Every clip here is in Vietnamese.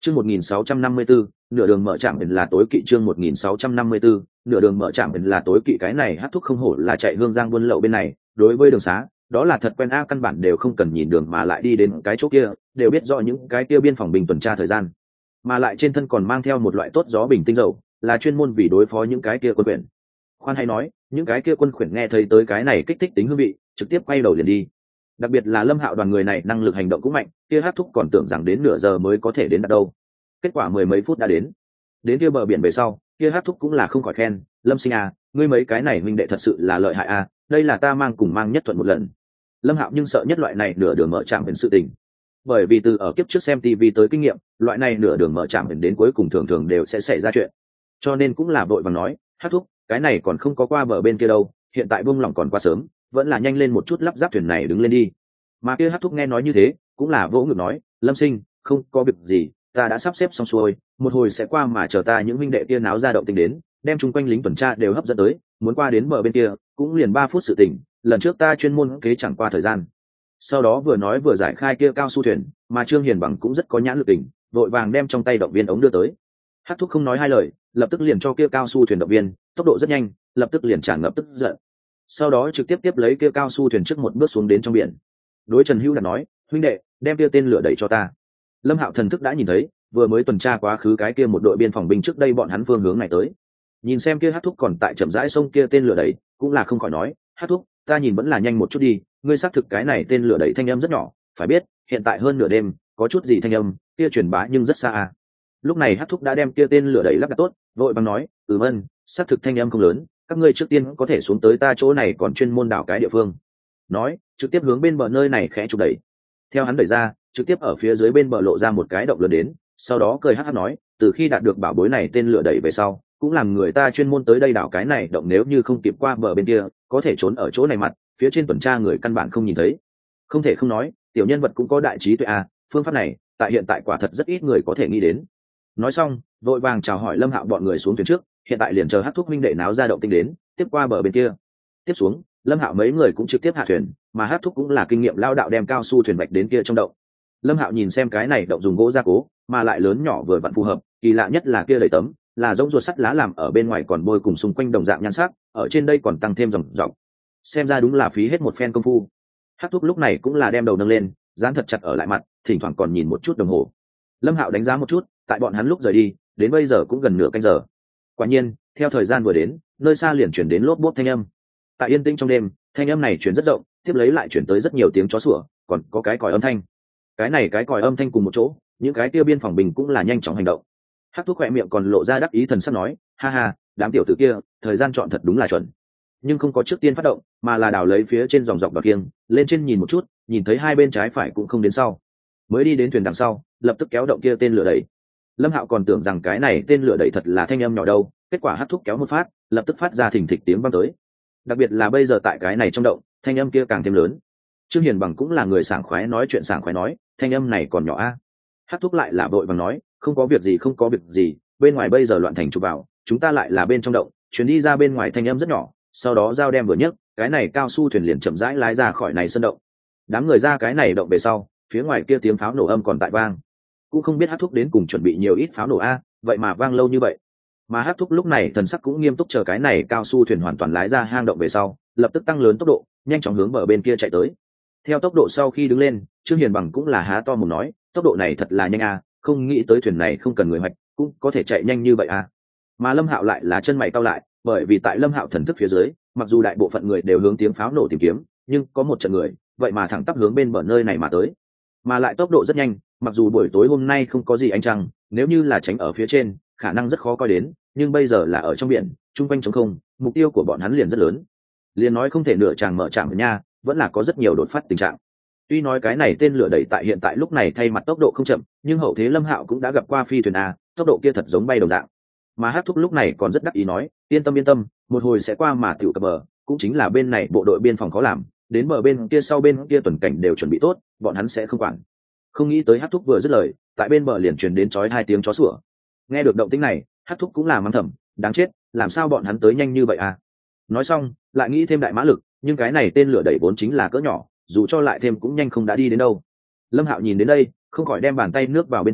Chương 1654, nửa đường mở trạm là tối kỵ. Chương 1654, nửa đường mở trạm là tối kỵ. Cái này Hắc Thúc không hổ là chạy hương giang buôn lậu bên này, đối với đường xá, đó là thật quen a, căn bản đều không cần nhìn đường mà lại đi đến cái chỗ kia, đều biết rõ những cái kia biên phòng bình tuần tra thời gian, mà lại trên thân còn mang theo một loại tốt gió bình tinh dầu, là chuyên môn vì đối phó những cái kia quân quyển. Khoan hay nói, những cái kia quân quyển nghe thấy tới cái này kích thích tính hương vị, trực tiếp quay đầu liền đi. Đặc biệt là Lâm Hạo đoàn người này năng lực hành động cũng mạnh, kia Hắc Thúc còn tưởng rằng đến nửa giờ mới có thể đến đạt đâu. Kết quả mười mấy phút đã đến kia bờ biển về sau, kia Hắc Thúc cũng là không khỏi khen, Lâm Sinh à, ngươi mấy cái này huynh đệ thật sự là lợi hại à, đây là ta mang nhất thuận một lần. Lâm Hạo nhưng sợ nhất loại này nửa đường mở trạm biển sự tình, bởi vì từ ở kiếp trước xem TV tới kinh nghiệm, loại này nửa đường mở trạm biển đến cuối cùng thường thường đều sẽ xảy ra chuyện, cho nên cũng là vội vàng nói, Hắc Thúc, cái này còn không có qua bờ bên kia đâu, hiện tại buông lỏng còn quá sớm, vẫn là nhanh lên một chút lắp ráp thuyền này đứng lên đi. Mà kia Hắc Thúc nghe nói như thế, cũng là vỗ ngực nói, Lâm Sinh, không có việc gì, ta đã sắp xếp xong xuôi, một hồi sẽ qua mà chờ ta những huynh đệ kia náo ra động tĩnh đến, đem chung quanh lính tuần tra đều hấp dẫn tới, muốn qua đến bờ bên kia cũng liền 3 phút sự tình, lần trước ta chuyên môn kế chẳng qua thời gian. Sau đó vừa nói vừa giải khai kia cao su thuyền, mà Trương Hiền Bằng cũng rất có nhãn lực tình, vội vàng đem trong tay động viên ống đưa tới. Hắc Thúc không nói hai lời, lập tức liền cho kia cao su thuyền động viên, tốc độ rất nhanh, lập tức liền tràn ngập tức giận. Sau đó trực tiếp tiếp lấy kia cao su thuyền trước một bước xuống đến trong biển. Đối Trần Hữu Đạt nói, huynh đệ, đem kia tên lửa đẩy cho ta. Lâm Hạo thần thức đã nhìn thấy, vừa mới tuần tra quá khứ cái kia một đội biên phòng binh trước đây bọn hắn phương hướng này tới. Nhìn xem kia Hắc Thúc còn tại chậm rãi sông kia tên lửa đẩy, cũng là không khỏi nói, Hắc Thúc, ta nhìn vẫn là nhanh một chút đi, ngươi xác thực cái này tên lửa đẩy thanh âm rất nhỏ, phải biết, hiện tại hơn nửa đêm, có chút gì thanh âm, kia truyền bá nhưng rất xa à. Lúc này Hắc Thúc đã đem kia tên lửa đẩy lắp đặt tốt, vội vàng nói, Ân, xác thực thanh âm không lớn, các ngươi trước tiên có thể xuống tới ta chỗ này còn chuyên môn đảo cái địa phương. Nói, trực tiếp hướng bên bờ nơi này khẽ chụp đẩy. Theo hắn đẩy ra, trực tiếp ở phía dưới bên bờ lộ ra một cái động lớn đến, sau đó cười hắc hắc nói, từ khi đạt được bảo bối này tên lửa đẩy về sau, cũng làm người ta chuyên môn tới đây đảo cái này động, nếu như không kịp qua bờ bên kia, có thể trốn ở chỗ này mặt, phía trên tuần tra người căn bản không nhìn thấy. Không thể không nói, tiểu nhân vật cũng có đại trí tuệ à, phương pháp này, tại hiện tại quả thật rất ít người có thể nghĩ đến. Nói xong, vội vàng chào hỏi Lâm Hạo bọn người xuống thuyền trước, hiện tại liền chờ Hắc Thúc minh đệ náo ra động tinh đến, tiếp qua bờ bên kia. Tiếp xuống, Lâm Hạo mấy người cũng trực tiếp hạ thuyền, mà Hắc Thúc cũng là kinh nghiệm lao đạo đem cao su thuyền vạch đến kia trong động. Lâm Hạo nhìn xem cái này động dùng gỗ gia cố, mà lại lớn nhỏ vừa vặn phù hợp, kỳ lạ nhất là kia đầy tấm, là giống ruột sắt lá làm ở bên ngoài còn bôi cùng xung quanh đồng dạng nhan sắc, ở trên đây còn tăng thêm dòng dọc. Xem ra đúng là phí hết một phen công phu. Hắc Thúc lúc này cũng là đem đầu nâng lên, dán thật chặt ở lại mặt, thỉnh thoảng còn nhìn một chút đồng hồ. Lâm Hạo đánh giá một chút, tại bọn hắn lúc rời đi, đến bây giờ cũng gần nửa canh giờ. Quả nhiên, theo thời gian vừa đến, nơi xa liền chuyển đến lốp bốp thanh âm. Tại yên tĩnh trong đêm, thanh âm này chuyển rất rộng, tiếp lấy lại chuyển tới rất nhiều tiếng chó sủa, còn có cái còi âm thanh. Cái này cái còi âm thanh cùng một chỗ, những cái kia biên phòng bình cũng là nhanh chóng hành động. Hắc Thúc khỏe miệng còn lộ ra đắc ý thần sắc nói, ha ha, đám tiểu tử kia, thời gian chọn thật đúng là chuẩn. Nhưng không có trước tiên phát động, mà là đào lấy phía trên dòng dọc bậc kiêng, lên trên nhìn một chút, nhìn thấy hai bên trái phải cũng không đến sau, mới đi đến thuyền đằng sau, lập tức kéo động kia tên lửa đẩy. Lâm Hạo còn tưởng rằng cái này tên lửa đẩy thật là thanh âm nhỏ đâu, kết quả Hắc Thúc kéo một phát, lập tức phát ra thình thịch tiếng vang tới. Đặc biệt là bây giờ tại cái này trong động, thanh âm kia càng thêm lớn. Trương Hiền Bằng cũng là người sảng khoái nói chuyện sảng khoái nói, thanh âm này còn nhỏ a. Hắc Thúc lại là vội vàng nói, không có việc gì không có việc gì, bên ngoài bây giờ loạn thành chụp vào, chúng ta lại là bên trong động, chuyến đi ra bên ngoài thanh âm rất nhỏ, sau đó dao đem vừa nhấc, cái này cao su thuyền liền chậm rãi lái ra khỏi này sân động. Đám người ra cái này động về sau, phía ngoài kia tiếng pháo nổ âm còn tại vang. Cũng không biết Hắc Thúc đến cùng chuẩn bị nhiều ít pháo nổ a, vậy mà vang lâu như vậy. Mà Hắc Thúc lúc này thần sắc cũng nghiêm túc chờ cái này cao su thuyền hoàn toàn lái ra hang động về sau, lập tức tăng lớn tốc độ, nhanh chóng hướng bờ bên kia chạy tới. Theo tốc độ sau khi đứng lên, Trương Hiền Bằng cũng là há to mồm nói, tốc độ này thật là nhanh a, không nghĩ tới thuyền này không cần người hoạch, cũng có thể chạy nhanh như vậy a. Mà Lâm Hạo lại là chân mày cau lại, bởi vì tại Lâm Hạo thần thức phía dưới, mặc dù đại bộ phận người đều hướng tiếng pháo nổ tìm kiếm, nhưng có một trận người, vậy mà thẳng tắp hướng bên bờ nơi này mà tới, mà lại tốc độ rất nhanh. Mặc dù buổi tối hôm nay không có gì ánh trăng, nếu như là tránh ở phía trên, khả năng rất khó coi đến, nhưng bây giờ là ở trong biển, chung quanh trống không, mục tiêu của bọn hắn liền rất lớn. Liền nói không thể nửa chàng mở chạm nha, vẫn là có rất nhiều đột phát tình trạng. Tuy nói cái này tên lửa đẩy tại hiện tại lúc này thay mặt tốc độ không chậm, nhưng hậu thế Lâm Hạo cũng đã gặp qua phi thuyền a, tốc độ kia thật giống bay đồng dạng. Mà Hắc Thúc lúc này còn rất đắc ý nói, yên tâm, một hồi sẽ qua mà tiểu cập bờ, cũng chính là bên này bộ đội biên phòng khó làm, đến bờ bên kia sau bên kia tuần cảnh đều chuẩn bị tốt, bọn hắn sẽ không quản. Không nghĩ tới Hắc Thúc vừa dứt lời, tại bên bờ liền truyền đến chói hai tiếng chó sủa. Nghe được động tĩnh này, Hắc Thúc cũng là mắng thầm, đáng chết, làm sao bọn hắn tới nhanh như vậy à? Nói xong, lại nghĩ thêm đại mã lực, nhưng cái này tên lửa đẩy vốn chính là cỡ nhỏ, dù cho lại thêm cũng nhanh không đã đi đến đâu. Lâm Hạo nhìn đến đây, không khỏi đem bàn tay nước vào bên trong,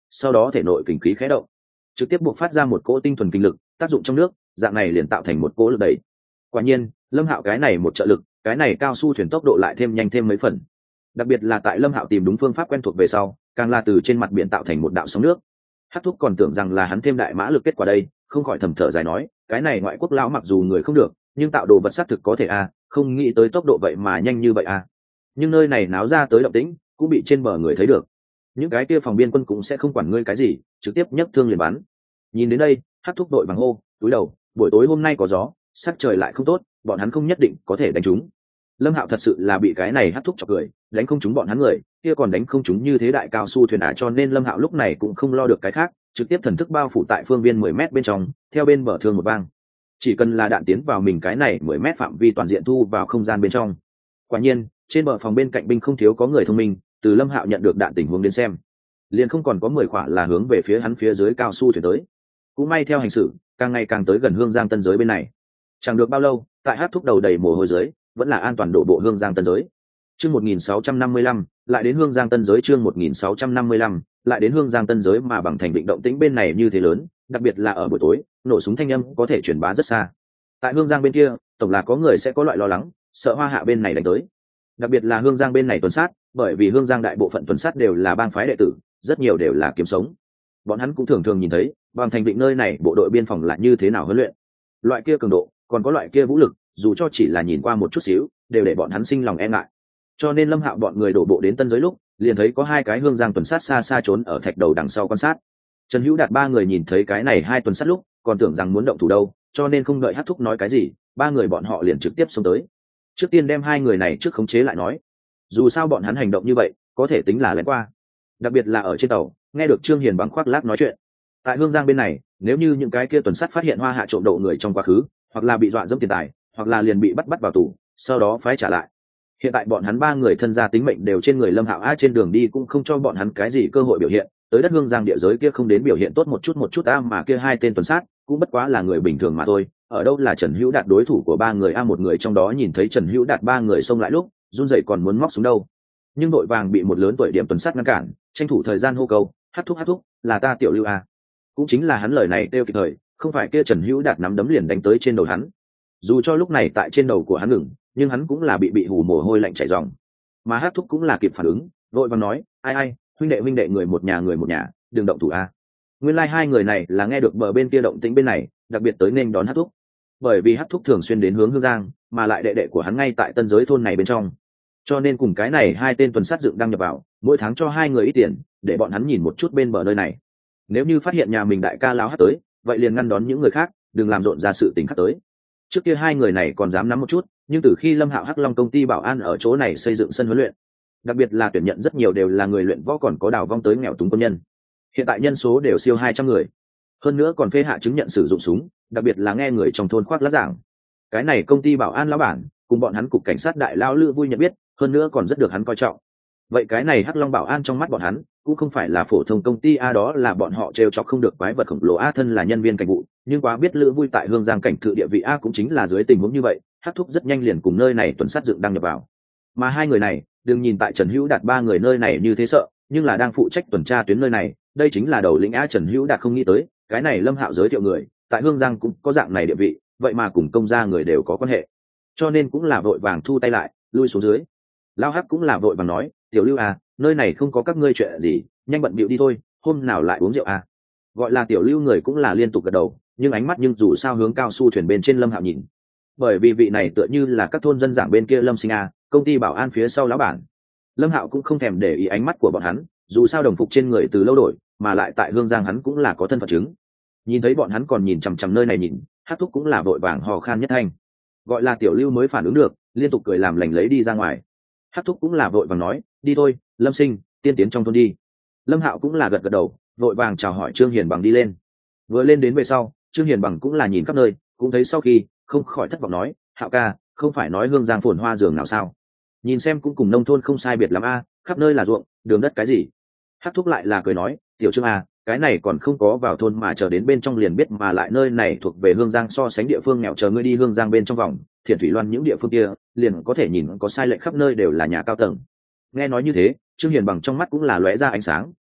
sau đó thể nội kình khí khé động, trực tiếp buộc phát ra một cỗ tinh thuần kinh lực, tác dụng trong nước, dạng này liền tạo thành một cỗ lực đẩy. Quả nhiên, Lâm Hạo cái này một trợ lực, cái này cao su thuyền tốc độ lại thêm nhanh thêm mấy phần. Đặc biệt là tại Lâm Hạo tìm đúng phương pháp quen thuộc về sau, càng là từ trên mặt biển tạo thành một đạo sóng nước. Hắc Thúc còn tưởng rằng là hắn thêm đại mã lực kết quả đây, không khỏi thầm thở dài nói, cái này ngoại quốc lão mặc dù người không được, nhưng tạo đồ vật xác thực có thể không nghĩ tới tốc độ vậy mà nhanh như vậy Nhưng nơi này náo ra tới động tĩnh, cũng bị trên bờ người thấy được. Những cái kia phòng biên quân cũng sẽ không quản ngươi cái gì, trực tiếp nhấc thương liền bắn. Nhìn đến đây, Hắc Thúc đội vàng hô, túi đầu, buổi tối hôm nay có gió, sắc trời lại không tốt, bọn hắn không nhất định có thể đánh trúng. Lâm Hạo thật sự là bị cái này Hắc Thúc chọc cười, đánh không trúng bọn hắn người, kia còn đánh không trúng như thế đại cao su thuyền cho nên Lâm Hạo lúc này cũng không lo được cái khác, trực tiếp thần thức bao phủ tại phương viên 10 mét bên trong, theo bên bờ thương một vang. Chỉ cần là đạn tiến vào mình cái này 10 mét phạm vi toàn diện thu vào không gian bên trong. Quả nhiên, trên bờ phòng bên cạnh binh không thiếu có người thông minh, từ Lâm Hạo nhận được đạn tình huống đến xem, liền không còn có 10 quả là hướng về phía hắn phía dưới cao su thuyền tới. Cũng may theo hành sự, càng ngày càng tới gần Hương Giang Tân Giới bên này. Chẳng được bao lâu, tại Hắc Thúc đầu đầy mồ hôi dưới, vẫn là an toàn đổ bộ Hương Giang Tân Giới. Chương 1655, lại đến Hương Giang Tân Giới chương 1655, lại đến Hương Giang Tân Giới mà bằng thành định động tĩnh bên này như thế lớn, đặc biệt là ở buổi tối, nổ súng thanh âm có thể truyền bá rất xa. Tại Hương Giang bên kia, tổng là có người sẽ có loại lo lắng, sợ Hoa Hạ bên này đánh tới. Đặc biệt là Hương Giang bên này tuần sát, bởi vì Hương Giang đại bộ phận tuần sát đều là bang phái đệ tử, rất nhiều đều là kiếm sống. Bọn hắn cũng thường thường nhìn thấy, bằng thành định nơi này bộ đội biên phòng là như thế nào huấn luyện. Loại kia cường độ, còn có loại kia vũ lực, dù cho chỉ là nhìn qua một chút xíu, đều để bọn hắn sinh lòng e ngại. Cho nên Lâm Hạo bọn người đổ bộ đến Tân Giới lúc, liền thấy có hai cái Hương Giang tuần sát xa xa trốn ở thạch đầu đằng sau quan sát. Trần Hữu Đạt ba người nhìn thấy cái này hai tuần sát lúc, còn tưởng rằng muốn động thủ đâu, cho nên không đợi Hắc Thúc nói cái gì, ba người bọn họ liền trực tiếp xông tới. Trước tiên đem hai người này trước khống chế lại nói, dù sao bọn hắn hành động như vậy, có thể tính là lén qua. Đặc biệt là ở trên tàu, nghe được Trương Hiền bằng khoác lác nói chuyện. Tại Hương Giang bên này, nếu như những cái kia tuần sát phát hiện Hoa Hạ trộm độ người trong quá khứ, hoặc là bị dọa dẫm tiền tài, hoặc là liền bị bắt vào tù, sau đó phái trả lại. Hiện tại bọn hắn ba người thân gia tính mệnh đều trên người Lâm Hạo trên đường đi cũng không cho bọn hắn cái gì cơ hội biểu hiện, tới đất Hương Giang địa giới kia không đến biểu hiện tốt một chút mà kia hai tên tuần sát cũng bất quá là người bình thường mà thôi, ở đâu là Trần Hữu Đạt đối thủ của ba người một người trong đó nhìn thấy Trần Hữu Đạt ba người xông lại lúc, run rẩy còn muốn móc súng đâu. Nhưng đội vàng bị một lớn tuổi điểm tuần sát ngăn cản, tranh thủ thời gian hô cầu, Hắc Thúc, là ta Tiểu Lưu Cũng chính là hắn lời này kêu kịp thời, không phải kia Trần Hữu Đạt nắm đấm liền đánh tới trên đầu hắn. Dù cho lúc này tại trên đầu của hắn ngừng, nhưng hắn cũng là bị hù mồ hôi lạnh chảy ròng. Mà Hắc Thúc cũng là kịp phản ứng, vội vàng nói, ai, huynh đệ người một nhà, đừng động thủ Nguyên lai hai người này là nghe được bờ bên kia động tĩnh bên này, đặc biệt tới nên đón Hắc Thúc. Bởi vì Hắc Thúc thường xuyên đến hướng Hương Giang, mà lại đệ đệ của hắn ngay tại Tân Giới thôn này bên trong, cho nên cùng cái này hai tên tuần sát dựng đang nhập vào, mỗi tháng cho hai người ít tiền, để bọn hắn nhìn một chút bên bờ nơi này. Nếu như phát hiện nhà mình đại ca láo Hắc tới, vậy liền ngăn đón những người khác, đừng làm rộn ra sự tình khác tới. Trước kia hai người này còn dám nắm một chút, nhưng từ khi Lâm Hạo Hắc Long công ty bảo an ở chỗ này xây dựng sân huấn luyện, đặc biệt là tuyển nhận rất nhiều đều là người luyện võ, còn có đào vong tới nghèo túng quân nhân. Hiện tại nhân số đều siêu 200 người, hơn nữa còn phê hạ chứng nhận sử dụng súng, đặc biệt là nghe người trong thôn khoác lác giảng. Cái này công ty bảo an lão bản cùng bọn hắn cục cảnh sát đại lao Lữ vui nhận biết, hơn nữa còn rất được hắn coi trọng. Vậy cái này Hắc Long bảo an trong mắt bọn hắn cũng không phải là phổ thông công ty đó là bọn họ trêu chọc không được quái vật khổng lồ thân là nhân viên cảnh vụ, nhưng quá biết Lữ vui tại Hương Giang cảnh thự địa vị cũng chính là dưới tình huống như vậy, Hắc Thúc rất nhanh liền cùng nơi này tuần sát dựng đang nhập vào. Mà hai người này, đừng nhìn tại Trần Hữu Đạt ba người nơi này như thế sợ, nhưng là đang phụ trách tuần tra tuyến nơi này, đây chính là đầu lĩnh Trần Hữu Đạt không nghĩ tới, cái này Lâm Hạo giới thiệu người, tại Hương Giang cũng có dạng này địa vị, vậy mà cùng công gia người đều có quan hệ, cho nên cũng là vội vàng thu tay lại, lui xuống dưới. Lao Hắc cũng là vội vàng nói, Tiểu Lưu nơi này không có các ngươi chuyện gì, nhanh bận bịu đi thôi, hôm nào lại uống rượu Gọi là Tiểu Lưu người cũng là liên tục gật đầu, nhưng ánh mắt nhưng dù sao hướng cao su thuyền bên trên Lâm Hạo nhìn, bởi vì vị này tựa như là các thôn dân giảng bên kia Lâm Sinh công ty bảo an phía sau lão bản. Lâm Hạo cũng không thèm để ý ánh mắt của bọn hắn, dù sao đồng phục trên người từ lâu đổi, mà lại tại Hương Giang hắn cũng là có thân phận chứng. Nhìn thấy bọn hắn còn nhìn chằm chằm nơi này nhìn, Hắc Thúc cũng là vội vàng hò khan nhất thanh, gọi là Tiểu Lưu mới phản ứng được, liên tục cười làm lành lấy đi ra ngoài. Hắc Thúc cũng là vội vàng nói, đi thôi, Lâm Sinh, tiên tiến trong thôn đi. Lâm Hạo cũng là gật gật đầu, vội vàng chào hỏi Trương Hiền Bằng đi lên. Vừa lên đến về sau, Trương Hiền Bằng cũng là nhìn khắp nơi, cũng thấy sau khi không khỏi thất vọng nói, Hạo ca, không phải nói Hương Giang phồn hoa giường nào sao? Nhìn xem cũng cùng nông thôn không sai biệt lắm khắp nơi là ruộng, đường đất cái gì. Hắc Thúc lại là cười nói, Tiểu Trương cái này còn không có vào thôn mà chờ đến bên trong liền biết, mà lại nơi này thuộc về Hương Giang, so sánh địa phương nghèo, chờ ngươi đi Hương Giang bên trong vòng Thiền Thủy Loan những địa phương kia, liền có thể nhìn có sai lệch, khắp nơi đều là nhà cao tầng. Nghe nói như thế, Trương Hiền Bằng trong mắt cũng là lóe ra ánh sáng,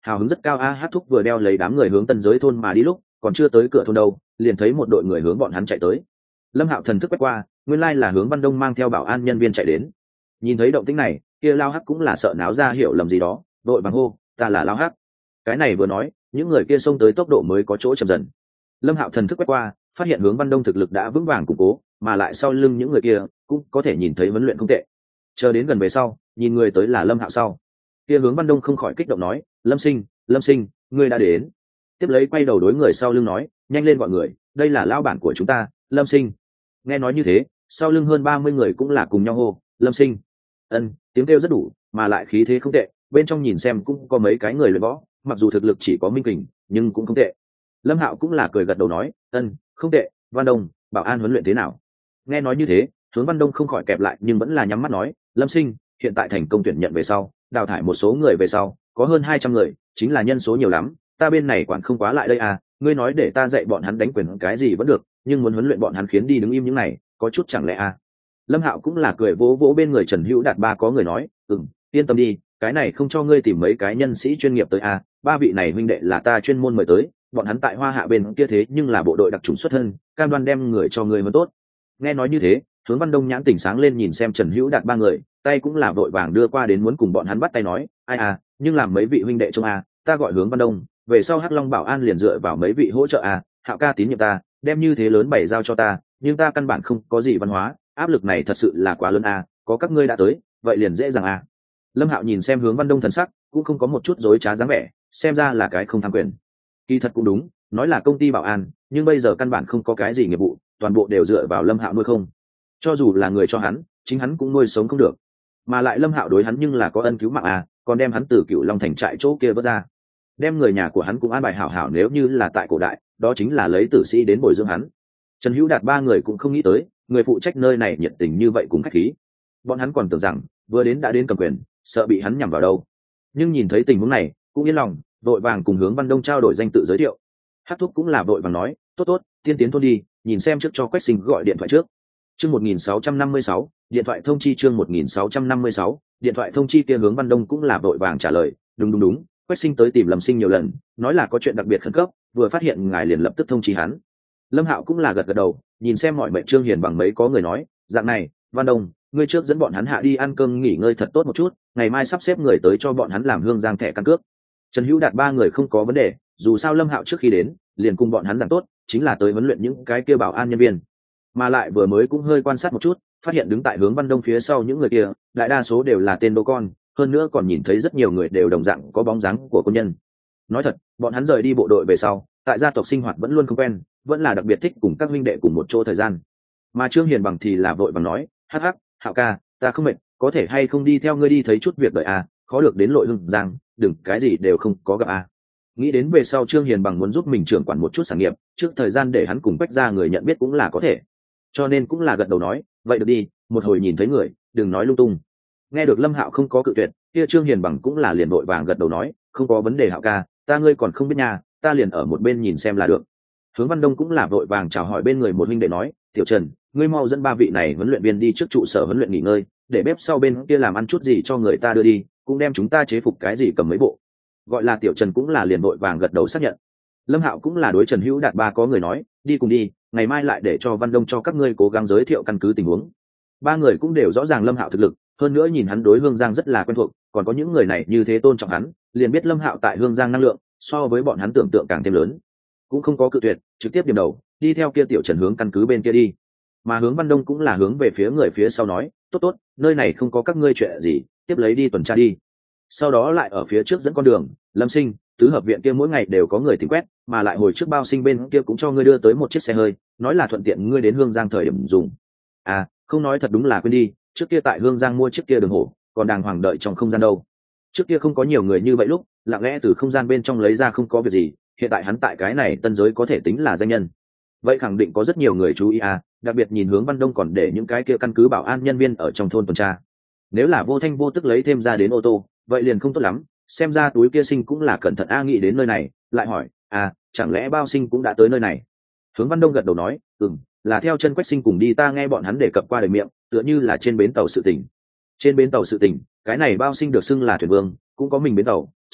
hào hứng rất cao a. Hát thúc vừa đeo lấy đám người hướng tân giới thôn mà đi lúc còn chưa tới cửa thôn đâu, liền thấy một đội người hướng bọn hắn chạy tới. Lâm Hạo thần thức quét qua, nguyên lai là Hướng Văn Đông mang theo bảo an nhân viên chạy đến. Nhìn thấy động tĩnh này, kia Lao Hắc cũng là sợ náo ra hiểu lầm gì đó, đội vàng hô, ta là Lao Hắc. Cái này vừa nói, những người kia xông tới tốc độ mới có chỗ chậm dần. Lâm Hạo thần thức quét qua, phát hiện Hướng Văn Đông thực lực đã vững vàng củng cố, mà lại sau lưng những người kia cũng có thể nhìn thấy huấn luyện không tệ. Chờ đến gần về sau, nhìn người tới là Lâm Hạo sau, kia Hướng Văn Đông không khỏi kích động nói, Lâm Sinh, ngươi đã đến. Tiếp lấy quay đầu đối người sau lưng nói, nhanh lên gọi người, đây là lão bản của chúng ta, Lâm Sinh. Nghe nói như thế, sau lưng hơn 30 người cũng là cùng nhau hô, Lâm Sinh. Tiếng kêu rất đủ, mà lại khí thế không tệ, bên trong nhìn xem cũng có mấy cái người luyện võ, mặc dù thực lực chỉ có minh kình, nhưng cũng không tệ. Lâm Hạo cũng là cười gật đầu nói, không tệ. Văn Đông, bảo an huấn luyện thế nào? Nghe nói như thế, Hướng Văn Đông không khỏi kẹp lại nhưng vẫn là nhắm mắt nói, Lâm Sinh, hiện tại thành công tuyển nhận về sau, đào thải một số người về sau, có hơn 200 người, chính là nhân số nhiều lắm, ta bên này quản không quá lại đây à, ngươi nói để ta dạy bọn hắn đánh quyền cái gì vẫn được, nhưng muốn huấn luyện bọn hắn khiến đi đứng im những này, có chút chẳng lẽ à? Lâm Hạo cũng là cười vỗ vỗ bên người Trần Hữu Đạt ba có người nói, yên tâm đi, cái này không cho ngươi tìm mấy cái nhân sĩ chuyên nghiệp tới à, ba vị này huynh đệ là ta chuyên môn mời tới, bọn hắn tại Hoa Hạ bên kia thế nhưng là bộ đội đặc trùng xuất thân, cam đoan đem người cho ngươi mới tốt. Nghe nói như thế, Hướng Văn Đông nhãn tỉnh sáng lên nhìn xem Trần Hữu Đạt ba người, tay cũng là vội vàng đưa qua đến muốn cùng bọn hắn bắt tay nói, ai à, nhưng làm mấy vị huynh đệ trong à, ta gọi Hướng Văn Đông, về sau Hắc Long Bảo An liền dựa vào mấy vị hỗ trợ à, Hạo ca tín nhiệm ta, đem như thế lớn bày giao cho ta, nhưng ta căn bản không có gì văn hóa, áp lực này thật sự là quá lớn à, có các ngươi đã tới, vậy liền dễ dàng à. Lâm Hạo nhìn xem Hướng Văn Đông thần sắc, cũng không có một chút dối trá dáng vẻ, xem ra là cái không tham quyền. Kỳ thật cũng đúng, nói là công ty bảo an, nhưng bây giờ căn bản không có cái gì nghiệp vụ, toàn bộ đều dựa vào Lâm Hạo nuôi không. Cho dù là người cho hắn, chính hắn cũng nuôi sống không được. Mà lại Lâm Hạo đối hắn nhưng là có ân cứu mạng à, còn đem hắn từ Cựu Long thành trại chỗ kia vớt ra, đem người nhà của hắn cũng an bài hảo hảo, nếu như là tại cổ đại, đó chính là lấy tử sĩ đến bồi dưỡng hắn. Trần Hữu Đạt ba người cũng không nghĩ tới, người phụ trách nơi này nhiệt tình như vậy cùng khách khí. Bọn hắn còn tưởng rằng vừa đến đã đến cầm quyền, sợ bị hắn nhằm vào đâu. Nhưng nhìn thấy tình huống này, cũng yên lòng, vội vàng cùng Hướng Văn Đông trao đổi danh tự giới thiệu. Hát thúc cũng là vội vàng nói, tốt, tiên tiến thôn đi, nhìn xem trước cho Quách Sinh gọi điện thoại trước. Chương 1656, điện thoại thông chi chương 1656, điện thoại thông chi kia Hướng Văn Đông cũng là vội vàng trả lời, đúng, Quách Sinh tới tìm Lâm Sinh nhiều lần, nói là có chuyện đặc biệt khẩn cấp, vừa phát hiện ngài liền lập tức thông chi hắn. Lâm Hạo cũng là gật đầu, nhìn xem mọi mệnh Trương Hiền bằng mấy có người nói, dạng này, Văn Đông, ngươi trước dẫn bọn hắn hạ đi ăn cơm nghỉ ngơi thật tốt một chút, ngày mai sắp xếp người tới cho bọn hắn làm hương giang thẻ căn cước. Trần Hữu Đạt ba người không có vấn đề, dù sao Lâm Hạo trước khi đến, liền cùng bọn hắn giảng tốt, chính là tới huấn luyện những cái kia bảo an nhân viên. Mà lại vừa mới cũng hơi quan sát một chút, phát hiện đứng tại Hướng Văn Đông phía sau những người kia, đại đa số đều là tên đô con, hơn nữa còn nhìn thấy rất nhiều người đều đồng dạng có bóng dáng của quân nhân. Nói thật, bọn hắn rời đi bộ đội về sau, tại gia tộc sinh hoạt vẫn luôn không quen, vẫn là đặc biệt thích cùng các huynh đệ cùng một chỗ thời gian. Mà Trương Hiền bằng thì là vội vàng nói, hắc, Hạo ca, ta không mệt, có thể hay không đi theo ngươi đi thấy chút việc đợi à, khó được đến Lội Hưng Giang, đừng cái gì đều không có gặp à. Nghĩ đến về sau Trương Hiền bằng muốn giúp mình trưởng quản một chút sản nghiệp, trước thời gian để hắn cùng Quách ra người nhận biết cũng là có thể, cho nên cũng là gật đầu nói, vậy được đi, một hồi nhìn thấy người, đừng nói lung tung. Nghe được Lâm Hạo không có cự tuyệt, kia Trương Hiền bằng cũng là liền vội vàng gật đầu nói, không có vấn đề Hạo ca, ta ngươi còn không biết nhà, ta liền ở một bên nhìn xem là được. Hướng Văn Đông cũng là vội vàng chào hỏi bên người một huynh đệ nói, Tiểu Trần, ngươi mau dẫn ba vị này huấn luyện viên đi trước trụ sở huấn luyện nghỉ ngơi, để bếp sau bên kia làm ăn chút gì cho người ta đưa đi, cũng đem chúng ta chế phục cái gì cầm mấy bộ. Gọi là Tiểu Trần cũng là liền vội vàng gật đầu xác nhận. Lâm Hạo cũng là đối Trần Hữu Đạt ba có người nói, đi cùng đi, ngày mai lại để cho Văn Đông cho các ngươi cố gắng giới thiệu căn cứ tình huống. Ba người cũng đều rõ ràng Lâm Hạo thực lực, hơn nữa nhìn hắn đối Hương Giang rất là quen thuộc, còn có những người này như thế tôn trọng hắn, liền biết Lâm Hạo tại Hương Giang năng lượng so với bọn hắn tưởng tượng càng thêm lớn, cũng không có cự tuyệt, trực tiếp điểm đầu đi theo kia Tiểu Trần hướng căn cứ bên kia đi. Mà Hướng Văn Đông cũng là hướng về phía người phía sau nói, tốt, nơi này không có các ngươi chuyện gì, tiếp lấy đi tuần tra đi. Sau đó lại ở phía trước dẫn con đường, Lâm Sinh, tứ hợp viện kia mỗi ngày đều có người tìm quét, mà lại hồi trước bao sinh bên kia cũng cho ngươi đưa tới một chiếc xe hơi, nói là thuận tiện ngươi đến Hương Giang thời điểm dùng. À, không nói thật đúng là quên đi, trước kia tại Hương Giang mua chiếc kia đường hổ, còn đàng hoàng đợi trong không gian đâu. Trước kia không có nhiều người như vậy lúc, lặng lẽ từ không gian bên trong lấy ra không có việc gì, hiện tại hắn tại cái này tân giới có thể tính là danh nhân. Vậy khẳng định có rất nhiều người chú ý à, đặc biệt nhìn Hướng Văn Đông còn để những cái kia căn cứ bảo an nhân viên ở trong thôn tuần tra. Nếu là vô thanh vô tức lấy thêm ra đến ô tô, vậy liền không tốt lắm, xem ra túi kia sinh cũng là cẩn thận a. Nghĩ đến nơi này, lại hỏi, chẳng lẽ bao sinh cũng đã tới nơi này? Hướng Văn Đông gật đầu nói, là theo chân Quách Sinh cùng đi, ta nghe bọn hắn đề cập qua đời miệng, tựa như là trên bến tàu sự tình. Trên bến tàu sự tình, cái này bao sinh được xưng là thuyền vương, cũng có mình bến tàu,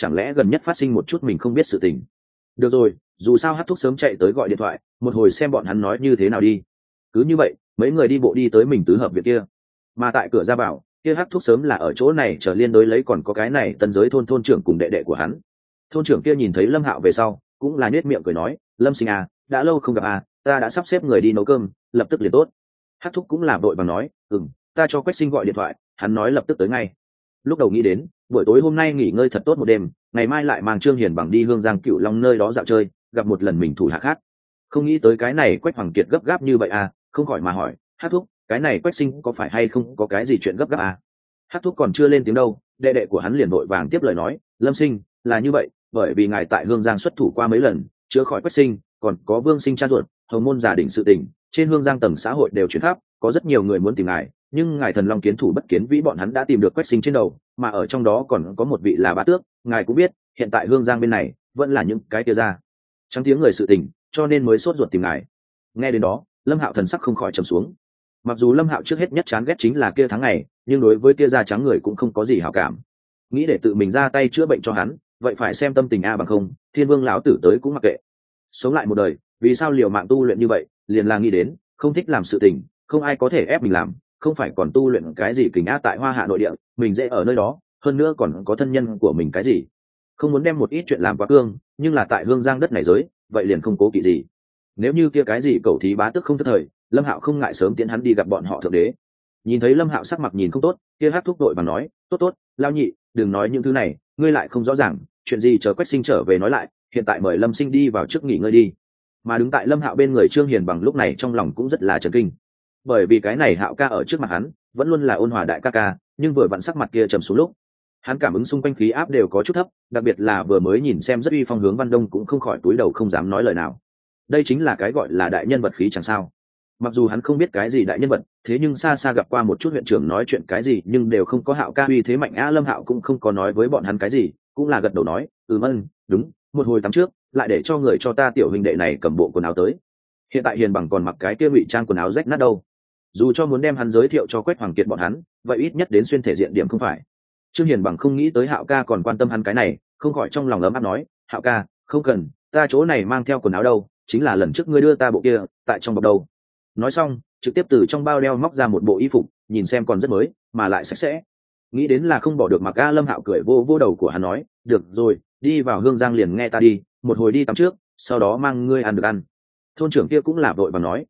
chẳng lẽ gần nhất phát sinh một chút mình không biết sự tình. Được rồi, dù sao hát thúc sớm chạy tới gọi điện thoại, một hồi xem bọn hắn nói như thế nào đi. Cứ như vậy mấy người đi bộ đi tới mình tứ hợp viện kia, mà tại cửa ra vào kia hát thúc sớm là ở chỗ này chờ liên đối lấy còn có cái này tân giới thôn trưởng cùng đệ đệ của hắn. Thôn trưởng kia nhìn thấy Lâm Hạo về sau cũng là nhếch miệng cười nói, Lâm Sinh à, đã lâu không gặp à, ta đã sắp xếp người đi nấu cơm, lập tức liền tốt. Hát thúc cũng là vội vàng nói, ta cho Quách Sinh gọi điện thoại, hắn nói lập tức tới ngay. Lúc đầu nghĩ đến buổi tối hôm nay nghỉ ngơi thật tốt một đêm, ngày mai lại mang Trương Hiền Bằng đi Hương Giang Cửu Long nơi đó dạo chơi, gặp một lần mình thủ hạ khác. Không nghĩ tới cái này Quách Hoàng Kiệt gấp gáp như vậy à, không khỏi mà hỏi, Hát thúc, cái này Quách Sinh có phải hay không có cái gì chuyện gấp gáp à? Hát thúc còn chưa lên tiếng đâu, đệ đệ của hắn liền vội vàng tiếp lời nói, Lâm Sinh, là như vậy, bởi vì ngài tại Hương Giang xuất thủ qua mấy lần, chữa khỏi Quách Sinh, còn có Vương Sinh cha ruột, hồng môn giả đỉnh sự tình, trên Hương Giang tầng xã hội đều chuyển khắp, có rất nhiều người muốn tìm ngài, nhưng ngài Thần Long kiến thủ bất kiến vĩ bọn hắn đã tìm được Quách Sinh trên đầu, mà ở trong đó còn có một vị là bá tước, ngài cũng biết, hiện tại Hương Giang bên này vẫn là những cái kia ra trắng tiếng người sự tình, cho nên mới sốt ruột tìm ngài. Nghe đến đó, Lâm Hạo thần sắc không khỏi trầm xuống. Mặc dù Lâm Hạo trước hết nhất chán ghét chính là kia tháng ngày, nhưng đối với kia da trắng người cũng không có gì hảo cảm. Nghĩ để tự mình ra tay chữa bệnh cho hắn, vậy phải xem tâm tình a, bằng không Thiên Vương lão tử tới cũng mặc kệ. Sống lại một đời, vì sao liều mạng tu luyện như vậy, liền là nghĩ đến không thích làm sự tình, không ai có thể ép mình làm, không phải còn tu luyện cái gì kình á tại Hoa Hạ nội địa, mình dễ ở nơi đó, hơn nữa còn có thân nhân của mình cái gì. Không muốn đem một ít chuyện làm quá cương, nhưng là tại Hương Giang đất này giới, vậy liền không cố kỵ gì. Nếu như kia cái gì cẩu thí bá tước không thất thời, Lâm Hạo không ngại sớm tiến hắn đi gặp bọn họ thượng đế. Nhìn thấy Lâm Hạo sắc mặt nhìn không tốt, kia hát thúc đội và nói, tốt tốt, lao nhị, đừng nói những thứ này, ngươi lại không rõ ràng, chuyện gì chờ Quách Sinh trở về nói lại, hiện tại mời Lâm Sinh đi vào trước nghỉ ngơi đi. Mà đứng tại Lâm Hạo bên người Trương Hiền Bằng lúc này trong lòng cũng rất là chấn kinh, bởi vì cái này Hạo ca ở trước mặt hắn vẫn luôn là ôn hòa đại ca ca, nhưng vừa vặn sắc mặt kia trầm xuống lúc, hắn cảm ứng xung quanh khí áp đều có chút thấp, đặc biệt là vừa mới nhìn xem rất uy phong Hướng Văn Đông cũng không khỏi cúi đầu không dám nói lời nào. Đây chính là cái gọi là đại nhân vật khí chẳng sao. Mặc dù hắn không biết cái gì đại nhân vật, thế nhưng xa xa gặp qua một chút huyện trưởng nói chuyện cái gì nhưng đều không có Hạo ca uy thế mạnh. Lâm Hạo cũng không có nói với bọn hắn cái gì, cũng là gật đầu nói, đúng, một hồi tắm trước lại để cho người cho ta tiểu huynh đệ này cầm bộ quần áo tới. Hiện tại Hiền Bằng còn mặc cái kia ngụy trang quần áo rách nát đâu, dù cho muốn đem hắn giới thiệu cho Quách Hoàng Kiệt bọn hắn, vậy ít nhất đến xuyên thể diện điểm không phải. Trương Hiền Bằng không nghĩ tới Hạo ca còn quan tâm hắn cái này, không khỏi trong lòng ấm áp nói, Hạo ca, không cần, ta chỗ này mang theo quần áo đâu, chính là lần trước ngươi đưa ta bộ kia, tại trong bọc đâu. Nói xong trực tiếp từ trong bao đeo móc ra một bộ y phục, nhìn xem còn rất mới mà lại sạch sẽ, nghĩ đến là không bỏ được mặc. Lâm Hạo cười vô vô đầu của hắn nói, được rồi, đi vào Hương Giang liền nghe ta đi, một hồi đi tắm trước, sau đó mang ngươi ăn được ăn. Thôn trưởng kia cũng là vội và nói,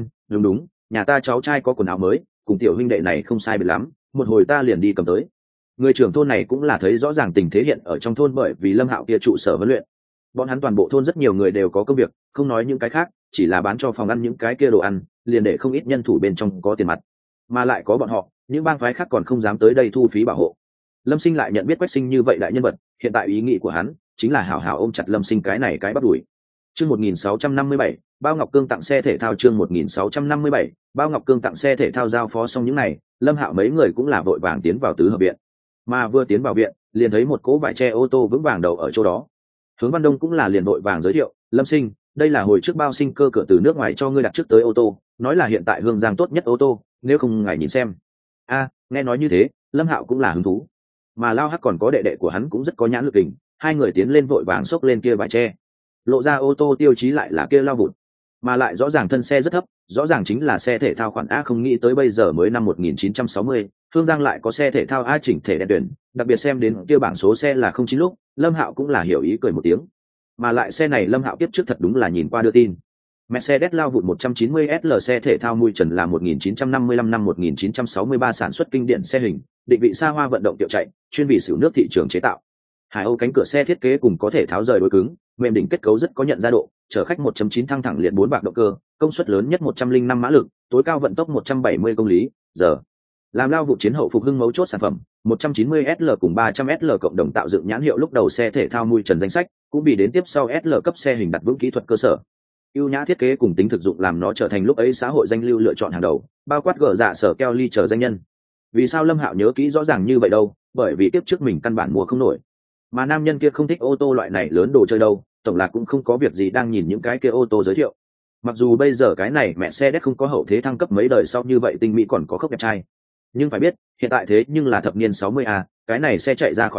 đúng, nhà ta cháu trai có quần áo mới, cùng tiểu huynh đệ này không sai biệt lắm, một hồi ta liền đi cầm tới. Người trưởng thôn này cũng là thấy rõ ràng tình thế hiện ở trong thôn, bởi vì Lâm Hạo kia trụ sở huấn luyện, bọn hắn toàn bộ thôn rất nhiều người đều có công việc, không nói những cái khác, chỉ là bán cho phòng ăn những cái kia đồ ăn, liền để không ít nhân thủ bên trong có tiền mặt, mà lại có bọn họ, những bang phái khác còn không dám tới đây thu phí bảo hộ. Lâm Sinh lại nhận biết Quách Sinh như vậy đại nhân vật, hiện tại ý nghĩ của hắn chính là hảo hảo ôm chặt Lâm Sinh cái này cái bắt đuổi. Chương 1657, Bao Ngọc Cương tặng xe thể thao. Chương 1657, Bao Ngọc Cương tặng xe thể thao. Giao phó xong những này, Lâm Hạo mấy người cũng là vội vàng tiến vào tứ hợp viện, mà vừa tiến vào viện liền thấy một cỗ vải tre ô tô vững vàng đầu ở chỗ đó. Hướng Văn Đông cũng là liền vội vàng giới thiệu, Lâm Sinh, đây là hồi trước Bao Sinh cơ cửa từ nước ngoài cho ngươi đặt trước tới ô tô, nói là hiện tại Hương Giang tốt nhất ô tô, nếu không ngài nhìn xem. Nghe nói như thế, Lâm Hạo cũng là hứng thú, mà Lao Hắc còn có đệ đệ của hắn cũng rất có nhãn lực kình, hai người tiến lên vội vàng xốc lên kia vải tre, lộ ra ô tô tiêu chí lại là kia lao vụt, mà lại rõ ràng thân xe rất thấp, rõ ràng chính là xe thể thao khoản A. Không nghĩ tới bây giờ mới năm 1960, Hương Giang lại có xe thể thao A chỉnh thể đen tuyển, đặc biệt xem đến kia bảng số xe là 09 lúc, Lâm Hạo cũng là hiểu ý cười một tiếng. Mà lại xe này Lâm Hạo kiếp trước thật đúng là nhìn qua đưa tin. Mercedes lao vụt 190 SL xe thể thao mui trần là 1955 năm 1963 sản xuất kinh điển xe hình, định vị xa hoa vận động tiểu chạy, chuyên vì xỉu nước thị trường chế tạo. Hải Âu cánh cửa xe thiết kế cùng có thể tháo rời đối cứng, mềm đỉnh kết cấu rất có nhận ra độ, chở khách 1.9 thăng thẳng liệt 4 bạc động cơ, công suất lớn nhất 105 mã lực, tối cao vận tốc 170 công lý giờ. Làm lao vụ chiến hậu phục hưng mấu chốt sản phẩm, 190 SL cùng 300 SL cộng đồng tạo dựng nhãn hiệu lúc đầu xe thể thao mui trần danh sách, cũng bị đến tiếp sau SL cấp xe hình đặt vững kỹ thuật cơ sở. Ưu nhã thiết kế cùng tính thực dụng làm nó trở thành lúc ấy xã hội danh lưu lựa chọn hàng đầu, bao quát gỡ dạ sở keo ly chờ danh nhân. Vì sao Lâm Hạo nhớ kỹ rõ ràng như vậy đâu? Bởi vì tiếp trước mình căn bản mua không nổi, mà nam nhân kia không thích ô tô loại này lớn đồ chơi đâu, tổng là cũng không có việc gì đang nhìn những cái kia ô tô giới thiệu. Mặc dù bây giờ cái này mẹ xe đét không có hậu thế thăng cấp mấy đời sau như vậy tinh mỹ còn có khớp đẹp trai, nhưng phải biết hiện tại thế nhưng là thập niên 60 cái này xe chạy ra khỏi đi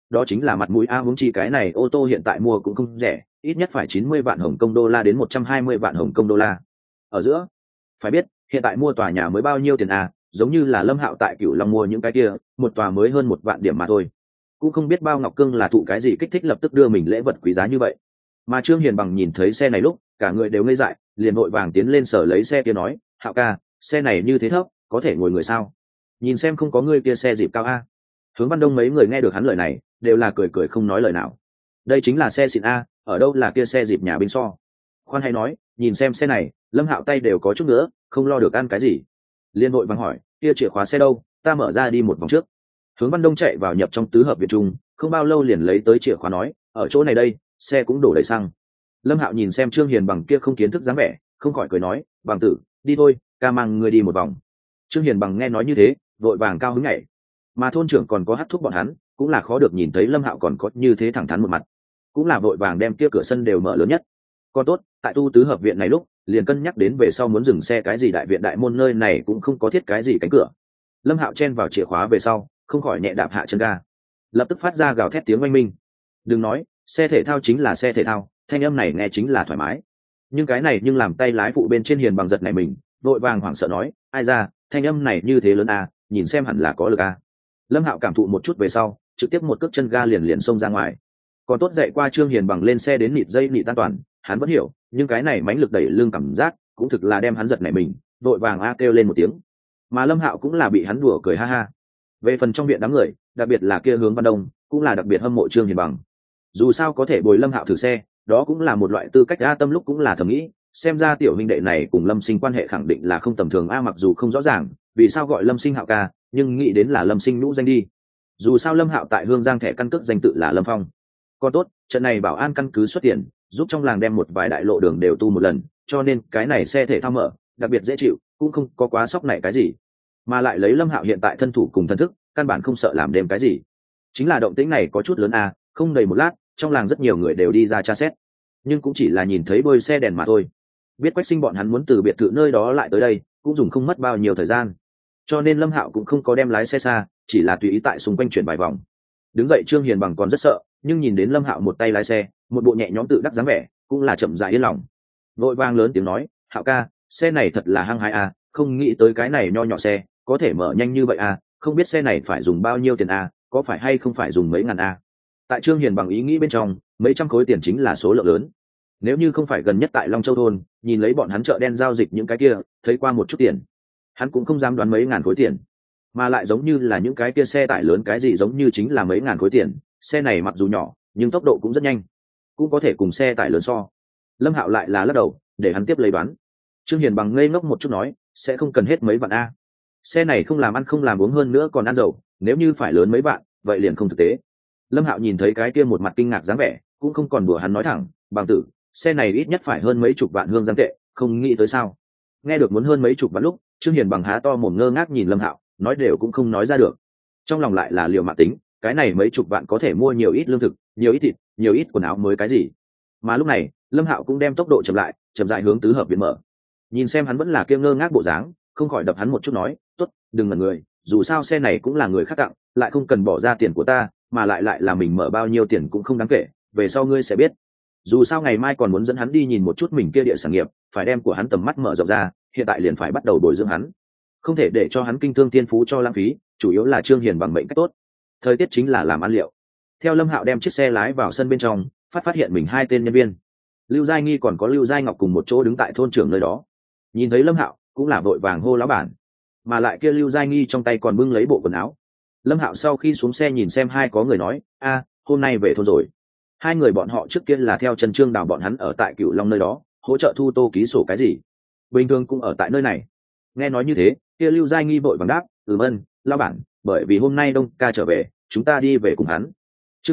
đó chính là mặt mũi a, huống chi cái này ô tô hiện tại mua cũng không rẻ, ít nhất phải 90 vạn Hồng Kông đô la đến 120 vạn Hồng Kông đô la ở giữa. Phải biết hiện tại mua tòa nhà mới bao nhiêu tiền à, giống như là Lâm Hạo tại Cửu Long mua những cái kia, một tòa mới hơn 1 vạn điểm mà thôi. Cũng không biết Bao Ngọc Cương là thụ cái gì kích thích lập tức đưa mình lễ vật quý giá như vậy. Mà Trương Hiền Bằng nhìn thấy xe này lúc, cả người đều ngây dại, liền vội vàng tiến lên sở lấy xe kia nói, Hạo ca, xe này như thế thấp, có thể ngồi người sao? Nhìn xem không có người kia xe dịp cao a. Hướng Văn Đông mấy người nghe được hắn lời này, đều là cười cười không nói lời nào. Đây chính là xe xịn a, ở đâu là kia xe dịp nhà binh so. Khoan hay nói, nhìn xem xe này, Lâm Hạo tay đều có chút nữa, không lo được ăn cái gì. Liên hội vàng hỏi, kia chìa khóa xe đâu, ta mở ra đi một vòng trước. Hướng Văn Đông chạy vào nhập trong tứ hợp viện trung, không bao lâu liền lấy tới chìa khóa nói, ở chỗ này đây, xe cũng đổ đầy xăng. Lâm Hạo nhìn xem Trương Hiền Bằng kia không kiến thức dáng vẻ, không khỏi cười nói, bằng tử, đi thôi, ca mang người đi một vòng. Trương Hiền Bằng nghe nói như thế, vội vàng cao hứng nhảy. Mà thôn trưởng còn có hắt thúc bọn hắn, cũng là khó được nhìn thấy Lâm Hạo còn có như thế thẳng thắn một mặt, cũng là vội vàng đem kia cửa sân đều mở lớn nhất. Còn tốt, tại tu tứ hợp viện này lúc, liền cân nhắc đến về sau muốn dừng xe cái gì đại viện đại môn nơi này cũng không có thiết cái gì cánh cửa. Lâm Hạo chen vào chìa khóa về sau, không khỏi nhẹ đạp hạ chân ga, lập tức phát ra gào thét tiếng oanh minh. Đừng nói, xe thể thao chính là xe thể thao, thanh âm này nghe chính là thoải mái. Nhưng cái này nhưng làm tay lái phụ bên trên Hiền Bằng giật này mình, vội vàng hoảng sợ nói, ai ra, thanh âm này như thế lớn à, nhìn xem hẳn là có lực à. Lâm Hạo cảm thụ một chút về sau, trực tiếp một cước chân ga liền xông ra ngoài. Còn tốt dậy qua Trương Hiền Bằng lên xe đến nịt dây nịt an toàn, hắn vẫn hiểu, nhưng cái này mãnh lực đẩy lưng cảm giác cũng thực là đem hắn giật này mình, vội vàng a kêu lên một tiếng. Mà Lâm Hạo cũng là bị hắn đùa cười ha ha. Về phần trong viện đám người, đặc biệt là kia Hướng Văn Đông, cũng là đặc biệt hâm mộ Trương Hiền Bằng. Dù sao có thể bồi Lâm Hạo thử xe, đó cũng là một loại tư cách a. Tâm lúc cũng là thầm nghĩ, xem ra tiểu huynh đệ này cùng Lâm Sinh quan hệ khẳng định là không tầm thường a, mặc dù không rõ ràng vì sao gọi Lâm Sinh Hạo ca, nhưng nghĩ đến là Lâm Sinh nhũ danh đi. Dù sao Lâm Hạo tại Hương Giang thẻ căn cước danh tự là Lâm Phong. Còn tốt, trận này bảo an căn cứ xuất tiền, giúp trong làng đem một vài đại lộ đường đều tu một lần, cho nên cái này xe thể thao mở, đặc biệt dễ chịu, cũng không có quá sốc này cái gì. Mà lại lấy Lâm Hạo hiện tại thân thủ cùng thân thức, căn bản không sợ làm đêm cái gì. Chính là động tĩnh này có chút lớn a, không đầy một lát, trong làng rất nhiều người đều đi ra tra xét, nhưng cũng chỉ là nhìn thấy bôi xe đèn mà thôi. Biết Quách Sinh bọn hắn muốn từ biệt thự nơi đó lại tới đây, cũng dùng không mất bao nhiêu thời gian, cho nên Lâm Hạo cũng không có đem lái xe xa, chỉ là tùy ý tại xung quanh chuyển vài vòng. Đứng dậy Trương Hiền Bằng còn rất sợ, nhưng nhìn đến Lâm Hạo một tay lái xe, một bộ nhẹ nhõm tự đắc dáng vẻ, cũng là chậm rãi yên lòng. Vội vang lớn tiếng nói, Hạo ca, xe này thật là hăng hái a, không nghĩ tới cái này nho nhỏ xe có thể mở nhanh như vậy a, không biết xe này phải dùng bao nhiêu tiền a, có phải hay không phải dùng mấy ngàn a. Tại Trương Hiền Bằng ý nghĩ bên trong, mấy trăm khối tiền chính là số lượng lớn. Nếu như không phải gần nhất tại Long Châu thôn, nhìn lấy bọn hắn chợ đen giao dịch những cái kia, thấy qua một chút tiền, hắn cũng không dám đoán mấy ngàn khối tiền. Mà lại giống như là những cái kia xe tải lớn cái gì giống như chính là mấy ngàn khối tiền, xe này mặc dù nhỏ nhưng tốc độ cũng rất nhanh, cũng có thể cùng xe tải lớn so. Lâm Hạo lại là lắc đầu để hắn tiếp lấy đoán. Trương Hiền Bằng ngây ngốc một chút nói, sẽ không cần hết mấy vạn a, xe này không làm ăn không làm uống hơn nữa còn ăn dầu, nếu như phải lớn mấy vạn vậy liền không thực tế. Lâm Hạo nhìn thấy cái kia một mặt kinh ngạc dáng vẻ, cũng không còn đùa hắn nói thẳng, bằng tử, xe này ít nhất phải hơn mấy chục vạn hương giang tệ, không nghĩ tới sao. Nghe được muốn hơn mấy chục vạn lúc, Trương Hiền Bằng há to mồm ngơ ngác nhìn Lâm Hạo, nói đều cũng không nói ra được. Trong lòng lại là liều mạng tính, cái này mấy chục vạn có thể mua nhiều ít lương thực, nhiều ít thịt, nhiều ít quần áo mới cái gì. Mà lúc này Lâm Hạo cũng đem tốc độ chậm lại, chậm rãi hướng tứ hợp viện mở. Nhìn xem hắn vẫn là kia ngơ ngác bộ dáng, không khỏi đập hắn một chút nói, tốt, đừng ngẩn người, dù sao xe này cũng là người khác tặng, lại không cần bỏ ra tiền của ta, mà lại là mình mở bao nhiêu tiền cũng không đáng kể, về sau ngươi sẽ biết. Dù sao ngày mai còn muốn dẫn hắn đi nhìn một chút mình kia địa sản nghiệp, phải đem của hắn tầm mắt mở rộng ra, hiện tại liền phải bắt đầu bồi dưỡng hắn, không thể để cho hắn kinh thương tiên phú cho lãng phí, chủ yếu là Trương Hiền Bằng mệnh cách tốt, thời tiết chính là làm ăn liệu. Theo Lâm Hạo đem chiếc xe lái vào sân bên trong, phát hiện mình hai tên nhân viên Lưu Giai Nghi còn có Lưu Giai Ngọc cùng một chỗ đứng tại thôn trưởng nơi đó. Nhìn thấy Lâm Hạo cũng là vội vàng hô lão bản, mà lại kia Lưu Giai Nghi trong tay còn bưng lấy bộ quần áo. Lâm Hạo sau khi xuống xe nhìn xem hai có người nói, a, hôm nay về thôn rồi. Hai người bọn họ trước kia là theo Trần Trương Đào bọn hắn ở tại Cửu Long nơi đó, hỗ trợ thu tô ký sổ cái gì, bình thường cũng ở tại nơi này. Nghe nói như thế, kia Lưu Giai Nghi vội vàng đáp, ơn, lão bản, bởi vì hôm nay Đông ca trở về, chúng ta đi về cùng hắn. Chương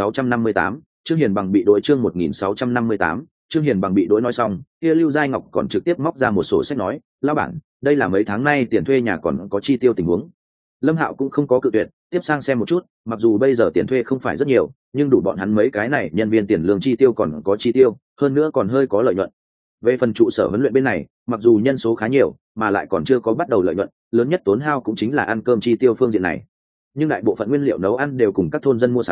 1658, Trương Hiền Bằng bị đối. Chương 1658, Trương Hiền Bằng bị đối. Nói xong, kia Lưu Giai Ngọc còn trực tiếp móc ra một sổ sách nói, lão bản, đây là mấy tháng nay tiền thuê nhà còn có chi tiêu tình huống. Lâm Hạo cũng không có cự tuyệt, tiếp sang xem một chút, mặc dù bây giờ tiền thuê không phải rất nhiều, nhưng đủ bọn hắn mấy cái này nhân viên tiền lương chi tiêu còn có chi tiêu, hơn nữa còn hơi có lợi nhuận. Về phần trụ sở huấn luyện bên này, mặc dù nhân số khá nhiều, mà lại còn chưa có bắt đầu lợi nhuận, lớn nhất tốn hao cũng chính là ăn cơm chi tiêu phương diện này. Nhưng đại bộ phận nguyên liệu nấu ăn đều cùng các thôn dân mua sắm,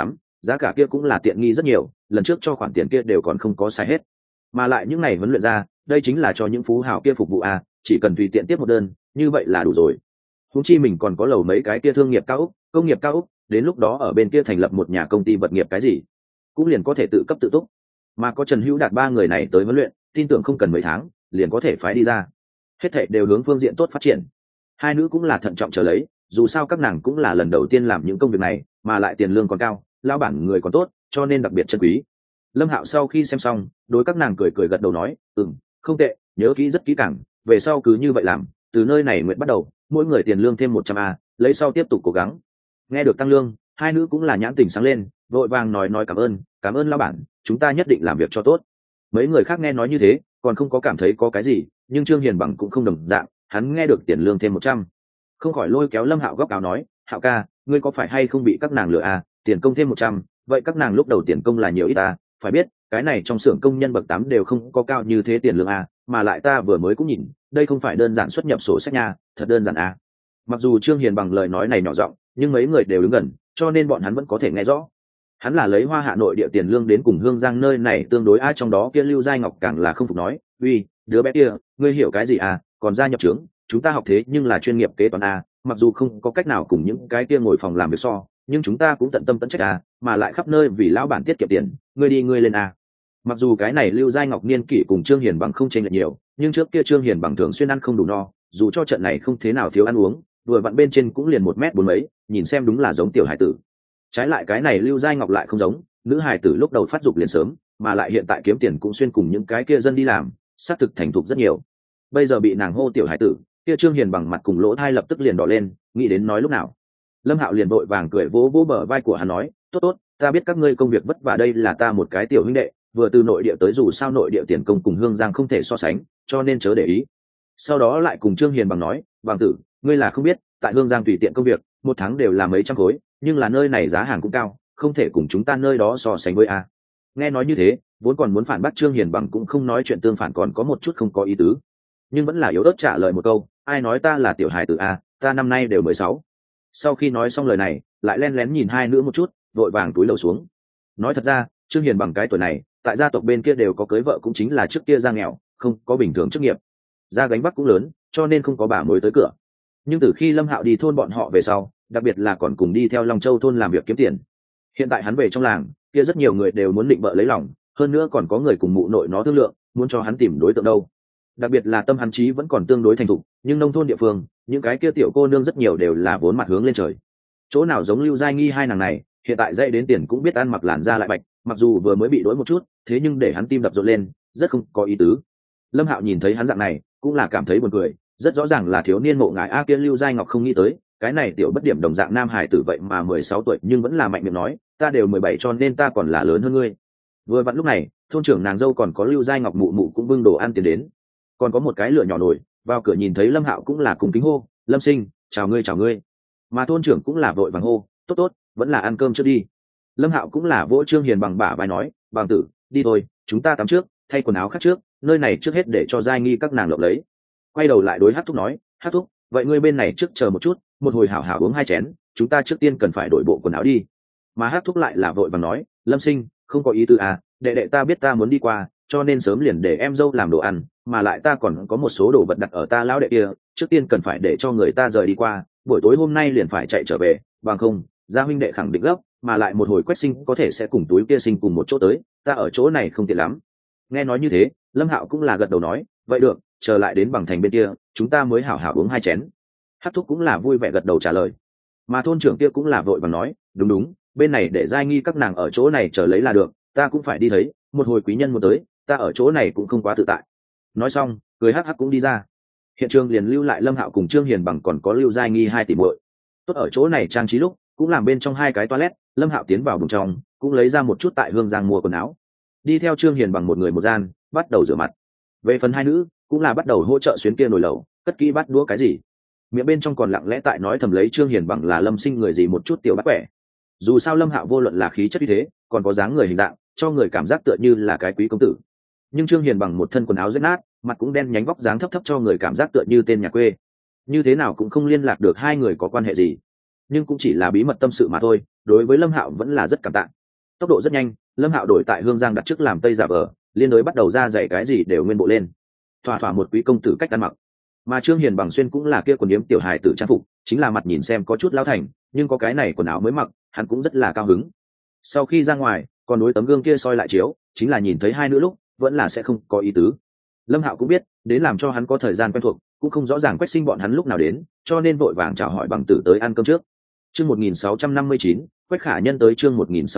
giá cả kia cũng là tiện nghi rất nhiều, lần trước cho khoản tiền kia đều còn không có xài hết. Mà lại những này huấn luyện ra, đây chính là cho những phú hào kia phục vụ à, chỉ cần tùy tiện tiếp một đơn, như vậy là đủ rồi. Huống chi mình còn có lầu mấy cái kia thương nghiệp cao ốc, công nghiệp cao ốc, đến lúc đó ở bên kia thành lập một nhà công ty vật nghiệp cái gì, cũng liền có thể tự cấp tự túc. Mà có Trần Hữu Đạt ba người này tới huấn luyện, tin tưởng không cần mấy tháng, liền có thể phái đi ra. Hết thảy đều hướng phương diện tốt phát triển. Hai nữ cũng là thận trọng chờ lấy, dù sao các nàng cũng là lần đầu tiên làm những công việc này, mà lại tiền lương còn cao, lao bản người còn tốt, cho nên đặc biệt trân quý. Lâm Hạo sau khi xem xong, đối các nàng cười cười gật đầu nói, không tệ, nhớ kỹ rất kỹ càng, về sau cứ như vậy làm, từ nơi này nguyện bắt đầu, mỗi người tiền lương thêm 100 a, lấy sau tiếp tục cố gắng. Nghe được tăng lương, hai nữ cũng là nhãn tình sáng lên, vội vàng nói cảm ơn lao bản, chúng ta nhất định làm việc cho tốt. Mấy người khác nghe nói như thế, còn không có cảm thấy có cái gì, nhưng Trương Hiền Bằng cũng không đồng dạng, hắn nghe được tiền lương thêm 100, không khỏi lôi kéo Lâm Hạo góc áo nói, Hạo ca, ngươi có phải hay không bị các nàng lừa à, tiền công thêm 100, vậy các nàng lúc đầu tiền công là nhiều ít à, phải biết cái này trong xưởng công nhân bậc 8 đều không có cao như thế tiền lương à, mà lại ta vừa mới cũng nhìn, đây không phải đơn giản xuất nhập sổ sách nha, thật đơn giản à. Mặc dù Trương Hiền Bằng lời nói này nhỏ giọng, nhưng mấy người đều đứng gần, cho nên bọn hắn vẫn có thể nghe rõ. Hắn là lấy Hoa Hạ nội địa tiền lương đến cùng Hương Giang nơi này tương đối ai, trong đó kia Lưu Giai Ngọc càng là không phục nói, uy, đứa bé kia, ngươi hiểu cái gì à, còn gia nhập trưởng, chúng ta học thế nhưng là chuyên nghiệp kế toán à, mặc dù không có cách nào cùng những cái kia ngồi phòng làm việc so, nhưng chúng ta cũng tận tâm tận trách à, mà lại khắp nơi vì lão bản tiết kiệm tiền, ngươi đi ngươi lên à. Mặc dù cái này Lưu Giai Ngọc niên kỷ cùng Trương Hiền Bằng không chênh lệch nhiều, nhưng trước kia Trương Hiền Bằng thường xuyên ăn không đủ no, dù cho trận này không thế nào thiếu ăn uống, vừa vặn bên trên cũng liền 1m4 mấy, nhìn xem đúng là giống tiểu hải tử. Trái lại cái này Lưu Giai Ngọc lại không giống, nữ hải tử lúc đầu phát dục liền sớm, mà lại hiện tại kiếm tiền cũng xuyên cùng những cái kia dân đi làm, xác thực thành thục rất nhiều. Bây giờ bị nàng hô tiểu hải tử, kia Trương Hiền Bằng mặt cùng lỗ thai lập tức liền đỏ lên, nghĩ đến nói lúc nào. Lâm Hạo liền vội vàng cười vỗ vỗ bờ vai của hắn nói, tốt, ta biết các ngươi công việc vất vả, đây là ta một cái tiểu huynh đệ, vừa từ nội địa tới, dù sao nội địa tiền công cùng Hương Giang không thể so sánh, cho nên chớ để ý. Sau đó lại cùng Trương Hiền Bằng nói, Bằng tử, ngươi là không biết, tại Hương Giang tùy tiện công việc, một tháng đều là mấy trăm khối, nhưng là nơi này giá hàng cũng cao, không thể cùng chúng ta nơi đó so sánh với a. Nghe nói như thế, vốn còn muốn phản bác Trương Hiền Bằng cũng không nói chuyện tương phản, còn có một chút không có ý tứ, nhưng vẫn là yếu ớt trả lời một câu, ai nói ta là tiểu hài tử a, ta năm nay đều 16. Sau khi nói xong lời này, lại len lén nhìn hai nữ một chút, vội vàng túi lầu xuống. Nói thật ra, Trương Hiền Bằng cái tuổi này, tại gia tộc bên kia đều có cưới vợ, cũng chính là trước kia gia nghèo, không có bình thường chức nghiệp, gia gánh vác cũng lớn, cho nên không có bà mối tới cửa. Nhưng từ khi Lâm Hạo đi thôn bọn họ về sau, đặc biệt là còn cùng đi theo Long Châu thôn làm việc kiếm tiền, hiện tại hắn về trong làng kia, rất nhiều người đều muốn định vợ lấy lòng, hơn nữa còn có người cùng mụ nội nó thương lượng, muốn cho hắn tìm đối tượng đâu. Đặc biệt là tâm hắn trí vẫn còn tương đối thành thục, nhưng nông thôn địa phương, những cái kia tiểu cô nương rất nhiều đều là vốn mặt hướng lên trời. Chỗ nào giống Lưu Giai Nghi hai nàng này, hiện tại dậy đến tiền cũng biết ăn mặc, làn da lại bạch, mặc dù vừa mới bị đỗi một chút, thế nhưng để hắn tim đập rộn lên, rất không có ý tứ. Lâm Hạo nhìn thấy hắn dạng này, cũng là cảm thấy buồn cười, rất rõ ràng là thiếu niên mộ ngải a kia Lưu Giai Ngọc không nghĩ tới, cái này tiểu bất điểm đồng dạng nam hải tử vậy mà 16 tuổi nhưng vẫn là mạnh miệng nói, ta đều 17 cho nên ta còn là lớn hơn ngươi. Vừa vặn lúc này, thôn trưởng nàng dâu còn có Lưu Giai Ngọc mụ cũng bưng đồ ăn tiền đến, còn có một cái lửa nhỏ nổi, vào cửa nhìn thấy Lâm Hạo cũng là cùng kính hô, Lâm sinh, chào ngươi. Mà thôn trưởng cũng là vội vàng hô, tốt, vẫn là ăn cơm trước đi. Lâm Hạo cũng là vỗ Trương Hiền Bằng bả vai nói, Bằng tử, đi thôi, chúng ta tắm trước, thay quần áo khác trước, nơi này trước hết để cho Giai Nghi các nàng lộc lấy. Quay đầu lại đối Hát Thúc nói, Hát Thúc, vậy ngươi bên này trước chờ một chút, một hồi hảo hảo uống 2 chén, chúng ta trước tiên cần phải đổi bộ quần áo đi. Mà Hát Thúc lại là vội vàng nói, Lâm sinh, không có ý tư à, đệ ta biết ta muốn đi qua, cho nên sớm liền để em dâu làm đồ ăn, mà lại ta còn có một số đồ vật đặt ở ta lão đệ kia, trước tiên cần phải để cho người ta rời đi qua, buổi tối hôm nay liền phải chạy trở về, bằng không gia huynh đệ khẳng định gấp, mà lại một hồi Quách Sinh có thể sẽ cùng túi kia sinh cùng một chỗ tới, ta ở chỗ này không tiện lắm. Nghe nói như thế, Lâm Hạo cũng là gật đầu nói, vậy được, chờ lại đến Bằng Thành bên kia, chúng ta mới hảo hảo uống 2 chén. Hát Thúc cũng là vui vẻ gật đầu trả lời, mà thôn trưởng kia cũng là vội vàng nói, đúng, bên này để Giai Nghi các nàng ở chỗ này chờ lấy là được, ta cũng phải đi thấy, một hồi quý nhân muốn tới, ta ở chỗ này cũng không quá tự tại. Nói xong, cười hắc cũng đi ra. Hiện trường liền lưu lại Lâm Hạo cùng Trương Hiền Bằng còn có Lưu Giai Nghi 2 tỷ muội. Tốt ở chỗ này trang trí lúc, cũng làm bên trong 2 cái toilet, Lâm Hạo tiến vào buồng trong, cũng lấy ra một chút tại Hương Giang mua quần áo. Đi theo Trương Hiền Bằng một người một gian, bắt đầu rửa mặt. Về phần hai nữ, cũng là bắt đầu hỗ trợ xuyến kia nồi lẩu, cất kỹ bát đũa cái gì. Miệng bên trong còn lặng lẽ tại nói thầm lấy Trương Hiền Bằng là Lâm sinh người gì một chút tiểu bắt quẻ. Dù sao Lâm Hạo vô luận là khí chất như thế, còn có dáng người hình dạng, cho người cảm giác tựa như là cái quý công tử. Nhưng Trương Hiền Bằng một thân quần áo rách nát, mặt cũng đen nhánh, vóc dáng thấp cho người cảm giác tựa như tên nhà quê. Như thế nào cũng không liên lạc được hai người có quan hệ gì, nhưng cũng chỉ là bí mật tâm sự mà thôi. Đối với Lâm Hạo vẫn là rất cảm tạ. tốc độ rất nhanh, Lâm Hạo đổi tại Hương Giang đặt trước làm tây giả vờ, liên đối bắt đầu ra dạy cái gì đều nguyên bộ lên, thỏa thỏa một quý công tử cách ăn mặc. Mà Trương Hiền bằng xuyên cũng là kia quần yếm tiểu hài tử trang phục, chính là mặt nhìn xem có chút lão thành, nhưng có cái này quần áo mới mặc, hắn cũng rất là cao hứng. Sau khi ra ngoài, còn đối tấm gương kia soi lại chiếu, chính là nhìn thấy hai nữ lúc, vẫn là sẽ không có ý tứ. Lâm Hạo cũng biết, đến làm cho hắn có thời gian quen thuộc, cũng không rõ ràng Quách Sinh bọn hắn lúc nào đến, cho nên vội vàng chào hỏi bằng tử tới ăn cơm trước. Chương 1659, Quách Khả Nhân tới chương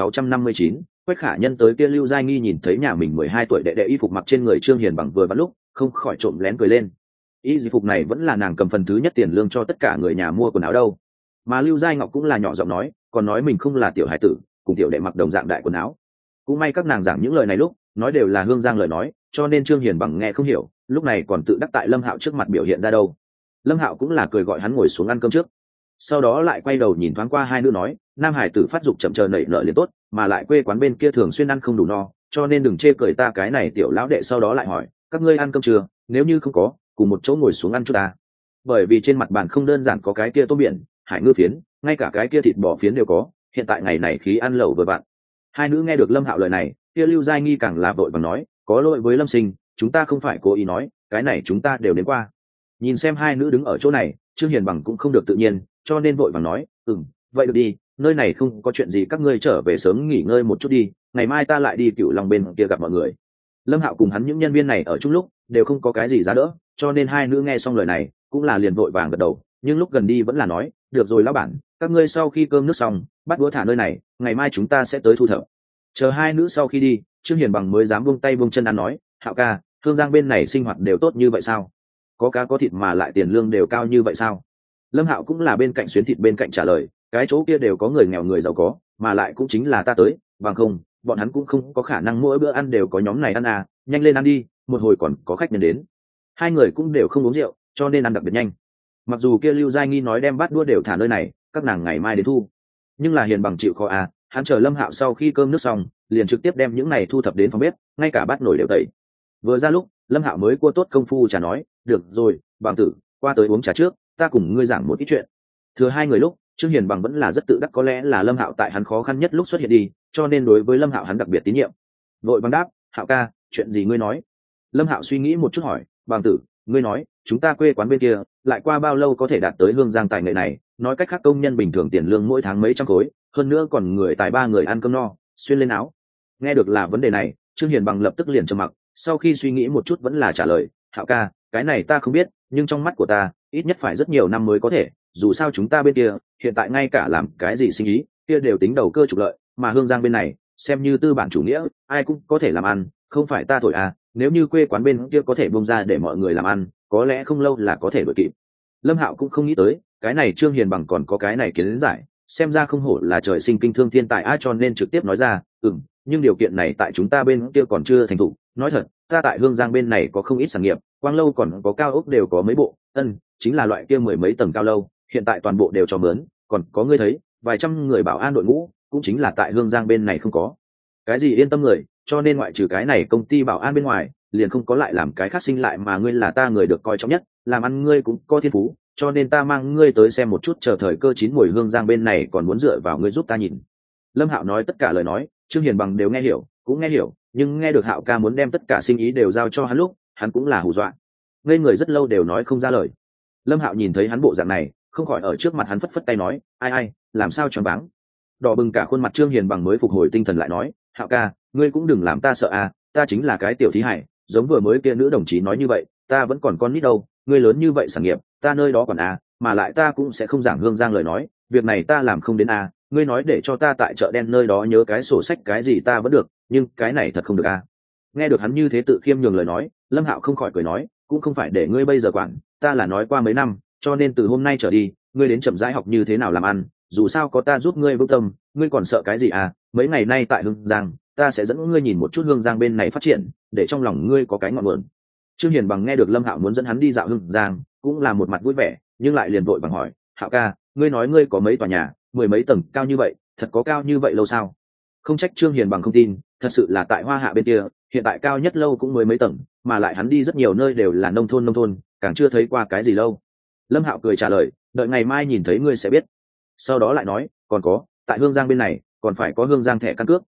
1659, Quách Khả Nhân tới kia Lưu Giai Nghi nhìn thấy nhà mình 12 tuổi đệ đệ y phục mặc trên người Trương Hiền bằng vừa vặn lúc, không khỏi trộm lén cười lên. Y phục này vẫn là nàng cầm phần thứ nhất tiền lương cho tất cả người nhà mua quần áo đâu. Mà Lưu Giai Ngọc cũng là nhỏ giọng nói, còn nói mình không là tiểu hải tử, cùng tiểu đệ mặc đồng dạng đại quần áo. Cũng may các nàng giảng những lời này lúc, nói đều là Hương Giang lời nói, cho nên Trương Hiền bằng nghe không hiểu, lúc này còn tự đắc tại Lâm Hạo trước mặt biểu hiện ra đâu. Lâm Hạo cũng là cười gọi hắn ngồi xuống ăn cơm trước, sau đó lại quay đầu nhìn thoáng qua hai nữ nói, nam hải tử phát dục chậm chờ nảy nở liền tốt, mà lại quê quán bên kia thường xuyên ăn không đủ no, cho nên đừng chê cười ta cái này tiểu lão đệ. Sau đó lại hỏi, các ngươi ăn cơm chưa, nếu như không có, cùng một chỗ ngồi xuống ăn chút ta. Bởi vì trên mặt bàn không đơn giản có cái kia tôm biển, hải ngư phiến, ngay cả cái kia thịt bò phiến đều có, hiện tại ngày này khí ăn lẩu vừa vặn. Hai nữ nghe được Lâm Hạo lời này, kia Lưu Giai Nghi càng là vội vàng nói, có lỗi với Lâm Sinh, chúng ta không phải cố ý nói, cái này chúng ta đều đến qua. Nhìn xem hai nữ đứng ở chỗ này, Trương Hiền bằng cũng không được tự nhiên, cho nên vội vàng nói, vậy được đi, nơi này không có chuyện gì, các ngươi trở về sớm nghỉ ngơi một chút đi, ngày mai ta lại đi Cửu Long bên kia gặp mọi người. Lâm Hạo cùng hắn những nhân viên này ở chung lúc đều không có cái gì giá đỡ, cho nên hai nữ nghe xong lời này cũng là liền vội vàng gật đầu, nhưng lúc gần đi vẫn là nói, được rồi lão bản, các ngươi sau khi cơm nước xong bắt đũa thả nơi này, ngày mai chúng ta sẽ tới thu thập. Chờ hai nữ sau khi đi, Trương Hiền bằng mới dám buông tay buông chân ăn nói, Hạo ca, Hương Giang bên này sinh hoạt đều tốt như vậy sao? Có cá có thịt mà lại tiền lương đều cao như vậy sao? Lâm Hạo cũng là bên cạnh xuyến thịt bên cạnh trả lời, cái chỗ kia đều có người nghèo người giàu có, mà lại cũng chính là ta tới, bằng không bọn hắn cũng không có khả năng mỗi bữa ăn đều có nhóm này ăn à, nhanh lên ăn đi, một hồi còn có khách nhân đến. Hai người cũng đều không uống rượu, cho nên ăn đặc biệt nhanh. Mặc dù kia Lưu Giai Nghi nói đem bát đũa đều thả nơi này, các nàng ngày mai đến thu, nhưng là Hiền bằng chịu khó à, hắn chờ Lâm Hạo sau khi cơm nước xong, liền trực tiếp đem những này thu thập đến phòng bếp, ngay cả bát nồi đều tẩy. Vừa ra lúc, Lâm Hạo mới cua tốt công phu trà nói, được rồi, bằng tử, qua tới uống trà trước, ta cùng ngươi giảng một ít chuyện. Thừa hai người lúc, Trương Hiền bằng vẫn là rất tự đắc, có lẽ là Lâm Hạo tại hắn khó khăn nhất lúc xuất hiện đi, cho nên đối với Lâm Hạo hắn đặc biệt tín nhiệm. Vội bằng đáp, Hạo ca, chuyện gì ngươi nói? Lâm Hạo suy nghĩ một chút hỏi, bằng tử, ngươi nói chúng ta quê quán bên kia lại qua bao lâu có thể đạt tới Hương Giang tài nghệ này? Nói cách khác công nhân bình thường tiền lương mỗi tháng mấy trăm khối, hơn nữa còn người tài ba người ăn cơm no, xuyên lên áo. Nghe được là vấn đề này, Trương Hiền bằng lập tức liền trầm mặc, sau khi suy nghĩ một chút vẫn là trả lời, Hạo ca, cái này ta không biết, nhưng trong mắt của ta ít nhất phải rất nhiều năm mới có thể, dù sao chúng ta bên kia hiện tại ngay cả làm cái gì sinh ý kia đều tính đầu cơ trục lợi, mà Hương Giang bên này xem như tư bản chủ nghĩa, ai cũng có thể làm ăn, không phải ta thổi à, nếu như quê quán bên kia có thể bông ra để mọi người làm ăn, có lẽ không lâu là có thể đuổi kịp. Lâm Hạo cũng không nghĩ tới cái này Trương Hiền bằng còn có cái này kiến giải, xem ra không hổ là trời sinh kinh thương thiên tài cho nên trực tiếp nói ra, nhưng điều kiện này tại chúng ta bên kia còn chưa thành thục. Nói thật, ta tại Hương Giang bên này có không ít sản nghiệp, Quang Lâu còn có cao ốc đều có mấy bộ, chính là loại kia mười mấy tầng cao lâu, hiện tại toàn bộ đều cho mướn, còn có ngươi thấy, vài trăm người bảo an đội ngũ, cũng chính là tại Hương Giang bên này không có. Cái gì yên tâm người, cho nên ngoại trừ cái này công ty bảo an bên ngoài, liền không có lại làm cái khác sinh lại, mà ngươi là ta người được coi trọng nhất, làm ăn ngươi cũng có thiên phú, cho nên ta mang ngươi tới xem một chút, chờ thời cơ chín mùi Hương Giang bên này còn muốn dựa vào ngươi giúp ta nhìn. Lâm Hạo nói tất cả lời nói, Trương Hiền bằng đều nghe hiểu, cũng nghe hiểu, nhưng nghe được Hạo ca muốn đem tất cả sinh ý đều giao cho hắn lúc, hắn cũng là hù dọa. Ngây người rất lâu đều nói không ra lời. Lâm Hạo nhìn thấy hắn bộ dạng này, không khỏi ở trước mặt hắn phất phất tay nói, ai, làm sao choáng váng. Đỏ bừng cả khuôn mặt Trương Hiền bằng mới phục hồi tinh thần lại nói, Hạo ca, ngươi cũng đừng làm ta sợ à, ta chính là cái tiểu thí hải, giống vừa mới kia nữ đồng chí nói như vậy, ta vẫn còn con nít đâu, ngươi lớn như vậy sản nghiệp, ta nơi đó còn à, mà lại ta cũng sẽ không giảng Hương Giang lời nói, việc này ta làm không đến à, ngươi nói để cho ta tại chợ đen nơi đó nhớ cái sổ sách cái gì ta vẫn được, nhưng cái này thật không được à. Nghe được hắn như thế tự khiêm nhường lời nói, Lâm Hạo không khỏi cười nói, cũng không phải để ngươi bây giờ quản, ta là nói qua mấy năm, cho nên từ hôm nay trở đi, ngươi đến chậm rãi học như thế nào làm ăn, dù sao có ta giúp ngươi vững tâm, ngươi còn sợ cái gì à, mấy ngày nay tại Hương Giang, ta sẽ dẫn ngươi nhìn một chút Hương Giang bên này phát triển, để trong lòng ngươi có cái ngọn nguồn. Trương Hiền bằng nghe được Lâm Hạo muốn dẫn hắn đi dạo Hương Giang, cũng là một mặt vui vẻ, nhưng lại liền vội vàng hỏi, Hạo ca, ngươi nói ngươi có mấy tòa nhà, mười mấy tầng cao như vậy, thật có cao như vậy lâu sao? Không trách Trương Hiền bằng không tin, thật sự là tại Hoa Hạ bên kia, hiện tại cao nhất lâu cũng mười mấy tầng, mà lại hắn đi rất nhiều nơi đều là nông thôn, càng chưa thấy qua cái gì lâu. Lâm Hạo cười trả lời, đợi ngày mai nhìn thấy ngươi sẽ biết. Sau đó lại nói, còn có, tại Hương Giang bên này, còn phải có Hương Giang thẻ căn cước,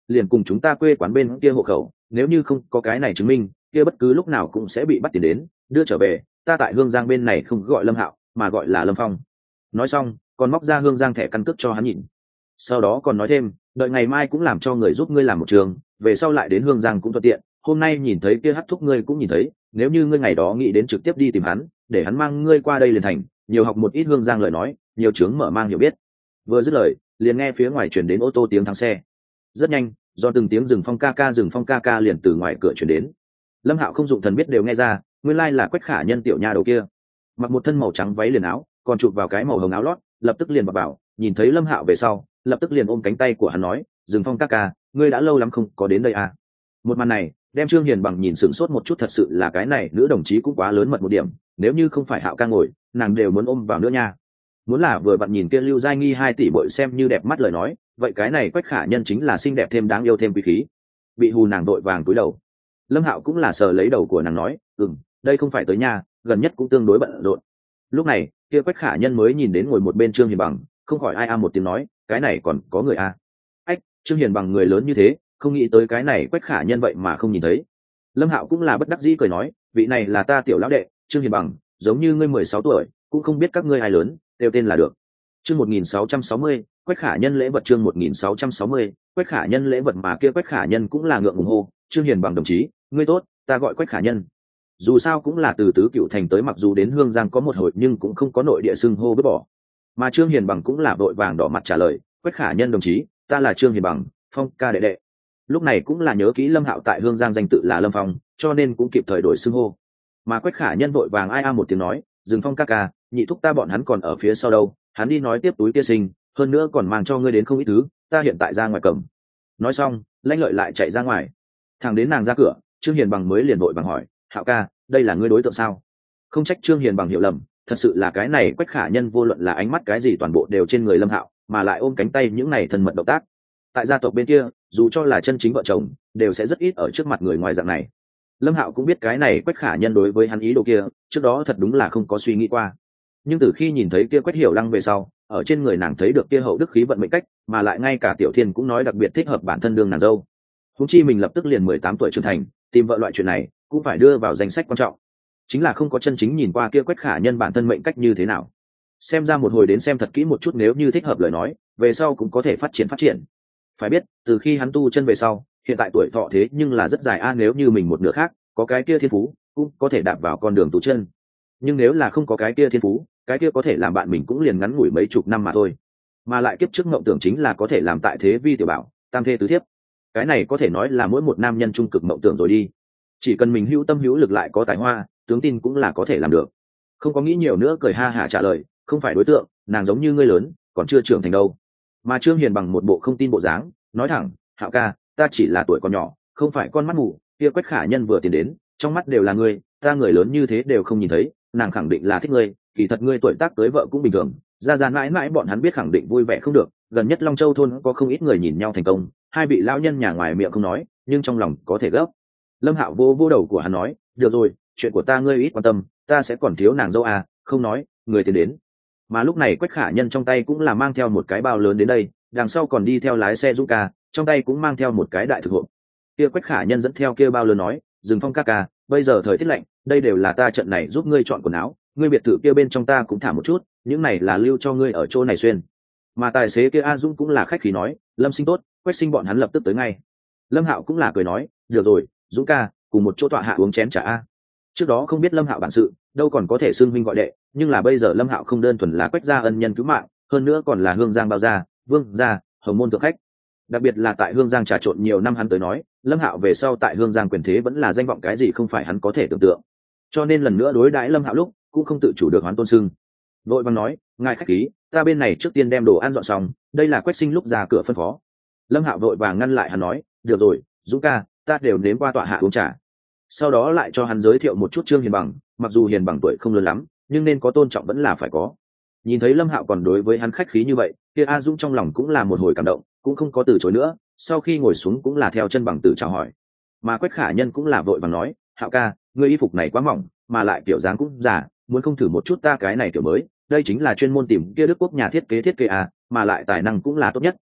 liền cùng chúng ta quê quán bên kia hộ khẩu, nếu như không có cái này chứng minh kia bất cứ lúc nào cũng sẽ bị bắt tiền đến đưa trở về. Ta tại Hương Giang bên này không gọi Lâm Hạo mà gọi là Lâm Phong. Nói xong còn móc ra Hương Giang thẻ căn cước cho hắn nhìn, sau đó còn nói thêm đợi ngày mai cũng làm cho người giúp ngươi làm một trường, về sau lại đến Hương Giang cũng thuận tiện. Hôm nay nhìn thấy kia hắt thúc ngươi cũng nhìn thấy, nếu như ngươi ngày đó nghĩ đến trực tiếp đi tìm hắn để hắn mang ngươi qua đây liền thành, nhiều học một ít Hương Giang lời nói, nhiều chướng mở mang hiểu biết. Vừa dứt lời liền nghe phía ngoài chuyển đến ô tô tiếng thắng xe. Rất nhanh do từng tiếng dừng Phong ca ca dừng Phong ca ca liền từ ngoài cửa chuyển đến. Lâm Hạo không dụng thần biết đều nghe ra, nguyên lai là Quách Khả Nhân tiểu nha đầu kia, mặc một thân màu trắng váy liền áo, còn chụp vào cái màu hồng áo lót, lập tức liền vào nhìn thấy Lâm Hạo về sau lập tức liền ôm cánh tay của hắn nói, dừng Phong ca ca, ngươi đã lâu lắm không có đến đây à. Một màn này đem Trương Hiền Bằng nhìn sửng sốt một chút, thật sự là cái này nữ đồng chí cũng quá lớn mật một điểm, nếu như không phải Hạo ca ngồi nàng đều muốn ôm vào nữa nha. Muốn là vừa vặn nhìn kia Lưu Giai Nghi 2 tỷ bội xem như đẹp mắt lời nói, vậy cái này Quách Khả Nhân chính là xinh đẹp thêm đáng yêu thêm quý khí. Bị hù nàng đội vàng cúi đầu. Lâm Hạo cũng là sờ lấy đầu của nàng nói, đây không phải tới nhà, gần nhất cũng tương đối bận rộn. Lúc này kia Quách Khả Nhân mới nhìn đến ngồi một bên Trương Hiền Bằng, không khỏi ai một tiếng nói, cái này còn có người a. Ách, Trương Hiền Bằng người lớn như thế không nghĩ tới cái này Quách Khả Nhân vậy mà không nhìn thấy. Lâm Hạo cũng là bất đắc dĩ cười nói, vị này là ta tiểu lão đệ Trương Hiền Bằng, giống như ngươi 16 tuổi cũng không biết các ngươi ai lớn, đều tên là được. Chương 1660, Quách Khả Nhân lễ vật. Chương 1660, Quách Khả Nhân lễ vật. Mà kia Quách Khả Nhân cũng là ngượng ngùng hô, Trương Hiền Bằng đồng chí, ngươi tốt, ta gọi Quách Khả Nhân. Dù sao cũng là từ Tứ Cựu Thành tới, mặc dù đến Hương Giang có một hồi nhưng cũng không có nội địa xưng hô vứt bỏ. Mà Trương Hiền Bằng cũng là vội vàng đỏ mặt trả lời, Quách Khả Nhân đồng chí, ta là Trương Hiền Bằng, Phong ca đệ đệ. Lúc này cũng là nhớ kỹ Lâm Hạo tại Hương Giang danh tự là Lâm Phong, cho nên cũng kịp thời đổi xưng hô. Mà Quách Khả Nhân vội vàng ai một tiếng nói, dừng Phong ca ca, nhị thúc ta bọn hắn còn ở phía sau đâu, hắn đi nói tiếp túi kia sinh, hơn nữa còn mang cho ngươi đến không ít thứ, ta hiện tại ra ngoài cầm. Nói xong Lãnh Lợi lại chạy ra ngoài. Thằng đến nàng ra cửa, Trương Hiền Bằng mới liền vội vàng hỏi, Hạo ca, đây là ngươi đối tượng sao? Không trách Trương Hiền Bằng hiểu lầm, thật sự là cái này Quách Khả Nhân vô luận là ánh mắt cái gì toàn bộ đều trên người Lâm Hạo, mà lại ôm cánh tay những này thân mật động tác. Tại gia tộc bên kia dù cho là chân chính vợ chồng đều sẽ rất ít ở trước mặt người ngoài dạng này. Lâm Hạo cũng biết cái này Quách Khả Nhân đối với hắn ý đồ kia trước đó thật đúng là không có suy nghĩ qua, nhưng từ khi nhìn thấy kia Quách Hiểu Lăng về sau, ở trên người nàng thấy được kia hậu đức khí vận mệnh cách, mà lại ngay cả Tiểu Thiên cũng nói đặc biệt thích hợp bản thân đương nàng dâu. Huống chi mình lập tức liền 18 tuổi trưởng thành, tìm vợ loại chuyện này cũng phải đưa vào danh sách quan trọng. Chính là không có chân chính nhìn qua kia Quách Khả Nhân bản thân mệnh cách như thế nào. Xem ra một hồi đến xem thật kỹ một chút, nếu như thích hợp lời nói, về sau cũng có thể phát triển. Phải biết, từ khi hắn tu chân về sau, hiện tại tuổi thọ thế nhưng là rất dài a, nếu như mình một nửa khác, có cái kia thiên phú, cũng có thể đạp vào con đường tu chân. Nhưng nếu là không có cái kia thiên phú, cái kia có thể làm bạn mình cũng liền ngắn ngủi mấy chục năm mà thôi. Mà lại kiếp trước mộng tưởng chính là có thể làm tại thế vi tiểu bảo, tam thê tứ thiếp. Cái này có thể nói là mỗi một nam nhân trung cực mộng tưởng rồi đi. Chỉ cần mình hữu tâm hữu lực lại có tài hoa, tướng tin cũng là có thể làm được. Không có nghĩ nhiều nữa, cười ha hả trả lời, không phải đối tượng, nàng giống như ngươi lớn, còn chưa trưởng thành đâu. Mà Trương Hiền Bằng một bộ không tin bộ dáng, nói thẳng, Hạo ca, ta chỉ là tuổi còn nhỏ, không phải con mắt mù. Kia Quách Khả Nhân vừa tiến đến, trong mắt đều là ngươi, ta người lớn như thế đều không nhìn thấy, nàng khẳng định là thích ngươi, kỳ thật ngươi tuổi tác tới vợ cũng bình thường. Ra mãi mãi bọn hắn biết khẳng định vui vẻ không được, gần nhất Long Châu thôn có không ít người nhìn nhau thành công, hai vị lão nhân nhà ngoài miệng không nói, nhưng trong lòng có thể gấp. Lâm Hạo vô đầu của hắn nói, được rồi, chuyện của ta ngươi ít quan tâm, ta sẽ còn thiếu nàng dâu à, không nói, người tiến đến. Mà lúc này Quách Khả Nhân trong tay cũng là mang theo một cái bao lớn đến đây, đằng sau còn đi theo lái xe Dũng ca, trong tay cũng mang theo một cái đại thực hộp. Kia Quách Khả Nhân dẫn theo kia bao lớn nói, dừng Phong ca ca, bây giờ thời tiết lạnh, đây đều là ta trận này giúp ngươi chọn quần áo, ngươi biệt thự kia bên trong ta cũng thả một chút, những này là lưu cho ngươi ở chỗ này xuyên. Mà tài xế kia A Dũng cũng là khách khí nói, Lâm sinh tốt, Quách sinh bọn hắn lập tức tới ngay. Lâm Hạo cũng là cười nói, được rồi, Dũng ca, cùng một chỗ tọa hạ uống chén trà a. Trước đó không biết Lâm Hạo bản sự, đâu còn có thể xưng huynh gọi đệ, nhưng là bây giờ Lâm Hạo không đơn thuần là Quách gia ân nhân cứu mạng, hơn nữa còn là Hương Giang bao gia, Vương gia, Hồng môn thượng khách. Đặc biệt là tại Hương Giang trà trộn nhiều năm, hắn tới nói, Lâm Hạo về sau tại Hương Giang quyền thế vẫn là danh vọng cái gì không phải hắn có thể tưởng tượng. Cho nên lần nữa đối đãi Lâm Hạo lúc cũng không tự chủ được hoán tôn sưng. Vội vàng nói, ngài khách khí, ta bên này trước tiên đem đồ ăn dọn xong, đây là Quách sinh lúc ra cửa phân phó. Lâm Hạo vội vàng ngăn lại hắn nói, được rồi, Dũng ca, ta đều nếm qua tọa hạ uống trà. Sau đó lại cho hắn giới thiệu một chút Trương Hiền Bằng, mặc dù Hiền Bằng tuổi không lớn lắm, nhưng nên có tôn trọng vẫn là phải có. Nhìn thấy Lâm Hạo còn đối với hắn khách khí như vậy, kia A Dũng trong lòng cũng là một hồi cảm động, cũng không có từ chối nữa, sau khi ngồi xuống cũng là theo chân Bằng Tử chào hỏi. Mà Quách Khả Nhân cũng là vội vàng nói, Hạo ca, ngươi y phục này quá mỏng, mà lại kiểu dáng cũng giả, muốn không thử một chút ta cái này kiểu mới, đây chính là chuyên môn tìm kia Đức Quốc nhà thiết kế à, mà lại tài năng cũng là tốt nhất,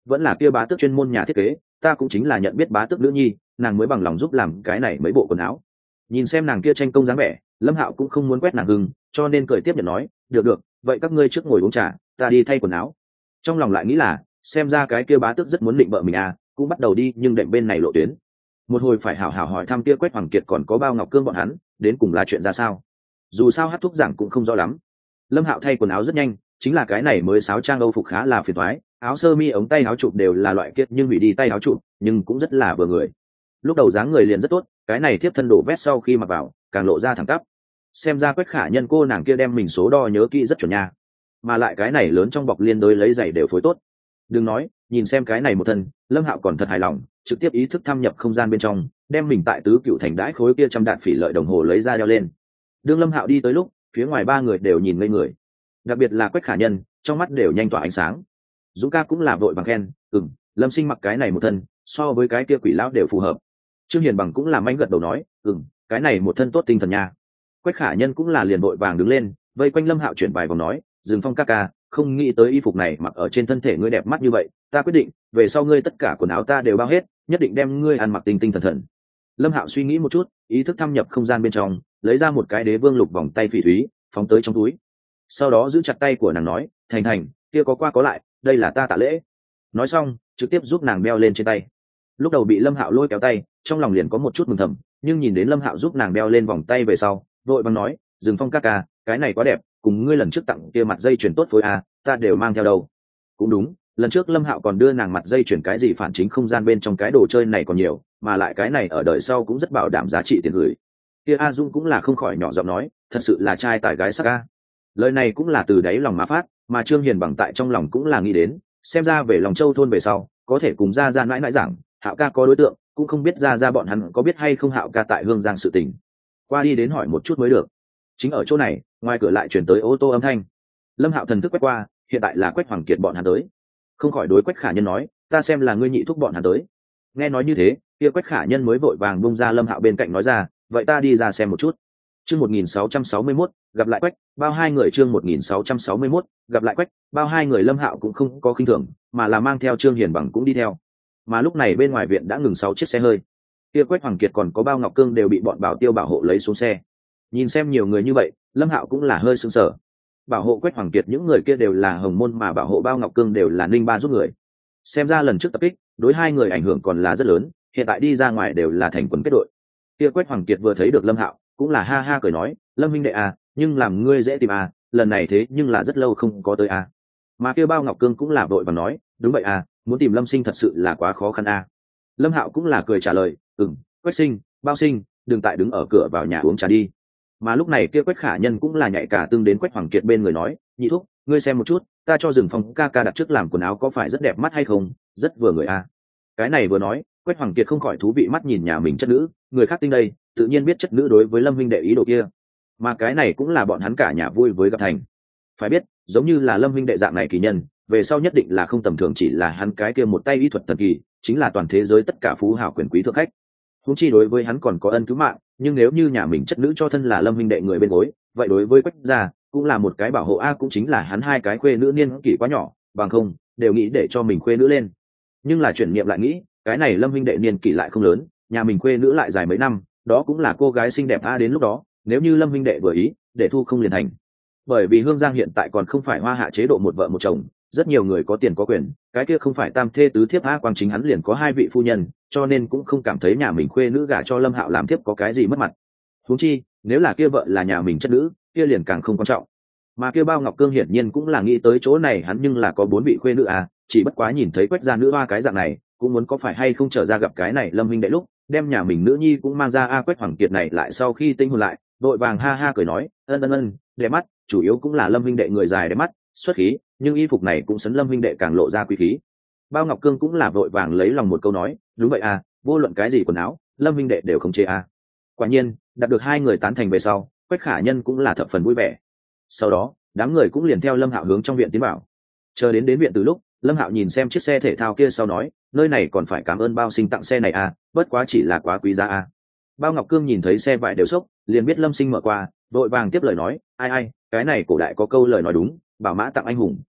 vẫn là kia bá tước chuyên môn nhà thiết kế, ta cũng chính là nhận biết bá tước nữ nhi, nàng mới bằng lòng giúp làm cái này mấy bộ quần áo. Nhìn xem nàng kia tranh công dáng vẻ, Lâm Hạo cũng không muốn quét nàng hưng, cho nên cười tiếp nhận nói, được được, vậy các ngươi trước ngồi uống trà, ta đi thay quần áo. Trong lòng lại nghĩ là, xem ra cái kia bá tước rất muốn định vợ mình à, cũng bắt đầu đi nhưng đệm bên này lộ tuyến. Một hồi phải hảo hảo hỏi thăm kia Quách Hoàng Kiệt còn có Bao Ngọc Cương bọn hắn, đến cùng là chuyện ra sao. Dù sao hát thuốc giảng cũng không rõ lắm. Lâm Hạo thay quần áo rất nhanh, chính là cái này mới sáo trang Âu phục khá là phiền toái, áo sơ mi ống tay áo chụp đều là loại kiết nhưng bị đi tay áo chụp, nhưng cũng rất là vừa người. Lúc đầu dáng người liền rất tốt, cái này tiếp thân đổ vest sau khi mặc vào, càng lộ ra thẳng tắp. Xem ra Quách Khả Nhân cô nàng kia đem mình số đo nhớ kỹ rất chuẩn nha. Mà lại cái này lớn trong bọc liên đôi lấy giày đều phối tốt. Đừng nói, nhìn xem cái này một thân, Lâm Hạo còn thật hài lòng, trực tiếp ý thức thâm nhập không gian bên trong, đem mình tại tứ cựu thành đãi khối kia trăm đạn phỉ lợi đồng hồ lấy ra đeo lên. Đương Lâm Hạo đi tới lúc, phía ngoài ba người đều nhìn ngây người, đặc biệt là Quách Khả Nhân, trong mắt đều nhanh tỏa ánh sáng. Dũng ca cũng là vội bằng khen, Lâm Sinh mặc cái này một thân, so với cái kia quỷ lão đều phù hợp. Trương Hiền Bằng cũng là manh gật đầu nói, cái này một thân tốt tinh thần nha. Quách Khả Nhân cũng là liền vội vàng đứng lên, vây quanh Lâm Hạo chuyển vài vòng nói, Dừng Phong ca ca, không nghĩ tới y phục này mặc ở trên thân thể ngươi đẹp mắt như vậy, ta quyết định, về sau ngươi tất cả quần áo ta đều bao hết, nhất định đem ngươi ăn mặc tinh tinh thần thần. Lâm Hạo suy nghĩ một chút, ý thức thâm nhập không gian bên trong, lấy ra một cái đế vương lục vòng tay phỉ thúy, phóng tới trong túi. Sau đó giữ chặt tay của nàng nói, Thành Thành, kia có qua có lại, đây là ta tạ lễ. Nói xong, trực tiếp giúp nàng đeo lên trên tay. Lúc đầu bị Lâm Hạo lôi kéo tay, trong lòng liền có một chút mừng thầm, nhưng nhìn đến Lâm Hạo giúp nàng đeo lên vòng tay về sau, vội vàng nói, Dừng Phong ca ca, cái này quá đẹp, cùng ngươi lần trước tặng kia mặt dây chuyền tốt phối à, ta đều mang theo đâu. Cũng đúng, lần trước Lâm Hạo còn đưa nàng mặt dây chuyền cái gì phản chính không gian bên trong cái đồ chơi này còn nhiều, mà lại cái này ở đời sau cũng rất bảo đảm giá trị tiền gửi. Kia A Dung cũng là không khỏi nhỏ giọng nói, thật sự là trai tài gái sắc a. Lời này cũng là từ đáy lòng mà phát, mà Trương Hiền Bằng tại trong lòng cũng là nghĩ đến, xem ra về lòng châu thôn về sau, có thể cùng ra mãi mãi giảng, Hạo ca có đối tượng, cũng không biết ra bọn hắn có biết hay không Hạo ca tại Hương Giang sự tình. Qua đi đến hỏi một chút mới được. Chính ở chỗ này, ngoài cửa lại truyền tới ô tô âm thanh. Lâm Hạo thần thức quét qua, hiện tại là Quách Hoàng Kiệt bọn hắn tới. Không khỏi đối Quách Khả Nhân nói, ta xem là ngươi nhị thúc bọn hắn tới. Nghe nói như thế, kia Quách Khả Nhân mới vội vàng bung ra Lâm Hạo bên cạnh nói ra, vậy ta đi ra xem một chút. Chương 1661, gặp lại Quách, bao hai người chương 1661, gặp lại Quách, bao hai người Lâm Hạo cũng không có khinh thường, mà là mang theo Trương Hiền Bằng cũng đi theo. Mà lúc này bên ngoài viện đã ngừng 6 chiếc xe hơi. Kia Quách Hoàng Kiệt còn có Bao Ngọc Cương đều bị bọn bảo tiêu bảo hộ lấy xuống xe. Nhìn xem nhiều người như vậy, Lâm Hạo cũng là hơi sững sờ. Bảo hộ Quách Hoàng Kiệt những người kia đều là Hồng Môn mà bảo hộ Bao Ngọc Cương đều là Ninh Ba giúp người. Xem ra lần trước tập kích, đối hai người ảnh hưởng còn là rất lớn, hiện tại đi ra ngoài đều là thành quần kết đội. Kia Quách Hoàng Kiệt vừa thấy được Lâm Hạo, cũng là ha ha cười nói, Lâm huynh đệ à, nhưng làm ngươi dễ tìm à, lần này thế nhưng là rất lâu không có tới à. Mà kia Bao Ngọc Cương cũng là vội và nói, đúng vậy à, muốn tìm Lâm Sinh thật sự là quá khó khăn à. Lâm Hạo cũng là cười trả lời, Quách Sinh, Bao Sinh, đừng tại đứng ở cửa vào nhà uống trà đi. Mà lúc này kia Quách Khả Nhân cũng là nhạy cả tương đến Quách Hoàng Kiệt bên người nói, nhị thúc, ngươi xem một chút, ta cho Dừng Phong ca ca đặt trước làm quần áo có phải rất đẹp mắt hay không, rất vừa người à. Cái này vừa nói, Quách Hoàng Kiệt không khỏi thú vị mắt nhìn nhà mình chất nữ, người khác tinh đây, tự nhiên biết chất nữ đối với Lâm huynh đệ ý đồ kia, mà cái này cũng là bọn hắn cả nhà vui với gặp thành. Phải biết, giống như là Lâm huynh đệ dạng này kỳ nhân, về sau nhất định là không tầm thường, chỉ là hắn cái kia một tay y thuật thần kỳ, chính là toàn thế giới tất cả phú hào quyền quý thượng khách. Huống chi đối với hắn còn có ân cứu mạng, nhưng nếu như nhà mình chất nữ cho thân là Lâm huynh đệ người bên gối, vậy đối với Quách gia cũng là một cái bảo hộ a, cũng chính là hắn hai cái khuê nữ niên kỷ quá nhỏ, bằng không đều nghĩ để cho mình khuê nữ lên. Nhưng là chuyển niệm lại nghĩ, cái này Lâm huynh đệ niên kỷ lại không lớn, nhà mình khuê nữ lại dài mấy năm, đó cũng là cô gái xinh đẹp a, đến lúc đó nếu như Lâm huynh đệ vừa ý, để thu không liền thành. Bởi vì Hương Giang hiện tại còn không phải hoa hạ chế độ một vợ một chồng, rất nhiều người có tiền có quyền, cái kia không phải tam thê tứ thiếp a, quang chính hắn liền có hai vị phu nhân, cho nên cũng không cảm thấy nhà mình khuê nữ gả cho Lâm Hạo làm thiếp có cái gì mất mặt. Huống chi, nếu là kia vợ là nhà mình chất nữ, kia liền càng không quan trọng. Mà kia Bao Ngọc Cương hiển nhiên cũng là nghĩ tới chỗ này, hắn nhưng là có 4 vị khuê nữ à, chỉ bất quá nhìn thấy Quách gia nữ hoa cái dạng này, cũng muốn có phải hay không trở ra gặp cái này Lâm huynh đệ lúc, đem nhà mình nữ nhi cũng mang ra a. Quách Hoàng Kiệt này lại sau khi tinh hồn lại, đội vàng ha ha cười nói, ân, đẹp mắt, chủ yếu cũng là Lâm huynh đệ người dài đẹp mắt, xuất khí, nhưng y phục này cũng sấn Lâm huynh đệ càng lộ ra quý khí. Bao Ngọc Cương cũng là vội vàng lấy lòng một câu nói, đúng vậy à, vô luận cái gì quần áo, Lâm huynh đệ đều không chê à. Quả nhiên, đạt được hai người tán thành về sau, Quách Khả Nhân cũng là thập phần vui vẻ. Sau đó, đám người cũng liền theo Lâm Hạo hướng trong viện tiến vào. Chờ đến viện từ lúc, Lâm Hạo nhìn xem chiếc xe thể thao kia sau nói, nơi này còn phải cảm ơn Bao Sinh tặng xe này à, bất quá chỉ là quá quý giá à. Bao Ngọc Cương nhìn thấy xe vải đều sốc, liền biết Lâm Sinh mở qua, vội vàng tiếp lời nói, ai, cái này cổ đại có câu lời nói đúng, bảo mã tặng anh hùng,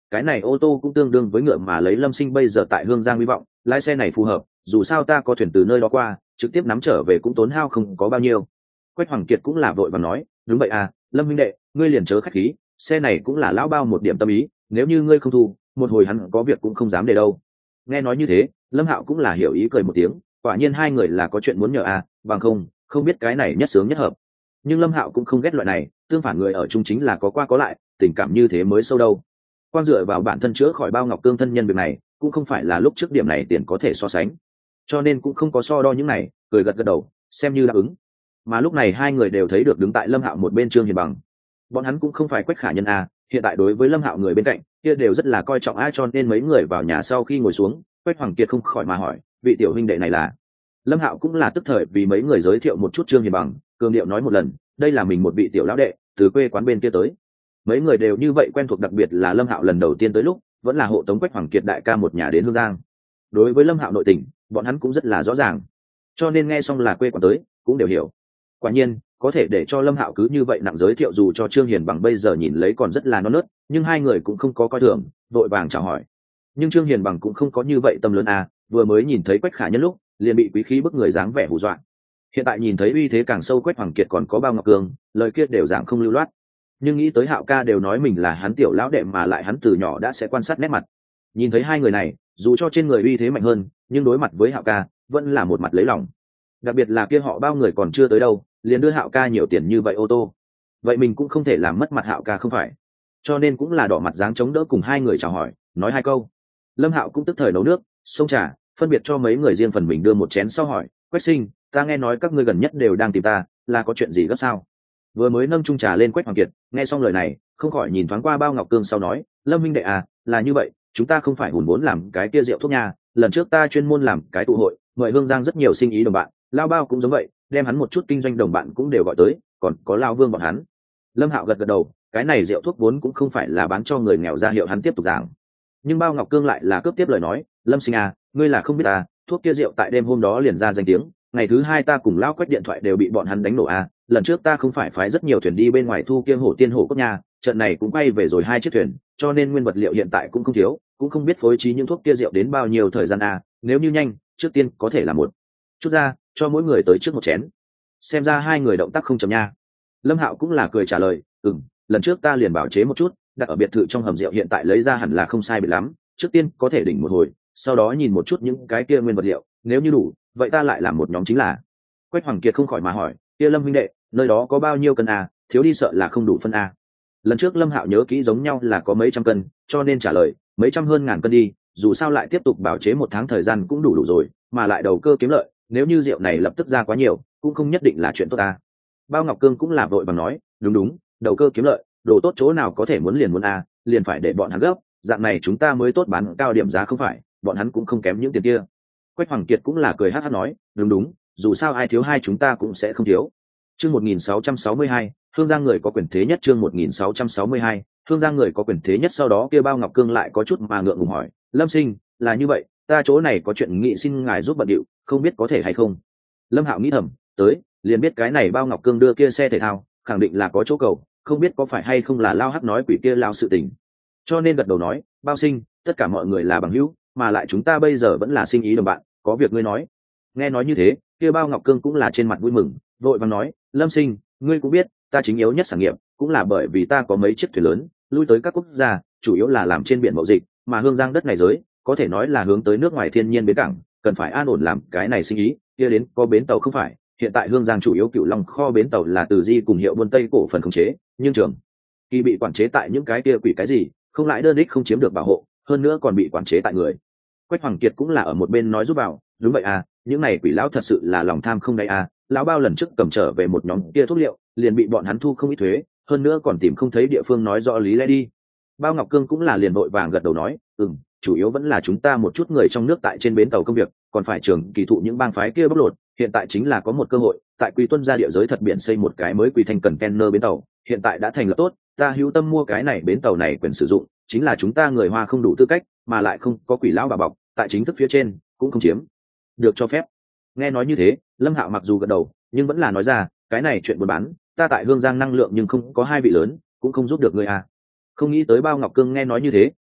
cái này ô tô cũng tương đương với ngựa mà lấy Lâm Sinh bây giờ tại Hương Giang hy vọng, lái xe này phù hợp, dù sao ta có thuyền từ nơi đó qua, trực tiếp nắm trở về cũng tốn hao không có bao nhiêu. Quách Hoàng Kiệt cũng là vội và nói, đúng vậy à, Lâm huynh đệ, ngươi liền chớ khách khí, xe này cũng là lão bao một điểm tâm ý, nếu như ngươi không thu, một hồi hắn có việc cũng không dám để đâu. Nghe nói như thế, Lâm Hạo cũng là hiểu ý cười một tiếng, quả nhiên hai người là có chuyện muốn nhờ à, bằng không biết cái này nhất sướng nhất hợp. Nhưng Lâm Hạo cũng không ghét loại này, tương phản người ở chung chính là có qua có lại, tình cảm như thế mới sâu đâu. Quan dựa vào bản thân chữa khỏi bao ngọc cương thân nhân việc này, cũng không phải là lúc trước điểm này tiền có thể so sánh, cho nên cũng không có so đo những này, cười gật gật đầu, xem như đáp ứng. Mà lúc này hai người đều thấy được đứng tại Lâm Hạo một bên Trương Hiền Bằng, bọn hắn cũng không phải Quách khả nhân à, hiện tại đối với Lâm Hạo người bên cạnh kia đều rất là coi trọng ai, cho nên mấy người vào nhà sau khi ngồi xuống, Quách Hoàng Kiệt không khỏi mà hỏi, vị tiểu huynh đệ này là? Lâm Hạo cũng là tức thời vì mấy người giới thiệu một chút Trương Hiền Bằng, cường điệu nói một lần, đây là mình một vị tiểu lão đệ từ quê quán bên kia tới. Mấy người đều như vậy quen thuộc, đặc biệt là Lâm Hạo lần đầu tiên tới lúc vẫn là hộ tống Quách Hoàng Kiệt đại ca một nhà đến Hương Giang, đối với Lâm Hạo nội tình bọn hắn cũng rất là rõ ràng, cho nên nghe xong là quê quán tới cũng đều hiểu. Quả nhiên có thể để cho Lâm Hạo cứ như vậy nặng giới thiệu, dù cho Trương Hiền Bằng bây giờ nhìn lấy còn rất là non nớt, nhưng hai người cũng không có coi thường, vội vàng chào hỏi. Nhưng Trương Hiền Bằng cũng không có như vậy tâm lớn à, vừa mới nhìn thấy Quách khả nhân lúc liền bị quý khí bức người dáng vẻ hù dọa, hiện tại nhìn thấy uy thế càng sâu Quách Hoàng Kiệt còn có bao ngọc cương, lời kia đều dạng không lưu loát. Nhưng nghĩ tới Hạo ca đều nói mình là hắn tiểu lão đệ, mà lại hắn từ nhỏ đã sẽ quan sát nét mặt, nhìn thấy hai người này dù cho trên người uy thế mạnh hơn, nhưng đối mặt với Hạo ca vẫn là một mặt lấy lòng. Đặc biệt là kia họ bao người còn chưa tới đâu liền đưa Hạo ca nhiều tiền như vậy ô tô, vậy mình cũng không thể làm mất mặt Hạo ca không phải, cho nên cũng là đỏ mặt dáng chống đỡ cùng hai người chào hỏi, nói hai câu. Lâm Hạo cũng tức thời nấu nước xông trà, phân biệt cho mấy người riêng phần mình đưa một chén, sau hỏi, Quách sinh, ta nghe nói các ngươi gần nhất đều đang tìm ta, là có chuyện gì gấp sao? Vừa mới nâng chung trà lên, Quách Hoàng Kiệt nghe xong lời này không khỏi nhìn thoáng qua bao ngọc cương, sau nói, Lâm huynh đệ à, là như vậy, chúng ta không phải hùn vốn làm cái kia rượu thuốc nha, lần trước ta chuyên môn làm cái tụ hội mời Hương Giang rất nhiều sinh ý đồng bạn, lao bao cũng giống vậy, đem hắn một chút kinh doanh đồng bạn cũng đều gọi tới, còn có lao vương bọn hắn. Lâm Hạo gật gật đầu, cái này rượu thuốc vốn cũng không phải là bán cho người nghèo ra hiệu, hắn tiếp tục giảng. Nhưng bao ngọc cương lại là cướp tiếp lời nói, Lâm sinh à, ngươi là không biết à, thuốc kia rượu tại đêm hôm đó liền ra danh tiếng, ngày thứ hai ta cùng lao Quách điện thoại đều bị bọn hắn đánh nổ à, lần trước ta không phải phái rất nhiều thuyền đi bên ngoài thu kia hổ tiên hổ cốt nha, trận này cũng quay về rồi 2 chiếc thuyền, cho nên nguyên vật liệu hiện tại cũng không thiếu, cũng không biết phối trí những thuốc kia rượu đến bao nhiêu thời gian à, nếu như nhanh trước tiên có thể là một chút ra cho mỗi người tới trước một chén. Xem ra hai người động tác không chậm nha. Lâm Hạo cũng là cười trả lời, lần trước ta liền bảo chế một chút đặt ở biệt thự trong hầm rượu, hiện tại lấy ra hẳn là không sai biệt lắm, trước tiên có thể đỉnh một hồi, sau đó nhìn một chút những cái kia nguyên vật liệu, nếu như đủ vậy ta lại làm một nhóm chính là. Quách Hoàng Kiệt không khỏi mà hỏi, kia Lâm huynh đệ nơi đó có bao nhiêu cân à, thiếu đi sợ là không đủ phân à. Lần trước Lâm Hạo nhớ kỹ giống nhau là có mấy trăm cân, cho nên trả lời mấy trăm hơn ngàn cân đi, dù sao lại tiếp tục bảo chế 1 tháng thời gian cũng đủ rồi, mà lại đầu cơ kiếm lợi, nếu như rượu này lập tức ra quá nhiều cũng không nhất định là chuyện tốt à. Bao Ngọc Cương cũng là vội vàng nói, đúng, đầu cơ kiếm lợi, đồ tốt chỗ nào có thể muốn liền muốn à, liền phải để bọn hắn gấp, dạng này chúng ta mới tốt bán cao điểm giá không phải, bọn hắn cũng không kém những tiền kia. Quách Hoàng Kiệt cũng là cười hát hát nói, đúng, dù sao ai thiếu hai chúng ta cũng sẽ không thiếu. Chương 1662, Hương Giang người có quyền thế nhất. Chương 1662, Hương Giang người có quyền thế nhất. Sau đó kia Bao Ngọc Cương lại có chút mà ngượng ngùng hỏi, Lâm sinh, là như vậy, ta chỗ này có chuyện nghị xin ngài giúp bận điệu, không biết có thể hay không. Lâm Hạo nghĩ thầm, tới liền biết cái này Bao Ngọc Cương đưa kia xe thể thao khẳng định là có chỗ cầu, không biết có phải hay không là lao hắc nói quỷ kia lao sự tình, cho nên gật đầu nói, Bao sinh, tất cả mọi người là bằng hữu, mà lại chúng ta bây giờ vẫn là sinh ý đồng bạn, có việc ngươi nói. Nghe nói như thế, kia Bao Ngọc Cương cũng là trên mặt vui mừng, vội vàng nói, Lâm sinh, ngươi cũng biết ta chính yếu nhất sản nghiệp cũng là bởi vì ta có mấy chiếc thuyền lớn lui tới các quốc gia, chủ yếu là làm trên biển mậu dịch, mà Hương Giang đất này giới có thể nói là hướng tới nước ngoài thiên nhiên bến cảng, cần phải an ổn làm cái này sinh ý, kia đến có bến tàu không phải. Hiện tại Hương Giang chủ yếu Cửu Long kho bến tàu là từ Di cùng hiệu buôn Tây cổ phần khống chế, nhưng trường kỳ bị quản chế tại những cái kia quỷ cái gì, không lãi đơn ích, không chiếm được bảo hộ, hơn nữa còn bị quản chế tại người. Quách Hoàng Kiệt cũng là ở một bên nói giúp bảo, đúng vậy à, những này quỷ lão thật sự là lòng tham không đáy à, lão Bao lần trước cầm trở về một nhóm kia thuốc liệu liền bị bọn hắn thu không ít thuế, hơn nữa còn tìm không thấy địa phương nói rõ lý lẽ đi. Bao Ngọc Cương cũng là liền vội vàng gật đầu nói, chủ yếu vẫn là chúng ta một chút người trong nước tại trên bến tàu công việc, còn phải trường kỳ thụ những bang phái kia bóc lột, hiện tại chính là có một cơ hội, tại Quỳ Tuân ra địa giới thật biển xây một cái mới Quỳ Thành container bến tàu, hiện tại đã thành lập tốt, ta hữu tâm mua cái này bến tàu này quyền sử dụng, chính là chúng ta người Hoa không đủ tư cách, mà lại không có quỷ lão bà bọc, tại chính thức phía trên cũng không chiếm được cho phép. Nghe nói như thế, Lâm Hạo mặc dù gật đầu, nhưng vẫn là nói ra, cái này chuyện buôn bán, ta tại Hương Giang năng lượng nhưng không có hai vị lớn, cũng không giúp được ngươi à. Không nghĩ tới Bao Ngọc Cương nghe nói như thế,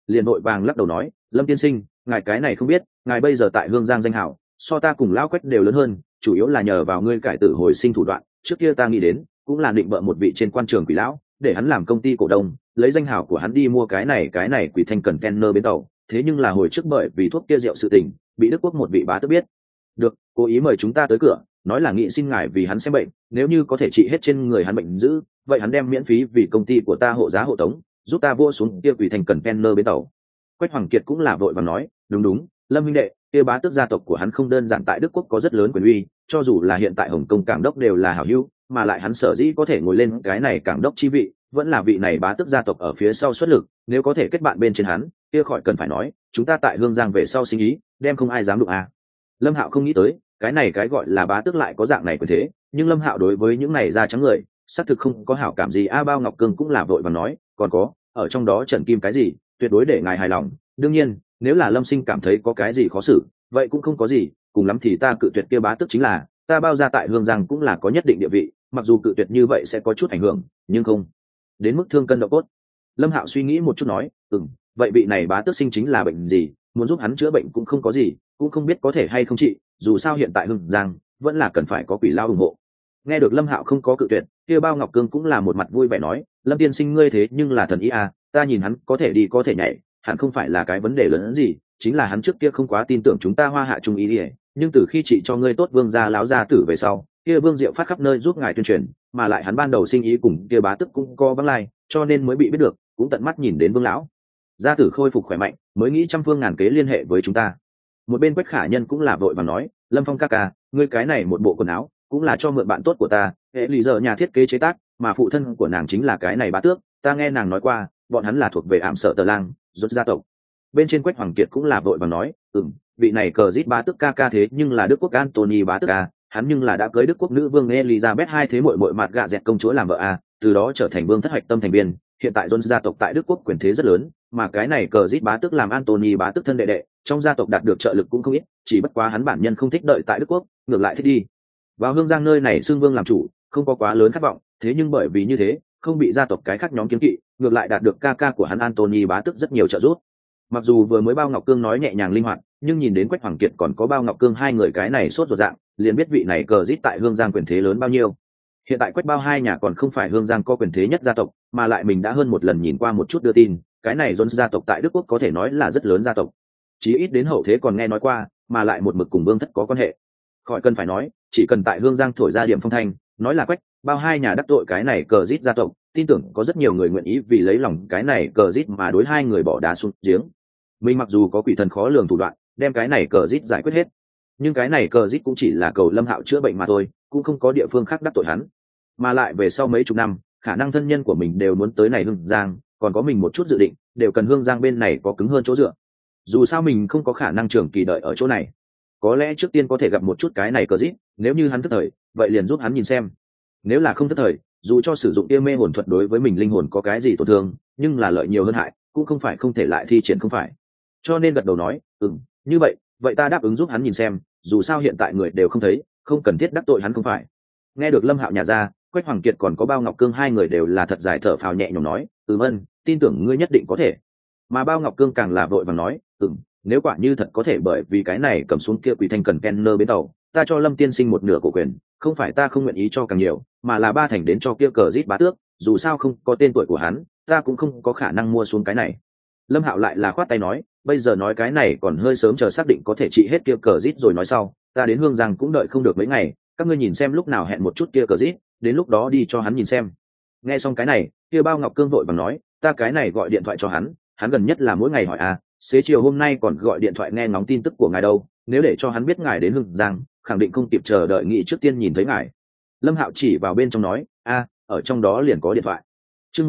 liền vội vàng lắc đầu nói, Lâm tiên sinh, ngài cái này không biết, ngài bây giờ tại Hương Giang danh hảo so ta cùng lão Quách đều lớn hơn, chủ yếu là nhờ vào ngươi cải tử hồi sinh thủ đoạn. Trước kia ta nghĩ đến cũng là định bợ một vị trên quan trường quỷ lão, để hắn làm công ty cổ đông, lấy danh hào của hắn đi mua cái này quỷ thanh cần kenner bến tàu. Thế nhưng là hồi trước bởi vì thuốc kia rượu sự tình bị Đức Quốc một vị bá tước biết được, cố ý mời chúng ta tới cửa, nói là nghị xin ngài vì hắn xem bệnh, nếu như có thể trị hết trên người hắn bệnh dữ, vậy hắn đem miễn phí vì công ty của ta hộ giá hộ tống, giúp ta vô xuống kia quỷ thành cần kenner bến tàu. Quách Hoàng Kiệt cũng là vội vàng nói, đúng, Lâm huynh đệ, kia bá tước gia tộc của hắn không đơn giản tại Đức Quốc có rất lớn quyền uy, cho dù là hiện tại Hồng Kông cảng đốc đều là hảo hữu, mà lại hắn sở dĩ có thể ngồi lên cái này cảng đốc chi vị, vẫn là vị này bá tước gia tộc ở phía sau xuất lực, nếu có thể kết bạn bên trên hắn, kia khỏi cần phải nói, chúng ta tại Hương Giang về sau sinh ý, đem không ai dám đụng à. Lâm Hạo không nghĩ tới, cái gọi là bá tước lại có dạng này quyền thế, nhưng Lâm Hạo đối với những này da trắng người, xác thực không có hảo cảm gì. Bao Ngọc Cương cũng là vội vàng nói, còn có, ở trong đó Trần Kim cái gì, tuyệt đối để ngài hài lòng. Đương nhiên, nếu là Lâm Sinh cảm thấy có cái gì khó xử, vậy cũng không có gì, cùng lắm thì ta cự tuyệt kia bá tước chính là, ta bao ra tại Hương Giang cũng là có nhất định địa vị, mặc dù cự tuyệt như vậy sẽ có chút ảnh hưởng, nhưng không đến mức thương cân độ cốt. Lâm Hạo suy nghĩ một chút nói, vậy vị này bá tước sinh chính là bệnh gì, muốn giúp hắn chữa bệnh cũng không có gì, cũng không biết có thể hay không trị, dù sao hiện tại Hương Giang vẫn là cần phải có quỷ lao ủng hộ. Nghe được Lâm Hạo không có cự tuyệt, kia Bao Ngọc Cương cũng là một mặt vui vẻ nói, Lâm tiên sinh ngươi thế nhưng là thần ý à, ta nhìn hắn có thể đi có thể nhảy, hẳn không phải là cái vấn đề lớn hơn gì, chính là hắn trước kia không quá tin tưởng chúng ta Hoa Hạ Trung ý đi, nhưng từ khi chị cho ngươi tốt Vương gia láo gia tử về sau, kia Vương Diệu phát khắp nơi giúp ngài tuyên truyền, mà lại hắn ban đầu sinh ý cùng kia bá tức cũng có vắng lai, cho nên mới bị biết được, cũng tận mắt nhìn đến Vương lão gia tử khôi phục khỏe mạnh, mới nghĩ trăm phương ngàn kế liên hệ với chúng ta. Một bên Quách Khả Nhân cũng là vội vàng nói, Lâm Phong ca ca, ngươi cái này một bộ quần áo cũng là cho mượn bạn tốt của ta, hệ lý giờ nhà thiết kế chế tác, mà phụ thân của nàng chính là cái này bá tước, ta nghe nàng nói qua, bọn hắn là thuộc về ảm sợ tờ lang rốt gia tộc. Bên trên Quách Hoàng Kiệt cũng là vội vàng nói, vị này cờ rít bá tước ca ca thế nhưng là Đức Quốc Anthony bá tước a, hắn nhưng là đã cưới Đức Quốc nữ vương Elizabeth hai thế muội mặt gạ dẹt công chúa làm vợ a, từ đó trở thành vương thất hạch tâm thành viên. Hiện tại John gia tộc tại Đức Quốc quyền thế rất lớn, mà cái này cờ rít bá tước làm Anthony bá tước thân đệ đệ, trong gia tộc đạt được trợ lực cũng không ít, chỉ bất quá hắn bản nhân không thích đợi tại Đức Quốc, ngược lại thích đi vào Hương Giang nơi này xưng vương làm chủ, không có quá lớn khát vọng, thế nhưng bởi vì như thế, không bị gia tộc cái khác nhóm kiến kỵ, ngược lại đạt được ca ca của hắn Anthony bá tước rất nhiều trợ giúp. Mặc dù vừa mới Bao Ngọc Cương nói nhẹ nhàng linh hoạt, nhưng nhìn đến Quách Hoàng Kiệt còn có Bao Ngọc Cương hai người cái này sốt ruột dạng, liền biết vị này cờ rít tại Hương Giang quyền thế lớn bao nhiêu. Hiện tại Quách Bao hai nhà còn không phải Hương Giang có quyền thế nhất gia tộc, mà lại mình đã hơn một lần nhìn qua một chút đưa tin, cái này Jones gia tộc tại Đức Quốc có thể nói là rất lớn gia tộc. Chí ít đến hậu thế còn nghe nói qua, mà lại một mực cùng Vương thất có quan hệ. Khỏi cần phải nói, chỉ cần tại Hương Giang thổi ra điểm phong thanh, nói là Quách Bao hai nhà đắc tội cái này cờ rít gia tộc, tin tưởng có rất nhiều người nguyện ý vì lấy lòng cái này cờ rít mà đối hai người bỏ đá xuống giếng. Mình mặc dù có quỷ thần khó lường thủ đoạn đem cái này cờ rít giải quyết hết, nhưng cái này cờ rít cũng chỉ là cầu Lâm Hạo chữa bệnh mà thôi, cũng không có địa phương khác đắc tội hắn. Mà lại về sau mấy chục năm, khả năng thân nhân của mình đều muốn tới này Hương Giang, còn có mình một chút dự định, đều cần Hương Giang bên này có cứng hơn chỗ dựa. Dù sao mình không có khả năng trường kỳ đợi ở chỗ này, có lẽ trước tiên có thể gặp một chút cái này cờ rít, nếu như hắn thất thời, vậy liền giúp hắn nhìn xem. Nếu là không thất thời, dù cho sử dụng tia mê hồn thuật đối với mình linh hồn có cái gì tổn thương, nhưng là lợi nhiều hơn hại, cũng không phải không thể lại thi triển không phải. Cho nên gật đầu nói, như vậy ta đáp ứng giúp hắn nhìn xem, dù sao hiện tại người đều không thấy, không cần thiết đắc tội hắn không phải. Nghe được Lâm Hạo nhà ra, Quách Hoàng Kiệt còn có Bao Ngọc Cương hai người đều là thật dài thở phào nhẹ nhõm nói, tin tưởng ngươi nhất định có thể. Mà Bao Ngọc Cương càng là vội vàng nói, nếu quả như thật có thể, bởi vì cái này cầm xuống kia quỷ thanh cần kenner bến tàu, ta cho Lâm tiên sinh một nửa cổ quyền, không phải ta không nguyện ý cho càng nhiều, mà là 3 thành đến cho kia cờ rít bá tước, dù sao không có tên tuổi của hắn, ta cũng không có khả năng mua xuống cái này. Lâm Hạo lại là khoát tay nói, bây giờ nói cái này còn hơi sớm, chờ xác định có thể trị hết kia cờ rít rồi nói sau, ta đến Hương Giang cũng đợi không được mấy ngày, các ngươi nhìn xem lúc nào hẹn một chút kia cờ rít, đến lúc đó đi cho hắn nhìn xem. Nghe xong cái này, kia Bao Ngọc Cương vội vàng nói, ta cái này gọi điện thoại cho hắn gần nhất là mỗi ngày hỏi xế chiều hôm nay còn gọi điện thoại nghe ngóng tin tức của ngài đâu, nếu để cho hắn biết ngài đến Hương Giang, khẳng định không kịp chờ đợi nghĩ trước tiên nhìn thấy ngài. Lâm Hạo chỉ vào bên trong nói, ở trong đó liền có điện thoại. Chương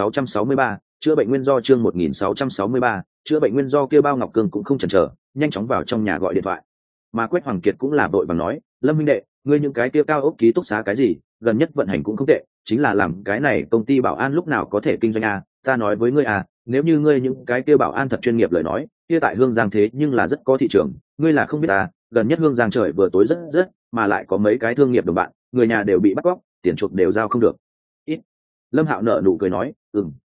1663, chữa bệnh nguyên do. Chương 1663, chữa bệnh nguyên do. Kia Bao Ngọc Cương cũng không chần chờ, nhanh chóng vào trong nhà gọi điện thoại. Mà Quách Hoàng Kiệt cũng là vội vàng nói, Lâm huynh đệ, ngươi những cái kia cao ốc ký túc xá cái gì, gần nhất vận hành cũng không tệ, chính là làm cái này công ty bảo an lúc nào có thể kinh doanh ta nói với ngươi nếu như ngươi những cái kia bảo an thật chuyên nghiệp lời nói, kia tại Hương Giang thế nhưng là rất có thị trường, ngươi là không biết gần nhất Hương Giang trời vừa tối rất, mà lại có mấy cái thương nghiệp đồng bạn, người nhà đều bị bắt cóc, tiền chuộc đều giao không được. Lâm Hạo nở nụ cười nói,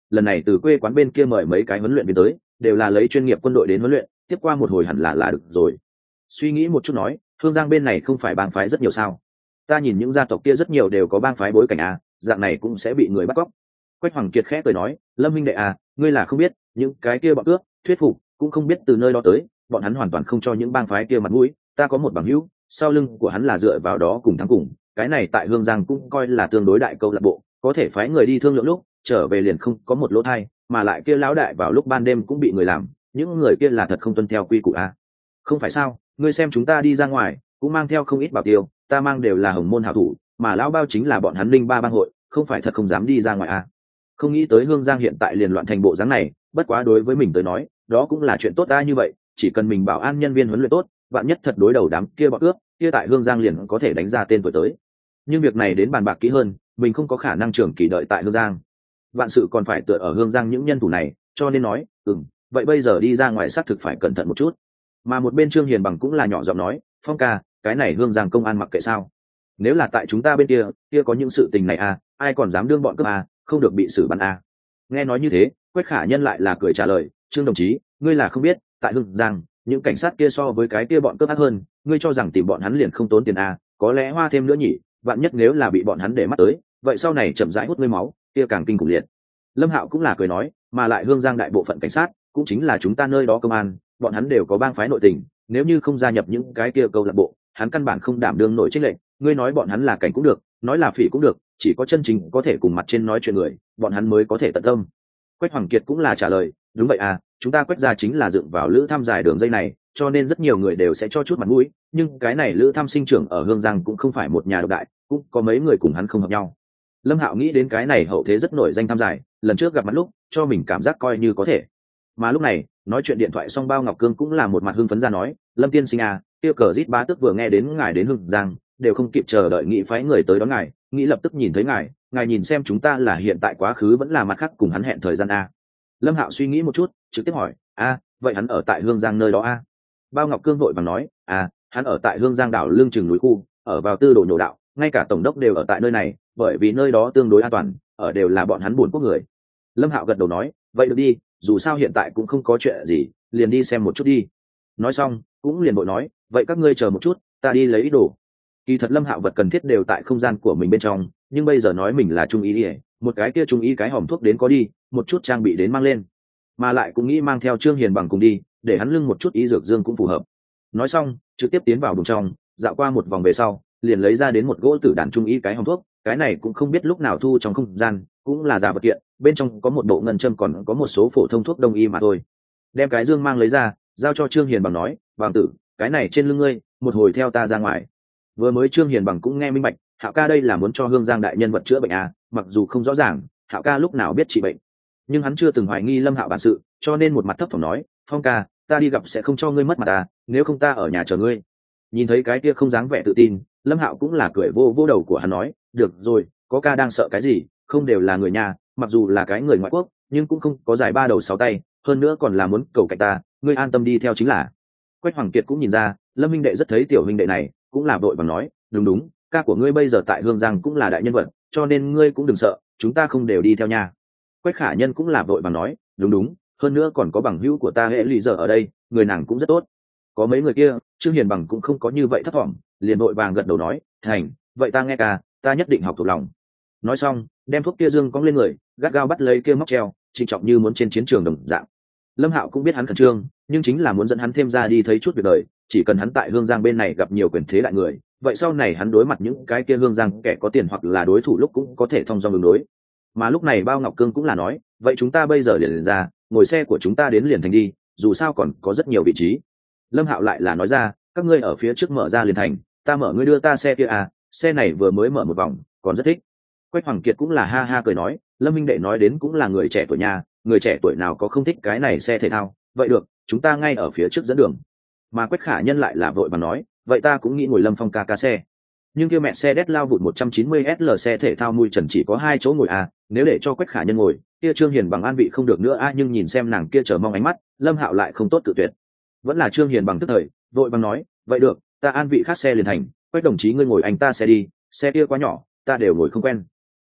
lần này từ quê quán bên kia mời mấy cái huấn luyện viên tới, đều là lấy chuyên nghiệp quân đội đến huấn luyện, tiếp qua một hồi hẳn là được rồi. Suy nghĩ một chút nói, Hương Giang bên này không phải bang phái rất nhiều sao? Ta nhìn những gia tộc kia rất nhiều đều có bang phái bối cảnh à, dạng này cũng sẽ bị người bắt cóc. Quách Hoàng Kiệt khẽ cười nói, Lâm huynh đệ à, ngươi là không biết, những cái kia bọn cướp, thuyết phục, cũng không biết từ nơi đó tới, bọn hắn hoàn toàn không cho những bang phái kia mặt mũi. Ta có một bằng hữu, sau lưng của hắn là dựa vào đó cùng thắng cùng, cái này tại Hương Giang cũng coi là tương đối đại câu lạc bộ, có thể phái người đi thương lượng lúc trở về liền không có một lỗ thai, mà lại kia lão đại vào lúc ban đêm cũng bị người làm, những người kia là thật không tuân theo quy củ à? Không phải sao? Ngươi xem chúng ta đi ra ngoài, cũng mang theo không ít bảo tiêu, ta mang đều là hồng môn hảo thủ, mà lão bao chính là bọn hắn linh ba bang hội, không phải thật không dám đi ra ngoài à? Không nghĩ tới Hương Giang hiện tại liền loạn thành bộ dáng này, bất quá đối với mình tới nói, đó cũng là chuyện tốt ta như vậy, chỉ cần mình bảo an nhân viên huấn luyện tốt, vạn nhất thật đối đầu đám kia bọn cướp, kia tại Hương Giang liền có thể đánh ra tên tuổi tới. Nhưng việc này đến bàn bạc kỹ hơn, mình không có khả năng trưởng kỳ đợi tại Hương Giang. Vạn sự còn phải tựa ở Hương Giang những nhân thủ này, cho nên nói, vậy bây giờ đi ra ngoài xác thực phải cẩn thận một chút. Mà một bên Trương Hiền Bằng cũng là nhỏ giọng nói, Phong ca, cái này Hương Giang công an mặc kệ sao? Nếu là tại chúng ta bên kia, kia có những sự tình này à, ai còn dám đương bọn cướp à, không được bị xử bắn à. Nghe nói như thế, Quách Khả Nhân lại là cười trả lời, Trương đồng chí, ngươi là không biết, tại Hương Giang, những cảnh sát kia so với cái kia bọn cướp ác hơn, ngươi cho rằng tìm bọn hắn liền không tốn tiền à, có lẽ hoa thêm nữa nhỉ, vạn nhất nếu là bị bọn hắn để mắt tới, vậy sau này chậm rãi hút ngươi máu, kia càng kinh khủng liệt. Lâm Hạo cũng là cười nói, mà lại Hương Giang đại bộ phận cảnh sát, cũng chính là chúng ta nơi đó công an, bọn hắn đều có bang phái nội tình, nếu như không gia nhập những cái kia câu lạc bộ, hắn căn bản không đảm đương nổi trách lệnh, ngươi nói bọn hắn là cảnh cũng được, nói là phỉ cũng được, chỉ có chân chính có thể cùng mặt trên nói chuyện người, bọn hắn mới có thể tận tâm. Quách Hoàng Kiệt cũng là trả lời, đúng vậy à, chúng ta Quách gia chính là dựng vào Lữ Tham dài đường dây này, cho nên rất nhiều người đều sẽ cho chút mặt mũi, nhưng cái này Lữ Tham sinh trưởng ở Hương Giang cũng không phải một nhà độc đại, cũng có mấy người cùng hắn không hợp nhau. Lâm Hạo nghĩ đến cái này hậu thế rất nổi danh Tham dài, lần trước gặp mặt lúc, cho mình cảm giác coi như có thể. Mà lúc này, nói chuyện điện thoại xong Bao Ngọc Cương cũng là một mặt hưng phấn ra nói, Lâm tiên sinh à, tiêu cờ rít bá tức vừa nghe đến ngài đến Hương Giang, đều không kịp chờ đợi nghĩ phái người tới đón ngài, nghĩ lập tức nhìn thấy ngài nhìn xem chúng ta là hiện tại quá khứ vẫn là mặt khác cùng hắn hẹn thời gian a. Lâm Hạo suy nghĩ một chút, trực tiếp hỏi, vậy hắn ở tại Hương Giang nơi đó a? Bao Ngọc Cương vội vàng nói, hắn ở tại Hương Giang đảo Lương Chừng núi khu, ở vào Tư Đồ Nhổ đạo, ngay cả tổng đốc đều ở tại nơi này, bởi vì nơi đó tương đối an toàn, ở đều là bọn hắn buồn quốc người. Lâm Hạo gật đầu nói, vậy được đi, dù sao hiện tại cũng không có chuyện gì, liền đi xem một chút đi. Nói xong, cũng liền vội nói, vậy các ngươi chờ một chút, ta đi lấy ít đồ. Kỳ thật Lâm Hạo vật cần thiết đều tại không gian của mình bên trong, nhưng bây giờ nói mình là trung ý đi, một cái kia trung ý cái hòm thuốc đến có đi, một chút trang bị đến mang lên, mà lại cũng nghĩ mang theo Trương Hiền Bằng cùng đi, để hắn lưng một chút ý dược dương cũng phù hợp. Nói xong, trực tiếp tiến vào buồng trong, dạo qua một vòng về sau, liền lấy ra đến một gỗ tử đàn trung ý cái hòm thuốc, cái này cũng không biết lúc nào thu trong không gian, cũng là giả vật kiện, bên trong có một bộ ngân châm còn có một số phổ thông thuốc đông y mà thôi. Đem cái dương mang lấy ra, giao cho Trương Hiền Bằng nói, Bằng tử, cái này trên lưng ngươi, một hồi theo ta ra ngoài. Vừa mới Trương Hiền Bằng cũng nghe minh bạch, Hạo ca đây là muốn cho Hương Giang đại nhân vật chữa bệnh à, mặc dù không rõ ràng Hạo ca lúc nào biết trị bệnh, nhưng hắn chưa từng hoài nghi Lâm Hạo bản sự, cho nên một mặt thấp thỏm nói, Phong ca, ta đi gặp sẽ không cho ngươi mất mặt à, nếu không ta ở nhà chờ ngươi. Nhìn thấy cái kia không dáng vẻ tự tin, Lâm Hạo cũng là cười vô vô đầu của hắn nói, được rồi, có ca đang sợ cái gì, không đều là người nhà, mặc dù là cái người ngoại quốc, nhưng cũng không có dài 3 đầu 6 tay, hơn nữa còn là muốn cầu cạnh ta, ngươi an tâm đi theo chính là. Quách Hoàng Kiệt cũng nhìn ra, Lâm huynh đệ rất thấy tiểu huynh đệ này, cũng là vội vàng nói, đúng, ca của ngươi bây giờ tại Hương Giang cũng là đại nhân vật, cho nên ngươi cũng đừng sợ, chúng ta không đều đi theo nhà. Quách Khả Nhân cũng là vội vàng nói, đúng, hơn nữa còn có bằng hữu của ta hệ lụy giờ ở đây, người nàng cũng rất tốt. Có mấy người kia, Trương Hiền Bằng cũng không có như vậy thấp thỏm, liền vội vàng gật đầu nói, thành, vậy ta nghe ca, ta nhất định học thuộc lòng. Nói xong, đem thuốc kia dương cong lên người, gắt gao bắt lấy kia móc treo, trịnh trọng như muốn trên chiến trường đồng dạng. Lâm Hạo cũng biết hắn khẩn trương, nhưng chính là muốn dẫn hắn thêm ra đi thấy chút việc đời, chỉ cần hắn tại Hương Giang bên này gặp nhiều quyền thế đại người, vậy sau này hắn đối mặt những cái kia Hương Giang kẻ có tiền hoặc là đối thủ lúc cũng có thể thông dong ứng đối. Mà lúc này Bao Ngọc Cương cũng là nói, vậy chúng ta bây giờ liền ra, ngồi xe của chúng ta đến liền thành đi, dù sao còn có rất nhiều vị trí. Lâm Hạo lại là nói ra, các ngươi ở phía trước mở ra liền thành, ta mở ngươi đưa ta xe kia à, xe này vừa mới mở một vòng, còn rất thích. Quách Hoàng Kiệt cũng là ha ha cười nói, Lâm minh đệ nói đến cũng là người trẻ tuổi nhà, người trẻ tuổi nào có không thích cái này xe thể thao, vậy được, chúng ta ngay ở phía trước dẫn đường. Mà Quách Khả Nhân lại là vội mà nói, vậy ta cũng nghĩ ngồi Lâm Phong ca xe. Nhưng kia mẹ xe đét lao vụt 190 SL xe thể thao mui trần chỉ có 2 chỗ ngồi à, nếu để cho Quách Khả Nhân ngồi, kia Trương Hiền Bằng an vị không được nữa à, nhưng nhìn xem nàng kia chờ mong ánh mắt, Lâm Hạo lại không tốt cự tuyệt. Vẫn là Trương Hiền Bằng tức thời, vội bằng nói, vậy được, ta an vị khác xe liền thành, Quách đồng chí ngươi ngồi anh ta xe đi, xe kia quá nhỏ, ta đều ngồi không quen. Hắc,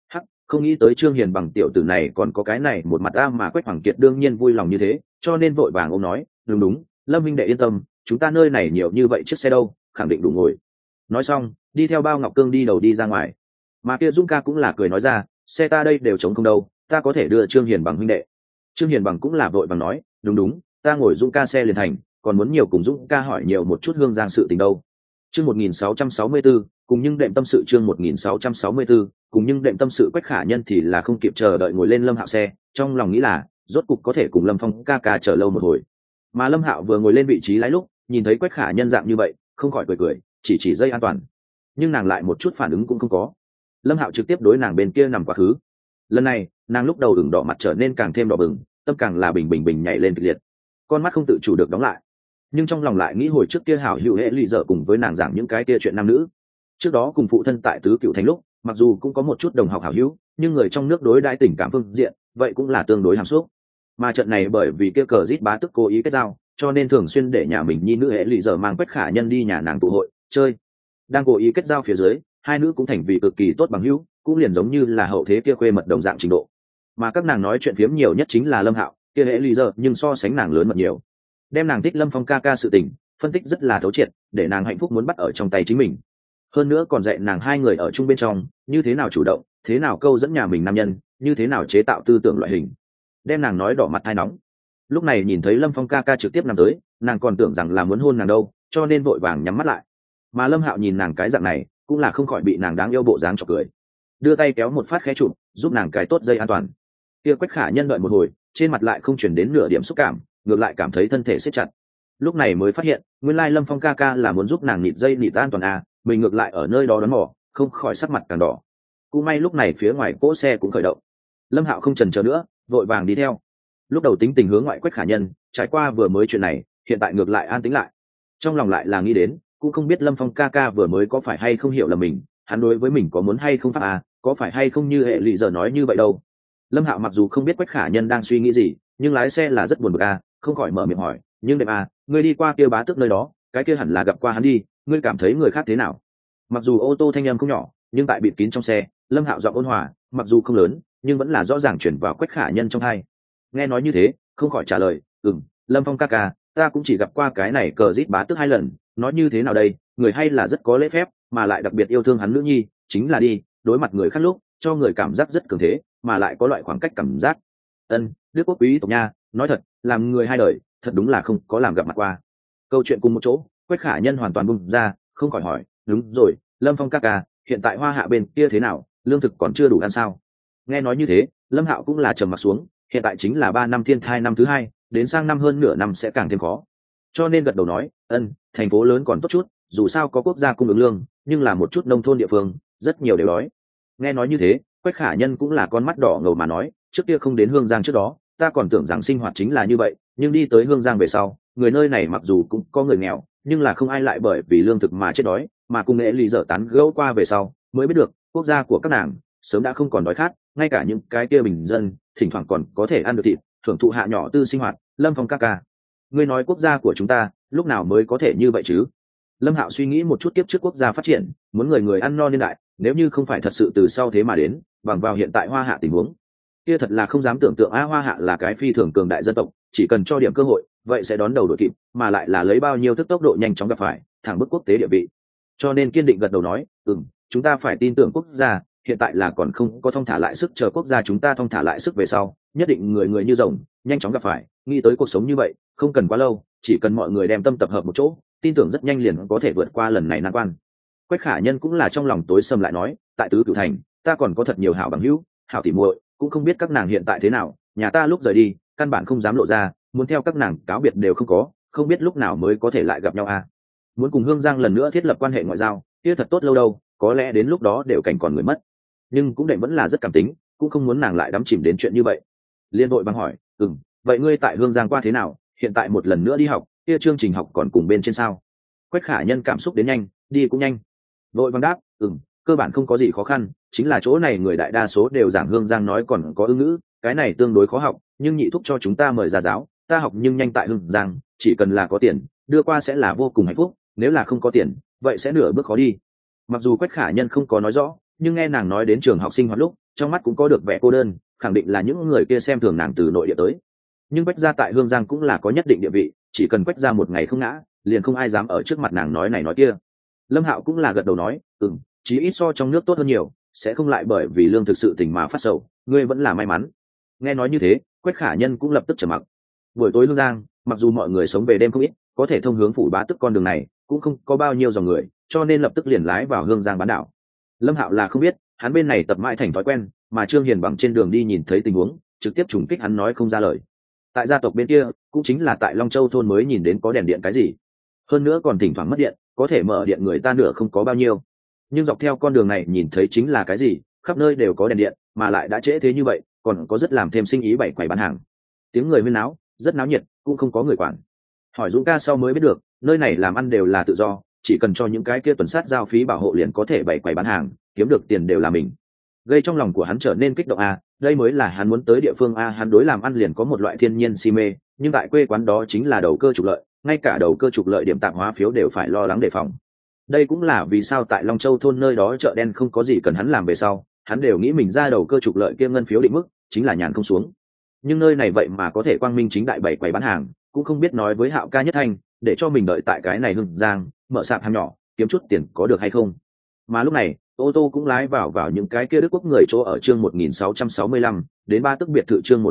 Không nghĩ tới Trương Hiền bằng tiểu tử này còn có cái này một mặt mà Quách Hoàng Kiệt đương nhiên vui lòng như thế, cho nên vội vàng ôm nói, đúng đúng, Lâm huynh đệ yên tâm, chúng ta nơi này nhiều như vậy chiếc xe đâu, khẳng định đủ ngồi. Nói xong, đi theo Bao Ngọc Cương đi đầu đi ra ngoài. Mà kia Dũng ca cũng là cười nói ra, xe ta đây đều trống không đâu, ta có thể đưa Trương Hiền bằng huynh đệ. Trương Hiền bằng cũng là vội vàng nói, đúng đúng, ta ngồi Dũng ca xe liền thành, còn muốn nhiều cùng Dũng ca hỏi nhiều một chút Hương Giang sự tình đâu. Chương 1664, cùng nhưng đệm tâm sự chương 1664, cùng nhưng đệm tâm sự Quách Khả Nhân thì là không kịp chờ đợi ngồi lên Lâm Hạo xe, trong lòng nghĩ là rốt cục có thể cùng Lâm Phong ca ca chờ lâu một hồi. Mà Lâm Hạo vừa ngồi lên vị trí lái lúc, nhìn thấy Quách Khả Nhân dạng như vậy, không khỏi cười cười, chỉ dây an toàn. Nhưng nàng lại một chút phản ứng cũng không có. Lâm Hạo trực tiếp đối nàng bên kia nằm quá khứ. Lần này, nàng lúc đầu ửng đỏ mặt trở nên càng thêm đỏ bừng, tâm càng là bình bình nhảy lên kịch liệt. Con mắt không tự chủ được đóng lại. Nhưng trong lòng lại nghĩ hồi trước kia hảo hữu hệ lụy dở cùng với nàng giảng những cái kia chuyện nam nữ. Trước đó cùng phụ thân tại Tứ Cựu Thành lúc, mặc dù cũng có một chút đồng học hảo hữu, nhưng người trong nước đối đãi tình cảm phương diện, vậy cũng là tương đối hàm xúc. Mà trận này bởi vì kia cờ rít bá tức cố ý kết giao, cho nên thường xuyên để nhà mình nhi nữ hệ lụy dở mang Quách Khả Nhân đi nhà nàng tụ hội chơi. Đang cố ý kết giao phía dưới, hai nữ cũng thành vì cực kỳ tốt bằng hữu, cũng liền giống như là hậu thế kia khuê mật đồng dạng trình độ. Mà các nàng nói chuyện phiếm nhiều nhất chính là Lâm Hạo, kia hệ lụy dở nhưng so sánh nàng lớn mật nhiều. Đem nàng thích Lâm Phong ca ca sự tình phân tích rất là thấu triệt, để nàng hạnh phúc muốn bắt ở trong tay chính mình. Hơn nữa còn dạy nàng hai người ở chung bên trong như thế nào chủ động, thế nào câu dẫn nhà mình nam nhân, như thế nào chế tạo tư tưởng loại hình, đem nàng nói đỏ mặt hai nóng. Lúc này nhìn thấy Lâm Phong ca ca trực tiếp nằm tới, nàng còn tưởng rằng là muốn hôn nàng đâu, cho nên vội vàng nhắm mắt lại. Mà Lâm Hạo nhìn nàng cái dạng này, cũng là không khỏi bị nàng đáng yêu bộ dáng chọc cười, đưa tay kéo một phát khẽ chụp, giúp nàng cài tốt dây an toàn. Kia Quách Khả Nhân đợi một hồi, trên mặt lại không chuyển đến nửa điểm xúc cảm, ngược lại cảm thấy thân thể siết chặt. Lúc này mới phát hiện, nguyên lai Lâm Phong ca ca là muốn giúp nàng nịt dây nịt an toàn à, mình ngược lại ở nơi đó đón mỏ, không khỏi sắc mặt càng đỏ. Cũng may lúc này phía ngoài cỗ xe cũng khởi động. Lâm Hạo không chần chờ nữa, vội vàng đi theo. Lúc đầu tính tình hướng ngoại Quách Khả Nhân, trải qua vừa mới chuyện này, hiện tại ngược lại an tĩnh lại. Trong lòng lại là nghĩ đến, cũng không biết Lâm Phong ca ca vừa mới có phải hay không hiểu là mình, hắn đối với mình có muốn hay không pháp à, có phải hay không như hệ lụy giờ nói như vậy đâu. Lâm Hạo mặc dù không biết Quách Khả Nhân đang suy nghĩ gì, nhưng lái xe là rất buồn bực à, không khỏi mở miệng hỏi, nhưng đẹp à, ngươi đi qua kia bá tước nơi đó, cái kia hẳn là gặp qua hắn đi, ngươi cảm thấy người khác thế nào? Mặc dù ô tô thanh âm không nhỏ, nhưng tại bịt kín trong xe, Lâm Hạo giọng ôn hòa, mặc dù không lớn, nhưng vẫn là rõ ràng chuyển vào Quách Khả Nhân trong tai. Nghe nói như thế, không khỏi trả lời, Lâm Phong ca ca, ta cũng chỉ gặp qua cái này cờ rít bá tước 2 lần, nói như thế nào đây, người hay là rất có lễ phép, mà lại đặc biệt yêu thương hắn nữ nhi, chính là đi đối mặt người khác lúc, cho người cảm giác rất cường thế, mà lại có loại khoảng cách cảm giác. Đức quốc quý tộc nha, nói thật, làm người hai đời, thật đúng là không có làm gặp mặt qua. Câu chuyện cùng một chỗ, Quách Khả Nhân hoàn toàn bung ra, không khỏi hỏi, đúng rồi, Lâm Phong ca ca, hiện tại Hoa Hạ bên kia thế nào, lương thực còn chưa đủ ăn sao? Nghe nói như thế, Lâm Hạo cũng là trầm mặt xuống, hiện tại chính là 3 năm thiên thai năm thứ 2, đến sang năm hơn nửa năm sẽ càng thêm khó. Cho nên gật đầu nói, thành phố lớn còn tốt chút, dù sao có quốc gia cung ứng lương, nhưng là một chút nông thôn địa phương, rất nhiều đều đói. Nghe nói như thế, Quách Khả Nhân cũng là con mắt đỏ ngầu mà nói, trước kia không đến Hương Giang trước đó, ta còn tưởng rằng sinh hoạt chính là như vậy, nhưng đi tới Hương Giang về sau, người nơi này mặc dù cũng có người nghèo, nhưng là không ai lại bởi vì lương thực mà chết đói, mà cùng nghệ lì dở tán gẫu qua về sau, mới biết được, quốc gia của các nàng sớm đã không còn đói khát, ngay cả những cái kia bình dân, thỉnh thoảng còn có thể ăn được thịt, thưởng thụ hạ nhỏ tư sinh hoạt. Lâm Phong ca ca, ngươi nói quốc gia của chúng ta lúc nào mới có thể như vậy chứ? Lâm Hạo suy nghĩ một chút tiếp trước quốc gia phát triển, muốn người người ăn no niên đại, nếu như không phải thật sự từ sau thế mà đến, bằng vào hiện tại Hoa Hạ tình huống, kia thật là không dám tưởng tượng Hoa Hạ là cái phi thường cường đại dân tộc, chỉ cần cho điểm cơ hội, vậy sẽ đón đầu đội kịp, mà lại là lấy bao nhiêu thức tốc độ nhanh chóng gặp phải, thẳng bức quốc tế địa vị. Cho nên kiên định gật đầu nói, chúng ta phải tin tưởng quốc gia, hiện tại là còn không có thong thả lại sức, chờ quốc gia chúng ta thong thả lại sức về sau, nhất định người người như rồng, nhanh chóng gặp phải, nghĩ tới cuộc sống như vậy, không cần quá lâu, chỉ cần mọi người đem tâm tập hợp một chỗ, tin tưởng rất nhanh liền có thể vượt qua lần này nan quan. Quách Khả Nhân cũng là trong lòng tối sầm lại nói, tại Tứ Cửu Thành, ta còn có thật nhiều hảo bằng hữu, hảo tỉ muội, cũng không biết các nàng hiện tại thế nào, nhà ta lúc rời đi, căn bản không dám lộ ra, muốn theo các nàng cáo biệt đều không có, không biết lúc nào mới có thể lại gặp nhau à. Muốn cùng Hương Giang lần nữa thiết lập quan hệ ngoại giao, kia thật tốt lâu đâu, có lẽ đến lúc đó đều cảnh còn người mất. Nhưng cũng đệm vẫn là rất cảm tính, cũng không muốn nàng lại đắm chìm đến chuyện như vậy. Liên đội bằng hỏi, vậy ngươi tại Hương Giang qua thế nào, hiện tại một lần nữa đi học, kia chương trình học còn cùng bên trên sao? Quách Khả Nhân cảm xúc đến nhanh, đi cũng nhanh. Đội bằng đáp, cơ bản không có gì khó khăn, chính là chỗ này người đại đa số đều giảng Hương Giang nói còn có ư ngữ, cái này tương đối khó học, nhưng nhị thúc cho chúng ta mời ra giáo, ta học nhưng nhanh tại Hương Giang, chỉ cần là có tiền, đưa qua sẽ là vô cùng hạnh phúc, nếu là không có tiền, vậy sẽ nửa bước khó đi. Mặc dù Quách Khả Nhân không có nói rõ, nhưng nghe nàng nói đến trường học sinh hoạt lúc trong mắt cũng có được vẻ cô đơn, khẳng định là những người kia xem thường nàng từ nội địa tới. Nhưng Quách gia tại Hương Giang cũng là có nhất định địa vị, chỉ cần Quách gia một ngày không ngã, liền không ai dám ở trước mặt nàng nói này nói kia. Lâm Hạo cũng là gật đầu nói, chí ít so trong nước tốt hơn nhiều, sẽ không lại bởi vì lương thực sự tình mà phát sầu, ngươi vẫn là may mắn. Nghe nói như thế, Quách Khả Nhân cũng lập tức trầm mặc. Buổi tối Hương Giang, mặc dù mọi người sống về đêm không ít, có thể thông hướng phủ bá tức con đường này cũng không có bao nhiêu dòng người, cho nên lập tức liền lái vào Hương Giang bán đảo. Lâm Hạo là không biết, hắn bên này tập mãi thành thói quen, mà Trương Hiền bằng trên đường đi nhìn thấy tình huống, trực tiếp trùng kích hắn nói không ra lời. Tại gia tộc bên kia, cũng chính là tại Long Châu thôn mới nhìn đến có đèn điện cái gì, hơn nữa còn thỉnh thoảng mất điện, có thể mở điện người ta nửa không có bao nhiêu. Nhưng dọc theo con đường này nhìn thấy chính là cái gì, khắp nơi đều có đèn điện, mà lại đã trễ thế như vậy, còn có rất làm thêm sinh ý bày quầy bán hàng. Tiếng người huyên náo, rất náo nhiệt, cũng không có người quản. Hỏi Dũng ca sau mới biết được, nơi này làm ăn đều là tự do, chỉ cần cho những cái kia tuần sát giao phí bảo hộ liền có thể bày quầy bán hàng, kiếm được tiền đều là mình. Gây trong lòng của hắn trở nên kích động đây mới là hắn muốn tới địa phương hắn đối làm ăn liền có một loại thiên nhiên si mê, nhưng tại quê quán đó chính là đầu cơ trục lợi, ngay cả đầu cơ trục lợi điểm tạp hóa phiếu đều phải lo lắng đề phòng. Đây cũng là vì sao tại Long Châu thôn nơi đó chợ đen không có gì cần hắn làm về sau, hắn đều nghĩ mình ra đầu cơ trục lợi kia ngân phiếu định mức, chính là nhàn không xuống. Nhưng nơi này vậy mà có thể quang minh chính đại bày quầy bán hàng, cũng không biết nói với Hạo ca nhất thanh, để cho mình đợi tại cái này Hương Giang, mở sạp ham nhỏ, kiếm chút tiền có được hay không. Mà lúc này, ô tô cũng lái vào những cái kia Đức Quốc người chỗ ở chương 1665, đến ba tức biệt thự chương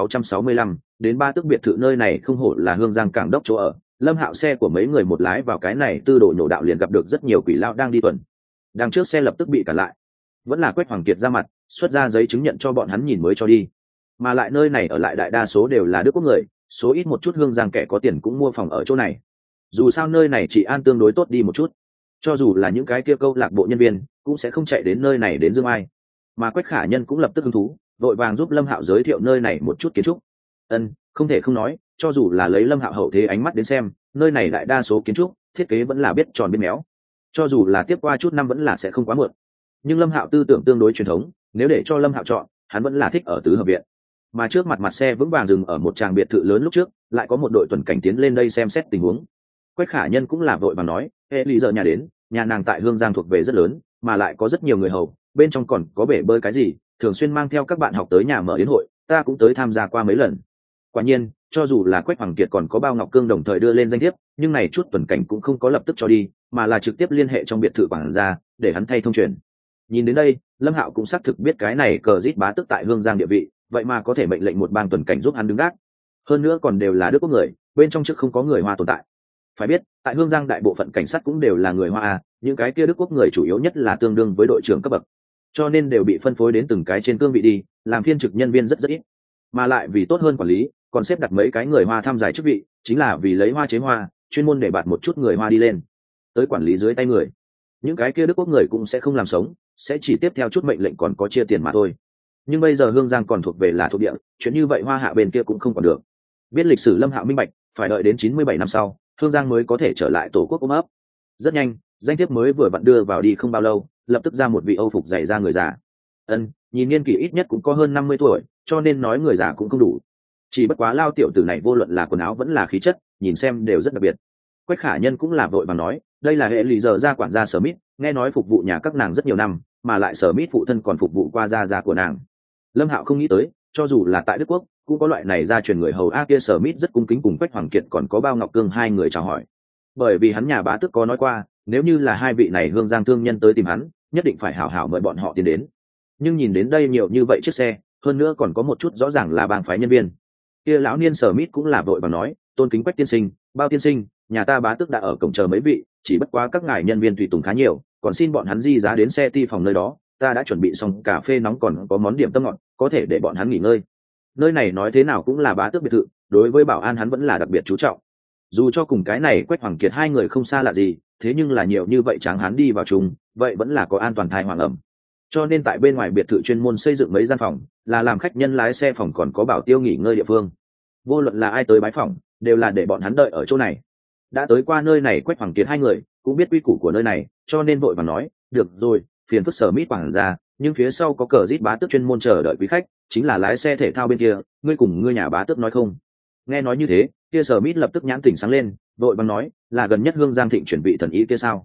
1665, đến ba tức biệt thự nơi này không hổ là Hương Giang cảng đốc chỗ ở. Lâm Hạo xe của mấy người một lái vào cái này tư đồ nhổ đạo liền gặp được rất nhiều quỷ lao đang đi tuần. Đằng trước xe lập tức bị cản lại. Vẫn là Quách Hoàng Kiệt ra mặt, xuất ra giấy chứng nhận cho bọn hắn nhìn mới cho đi. Mà lại nơi này ở lại đại đa số đều là Đức Quốc người, số ít một chút Hương Giang kẻ có tiền cũng mua phòng ở chỗ này. Dù sao nơi này chỉ an tương đối tốt đi một chút. Cho dù là những cái kia câu lạc bộ nhân viên, cũng sẽ không chạy đến nơi này đến Dương Ai. Mà Quách Khả Nhân cũng lập tức hứng thú, vội vàng giúp Lâm Hạo giới thiệu nơi này một chút kiến trúc. Không thể không nói, cho dù là lấy Lâm Hạo hậu thế ánh mắt đến xem, nơi này đại đa số kiến trúc thiết kế vẫn là biết tròn biết méo, cho dù là tiếp qua chút năm vẫn là sẽ không quá muộn. Nhưng Lâm Hạo tư tưởng tương đối truyền thống, nếu để cho Lâm Hạo chọn, hắn vẫn là thích ở tứ hợp viện. Mà trước mặt xe vững vàng dừng ở một tràng biệt thự lớn lúc trước, lại có một đội tuần cảnh tiến lên đây xem xét tình huống. Quách Khả Nhân cũng là vội vàng nói, lý giờ nhà đến, nhà nàng tại Hương Giang thuộc về rất lớn, mà lại có rất nhiều người hầu, bên trong còn có bể bơi cái gì, thường xuyên mang theo các bạn học tới nhà mở yến hội, ta cũng tới tham gia qua mấy lần. Quả nhiên, cho dù là Quách Hoàng Kiệt còn có Bao Ngọc Cương đồng thời đưa lên danh thiếp, nhưng này chút tuần cảnh cũng không có lập tức cho đi, mà là trực tiếp liên hệ trong biệt thự quản gia, để hắn thay thông truyền. Nhìn đến đây, Lâm Hạo cũng xác thực biết cái này cờ rít bá tức tại Hương Giang địa vị, vậy mà có thể mệnh lệnh một bang tuần cảnh giúp hắn đứng gác. Hơn nữa còn đều là Đức Quốc người, bên trong trước không có người Hoa tồn tại. Phải biết, tại Hương Giang đại bộ phận cảnh sát cũng đều là người Hoa những cái kia Đức Quốc người chủ yếu nhất là tương đương với đội trưởng cấp bậc, cho nên đều bị phân phối đến từng cái trên cương vị đi, làm phiên trực nhân viên rất ít. Mà lại vì tốt hơn quản lý, còn xếp đặt mấy cái người Hoa tham giải chức vị, chính là vì lấy hoa chế hoa, chuyên môn để bạt một chút người Hoa đi lên, tới quản lý dưới tay người. Những cái kia Đức Quốc người cũng sẽ không làm sống, sẽ chỉ tiếp theo chút mệnh lệnh còn có chia tiền mà thôi. Nhưng bây giờ Hương Giang còn thuộc về là thuộc địa, chuyện như vậy Hoa Hạ bên kia cũng không còn được. Biết lịch sử Lâm Hạo minh bạch, phải đợi đến 97 năm sau, Hương Giang mới có thể trở lại tổ quốc ôm ấp. Rất nhanh, danh thiếp mới vừa vặn đưa vào đi không bao lâu, lập tức ra một vị Âu phục dày ra người già. Nhìn niên kỷ ít nhất cũng có hơn 50 tuổi, cho nên nói người già cũng không đủ. Chỉ bất quá Lao tiểu tử này vô luận là quần áo vẫn là khí chất, nhìn xem đều rất đặc biệt. Quách Khả Nhân cũng là vội vàng nói, đây là hệ lì giờ gia quản gia Smith, nghe nói phục vụ nhà các nàng rất nhiều năm, mà lại Smith phụ thân còn phục vụ qua gia của nàng. Lâm Hạo không nghĩ tới, cho dù là tại Đức Quốc, cũng có loại này gia truyền người hầu kia Smith rất cung kính cùng Quách Hoàng Kiệt còn có Bao Ngọc Cương hai người chào hỏi. Bởi vì hắn nhà bá tước có nói qua, nếu như là hai vị này Hương Giang thương nhân tới tìm hắn, nhất định phải hảo hảo mời bọn họ tiến đến. Nhưng nhìn đến đây nhiều như vậy chiếc xe, hơn nữa còn có một chút rõ ràng là bang phái nhân viên. Kia lão niên Smith cũng là vội vàng nói, tôn kính Quách tiên sinh, Bao tiên sinh, nhà ta bá tước đã ở cổng chờ mấy vị, chỉ bất quá các ngài nhân viên tùy tùng khá nhiều, còn xin bọn hắn di giá đến xe ti phòng nơi đó, ta đã chuẩn bị xong cà phê nóng còn có món điểm tâm ngọt, có thể để bọn hắn nghỉ ngơi. Nơi này nói thế nào cũng là bá tước biệt thự, đối với bảo an hắn vẫn là đặc biệt chú trọng. Dù cho cùng cái này Quách Hoàng Kiệt hai người không xa lạ gì, thế nhưng là nhiều như vậy tráng hán đi vào chung, vậy vẫn là có an toàn thai hoàng ẩm. Cho nên tại bên ngoài biệt thự chuyên môn xây dựng mấy gian phòng, là làm khách nhân lái xe phòng còn có bảo tiêu nghỉ ngơi địa phương. Vô luận là ai tới bái phòng, đều là để bọn hắn đợi ở chỗ này. Đã tới qua nơi này Quách Hoàng Kiệt hai người cũng biết quy củ của nơi này, cho nên vội vàng nói, được rồi, phiền phức Smith quản ra, nhưng phía sau có cờ rít bá tước chuyên môn chờ đợi quý khách, chính là lái xe thể thao bên kia, ngươi cùng ngươi nhà bá tước nói không? Nghe nói như thế, kia Smith lập tức nhãn tỉnh sáng lên, vội vàng nói, là gần nhất Hương Giang thịnh chuyển vị thần ý kia sao?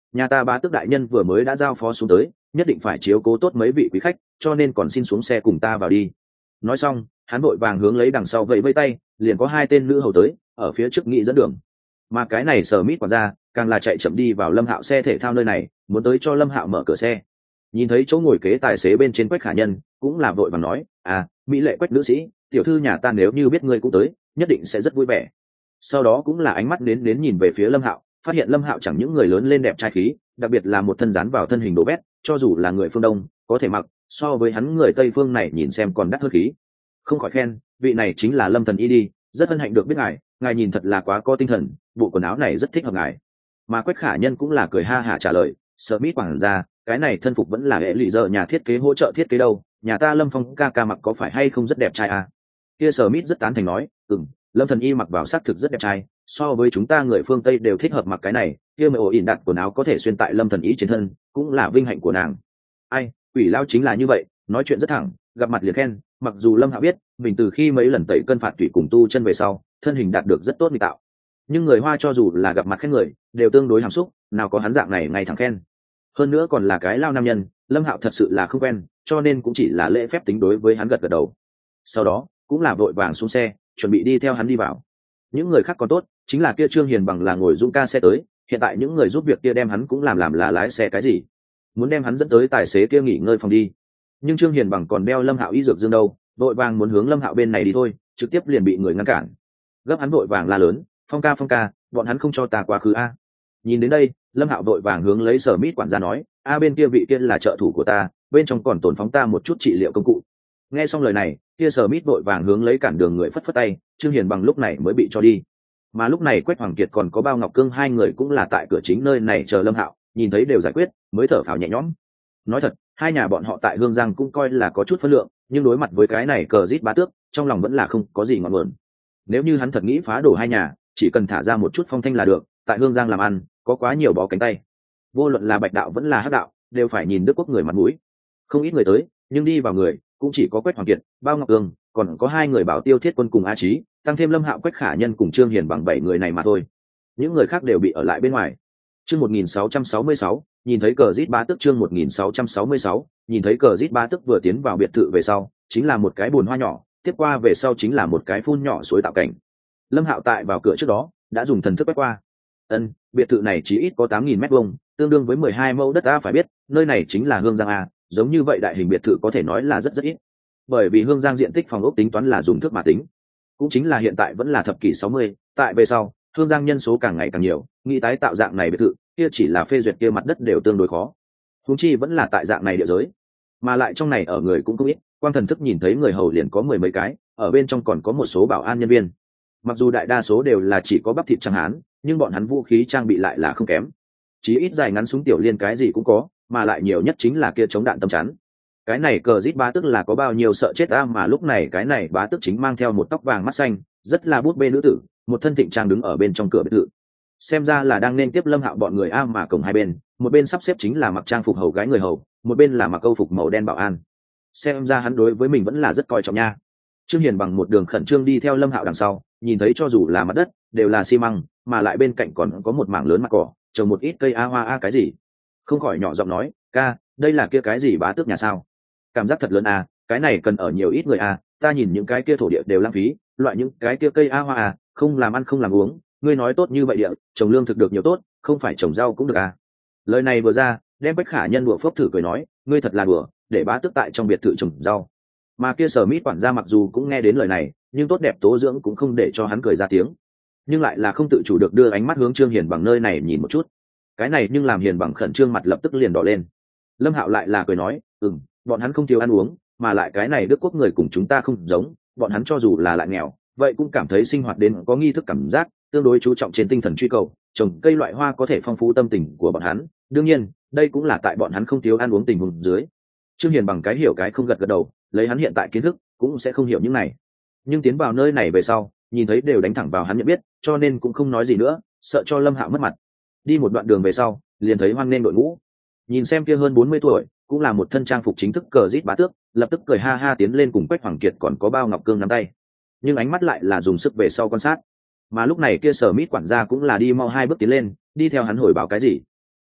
nhà ta bá tước đại nhân vừa mới đã giao phó xuống tới, nhất định phải chiếu cố tốt mấy vị quý khách, cho nên còn xin xuống xe cùng ta vào đi. Nói xong hắn vội vàng hướng lấy đằng sau vẫy vẫy tay, liền có hai tên nữ hầu tới ở phía trước nghị dẫn đường. Mà cái này Sở Mít quản gia càng là chạy chậm đi vào Lâm Hạo xe thể thao nơi này, muốn tới cho Lâm Hạo mở cửa xe. Nhìn thấy chỗ ngồi kế tài xế bên trên Quách Khả Nhân, cũng là vội vàng nói, mỹ lệ Quách nữ sĩ, tiểu thư nhà ta nếu như biết ngươi cũng tới, nhất định sẽ rất vui vẻ. Sau đó cũng là ánh mắt đến nhìn về phía Lâm Hạo, phát hiện Lâm Hạo chẳng những người lớn lên đẹp trai khí, đặc biệt là một thân dán vào thân hình đồ bét, cho dù là người phương Đông có thể mặc, so với hắn người Tây phương này nhìn xem còn đắt hơn khí. Không khỏi khen, vị này chính là Lâm thần y đi, rất hân hạnh được biết ngài nhìn thật là quá có tinh thần, bộ quần áo này rất thích hợp ngài. Mà Quách Khả Nhân cũng là cười ha hả trả lời, Smith quản gia, cái này thân phục vẫn là hệ lụy giờ nhà thiết kế hỗ trợ thiết kế đâu, nhà ta Lâm Phong ca ca mặc có phải hay không rất đẹp trai à? Kia Smith rất tán thành nói, Lâm thần y mặc vào xác thực rất đẹp trai, so với chúng ta người phương Tây đều thích hợp mặc cái này, kia mà ổ ỉn đặt quần áo có thể xuyên tại Lâm thần y trên thân, cũng là vinh hạnh của nàng. Ai, quỷ lao chính là như vậy, nói chuyện rất thẳng, gặp mặt liền khen. Mặc dù Lâm Hạo biết mình từ khi mấy lần tẩy cân phạt tủy cùng tu chân về sau, thân hình đạt được rất tốt nghịch tạo, nhưng người Hoa cho dù là gặp mặt khen người, đều tương đối hàm xúc, nào có hắn dạng này ngay thẳng khen. Hơn nữa còn là cái lao nam nhân, Lâm Hạo thật sự là không quen, cho nên cũng chỉ là lễ phép tính đối với hắn gật gật đầu. Sau đó cũng là vội vàng xuống xe, chuẩn bị đi theo hắn đi vào. Những người khác còn tốt, chính là kia Trương Hiền Bằng là ngồi Dũng ca xe tới, hiện tại những người giúp việc kia đem hắn cũng làm là lái xe cái gì, muốn đem hắn dẫn tới tài xế kia nghỉ ngơi phòng đi. Nhưng Trương Hiền Bằng còn đeo Lâm Hạo y dược dương đâu, vội vàng muốn hướng Lâm Hạo bên này đi thôi, trực tiếp liền bị người ngăn cản. Gấp hắn vội vàng la lớn, Phong ca, bọn hắn không cho ta quá khứ a. Nhìn đến đây, Lâm Hạo vội vàng hướng lấy Sở Mít quản gia nói, bên kia vị kia là trợ thủ của ta, bên trong còn tồn phóng ta một chút trị liệu công cụ. Nghe xong lời này, kia Sở Mít vội vàng hướng lấy cản đường người phất phất tay, Trương Hiền Bằng lúc này mới bị cho đi. Mà lúc này Quách Hoàng Kiệt còn có Bao Ngọc Cương hai người cũng là tại cửa chính nơi này chờ Lâm Hạo, nhìn thấy đều giải quyết, mới thở phào nhẹ nhõm. Nói thật, hai nhà bọn họ tại Hương Giang cũng coi là có chút phân lượng, nhưng đối mặt với cái này cờ rít bá tước, trong lòng vẫn là không có gì ngọn nguồn. Nếu như hắn thật nghĩ phá đổ hai nhà, chỉ cần thả ra một chút phong thanh là được, tại Hương Giang làm ăn, có quá nhiều bó cánh tay. Vô luận là Bạch đạo vẫn là Hắc đạo, đều phải nhìn Đức Quốc người mặt mũi. Không ít người tới, nhưng đi vào người, cũng chỉ có Quách Hoàng Kiệt, Bao Ngọc Ương, còn có hai người Bảo Tiêu Thiết Quân cùng A Chí, tăng thêm Lâm Hạo, Quách Khả Nhân cùng Trương Hiền Bằng 7 người này mà thôi. Những người khác đều bị ở lại bên ngoài. Chương 1666, nhìn thấy cờ rít bá tước. Chương 1666, nhìn thấy cờ rít bá tước vừa tiến vào biệt thự về sau, chính là một cái bồn hoa nhỏ, tiếp qua về sau chính là một cái phun nhỏ suối tạo cảnh. Lâm Hạo tại vào cửa trước đó đã dùng thần thức quét qua. Biệt thự này chỉ ít có 8.000 mét vuông, tương đương với 12 mẫu đất. Phải biết, nơi này chính là Hương Giang a, giống như vậy đại hình biệt thự có thể nói là rất ít. Bởi vì Hương Giang diện tích phòng ốc tính toán là dùng thước mà tính, cũng chính là hiện tại vẫn là thập kỷ 60, tại về sau, Hương Giang nhân số càng ngày càng nhiều, nghĩ tái tạo dạng này biệt thự, kia chỉ là phê duyệt kia mặt đất đều tương đối khó. Huống chi vẫn là tại dạng này địa giới, mà lại trong này ở người cũng không ít, quang thần thức nhìn thấy người hầu liền có 10 mấy cái, ở bên trong còn có một số bảo an nhân viên. Mặc dù đại đa số đều là chỉ có bắp thịt chẳng hán, nhưng bọn hắn vũ khí trang bị lại là không kém. Chí ít dài ngắn súng tiểu liên cái gì cũng có, mà lại nhiều nhất chính là kia chống đạn tấm chắn. Cái này cờ rít bá tước là có bao nhiêu sợ chết mà lúc này cái này bá tước chính mang theo một tóc vàng mắt xanh, rất là bút bê nữ tử, một thân thịnh trang đứng ở bên trong cửa biệt thự. Xem ra là đang nên tiếp Lâm Hạo bọn người mà cổng hai bên, một bên sắp xếp chính là mặc trang phục hầu gái người hầu, một bên là mặc câu phục màu đen bảo an. Xem ra hắn đối với mình vẫn là rất coi trọng nha. Trương Hiền Bằng một đường khẩn trương đi theo Lâm Hạo đằng sau, nhìn thấy cho dù là mặt đất đều là xi măng, mà lại bên cạnh còn có một mảng lớn mặt cỏ, trồng một ít cây hoa cái gì. Không khỏi nhỏ giọng nói, ca, đây là kia cái gì bá tước nhà sao? Cảm giác thật lớn cái này cần ở nhiều ít người ta nhìn những cái kia thổ địa đều lãng phí, loại những cái kia cây hoa không làm ăn không làm uống, ngươi nói tốt như vậy địa, trồng lương thực được nhiều tốt, không phải trồng rau cũng được Lời này vừa ra, đem Bách Khả Nhân đùa phốc thử cười nói, ngươi thật là đùa, để bá tước tại trong biệt thự trồng rau. Mà kia Sở Mít quản gia mặc dù cũng nghe đến lời này, nhưng tốt đẹp tố dưỡng cũng không để cho hắn cười ra tiếng, nhưng lại là không tự chủ được đưa ánh mắt hướng Trương Hiền Bằng nơi này nhìn một chút. Cái này nhưng làm Hiền Bằng khẩn trương mặt lập tức liền đỏ lên. Lâm Hạo lại là cười nói, bọn hắn không thiếu ăn uống, mà lại cái này Đức Quốc người cùng chúng ta không giống, bọn hắn cho dù là lại nghèo, vậy cũng cảm thấy sinh hoạt đến có nghi thức cảm giác, tương đối chú trọng trên tinh thần truy cầu, trồng cây loại hoa có thể phong phú tâm tình của bọn hắn. Đương nhiên, đây cũng là tại bọn hắn không thiếu ăn uống tình huống dưới. Trương Hiền Bằng cái hiểu cái không gật gật đầu, lấy hắn hiện tại kiến thức, cũng sẽ không hiểu những này. Nhưng tiến vào nơi này về sau, nhìn thấy đều đánh thẳng vào hắn nhận biết, cho nên cũng không nói gì nữa, sợ cho Lâm Hạo mất mặt. Đi một đoạn đường về sau, liền thấy hoan nên đội ngũ. Nhìn xem kia hơn 40 tuổi, cũng là một thân trang phục chính thức cờ rít bá tước, lập tức cười ha ha tiến lên cùng Quách Hoàng Kiệt còn có Bao Ngọc Cương nắm tay. Nhưng ánh mắt lại là dùng sức về sau quan sát. Mà lúc này kia Sở Mít quản gia cũng là đi mau 2 bước tiến lên, đi theo hắn hồi báo cái gì.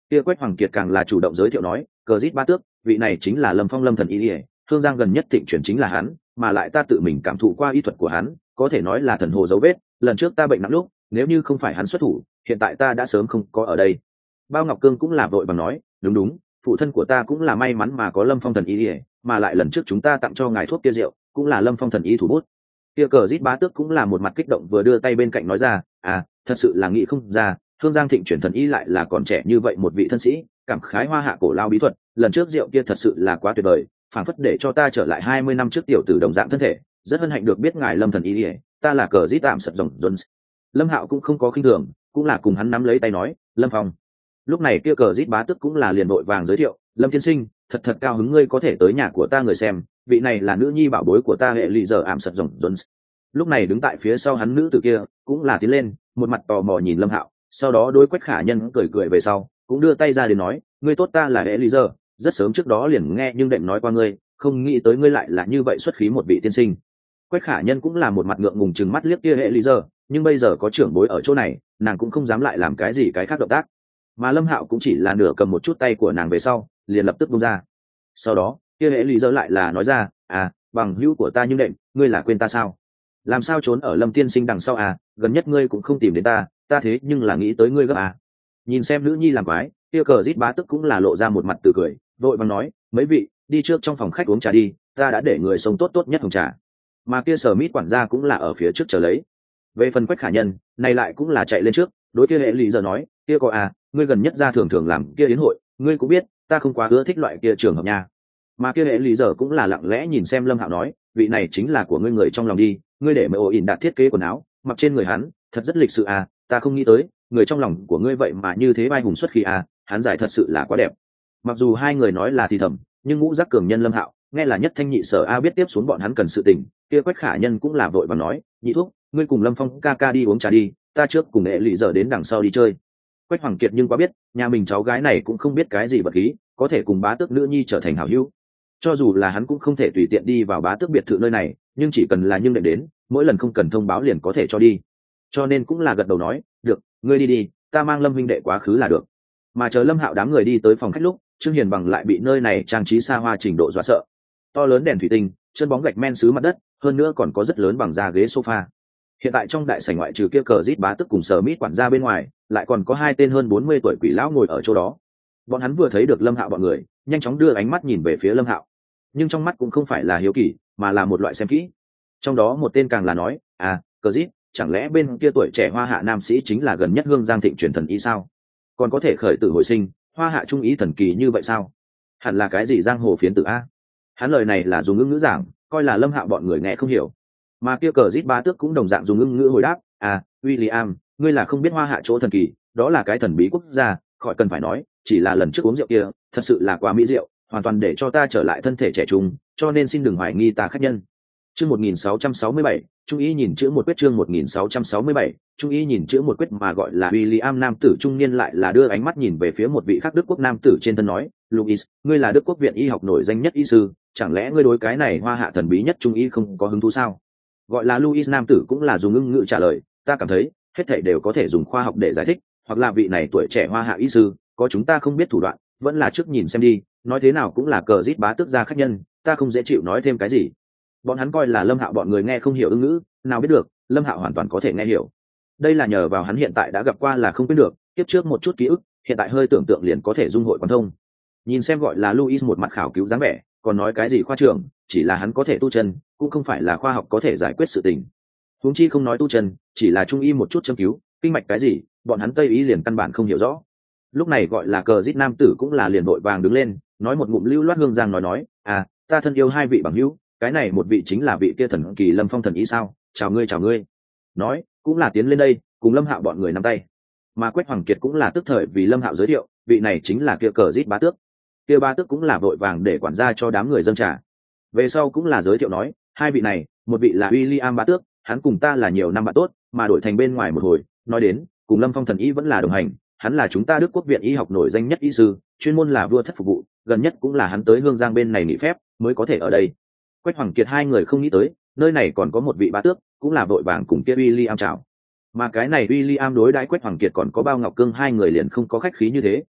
Kia Quách Hoàng Kiệt càng là chủ động giới thiệu nói, cờ rít bá tước, vị này chính là Lâm Phong Lâm thần y ỉa, Hương Giang gần nhất thịnh chuyển chính là hắn, mà lại ta tự mình cảm thụ qua y thuật của hắn, có thể nói là thần hồ dấu vết. Lần trước ta bệnh nặng lúc, nếu như không phải hắn xuất thủ, hiện tại ta đã sớm không có ở đây. Bao Ngọc Cương cũng là vội bằng nói, đúng đúng, phụ thân của ta cũng là may mắn mà có Lâm Phong thần y ỉa, mà lại lần trước chúng ta tặng cho ngài thuốc kia rượu, cũng là Lâm Phong thần y thủ bút. Kia cờ rít bá tước cũng là một mặt kích động vừa đưa tay bên cạnh nói ra, thật sự là nghĩ không ra, Hương Giang thịnh chuyển thần y lại là còn trẻ như vậy một vị thân sĩ, cảm khái hoa hạ cổ lao bí thuật, lần trước rượu kia thật sự là quá tuyệt vời, phảng phất để cho ta trở lại 20 năm trước tiểu tử đồng dạng thân thể, rất hân hạnh được biết ngài Lâm thần y ỉa, ta là cờ rít tạm sật rồng Jones. Lâm Hạo cũng không có khinh thường, cũng là cùng hắn nắm lấy tay nói, Lâm Phong. Lúc này kia cờ rít bá tước cũng là liền vội vàng giới thiệu, Lâm tiên sinh, thật cao hứng ngươi có thể tới nhà của ta người xem, vị này là nữ nhi bảo bối của ta hệ lì giờ ảm sật rồng Jones. Lúc này đứng tại phía sau hắn nữ tử kia cũng là tiến lên, một mặt tò mò nhìn Lâm Hạo, sau đó đối Quách Khả Nhân cười cười về sau, cũng đưa tay ra để nói, ngươi tốt, ta là hệ lì giờ, rất sớm trước đó liền nghe nhưng đệm nói qua ngươi, không nghĩ tới ngươi lại là như vậy xuất khí một vị tiên sinh. Quách Khả Nhân cũng là một mặt ngượng ngùng chừng mắt liếc kia hệ lý giờ, nhưng bây giờ có trưởng bối ở chỗ này, nàng cũng không dám lại làm cái gì cái khác động tác. Mà Lâm Hạo cũng chỉ là nửa cầm một chút tay của nàng về sau, liền lập tức buông ra. Sau đó, kia hệ lý giờ lại là nói ra, bằng hữu của ta nhưng đệm, ngươi là quên ta sao? Làm sao trốn ở Lâm tiên sinh đằng sau gần nhất ngươi cũng không tìm đến ta, ta thế nhưng là nghĩ tới ngươi gấp Nhìn xem nữ nhi làm quái, kia cờ rít bá tức cũng là lộ ra một mặt từ cười, vội vàng nói, mấy vị, đi trước trong phòng khách uống trà đi, ta đã để người sống tốt nhất hồng trà. Mà kia Sở Mít quản gia cũng là ở phía trước chờ lấy. Về phần Quách Khả Nhân, này lại cũng là chạy lên trước, đối kia hệ lý giờ nói, kia có ngươi gần nhất ra thường thường làm kia yến hội, ngươi cũng biết, ta không quá ưa thích loại kia trường hợp nha. Mà kia hệ lý giờ cũng là lặng lẽ nhìn xem Lâm Hạo nói, vị này chính là của ngươi người trong lòng đi, ngươi để mà ổ ỉn đạt thiết kế quần áo, mặc trên người hắn, thật rất lịch sự ta không nghĩ tới, người trong lòng của ngươi vậy mà như thế vai hùng xuất khí hắn giải thật sự là quá đẹp. Mặc dù hai người nói là thì thầm, nhưng ngũ giác cường nhân Lâm Hạo nghe là nhất thanh nhị sở biết tiếp xuống bọn hắn cần sự tình, kia Quách Khả Nhân cũng là vội và nói, nhị thúc, ngươi cùng Lâm Phong ca ca đi uống trà đi, ta trước cùng hệ lụy giờ đến đằng sau đi chơi. Quách Hoàng Kiệt nhưng quá biết, nhà mình cháu gái này cũng không biết cái gì bật khí, có thể cùng bá tước nữ nhi trở thành hảo hữu. Cho dù là hắn cũng không thể tùy tiện đi vào bá tước biệt thự nơi này, nhưng chỉ cần là nhưng đệm đến, mỗi lần không cần thông báo liền có thể cho đi. Cho nên cũng là gật đầu nói, được, ngươi đi đi, ta mang Lâm huynh đệ quá khứ là được. Mà chờ Lâm Hạo đám người đi tới phòng khách lúc, Trương Hiền Bằng lại bị nơi này trang trí xa hoa trình độ dọa sợ. To lớn đèn thủy tinh, chân bóng gạch men xứ mặt đất, hơn nữa còn có rất lớn bằng da ghế sofa. Hiện tại trong đại sảnh ngoại trừ kia cờ rít bá tức cùng Sở Mít quản gia bên ngoài, lại còn có hai tên hơn 40 tuổi quỷ lão ngồi ở chỗ đó. Bọn hắn vừa thấy được Lâm Hạo bọn người, nhanh chóng đưa ánh mắt nhìn về phía Lâm Hạo. Nhưng trong mắt cũng không phải là hiếu kỳ, mà là một loại xem kỹ. Trong đó một tên càng là nói, cờ rít, chẳng lẽ bên kia tuổi trẻ hoa hạ nam sĩ chính là gần nhất Hương Giang thịnh truyền thần y sao? Còn có thể khởi tử hồi sinh, hoa hạ trung ý thần kỳ như vậy sao? Hẳn là cái gì giang hồ phiến tử Hắn lời này là dùng ngữ giảng, coi là Lâm Hạo bọn người nghe không hiểu. Mà kia cờ rít ba tước cũng đồng dạng dùng ngữ hồi đáp, William, ngươi là không biết hoa hạ chỗ thần kỳ, đó là cái thần bí quốc gia, khỏi cần phải nói, chỉ là lần trước uống rượu kia, thật sự là quá mỹ rượu, hoàn toàn để cho ta trở lại thân thể trẻ trung, cho nên xin đừng hoài nghi ta khách nhân. Chương 1667, Trung ý nhìn chữ một quyết. Chương 1667, Trung ý nhìn chữ một quyết. Mà gọi là William nam tử trung niên lại là đưa ánh mắt nhìn về phía một vị khác Đức quốc nam tử trên thân nói, Louis, ngươi là Đức quốc viện y học nổi danh nhất y sư, chẳng lẽ ngươi đối cái này hoa hạ thần bí nhất Trung ý không có hứng thú sao? Gọi là Louis nam tử cũng là dùng ngữ trả lời, ta cảm thấy hết thảy đều có thể dùng khoa học để giải thích, hoặc là vị này tuổi trẻ hoa hạ y sư có chúng ta không biết thủ đoạn, vẫn là trước nhìn xem đi, nói thế nào cũng là cờ rít bá tước gia khách nhân, ta không dễ chịu nói thêm cái gì. Bọn hắn coi là Lâm Hạo bọn người nghe không hiểu ngữ, nào biết được Lâm Hạo hoàn toàn có thể nghe hiểu. Đây là nhờ vào hắn hiện tại đã gặp qua là không quên được, kiếp trước một chút ký ức, hiện tại hơi tưởng tượng liền có thể dung hội quan thông. Nhìn xem gọi là Louis một mặt khảo cứu dáng vẻ, còn nói cái gì khoa trưởng, chỉ là hắn có thể tu chân, cũng không phải là khoa học có thể giải quyết sự tình. Huống chi không nói tu chân, chỉ là trung y một chút châm cứu, kinh mạch cái gì, bọn hắn Tây y liền căn bản không hiểu rõ. Lúc này gọi là cờ rít nam tử cũng là liền vội vàng đứng lên, nói một ngụm lưu loát hương giang nói, ta thân yêu hai vị bằng hữu, cái này một vị chính là vị kia thần kỳ Lâm Phong thần ý sao, chào ngươi. Nói cũng là tiến lên đây, cùng Lâm Hạo bọn người nắm tay. Mà Quách Hoàng Kiệt cũng là tức thời vì Lâm Hạo giới thiệu, vị này chính là kia cờ rít bá tước. Kia bá tước cũng là vội vàng để quản gia cho đám người dâng trà. Về sau cũng là giới thiệu nói, hai vị này, một vị là William bá tước, hắn cùng ta là nhiều năm bạn tốt, mà đổi thành bên ngoài một hồi, nói đến, cùng Lâm Phong thần y vẫn là đồng hành, hắn là chúng ta Đức quốc viện y học nổi danh nhất y sư, chuyên môn là vua thất phục vụ, gần nhất cũng là hắn tới Hương Giang bên này nghỉ phép, mới có thể ở đây. Quách Hoàng Kiệt hai người không nghĩ tới, nơi này còn có một vị bá tước, cũng là vội vàng cùng kia William chào. Mà cái này William đối đãi Quách Hoàng Kiệt còn có Bao Ngọc Cương hai người liền không có khách khí như thế,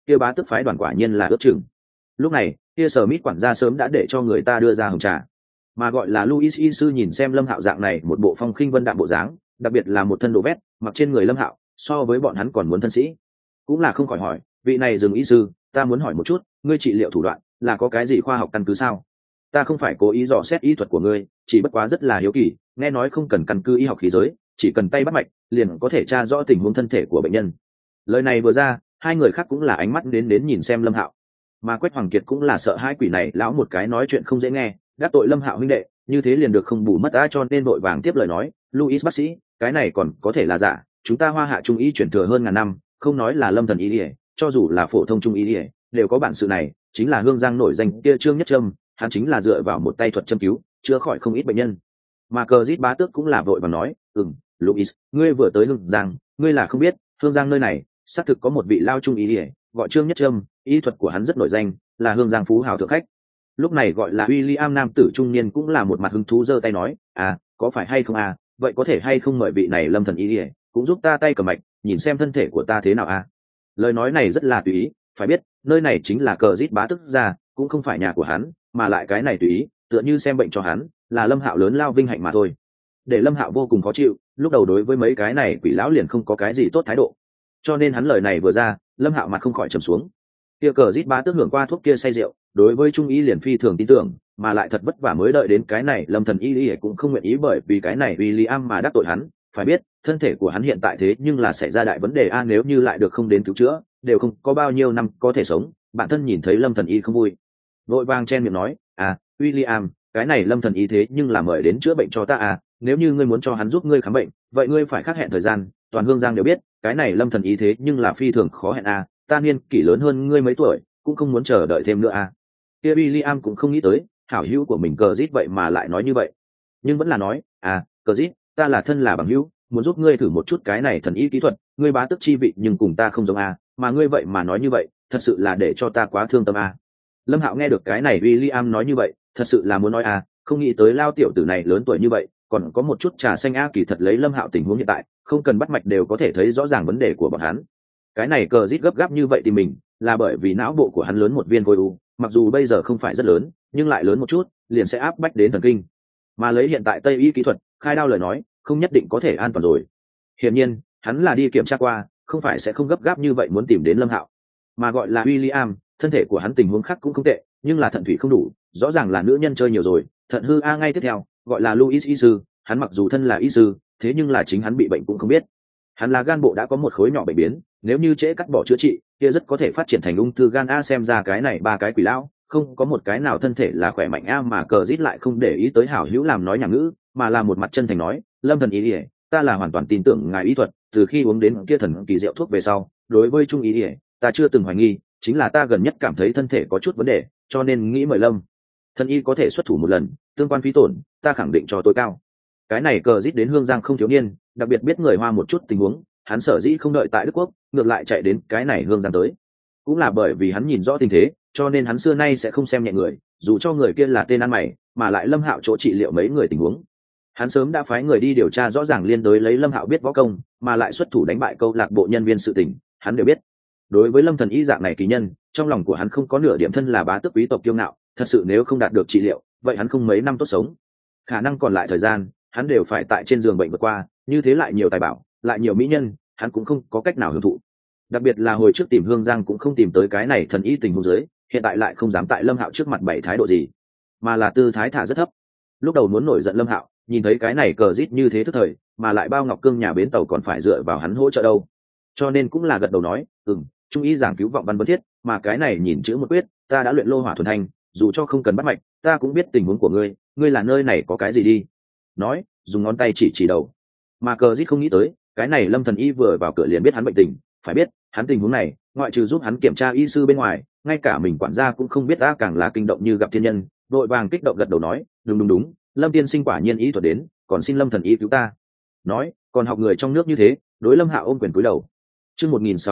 kia bá tước phái đoàn quả nhiên là ước chừng. Lúc này kia Smith quản gia sớm đã để cho người ta đưa ra hồng trà, mà gọi là Louis y sư nhìn xem Lâm Hạo dạng này một bộ phong khinh vân đạm bộ dáng, đặc biệt là một thân đồ vét mặc trên người Lâm Hạo so với bọn hắn còn muốn thân sĩ, cũng là không khỏi hỏi, vị này dừng y sư, ta muốn hỏi một chút, ngươi trị liệu thủ đoạn là có cái gì khoa học căn cứ sao? Ta không phải cố ý dò xét y thuật của ngươi, chỉ bất quá rất là hiếu kỳ, nghe nói không cần căn cứ y học khí giới, chỉ cần tay bắt mạch liền có thể tra rõ tình huống thân thể của bệnh nhân. Lời này vừa ra, hai người khác cũng là ánh mắt đến nhìn xem Lâm Hạo, mà Quách Hoàng Kiệt cũng là sợ hai quỷ này lão một cái nói chuyện không dễ nghe, đắc tội Lâm Hạo huynh đệ như thế liền được không bù mất đã, cho nên vội vàng tiếp lời nói, Louis bác sĩ, cái này còn có thể là giả, chúng ta Hoa Hạ trung y truyền thừa hơn ngàn năm, không nói là lâm thần y ỉa, cho dù là phổ thông trung y ỉa đều có bản sự này, chính là Hương Giang nổi danh kia Trương Nhất Trâm, hắn chính là dựa vào một tay thuật châm cứu chữa khỏi không ít bệnh nhân. Mà Cờ Dít bá tước cũng là vội vàng nói, Louis, ngươi vừa tới Hương Giang, ngươi là không biết, Hương Giang nơi này xác thực có một vị lao trung y ỉa gọi Trương Nhất Trâm, y thuật của hắn rất nổi danh, là Hương Giang phú hào thượng khách. Lúc này gọi là William nam tử trung niên cũng là một mặt hứng thú giơ tay nói, có phải hay không vậy có thể hay không mời vị này lâm thần y ỉa cũng giúp ta tay cầm mạch, nhìn xem thân thể của ta thế nào Lời nói này rất là tùy ý, phải biết nơi này chính là Cờ Dít bá tước ra, cũng không phải nhà của hắn, mà lại cái này tùy ý tựa như xem bệnh cho hắn, là Lâm Hạo lớn lao vinh hạnh mà thôi. Để Lâm Hạo vô cùng khó chịu, lúc đầu đối với mấy cái này quỷ lão liền không có cái gì tốt thái độ, cho nên hắn lời này vừa ra, Lâm Hạo mặt không khỏi trầm xuống. Kia Cờ Dít bá tước hưởng qua thuốc kia say rượu, đối với trung ý liền phi thường tin tưởng, mà lại thật vất vả mới đợi đến cái này lâm thần y cũng không nguyện ý bởi vì cái này William mà đắc tội hắn. Phải biết thân thể của hắn hiện tại thế nhưng là xảy ra đại vấn đề nếu như lại được không đến cứu chữa, đều không có bao nhiêu năm có thể sống. Bản thân nhìn thấy lâm thần y không vui, vội vàng chen miệng nói, William, cái này lâm thần y thế nhưng là mời đến chữa bệnh cho ta nếu như ngươi muốn cho hắn giúp ngươi khám bệnh, vậy ngươi phải khắc hẹn thời gian, toàn Hương Giang đều biết cái này lâm thần y thế nhưng là phi thường khó hẹn ta niên kỷ lớn hơn ngươi mấy tuổi, cũng không muốn chờ đợi thêm nữa Kia William cũng không nghĩ tới hảo hữu của mình Cờ Dít vậy mà lại nói như vậy, nhưng vẫn là nói, Cờ Dít, ta là thân là bằng hữu, muốn giúp ngươi thử một chút cái này thần y kỹ thuật, ngươi bá tước chi vị nhưng cùng ta không giống mà ngươi vậy mà nói như vậy, thật sự là để cho ta quá thương tâm Lâm Hạo nghe được cái này William nói như vậy, thật sự là muốn nói không nghĩ tới lao tiểu tử này lớn tuổi như vậy, còn có một chút trà xanh kỳ thật lấy Lâm Hạo tình huống hiện tại, không cần bắt mạch đều có thể thấy rõ ràng vấn đề của bọn hắn. Cái này Cờ Dít gấp gáp như vậy thì mình là bởi vì não bộ của hắn lớn một viên khối u, mặc dù bây giờ không phải rất lớn, nhưng lại lớn một chút liền sẽ áp bách đến thần kinh, mà lấy hiện tại tây y kỹ thuật khai đao lời nói không nhất định có thể an toàn rồi. Hiển nhiên hắn là đi kiểm tra qua, không phải sẽ không gấp gáp như vậy muốn tìm đến Lâm Hạo. Mà gọi là William, thân thể của hắn tình huống khác cũng không tệ, nhưng là thận thủy không đủ, rõ ràng là nữ nhân chơi nhiều rồi, thận hư ngay tiếp theo gọi là Louis y sư, hắn mặc dù thân là y sư, thế nhưng là chính hắn bị bệnh cũng không biết. Hắn là gan bộ đã có một khối nhỏ bệnh biến, nếu như trễ cắt bỏ chữa trị kia rất có thể phát triển thành ung thư gan xem ra cái này ba cái quỷ lão không có một cái nào thân thể là khỏe mạnh mà Cờ Dít lại không để ý tới hảo hữu làm nói nhảm ngữ, mà là một mặt chân thành nói, lâm thần y ta là hoàn toàn tin tưởng ngài y thuật, từ khi uống đến kia thần kỳ rượu thuốc về sau, đối với trung y ta chưa từng hoài nghi, chính là ta gần nhất cảm thấy thân thể có chút vấn đề, cho nên nghĩ mời lâm thần y có thể xuất thủ một lần, tương quan phí tổn ta khẳng định cho tối cao. Cái này Cờ Dít đến Hương Giang không thiếu niên, đặc biệt biết người Hoa một chút tình huống, hắn sở dĩ không đợi tại Đức Quốc, ngược lại chạy đến cái này Hương Giang tới, cũng là bởi vì hắn nhìn rõ tình thế, cho nên hắn xưa nay sẽ không xem nhẹ người, dù cho người kia là tên ăn mày, mà lại Lâm Hạo chỗ trị liệu mấy người tình huống, hắn sớm đã phái người đi điều tra rõ ràng liên đối lấy Lâm Hạo biết võ công, mà lại xuất thủ đánh bại câu lạc bộ nhân viên sự tình, hắn đều biết. Đối với lâm thần y dạng này kỳ nhân, trong lòng của hắn không có nửa điểm thân là bá tước quý tộc kiêu ngạo, thật sự nếu không đạt được trị liệu, vậy hắn không mấy năm tốt sống, khả năng còn lại thời gian hắn đều phải tại trên giường bệnh vượt qua, như thế lại nhiều tài bảo, lại nhiều mỹ nhân, hắn cũng không có cách nào hưởng thụ. Đặc biệt là hồi trước tìm Hương Giang cũng không tìm tới cái này thần y tình huống dưới, hiện tại lại không dám tại Lâm Hạo trước mặt bày thái độ gì, mà là tư thái thả rất thấp. Lúc đầu muốn nổi giận Lâm Hạo, nhìn thấy cái này Cờ Dít như thế tức thời, mà lại bao ngọc cương nhà bến tàu còn phải dựa vào hắn hỗ trợ đâu, cho nên cũng là gật đầu nói, trung y giảng cứu vọng văn vấn thiết, mà cái này nhìn chữ một quyết, ta đã luyện lô hỏa thuần thanh, dù cho không cần bắt mạch, ta cũng biết tình huống của ngươi, ngươi là nơi này có cái gì đi. Nói, dùng ngón tay chỉ đầu. Mà Cờ Dít không nghĩ tới, cái này lâm thần y vừa vào cửa liền biết hắn bệnh tình, phải biết, hắn tình huống này, ngoại trừ giúp hắn kiểm tra y sư bên ngoài, ngay cả mình quản gia cũng không biết, ta càng là kinh động như gặp thiên nhân, vội vàng kích động gật đầu nói, đúng, Lâm tiên sinh quả nhiên ý thuật đến, còn xin lâm thần y cứu ta. Nói, còn học người trong nước như thế, đối Lâm Hạo ôm quyền cúi đầu. Chương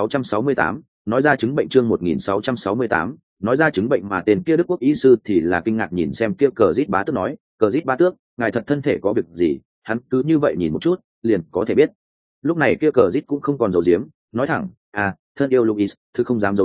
1668, nói ra chứng bệnh. Chương 1668, nói ra chứng bệnh. Mà tên kia Đức Quốc y sư thì là kinh ngạc nhìn xem kia Cờ Dít bá tước nói, Cờ Dít bá tước, ngài thật thân thể có việc gì? Hắn cứ như vậy nhìn một chút, liền có thể biết. Lúc này kia Cờ Dít cũng không còn giấu giếm, nói thẳng, thân yêu Louis, thứ không dám giấu giếm,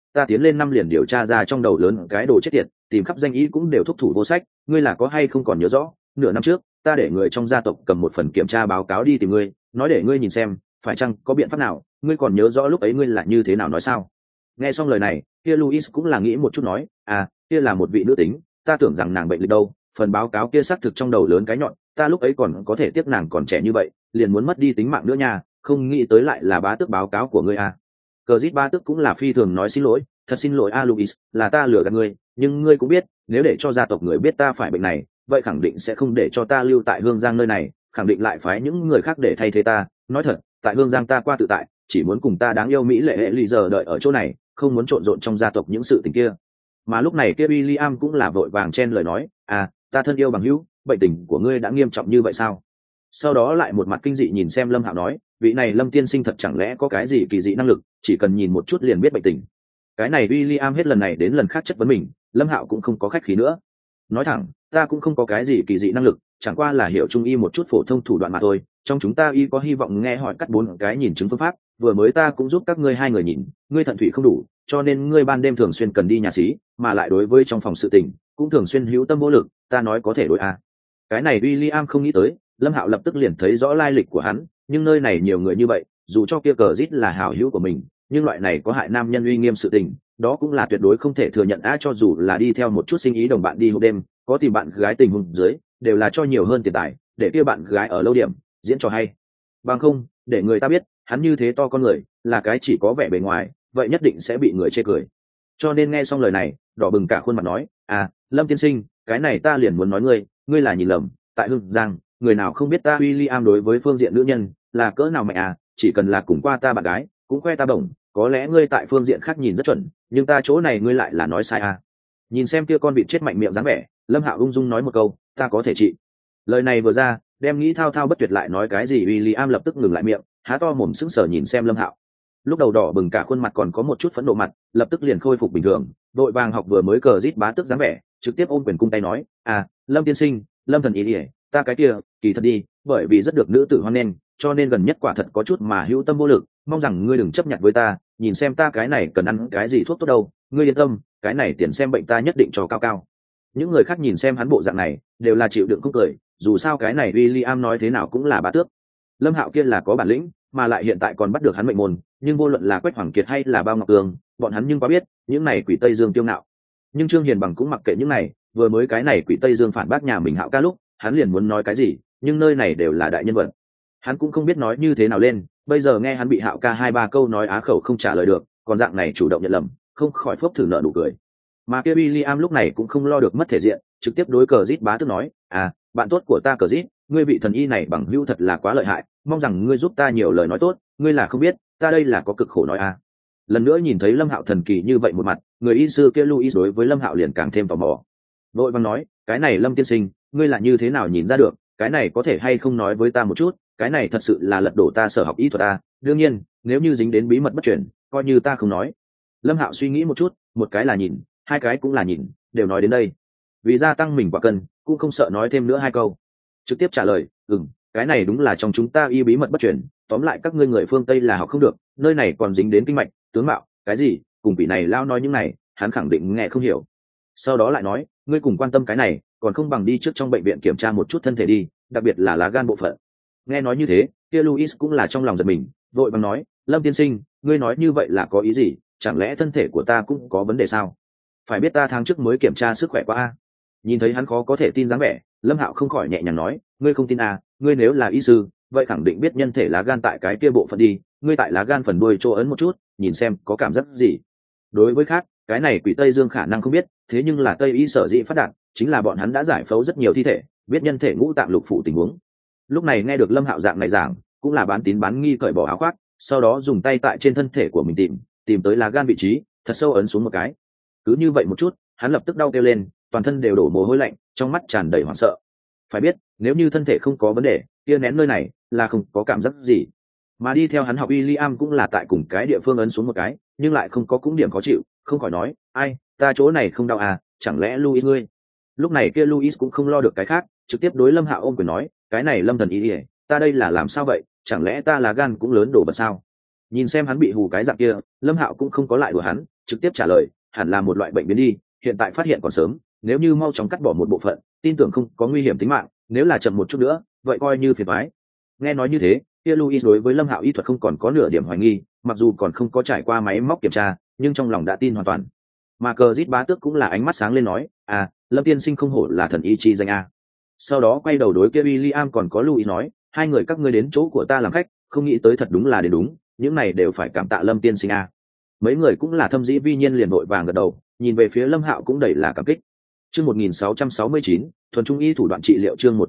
ta tiến lên năm liền điều tra ra trong đầu lớn cái đồ chết tiệt, tìm khắp danh ý cũng đều thúc thủ vô sách. Ngươi là có hay không còn nhớ rõ, nửa năm trước ta để người trong gia tộc cầm một phần kiểm tra báo cáo đi tìm ngươi, nói để ngươi nhìn xem phải chăng có biện pháp nào. Ngươi còn nhớ rõ lúc ấy ngươi là như thế nào nói sao? Nghe xong lời này, kia Luis cũng là nghĩ một chút nói, kia là một vị nữ tính, ta tưởng rằng nàng bệnh lịch đâu, phần báo cáo kia xác thực trong đầu lớn cái nhọn, ta lúc ấy còn có thể tiếc nàng còn trẻ như vậy, liền muốn mất đi tính mạng nữa nha, không nghĩ tới lại là bá tước báo cáo của ngươi à. Cờ Dít bá tước cũng là phi thường nói xin lỗi, thật xin lỗi Luis, là ta lừa gạt ngươi, nhưng ngươi cũng biết, nếu để cho gia tộc người biết ta phải bệnh này, vậy khẳng định sẽ không để cho ta lưu tại Hương Giang nơi này, khẳng định lại phái những người khác để thay thế ta. Nói thật, tại Hương Giang ta qua tự tại, chỉ muốn cùng ta đáng yêu mỹ lệ hệ lì giờ đợi ở chỗ này, không muốn trộn rộn trong gia tộc những sự tình kia. Mà lúc này kia William cũng là vội vàng chen lời nói, ta thân yêu bằng hữu, bệnh tình của ngươi đã nghiêm trọng như vậy sao? Sau đó lại một mặt kinh dị nhìn xem Lâm Hạo nói, vị này Lâm tiên sinh thật chẳng lẽ có cái gì kỳ dị năng lực, chỉ cần nhìn một chút liền biết bệnh tình. Cái này William hết lần này đến lần khác chất vấn mình, Lâm Hạo cũng không có khách khí nữa. Nói thẳng, ta cũng không có cái gì kỳ dị năng lực, chẳng qua là hiểu trung y một chút phổ thông thủ đoạn mà thôi. Trong chúng ta y có hy vọng nghe hỏi cắt 4 cái nhìn chứng phương pháp, vừa mới ta cũng giúp các ngươi 2 người nhìn, ngươi thận thủy không đủ, cho nên ngươi ban đêm thường xuyên cần đi nhà xí, mà lại đối với trong phòng sự tình cũng thường xuyên hữu tâm vô lực, ta nói có thể đối a. Cái này William không nghĩ tới, Lâm Hạo lập tức liền thấy rõ lai lịch của hắn, nhưng nơi này nhiều người như vậy, dù cho kia cờ rít là hảo hữu của mình, nhưng loại này có hại nam nhân uy nghiêm sự tình, đó cũng là tuyệt đối không thể thừa nhận. Cho dù là đi theo một chút sinh ý đồng bạn đi hộp đêm, có tìm bạn gái tình huống dưới, đều là cho nhiều hơn tiền tài, để kia bạn gái ở lâu điểm, diễn trò hay. Bằng không, để người ta biết, hắn như thế to con người, là cái chỉ có vẻ bề ngoài, vậy nhất định sẽ bị người chê cười. Cho nên nghe xong lời này, đỏ bừng cả khuôn mặt nói, Lâm tiên sinh, cái này ta liền muốn nói ngươi là nhìn lầm, tại Hưng Giang, người nào không biết ta William đối với phương diện nữ nhân là cỡ nào mạnh chỉ cần là cùng qua ta bạn gái, cũng khoe ta bổng, có lẽ ngươi tại phương diện khác nhìn rất chuẩn, nhưng ta chỗ này ngươi lại là nói sai Nhìn xem kia con vịt chết mạnh miệng dáng vẻ, Lâm Hạo ung dung nói một câu, ta có thể trị. Lời này vừa ra, đem nghĩ thao thao bất tuyệt lại nói cái gì William lập tức ngừng lại miệng, há to mồm sững sờ nhìn xem Lâm Hạo. Lúc đầu đỏ bừng cả khuôn mặt còn có một chút phẫn nộ mặt, lập tức liền khôi phục bình thường, vội vàng học vừa mới cờ rít bá tức dáng vẻ, trực tiếp ôm quyền cung tay nói, Lâm tiên sinh, Lâm thần ý ỉa, ta cái kia kỳ thật đi, bởi vì rất được nữ tử hoan nghênh, cho nên gần nhất quả thật có chút mà hữu tâm vô lực, mong rằng ngươi đừng chấp nhận với ta, nhìn xem ta cái này cần ăn cái gì thuốc tốt đâu, ngươi yên tâm, cái này tiền xem bệnh ta nhất định cho cao cao. Những người khác nhìn xem hắn bộ dạng này, đều là chịu đựng không cười, dù sao cái này William nói thế nào cũng là bá tước. Lâm Hạo kia là có bản lĩnh, mà lại hiện tại còn bắt được hắn mệnh môn, nhưng vô luận là Quách Hoàng Kiệt hay là Bao Ngọc Tường, bọn hắn nhưng quá biết, những này quỷ Tây Dương tiêu ngạo. Nhưng Trương Hiền Bằng cũng mặc kệ những này, vừa mới cái này quỷ Tây Dương phản bác nhà mình Hạo ca lúc, hắn liền muốn nói cái gì, nhưng nơi này đều là đại nhân vật, hắn cũng không biết nói như thế nào lên. Bây giờ nghe hắn bị Hạo ca 2-3 câu nói á khẩu không trả lời được, còn dạng này chủ động nhận lầm, không khỏi phốc thử nợ nụ cười. Mà kia William lúc này cũng không lo được mất thể diện, trực tiếp đối cờ rít bá tức nói, bạn tốt của ta cờ rít, ngươi vị thần y này bằng hữu thật là quá lợi hại, mong rằng ngươi giúp ta nhiều lời nói tốt, ngươi là không biết, ta đây là có cực khổ nói Lần nữa nhìn thấy Lâm Hạo thần kỳ như vậy một mặt, người y sư kia Louis đối với Lâm Hạo liền càng thêm tò mò. Vội vàng nói, cái này Lâm tiên sinh, ngươi là như thế nào nhìn ra được, cái này có thể hay không nói với ta một chút, cái này thật sự là lật đổ ta sở học y thuật đương nhiên, nếu như dính đến bí mật bất truyền, coi như ta không nói. Lâm Hạo suy nghĩ một chút, một cái là nhìn, 2 cái cũng là nhìn, đều nói đến đây. Vì gia tăng mình quả cân, cũng không sợ nói thêm nữa 2 câu. Trực tiếp trả lời, cái này đúng là trong chúng ta y bí mật bất truyền, tóm lại các ngươi người phương Tây là học không được, nơi này còn dính đến kinh mạch, tướng mạo, cái gì, cùng vị này lao nói những này, hắn khẳng định nghe không hiểu. Sau đó lại nói, ngươi cùng quan tâm cái này, còn không bằng đi trước trong bệnh viện kiểm tra một chút thân thể đi, đặc biệt là lá gan bộ phận. Nghe nói như thế, kia Louis cũng là trong lòng giật mình, vội vàng nói, Lâm tiên sinh, ngươi nói như vậy là có ý gì, chẳng lẽ thân thể của ta cũng có vấn đề sao? Phải biết ta tháng trước mới kiểm tra sức khỏe qua Nhìn thấy hắn khó có thể tin dáng vẻ, Lâm Hạo không khỏi nhẹ nhàng nói, ngươi không tin ngươi nếu là y sư, vậy khẳng định biết nhân thể lá gan tại cái kia bộ phận đi, ngươi tại lá gan phần đuôi chỗ ấn một chút, nhìn xem có cảm giác gì. Đối với khác, cái này quỷ Tây Dương khả năng không biết, thế nhưng là Tây y sở dĩ phát đạt, chính là bọn hắn đã giải phẫu rất nhiều thi thể, biết nhân thể ngũ tạng lục phủ tình huống. Lúc này nghe được Lâm Hạo dạng này giảng, cũng là bán tín bán nghi cởi bỏ áo khoác, sau đó dùng tay tại trên thân thể của mình tìm tới lá gan vị trí, thật sâu ấn xuống một cái. Cứ như vậy một chút, hắn lập tức đau kêu lên, toàn thân đều đổ mồ hôi lạnh, trong mắt tràn đầy hoảng sợ. Phải biết, nếu như thân thể không có vấn đề, kia nén nơi này là không có cảm giác gì. Mà đi theo hắn học William cũng là tại cùng cái địa phương ấn xuống một cái, nhưng lại không có cũng điểm khó chịu, không khỏi nói, ai, ta chỗ này không đau chẳng lẽ Louis ngươi? Lúc này kia Louis cũng không lo được cái khác, trực tiếp đối Lâm Hạo ôm quyền nói, cái này Lâm thần y, ta đây là làm sao vậy, chẳng lẽ ta là gan cũng lớn đổ bật sao? Nhìn xem hắn bị hù cái dạng kia, Lâm Hạo cũng không có lại đùa hắn, trực tiếp trả lời hẳn là một loại bệnh biến đi, hiện tại phát hiện còn sớm, nếu như mau chóng cắt bỏ một bộ phận tin tưởng không có nguy hiểm tính mạng, nếu là chậm một chút nữa vậy coi như phiền toái. Nghe nói như thế, kia Louis đối với Lâm Hạo y thuật không còn có nửa điểm hoài nghi, mặc dù còn không có trải qua máy móc kiểm tra nhưng trong lòng đã tin hoàn toàn. Mà cờ Dít bá tước cũng là ánh mắt sáng lên nói, Lâm tiên sinh không hổ là thần y chi danh a. Sau đó quay đầu đối kia William còn có Louis nói, hai người các ngươi đến chỗ của ta làm khách, không nghĩ tới thật đúng là đến đúng, những này đều phải cảm tạ Lâm tiên sinh a. Mấy người cũng là thâm dĩ vi nhiên liền vội vàng gật đầu, nhìn về phía Lâm Hạo cũng đầy là cảm kích. Chương 1669, thuần trung y thủ đoạn trị liệu. Chương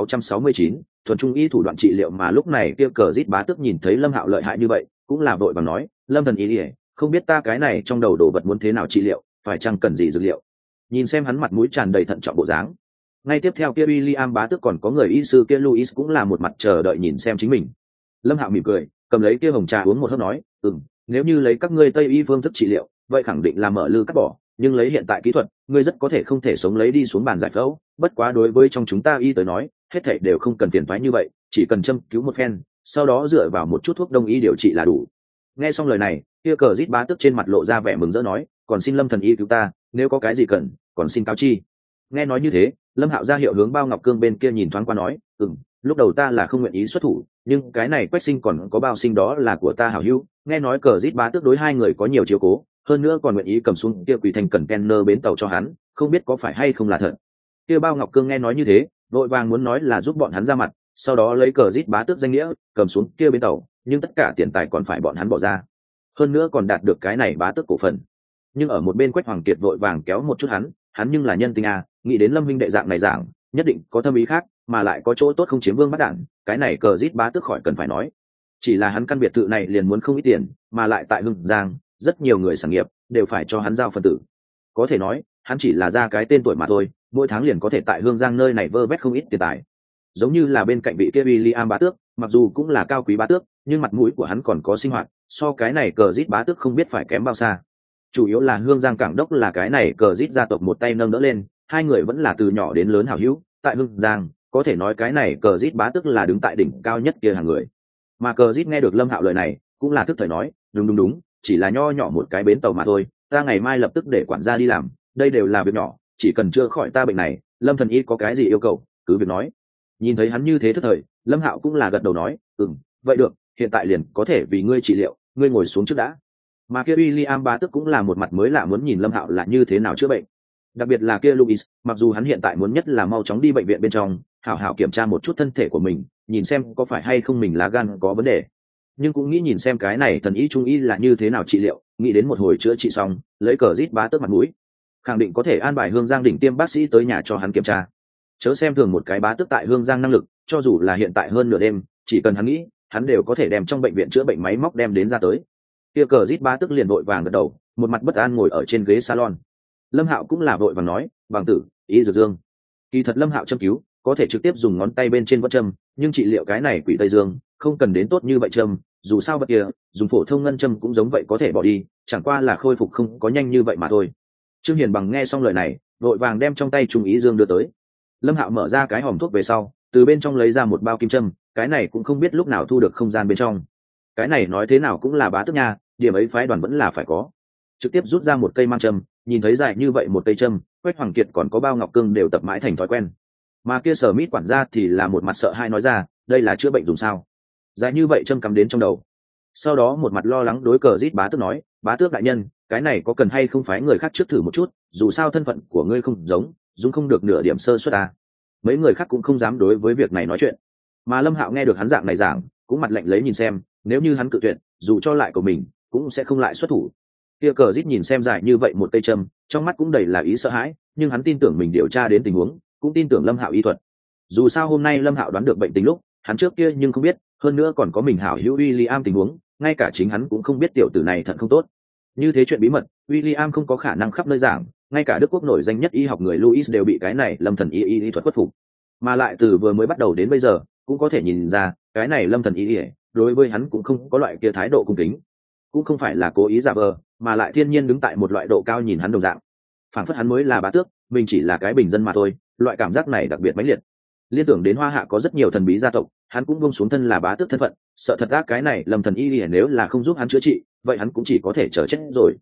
1669, thuần trung y thủ đoạn trị liệu. Mà lúc này kia cờ Dít bá tước nhìn thấy Lâm Hạo lợi hại như vậy, cũng là vội vàng nói, Lâm thần y, không biết ta cái này trong đầu đồ vật muốn thế nào trị liệu, phải chăng cần gì dược liệu. Nhìn xem hắn mặt mũi tràn đầy thận trọng bộ dáng, ngay tiếp theo kia William bá tước còn có người y sư kia Louis cũng là một mặt chờ đợi nhìn xem chính mình. Lâm Hạo mỉm cười, cầm lấy kia hồng trà uống một hớp nói, nếu như lấy các ngươi tây y phương thức trị liệu vậy khẳng định là mở lư cắt bỏ, nhưng lấy hiện tại kỹ thuật ngươi rất có thể không thể sống lấy đi xuống bàn giải phẫu, bất quá đối với trong chúng ta y tới nói hết thảy đều không cần phiền toái như vậy, chỉ cần châm cứu một phen sau đó dựa vào một chút thuốc đông y điều trị là đủ. Nghe xong lời này, kia cờ Dít bá tước trên mặt lộ ra vẻ mừng rỡ nói, còn xin Lâm thần y cứu ta, nếu có cái gì cần còn xin cáo chi. Nghe nói như thế, Lâm Hạo ra hiệu hướng Bao Ngọc Cương bên kia nhìn thoáng qua nói, lúc đầu ta là không nguyện ý xuất thủ, nhưng cái này Quách Sinh còn có Bao Sinh đó là của ta hảo hữu, nghe nói cờ Dít bá tước đối hai người có nhiều chiếu cố, hơn nữa còn nguyện ý cầm xuống kia Quỳ Thành cần Kenner bến tàu cho hắn, không biết có phải hay không là thật. Kia Bao Ngọc Cương nghe nói như thế, vội vàng muốn nói là giúp bọn hắn ra mặt, sau đó lấy cờ Dít bá tước danh nghĩa cầm xuống kia bến tàu, nhưng tất cả tiền tài còn phải bọn hắn bỏ ra, hơn nữa còn đạt được cái này bá tước cổ phần. Nhưng ở một bên Quách Hoàng Kiệt vội vàng kéo một chút hắn nhưng là nhân tình nghĩ đến Lâm huynh đệ dạng này dạng nhất định có thâm ý khác, mà lại có chỗ tốt không chiếm vương bắt đản, cái này cờ Dít bá tước khỏi cần phải nói. Chỉ là hắn căn biệt thự này liền muốn không ít tiền, mà lại tại Hưng Giang rất nhiều người sản nghiệp đều phải cho hắn giao phần tử, có thể nói hắn chỉ là ra cái tên tuổi mà thôi, mỗi tháng liền có thể tại Hương Giang nơi này vơ vét không ít tiền tài. Giống như là bên cạnh vị kia William bá tước, mặc dù cũng là cao quý bá tước nhưng mặt mũi của hắn còn có sinh hoạt, so cái này cờ Dít bá tước không biết phải kém bao xa. Chủ yếu là Hương Giang cảng đốc là cái này cờ Dít gia tộc một tay nâng đỡ lên, hai người vẫn là từ nhỏ đến lớn hảo hữu, tại Hương Giang có thể nói cái này cờ Dít bá tước là đứng tại đỉnh cao nhất kia hàng người. Mà cờ Dít nghe được Lâm Hạo lời này cũng là thức thời nói, đúng, chỉ là nho nhỏ một cái bến tàu mà thôi, ta ngày mai lập tức để quản gia đi làm, đây đều là việc nhỏ, chỉ cần chữa khỏi ta bệnh này, Lâm thần y có cái gì yêu cầu cứ việc nói. Nhìn thấy hắn như thế thức thời, Lâm Hạo cũng là gật đầu nói, vậy được, hiện tại liền có thể vì ngươi trị liệu, ngươi ngồi xuống trước đã. Mà kia William bá tước cũng là một mặt mới lạ muốn nhìn Lâm Hạo là như thế nào chữa bệnh, đặc biệt là kia Louis, mặc dù hắn hiện tại muốn nhất là mau chóng đi bệnh viện bên trong hảo hảo kiểm tra một chút thân thể của mình, nhìn xem có phải hay không mình lá gan có vấn đề, nhưng cũng nghĩ nhìn xem cái này thần y trung y là như thế nào trị liệu, nghĩ đến một hồi chữa trị xong lấy cờ Dít bá tước mặt mũi khẳng định có thể an bài Hương Giang đỉnh tiêm bác sĩ tới nhà cho hắn kiểm tra. Chớ xem thường một cái bá tước tại Hương Giang năng lực, cho dù là hiện tại hơn nửa đêm chỉ cần hắn nghĩ hắn đều có thể đem trong bệnh viện chữa bệnh máy móc đem đến ra tới. Kia cờ Dít bá tước liền vội vàng gật đầu, một mặt bất an ngồi ở trên ghế salon. Lâm Hạo cũng là vội vàng nói, bằng tử ý dược dương. Kỳ thật Lâm Hạo châm cứu có thể trực tiếp dùng ngón tay bên trên vớt châm, nhưng trị liệu cái này quỷ tây dương không cần đến tốt như vậy châm, dù sao vật kia dùng phổ thông ngân châm cũng giống vậy có thể bỏ đi, chẳng qua là khôi phục không có nhanh như vậy mà thôi. Trương Hiền Bằng nghe xong lời này vội vàng đem trong tay trung ý dương đưa tới. Lâm Hạo mở ra cái hòm thuốc về sau từ bên trong lấy ra một bao kim châm, cái này cũng không biết lúc nào thu được không gian bên trong. Cái này nói thế nào cũng là bá tước nha, điểm ấy phái đoàn vẫn là phải có. Trực tiếp rút ra một cây mang châm, nhìn thấy dài như vậy một cây châm, Quách Hoàng Kiệt còn có Bao Ngọc Cương đều tập mãi thành thói quen. Mà kia Sở Mít quản gia thì là một mặt sợ hãi nói ra, đây là chữa bệnh dùng sao? Dài như vậy châm cắm đến trong đầu. Sau đó một mặt lo lắng đối cờ Dít bá tước nói, bá tước đại nhân, cái này có cần hay không phái người khác trước thử một chút, dù sao thân phận của ngươi không giống, dùng không được nửa điểm sơ suất à. Mấy người khác cũng không dám đối với việc này nói chuyện. Mà Lâm Hạo nghe được hắn dạng này giảng cũng mặt lạnh lấy nhìn xem, nếu như hắn cự tuyệt dù cho lại của mình cũng sẽ không lại xuất thủ. Kia cờ Dít nhìn xem dài như vậy một cây châm, trong mắt cũng đầy là ý sợ hãi, nhưng hắn tin tưởng mình điều tra đến tình huống, cũng tin tưởng Lâm Hạo y thuật. Dù sao hôm nay Lâm Hạo đoán được bệnh tình lúc hắn trước kia nhưng không biết, hơn nữa còn có mình hảo hữu William tình huống, ngay cả chính hắn cũng không biết tiểu tử này thật không tốt. Như thế chuyện bí mật, William không có khả năng khắp nơi giảng, ngay cả Đức Quốc nổi danh nhất y học người Louis đều bị cái này Lâm thần y thuật khuất phục. Mà lại từ vừa mới bắt đầu đến bây giờ, cũng có thể nhìn ra, cái này Lâm thần y đối với hắn cũng không có loại kia thái độ cung kính, cũng không phải là cố ý giả vờ, mà lại thiên nhiên đứng tại một loại độ cao nhìn hắn đồng dạng. Phản phất hắn mới là bá tước, mình chỉ là cái bình dân mà thôi, loại cảm giác này đặc biệt mãnh liệt. Liên tưởng đến Hoa Hạ có rất nhiều thần bí gia tộc, hắn cũng buông xuống thân là bá tước thân phận, sợ thật ác cái này Lâm thần y nếu là không giúp hắn chữa trị, vậy hắn cũng chỉ có thể chờ chết rồi.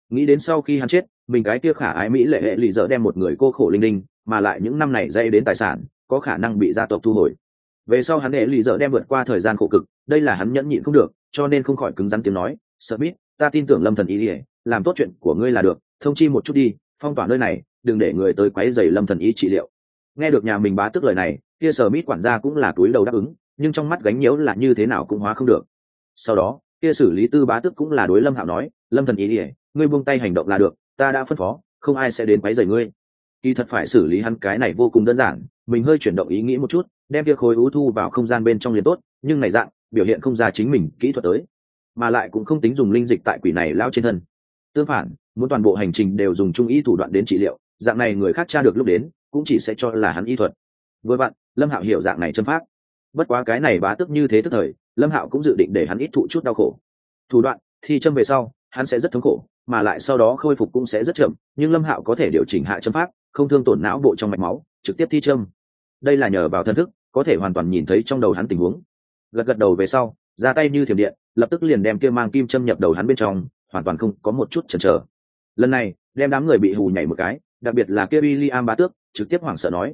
nghĩ đến sau khi hắn chết mình cái kia khả ái mỹ lệ hệ lụy dở đem một người cô khổ linh linh mà lại những năm này dây đến tài sản có khả năng bị gia tộc thu hồi. Về sau hắn hệ lụy dở đem vượt qua thời gian khổ cực, đây là hắn nhẫn nhịn không được, cho nên không khỏi cứng rắn tiếng nói, Smith, ta tin tưởng Lâm thần ý ỉa, làm tốt chuyện của ngươi là được, thông chi một chút đi, phong tỏa nơi này, đừng để người tới quấy rầy Lâm thần ý trị liệu. Nghe được nhà mình bá tước lời này, kia Smith quản gia cũng là túi đầu đáp ứng, nhưng trong mắt gánh nhiễu là như thế nào cũng hóa không được. Sau đó kia xử lý tư bá tước cũng là đối Lâm Hạo nói, Lâm thần ý ỉa, ngươi buông tay hành động là được, ta đã phân phó, không ai sẽ đến quấy rầy ngươi. Kỳ thật phải xử lý hắn cái này vô cùng đơn giản, mình hơi chuyển động ý nghĩ một chút, đem kia khối u thu vào không gian bên trong liền tốt, nhưng này dạng biểu hiện không ra chính mình kỹ thuật tới, mà lại cũng không tính dùng linh dịch tại quỷ này lao trên thân. Tương phản, muốn toàn bộ hành trình đều dùng trung y thủ đoạn đến trị liệu, dạng này người khác tra được lúc đến cũng chỉ sẽ cho là hắn y thuật. Với bạn, Lâm Hạo hiểu dạng này châm pháp. Bất quá cái này bá tức như thế tức thời, Lâm Hạo cũng dự định để hắn ít thụ chút đau khổ. Thủ đoạn thì châm về sau, hắn sẽ rất thống khổ, mà lại sau đó khôi phục cũng sẽ rất chậm, nhưng Lâm Hạo có thể điều chỉnh hạ châm pháp, không thương tổn não bộ trong mạch máu, trực tiếp thi châm. Đây là nhờ vào thần thức, có thể hoàn toàn nhìn thấy trong đầu hắn tình huống. Gật đầu về sau, ra tay như thiểm điện, lập tức liền đem kia mang kim châm nhập đầu hắn bên trong, hoàn toàn không có một chút chần chờ. Lần này, đem đám người bị hù nhảy một cái, đặc biệt là kia William bá tước, trực tiếp hoảng sợ nói,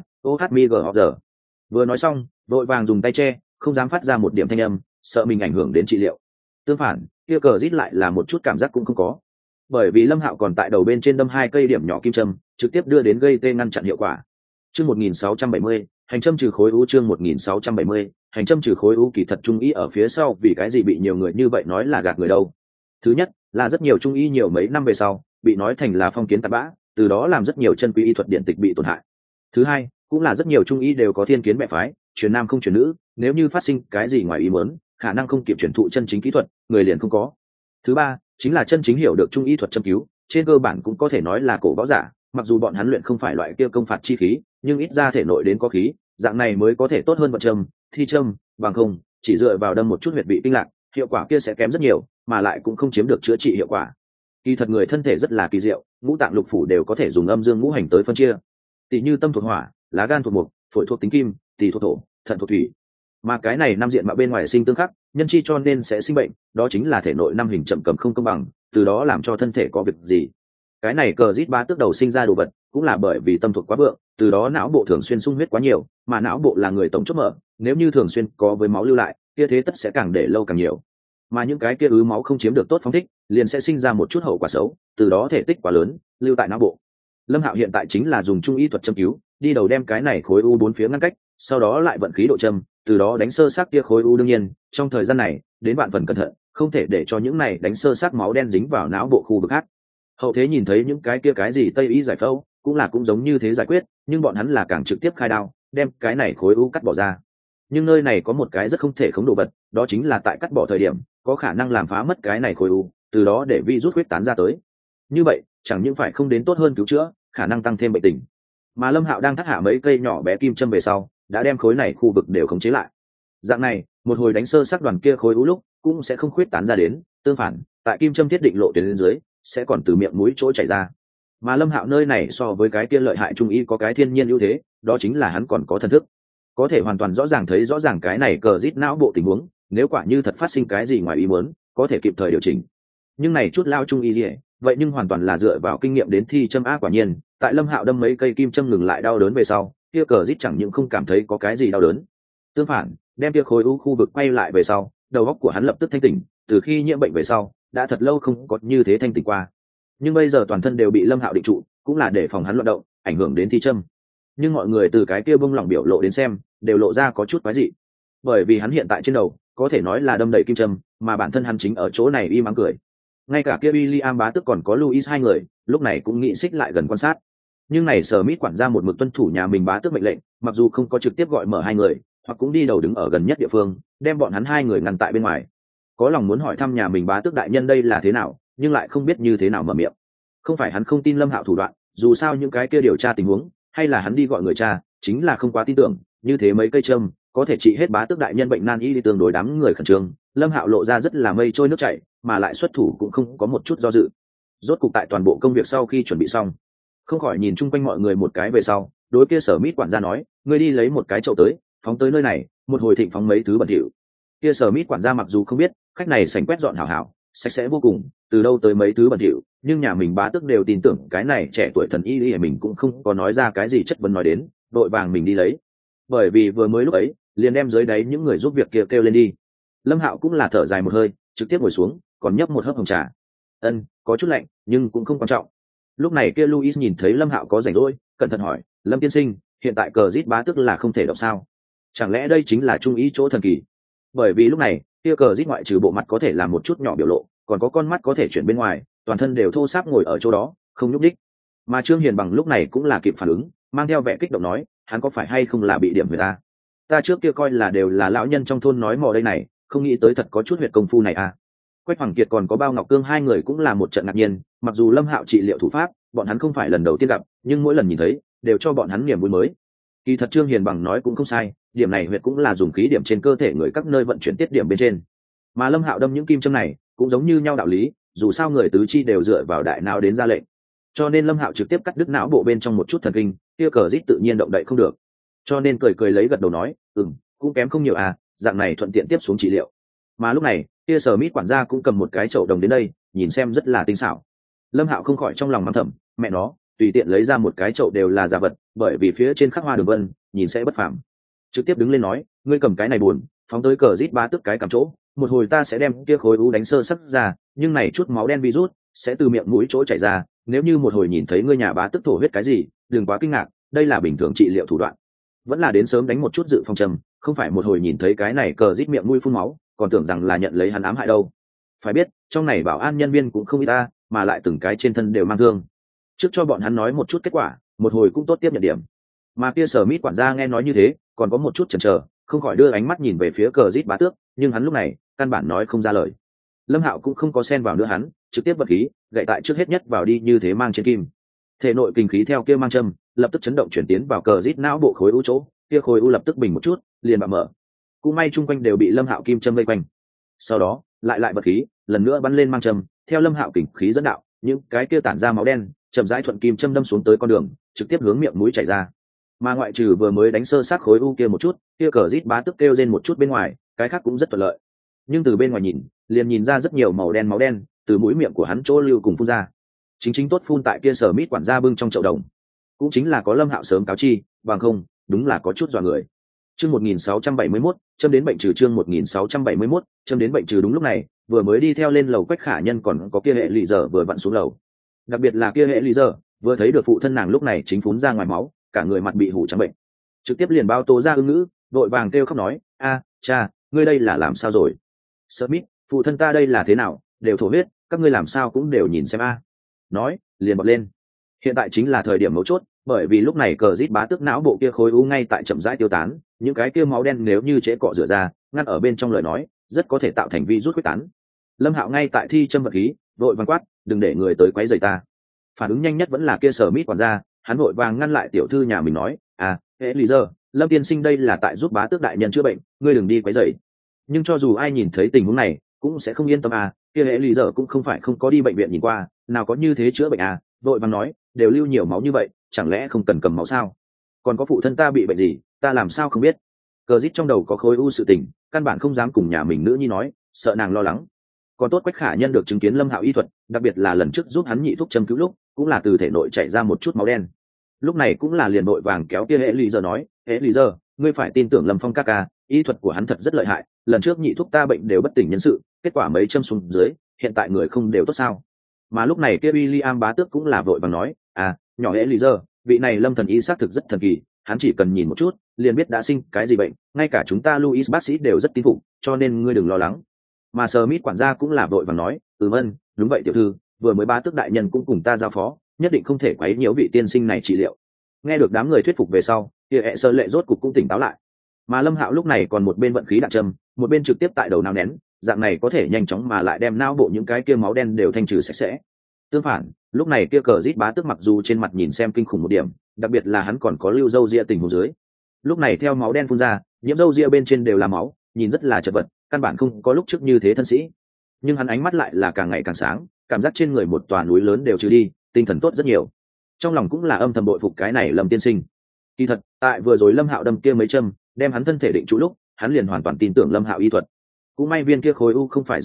OHMGOR. Vừa nói xong, vội vàng dùng tay che, không dám phát ra một điểm thanh âm, sợ mình ảnh hưởng đến trị liệu. Tương phản, kia cờ rít lại là một chút cảm giác cũng không có, bởi vì Lâm Hạo còn tại đầu bên trên đâm 2 cây điểm nhỏ kim châm, trực tiếp đưa đến gây tê ngăn chặn hiệu quả. Chương 1670, hành châm trừ khối u. Chương 1670, hành châm trừ khối u. Kỳ thật trung y ở phía sau vì cái gì bị nhiều người như vậy nói là gạt người đâu. Thứ nhất là rất nhiều trung y nhiều mấy năm về sau bị nói thành là phong kiến tạp bã, từ đó làm rất nhiều chân quý y thuật điện tịch bị tổn hại. Thứ hai cũng là rất nhiều trung y đều có thiên kiến mẹ phái, truyền nam không truyền nữ, nếu như phát sinh cái gì ngoài ý muốn, khả năng không kịp truyền thụ chân chính kỹ thuật, người liền không có. Thứ ba chính là chân chính hiểu được trung y thuật châm cứu, trên cơ bản cũng có thể nói là cổ võ giả, mặc dù bọn hắn luyện không phải loại kia công phạt chi khí, nhưng ít ra thể nội đến có khí, dạng này mới có thể tốt hơn vận châm, thi châm, bằng không chỉ dựa vào đâm một chút huyệt vị tinh lạc, hiệu quả kia sẽ kém rất nhiều, mà lại cũng không chiếm được chữa trị hiệu quả. Kỳ thật người thân thể rất là kỳ diệu, ngũ tạng lục phủ đều có thể dùng âm dương ngũ hành tới phân chia. Tỷ như tâm thuộc hỏa, lá gan thuộc mộc, phổi thuộc tính kim, tỳ thuộc thổ, thận thuộc thủy. Mà cái này năm diện mà bên ngoài sinh tương khắc, nhân chi cho nên sẽ sinh bệnh, đó chính là thể nội năm hình chậm cầm không công bằng, từ đó làm cho thân thể có việc gì. Cái này cờ rít bá tước đầu sinh ra đồ vật, cũng là bởi vì tâm thuộc quá vượng, từ đó não bộ thường xuyên sung huyết quá nhiều, mà não bộ là người tổng chốt mở, nếu như thường xuyên có với máu lưu lại, kia thế tất sẽ càng để lâu càng nhiều. Mà những cái kia ứ máu không chiếm được tốt phóng thích, liền sẽ sinh ra một chút hậu quả xấu, từ đó thể tích quá lớn, lưu tại não bộ. Lâm Hạo hiện tại chính là dùng trung y thuật châm cứu, đi đầu đem cái này khối u bốn phía ngăn cách, sau đó lại vận khí độ châm, từ đó đánh sơ xác kia khối u. Đương nhiên, trong thời gian này, đến bạn phần cẩn thận, không thể để cho những này đánh sơ xác máu đen dính vào não bộ khu vực khác. Hậu thế nhìn thấy những cái kia cái gì tây y giải phẫu, cũng giống như thế giải quyết, nhưng bọn hắn là càng trực tiếp khai đao, đem cái này khối u cắt bỏ ra. Nhưng nơi này có một cái rất không thể khống đồ vật, đó chính là tại cắt bỏ thời điểm, có khả năng làm phá mất cái này khối u, từ đó để virus huyết tán ra tới. Như vậy, chẳng những phải không đến tốt hơn cứu chữa, khả năng tăng thêm bệnh tình. Mà Lâm Hạo đang thắt hạ mấy cây nhỏ bé kim châm về sau, đã đem khối này khu vực đều khống chế lại. Dạng này, một hồi đánh sơ xác đoàn kia khối u lúc, cũng sẽ không khuyết tán ra đến, tương phản, tại kim châm thiết định lộ tuyến lên dưới, sẽ còn từ miệng mũi chỗ chảy ra. Mà Lâm Hạo nơi này so với cái kia lợi hại trung y có cái thiên nhiên ưu thế, đó chính là hắn còn có thần thức, có thể hoàn toàn rõ ràng thấy rõ ràng cái này cờ rít não bộ tình huống, nếu quả như thật phát sinh cái gì ngoài ý muốn, có thể kịp thời điều chỉnh. Nhưng này chút lao trung y gì, vậy nhưng hoàn toàn là dựa vào kinh nghiệm đến thi châm á. Quả nhiên, tại Lâm Hạo đâm mấy cây kim châm ngừng lại đau đớn về sau, kia cờ rít chẳng những không cảm thấy có cái gì đau đớn, tương phản, đem kia khối u khu vực quay lại về sau, đầu óc của hắn lập tức thanh tỉnh, từ khi nhiễm bệnh về sau, đã thật lâu không có như thế thanh tỉnh qua. Nhưng bây giờ toàn thân đều bị Lâm Hạo định trụ, cũng là để phòng hắn loạn động, ảnh hưởng đến thi châm. Nhưng mọi người từ cái kia bông lỏng biểu lộ đến xem, đều lộ ra có chút quái dị, bởi vì hắn hiện tại trên đầu có thể nói là đâm đầy kim châm, mà bản thân hắn chính ở chỗ này im ắng cười. Ngay cả kia William bá tước còn có Louis hai người, lúc này cũng nghĩ xích lại gần quan sát. Nhưng này Smith quản gia một mực tuân thủ nhà mình bá tước mệnh lệnh, mặc dù không có trực tiếp gọi mở hai người, hoặc cũng đi đầu đứng ở gần nhất địa phương, đem bọn hắn hai người ngăn tại bên ngoài. Có lòng muốn hỏi thăm nhà mình bá tước đại nhân đây là thế nào, nhưng lại không biết như thế nào mở miệng. Không phải hắn không tin Lâm Hạo thủ đoạn, dù sao những cái kia điều tra tình huống, hay là hắn đi gọi người cha, chính là không quá tin tưởng, như thế mấy cây châm có thể trị hết bá tước đại nhân bệnh nan y đi. Tương đối đám người khẩn trương, Lâm Hạo lộ ra rất là mây trôi nước chảy, mà lại xuất thủ cũng không có một chút do dự. Rốt cục tại toàn bộ công việc sau khi chuẩn bị xong, không khỏi nhìn chung quanh mọi người một cái về sau, đối kia Smith quản gia nói, ngươi đi lấy một cái chậu tới, phóng tới nơi này, một hồi thịnh phóng mấy thứ bẩn thỉu. Kia Smith quản gia mặc dù không biết khách này sành quét dọn hảo hảo, sạch sẽ vô cùng, từ đâu tới mấy thứ bẩn thỉu, nhưng nhà mình bá tước đều tin tưởng cái này trẻ tuổi thần y y mình cũng không có nói ra cái gì chất vấn nói đến, đội vàng mình đi lấy, bởi vì vừa mới lúc ấy liền đem dưới đáy những người giúp việc kia kêu lên đi. Lâm Hạo cũng là thở dài một hơi, trực tiếp ngồi xuống, còn nhấp một hớp hồng trà. Có chút lạnh nhưng cũng không quan trọng. Lúc này kia Louis nhìn thấy Lâm Hạo có rảnh rỗi, cẩn thận hỏi, Lâm tiên sinh, hiện tại cờ giết bá tước là không thể động sao? Chẳng lẽ đây chính là trung ý chỗ thần kỳ? Bởi vì lúc này kia cờ giết ngoại trừ bộ mặt có thể làm một chút nhỏ biểu lộ, còn có con mắt có thể chuyển bên ngoài, toàn thân đều thô ráp ngồi ở chỗ đó không nhúc đích. Mà Trương Hiền bằng lúc này cũng là kịp phản ứng, mang theo vẻ kích động nói, hắn có phải hay không là bị điểm người ta trước kia coi là đều là lão nhân trong thôn nói mò đây này, không nghĩ tới thật có chút huyệt công phu này à. Quách Hoàng Kiệt còn có Bao Ngọc Cương hai người cũng là một trận ngạc nhiên, mặc dù Lâm Hạo trị liệu thủ pháp bọn hắn không phải lần đầu tiên gặp, nhưng mỗi lần nhìn thấy đều cho bọn hắn niềm vui mới. Kỳ thật Trương Hiền bằng nói cũng không sai, điểm này huyệt cũng là dùng khí điểm trên cơ thể người các nơi vận chuyển tiết điểm bên trên, mà Lâm Hạo đâm những kim châm này cũng giống như nhau đạo lý, dù sao người tứ chi đều dựa vào đại não đến ra lệnh, cho nên Lâm Hạo trực tiếp cắt đứt não bộ bên trong một chút thần kinh, kia cờ rít tự nhiên động đậy không được, cho nên cười cười lấy gật đầu nói, cũng kém không nhiều à, dạng này thuận tiện tiếp xuống trị liệu. Mà lúc này kia Smith quản gia cũng cầm một cái chậu đồng đến đây, nhìn xem rất là tinh xảo. Lâm Hạo không khỏi trong lòng mắng thầm, mẹ nó, tùy tiện lấy ra một cái chậu đều là giả vật, bởi vì phía trên khắc hoa đường vân nhìn sẽ bất phàm. Trực tiếp đứng lên nói, ngươi cầm cái này buồn phóng tới cờ rít bá tức cái cầm chỗ, một hồi ta sẽ đem kia khối u đánh sơ sắc ra, nhưng này chút máu đen virus sẽ từ miệng mũi chỗ chảy ra, nếu như một hồi nhìn thấy ngươi nhà bá tức thổ huyết cái gì, đừng quá kinh ngạc, đây là bình thường trị liệu thủ đoạn. Vẫn là đến sớm đánh một chút dự phòng trầm, không phải một hồi nhìn thấy cái này cờ rít miệng mũi phun máu còn tưởng rằng là nhận lấy hắn ám hại đâu. Phải biết trong này bảo an nhân viên cũng không ít ta, mà lại từng cái trên thân đều mang thương, trước cho bọn hắn nói một chút kết quả, một hồi cũng tốt tiếp nhận điểm. Mà kia Smith quản gia nghe nói như thế còn có một chút chần chờ, không khỏi đưa ánh mắt nhìn về phía cờ rít bá tước, nhưng hắn lúc này căn bản nói không ra lời. Lâm Hạo cũng không có xen vào nữa hắn, trực tiếp vật khí gậy tại trước hết nhất vào đi như thế mang trên kim, thể nội kinh khí theo kia mang châm lập tức chấn động chuyển tiến vào cờ rít não bộ khối u chỗ, kia khối u lập tức bình một chút liền bạo mở, cũng may chung quanh đều bị Lâm Hạo kim châm vây quanh. Sau đó lại vật khí lần nữa bắn lên mang châm, theo Lâm Hạo kình khí dẫn đạo, những cái kia tản ra máu đen chậm rãi thuận kim châm đâm xuống tới con đường, trực tiếp hướng miệng mũi chảy ra. Mà ngoại trừ vừa mới đánh sơ sát khối u kia một chút, kia cờ rít bá tức kêu rên một chút bên ngoài, cái khác cũng rất thuận lợi. Nhưng từ bên ngoài nhìn liền nhìn ra rất nhiều màu đen máu đen từ mũi miệng của hắn chỗ lưu cùng phun ra, chính tốt phun tại kia Smith quản gia bưng trong chậu đồng, cũng chính là có Lâm Hạo sớm cáo chi, bằng không đúng là có chút dọa người. Chương 1671, châm đến bệnh trừ. Chương 1671, châm đến bệnh trừ. Đúng lúc này vừa mới đi theo lên lầu Quách Khả Nhân còn có kia hệ lì giờ vừa vặn xuống lầu, đặc biệt là kia hệ lì giờ vừa thấy được phụ thân nàng lúc này chính phún ra ngoài máu, cả người mặt bị hủ trắng bệnh, trực tiếp liền bao tố ra ưng ngữ, vội vàng kêu khóc nói, cha, ngươi đây là làm sao rồi? Smith, phụ thân ta đây là thế nào, đều thổ huyết, các ngươi làm sao cũng đều nhìn xem nói liền bật lên. Hiện tại chính là thời điểm mấu chốt, bởi vì lúc này cờ rít bá tức não bộ kia khối u ngay tại chậm rãi tiêu tán, những cái kia máu đen nếu như trễ cọ rửa ra ngăn ở bên trong lời nói rất có thể tạo thành virus quyết tán. Lâm Hạo ngay tại thi châm vật khí vội vàng quát, đừng để người tới quấy rầy ta. Phản ứng nhanh nhất vẫn là kia Smith quản gia, hắn vội vàng ngăn lại tiểu thư nhà mình nói, Eliezer, Lâm tiên sinh đây là tại giúp bá tước đại nhân chữa bệnh, ngươi đừng đi quấy rầy. Nhưng cho dù ai nhìn thấy tình huống này cũng sẽ không yên tâm kia Eliezer cũng không phải không có đi bệnh viện nhìn qua, nào có như thế chữa bệnh vội vàng nói, đều lưu nhiều máu như vậy chẳng lẽ không cần cầm máu sao? Còn có phụ thân ta bị bệnh gì ta làm sao không biết? Cờ rít trong đầu có khối u sự tình, căn bản không dám cùng nhà mình nữ nhi nói, sợ nàng lo lắng. Còn tốt Quách Khả Nhân được chứng kiến Lâm Hạo y thuật, đặc biệt là lần trước giúp hắn nhị thuốc châm cứu lúc cũng là từ thể nội chảy ra một chút máu đen, lúc này cũng là liền vội vàng kéo kia hệ lý giờ nói, hệ lý giờ, ngươi phải tin tưởng Lâm Phong ca ca, y thuật của hắn thật rất lợi hại, lần trước nhị thuốc ta bệnh đều bất tỉnh nhân sự, kết quả mấy châm xuống dưới hiện tại người không đều tốt sao? Mà lúc này kia William bá tước cũng là vội vàng nói, nhỏ hệ lý giờ, vị này Lâm thần y xác thực rất thần kỳ, hắn chỉ cần nhìn một chút liền biết đã sinh cái gì bệnh, ngay cả chúng ta Louis bác sĩ đều rất tin phục, cho nên ngươi đừng lo lắng. Mà Smith quản gia cũng là vội vàng nói, đúng vậy tiểu thư, vừa mới bá tước đại nhân cũng cùng ta giao phó, nhất định không thể quấy nhiễu vị tiên sinh này trị liệu. Nghe được đám người thuyết phục về sau, kia hệ sơ lệ rốt cục cũng tỉnh táo lại. Mà Lâm Hạo lúc này còn một bên vận khí đạn châm, một bên trực tiếp tại đầu nao nén, dạng này có thể nhanh chóng mà lại đem não bộ những cái kia máu đen đều thanh trừ sạch sẽ. Tương phản, lúc này kia cờ rít bá tước mặc dù trên mặt nhìn xem kinh khủng một điểm, đặc biệt là hắn còn có lưu râu ria tình huống dưới, lúc này theo máu đen phun ra, nhiễm râu ria bên trên đều là máu, nhìn rất là chật vật, căn bản không có lúc trước như thế thân sĩ. Nhưng hắn ánh mắt lại là càng ngày càng sáng, cảm giác trên người một tòa núi lớn đều trừ đi, tinh thần tốt rất nhiều. Trong lòng cũng là âm thầm bội phục cái này Lâm tiên sinh. Kỳ thật, tại vừa rồi Lâm Hạo đâm kia mấy châm, đem hắn thân thể định trụ lúc, hắn liền hoàn toàn tin tưởng Lâm Hạo y thuật. Cũng may viên kia khối u không phải rất lớn,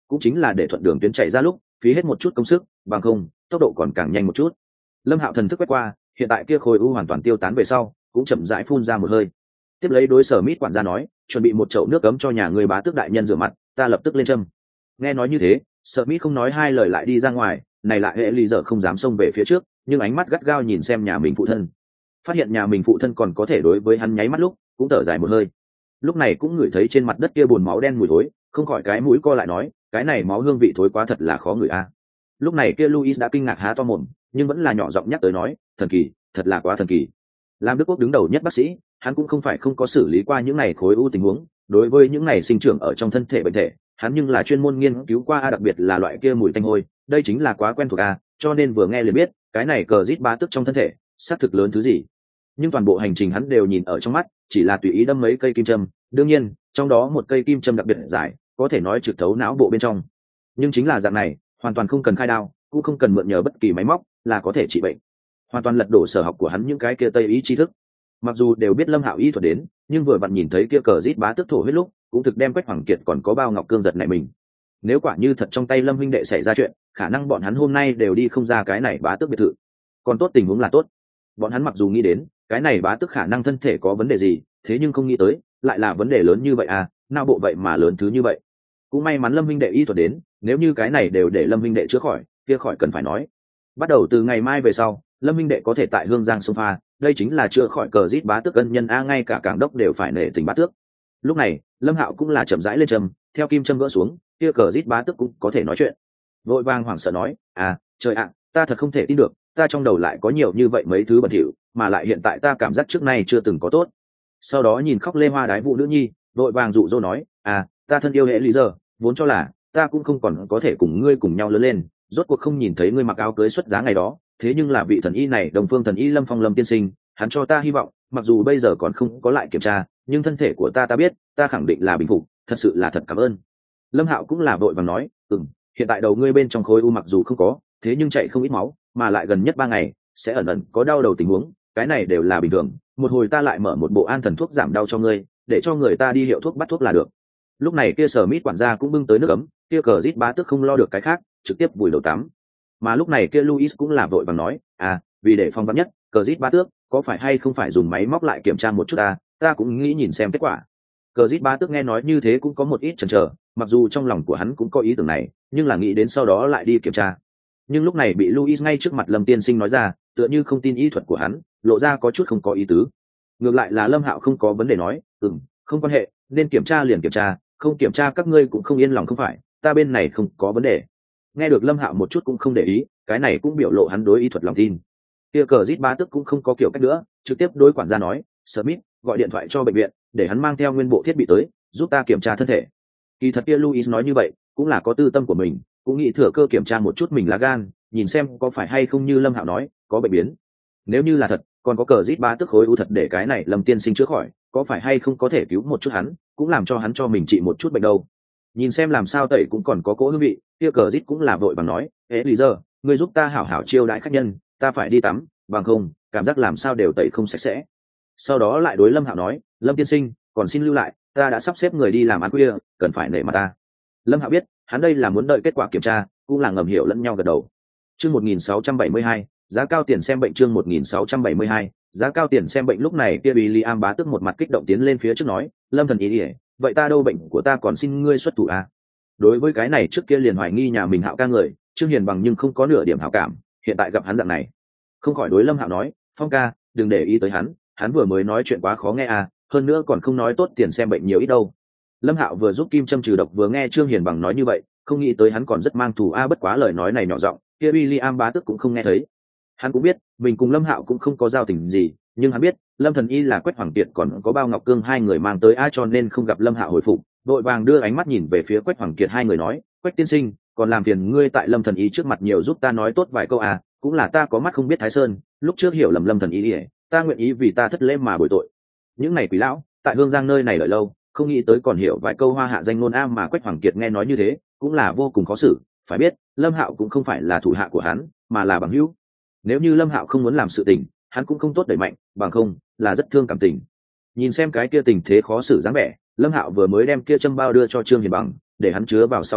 cũng chính là để thuận đường tuyến chạy ra lúc phí hết một chút công sức, bằng không tốc độ còn càng nhanh một chút. Lâm Hạo thần thức quét qua, hiện tại kia khối u hoàn toàn tiêu tán về sau, cũng chậm rãi phun ra một hơi. Tiếp lấy đối Sở Mít quản gia nói, chuẩn bị một chậu nước ấm cho nhà người bá tước đại nhân rửa mặt, ta lập tức lên châm. Nghe nói như thế, Sở Mít không nói hai lời lại đi ra ngoài, này lại hệ lý giờ không dám xông về phía trước, nhưng ánh mắt gắt gao nhìn xem nhà mình phụ thân. Phát hiện nhà mình phụ thân còn có thể đối với hắn nháy mắt lúc, cũng thở dài một hơi. Lúc này cũng ngửi thấy trên mặt đất kia bùn máu đen mùi thối, không khỏi cái mũi co lại nói, cái này máu hương vị thối quá thật là khó ngửi a. Lúc này kia Louis đã kinh ngạc há to mồm, nhưng vẫn là nhỏ giọng nhắc tới nói, thần kỳ, thật là quá thần kỳ. Làm Đức Quốc đứng đầu nhất bác sĩ, hắn cũng không phải không có xử lý qua những này khối u tình huống, đối với những này sinh trưởng ở trong thân thể bệnh thể, hắn nhưng là chuyên môn nghiên cứu qua, đặc biệt là loại kia mùi tanh hôi, đây chính là quá quen thuộc a, cho nên vừa nghe liền biết, cái này cờ rít bá tức trong thân thể, xác thực lớn thứ gì. Nhưng toàn bộ hành trình hắn đều nhìn ở trong mắt, chỉ là tùy ý đâm mấy cây kim châm, đương nhiên, trong đó một cây kim châm đặc biệt dài, có thể nói trực thấu não bộ bên trong. Nhưng chính là dạng này, hoàn toàn không cần khai đao, cũng không cần mượn nhờ bất kỳ máy móc, là có thể trị bệnh. Hoàn toàn lật đổ sở học của hắn những cái kia tây ý tri thức. Mặc dù đều biết Lâm Hạo y thuật đến, nhưng vừa vặn nhìn thấy kia cờ rít bá tức thổ huyết lúc, cũng thực đem Quách Hoàng Kiệt còn có Bao Ngọc Cương giật nảy mình. Nếu quả như thật trong tay Lâm huynh đệ xảy ra chuyện, khả năng bọn hắn hôm nay đều đi không ra cái này bá tước biệt thự. Còn tốt tình huống là tốt. Bọn hắn mặc dù nghĩ đến, cái này bá tước khả năng thân thể có vấn đề gì, thế nhưng không nghĩ tới, lại là vấn đề lớn như vậy à, não bộ vậy mà lớn thứ như vậy. Cũng may mắn Lâm huynh đệ y thuật đến, nếu như cái này đều để Lâm huynh đệ chữa khỏi, kia khỏi cần phải nói. Bắt đầu từ ngày mai về sau, Lâm huynh đệ có thể tại Hương Giang sông pha, đây chính là chữa khỏi cờ rít bá tước ân nhân a, ngay cả cảng đốc đều phải nể tình bá tước. Lúc này, Lâm Hạo cũng là chậm rãi lên trầm, theo kim châm gỡ xuống, kia cờ rít bá tước cũng có thể nói chuyện. Vội vàng hoảng sợ nói, à, trời ạ, ta thật không thể tin được, ta trong đầu lại có nhiều như vậy mấy thứ bẩn thỉu, mà lại hiện tại ta cảm giác trước nay chưa từng có tốt. Sau đó nhìn khóc lê hoa đái vụ nữ nhi, vội vàng dụ dỗ nói, à, ta thân yêu hệ lý giờ, vốn cho là ta cũng không còn có thể cùng ngươi cùng nhau lớn lên, rốt cuộc không nhìn thấy ngươi mặc áo cưới xuất giá ngày đó, thế nhưng là vị thần y này, Đồng Phương thần y Lâm Phong Lâm tiên sinh, hắn cho ta hy vọng, mặc dù bây giờ còn không có lại kiểm tra, nhưng thân thể của ta biết, ta khẳng định là bình phục, thật sự là thật cảm ơn. Lâm Hạo cũng là vội vàng nói, hiện tại đầu ngươi bên trong khối u mặc dù không có, thế nhưng chạy không ít máu, mà lại gần nhất 3 ngày sẽ ẩn ẩn có đau đầu tình huống, cái này đều là bình thường, một hồi ta lại mở một bộ an thần thuốc giảm đau cho ngươi, để cho người ta đi hiệu thuốc bắt thuốc là được. Lúc này kia Sở Mít quản gia cũng bưng tới nước ấm, kia cờ rít bá tước không lo được cái khác, trực tiếp vùi đầu tắm. Mà lúc này kia Louis cũng là vội vàng nói, à, vì để phong vắn nhất, cờ rít bá tước có phải hay không phải dùng máy móc lại kiểm tra một chút ta cũng nghĩ nhìn xem kết quả. Cờ rít bá tước nghe nói như thế cũng có một ít chần chờ, mặc dù trong lòng của hắn cũng có ý tưởng này, nhưng là nghĩ đến sau đó lại đi kiểm tra. Nhưng lúc này bị Louis ngay trước mặt Lâm tiên sinh nói ra, tựa như không tin y thuật của hắn, lộ ra có chút không có ý tứ. Ngược lại là Lâm Hạo không có vấn đề nói, không quan hệ, nên kiểm tra liền kiểm tra, không kiểm tra các ngươi cũng không yên lòng không phải, ta bên này không có vấn đề. Nghe được Lâm Hạo một chút cũng không để ý, cái này cũng biểu lộ hắn đối y thuật lòng tin. Kia cờ rít bá tức cũng không có kiểu cách nữa, trực tiếp đối quản gia nói, Smith gọi điện thoại cho bệnh viện, để hắn mang theo nguyên bộ thiết bị tới, giúp ta kiểm tra thân thể. Kỳ thật kia Louis nói như vậy, cũng là có tư tâm của mình, cũng nghĩ thừa cơ kiểm tra một chút mình lá gan, nhìn xem có phải hay không như Lâm Hạo nói, có bệnh biến. Nếu như là thật, còn có cờ rít bá tức khối u thật để cái này Lâm tiên sinh chữa khỏi, có phải hay không có thể cứu một chút hắn, cũng làm cho hắn cho mình trị một chút bệnh đâu. Nhìn xem làm sao tẩy cũng còn có cỗ hương vị, kia cờ rít cũng là vội bằng nói, ế lý giờ, ngươi giúp ta hảo hảo chiêu đãi khách nhân, ta phải đi tắm, bằng không, cảm giác làm sao đều tẩy không sạch sẽ. Sau đó lại đối Lâm Hạo nói, Lâm tiên sinh, còn xin lưu lại, ta đã sắp xếp người đi làm ăn khuya, cần phải nể mặt ta. Lâm Hạo biết, hắn đây là muốn đợi kết quả kiểm tra, cũng là ngầm hiểu lẫn nhau gật đầu. Chương 1672, giá cao tiền xem bệnh. Chương 1672, giá cao tiền xem bệnh. Lúc này kia William bá tức một mặt kích động tiến lên phía trước nói, Lâm thần ý đi, vậy ta đâu, bệnh của ta còn xin ngươi xuất thủ à? Đối với cái này trước kia liền hoài nghi nhà mình Hạo ca người, Trương Hiền bằng nhưng không có nửa điểm hảo cảm, hiện tại gặp hắn dạng này, không khỏi đối Lâm Hạo nói, Phong ca, đừng để ý tới hắn vừa mới nói chuyện quá khó nghe à, hơn nữa còn không nói tốt tiền xem bệnh nhiều ít đâu. Lâm Hạo vừa giúp kim châm trừ độc vừa nghe Trương Hiền bằng nói như vậy, không nghĩ tới hắn còn rất mang thù a, bất quá lời nói này nhỏ giọng, kia William bá tức cũng không nghe thấy. Hắn cũng biết, mình cùng Lâm Hạo cũng không có giao tình gì, nhưng hắn biết, Lâm thần y là Quách Hoàng Kiệt còn có Bao Ngọc Cương hai người mang tới a, cho nên không gặp Lâm Hạo hồi phục, đội vàng đưa ánh mắt nhìn về phía Quách Hoàng Kiệt hai người nói, Quách tiên sinh, còn làm phiền ngươi tại Lâm thần y trước mặt nhiều giúp ta nói tốt vài câu à, cũng là ta có mắt không biết Thái Sơn, lúc trước hiểu lầm Lâm thần y, ta nguyện ý vì ta thất lễ mà bồi tội. Những này quý lão, tại Hương Giang nơi này đợi lâu, không nghĩ tới còn hiểu vài câu hoa hạ danh ngôn a, mà Quách Hoàng Kiệt nghe nói như thế, cũng là vô cùng khó xử, phải biết, Lâm Hạo cũng không phải là thủ hạ của hắn, mà là bằng hữu. Nếu như Lâm Hạo không muốn làm sự tình, hắn cũng không tốt đẩy mạnh, bằng không, là rất thương cảm tình. Nhìn xem cái kia tình thế khó xử dáng vẻ, Lâm Hạo vừa mới đem kia châm bao đưa cho Trương Hiền Bằng, để hắn chứa vào sau nói,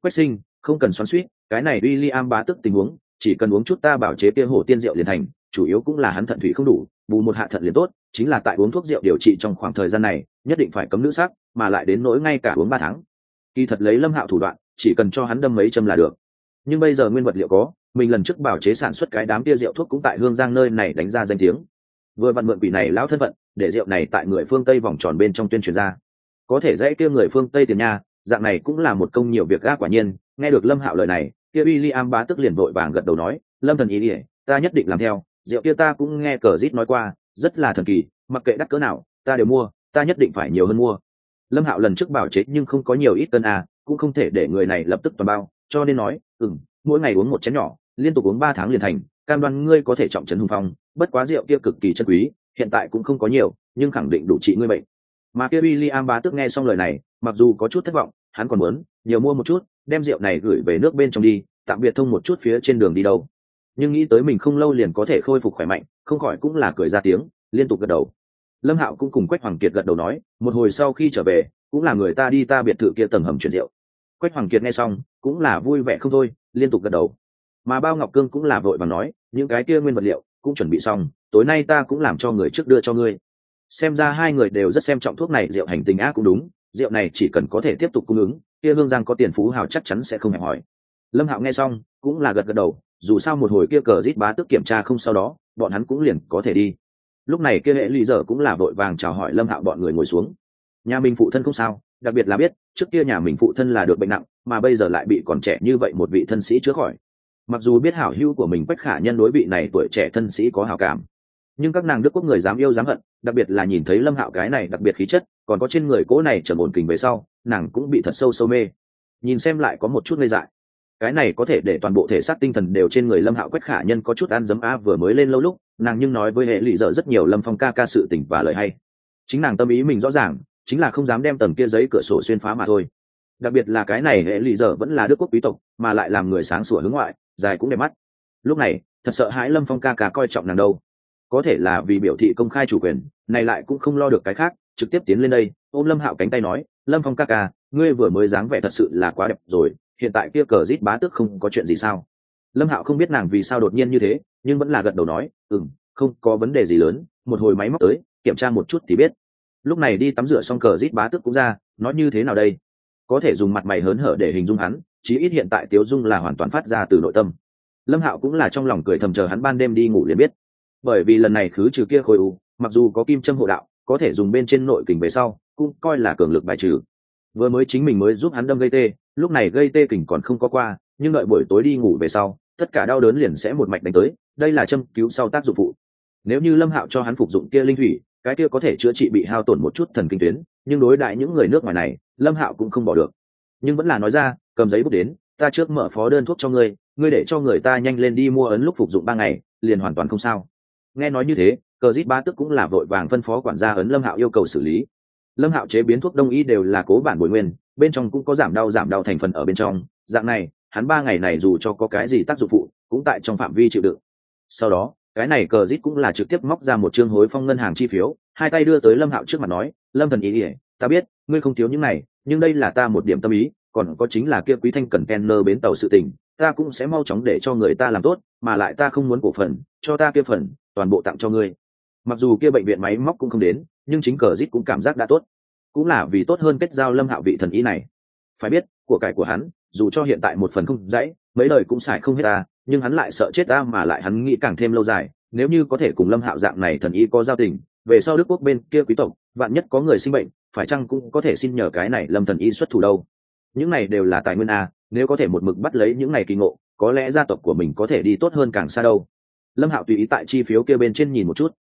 Quách Sinh, không cần xoắn xuýt, cái này William bá tức tình huống, chỉ cần uống chút ta bảo chế kia hổ tiên rượu liền thành, chủ yếu cũng là hắn thận thủy không đủ, bù một hạ thận liền tốt, chính là tại uống thuốc rượu điều trị trong khoảng thời gian này, nhất định phải cấm nữ sắc, mà lại đến nỗi ngay cả uống 3 tháng. Kỳ thật lấy Lâm Hạo thủ đoạn, chỉ cần cho hắn đâm mấy châm là được. Nhưng bây giờ nguyên vật liệu có, mình lần trước bảo chế sản xuất cái đám kia rượu thuốc cũng tại Hương Giang nơi này đánh ra danh tiếng. Vừa vặn mượn quỷ này lão thân phận, để rượu này tại người phương Tây vòng tròn bên trong tuyên truyền ra. Có thể dễ kêu người phương Tây tiền nha, dạng này cũng là một công nhiều việc ga quả nhiên. Nghe được Lâm Hạo lời này, kia William bá tức liền vội vàng gật đầu nói, Lâm thần ý đi, ta nhất định làm theo, rượu kia ta cũng nghe cờ rít nói qua, rất là thần kỳ, mặc kệ đắt cỡ nào, ta đều mua, ta nhất định phải nhiều hơn mua. Lâm Hạo lần trước bảo chế nhưng không có nhiều ít cân cũng không thể để người này lập tức toàn bao, cho nên nói, mỗi ngày uống một chén nhỏ, liên tục uống 3 tháng liền thành, cam đoan ngươi có thể trọng trấn hùng phong, bất quá rượu kia cực kỳ chân quý, hiện tại cũng không có nhiều, nhưng khẳng định đủ trị ngươi bệnh. Mà kia William bá tức nghe xong lời này, mặc dù có chút thất vọng, hắn còn muốn nhiều mua một chút, đem rượu này gửi về nước bên trong đi, tạm biệt thông một chút phía trên đường đi đâu. Nhưng nghĩ tới mình không lâu liền có thể khôi phục khỏe mạnh, không khỏi cũng là cười ra tiếng, liên tục gật đầu. Lâm Hạo cũng cùng Quách Hoàng Kiệt gật đầu nói, một hồi sau khi trở về, cũng là người ta đi ta biệt thự kia tầng hầm chuyển rượu. Quách Hoàng Kiệt nghe xong, cũng là vui vẻ không thôi, liên tục gật đầu. Mà Bao Ngọc Cương cũng là vội vàng nói, những cái kia nguyên vật liệu cũng chuẩn bị xong, tối nay ta cũng làm cho người trước đưa cho ngươi. Xem ra hai người đều rất xem trọng thuốc này, rượu hành tình cũng đúng, rượu này chỉ cần có thể tiếp tục cung ứng, kia Hương Giang có tiền phú hào chắc chắn sẽ không hẹp hỏi. Lâm Hạo nghe xong, cũng là gật gật đầu, dù sao một hồi kia cờ rít bá tức kiểm tra không sau đó, bọn hắn cũng liền có thể đi. Lúc này kia hệ lý giờ cũng là vội vàng chào hỏi Lâm Hạo bọn người ngồi xuống. Nhà mình phụ thân không sao, đặc biệt là biết trước kia nhà mình phụ thân là được bệnh nặng, mà bây giờ lại bị còn trẻ như vậy một vị thân sĩ chữa khỏi. Mặc dù biết hảo hữu của mình Quách Khả Nhân đối vị này tuổi trẻ thân sĩ có hảo cảm, nhưng các nàng Đức Quốc người dám yêu dám hận, đặc biệt là nhìn thấy Lâm Hạo cái này đặc biệt khí chất, còn có trên người cố này trầm ổn kình về sau, nàng cũng bị thật sâu mê. Nhìn xem lại có một chút ngây dại. Cái này có thể để toàn bộ thể xác tinh thần đều trên người Lâm Hạo. Quách Khả Nhân có chút ăn dấm vừa mới lên lâu lúc, nàng nhưng nói với hệ lụy dở rất nhiều Lâm Phong ca sự tình và lời hay. Chính nàng tâm ý mình rõ ràng, chính là không dám đem tầng kia giấy cửa sổ xuyên phá mà thôi. Đặc biệt là cái này hệ lụy dở vẫn là Đức Quốc quý tộc, mà lại làm người sáng sủa hướng ngoại, dài cũng đẹp mắt. Lúc này thật sợ hãi Lâm Phong ca coi trọng nàng đâu. Có thể là vì biểu thị công khai chủ quyền, này lại cũng không lo được cái khác, trực tiếp tiến lên đây ôm Lâm Hạo cánh tay nói, Lâm Phong ca, ngươi vừa mới dáng vẻ thật sự là quá đẹp rồi, hiện tại kia cờ rít bá tước không có chuyện gì sao? Lâm Hạo không biết nàng vì sao đột nhiên như thế, nhưng vẫn là gật đầu nói, không có vấn đề gì lớn, một hồi máy móc tới kiểm tra một chút thì biết. Lúc này đi tắm rửa xong cờ rít bá tước cũng ra, nói như thế nào đây? Có thể dùng mặt mày hớn hở để hình dung hắn, chí ít hiện tại Tiếu Dung là hoàn toàn phát ra từ nội tâm. Lâm Hạo cũng là trong lòng cười thầm chờ hắn ban đêm đi ngủ liền biết. Bởi vì lần này khứ trừ kia khối u, mặc dù có kim châm hộ đạo, có thể dùng bên trên nội kình về sau, cũng coi là cường lực bài trừ. Vừa mới chính mình mới giúp hắn đâm gây tê, lúc này gây tê kình còn không có qua, nhưng đợi buổi tối đi ngủ về sau, tất cả đau đớn liền sẽ một mạch đánh tới, đây là châm cứu sau tác dụng phụ. Nếu như Lâm Hạo cho hắn phục dụng kia linh thủy, cái kia có thể chữa trị bị hao tổn một chút thần kinh tuyến, nhưng đối đại những người nước ngoài này, Lâm Hạo cũng không bỏ được. Nhưng vẫn là nói ra, cầm giấy bút đến, ta trước mở phó đơn thuốc cho ngươi, ngươi để cho người ta nhanh lên đi mua ấn lúc phục dụng 3 ngày, liền hoàn toàn không sao. Nghe nói như thế, cờ rít bá tức cũng là vội vàng phân phó quản gia ấn Lâm Hạo yêu cầu xử lý. Lâm Hạo chế biến thuốc đông y đều là cố bản bồi nguyên, bên trong cũng có giảm đau thành phần ở bên trong, dạng này hắn 3 ngày này dù cho có cái gì tác dụng phụ cũng tại trong phạm vi chịu đựng. Sau đó cái này cờ rít cũng là trực tiếp móc ra một trương hối phong ngân hàng chi phiếu, hai tay đưa tới Lâm Hạo trước mặt nói, Lâm thần ý ỉa, ta biết ngươi không thiếu những này, nhưng đây là ta một điểm tâm ý, còn có chính là kia Quý Thanh cần Kenner bến tàu sự tình, ta cũng sẽ mau chóng để cho người ta làm tốt, mà lại ta không muốn cổ phần, cho ta kia phần toàn bộ tặng cho ngươi. Mặc dù kia bệnh viện máy móc cũng không đến, nhưng chính cờ rít cũng cảm giác đã tốt, cũng là vì tốt hơn kết giao Lâm Hạo vị thần ý này. Phải biết của cải của hắn dù cho hiện tại một phần không dãy mấy lời cũng xài không hết ta, nhưng hắn lại sợ chết ta, mà lại hắn nghĩ càng thêm lâu dài, nếu như có thể cùng Lâm Hạo dạng này thần ý có giao tình, về sau Đức Quốc bên kia quý tộc vạn nhất có người sinh bệnh, phải chăng cũng có thể xin nhờ cái này Lâm thần y xuất thủ đâu. Những này đều là tài nguyên nếu có thể một mực bắt lấy những này kỳ ngộ, có lẽ gia tộc của mình có thể đi tốt hơn càng xa đâu. Lâm Hạo tùy ý tại chi phiếu kia bên trên nhìn một chút,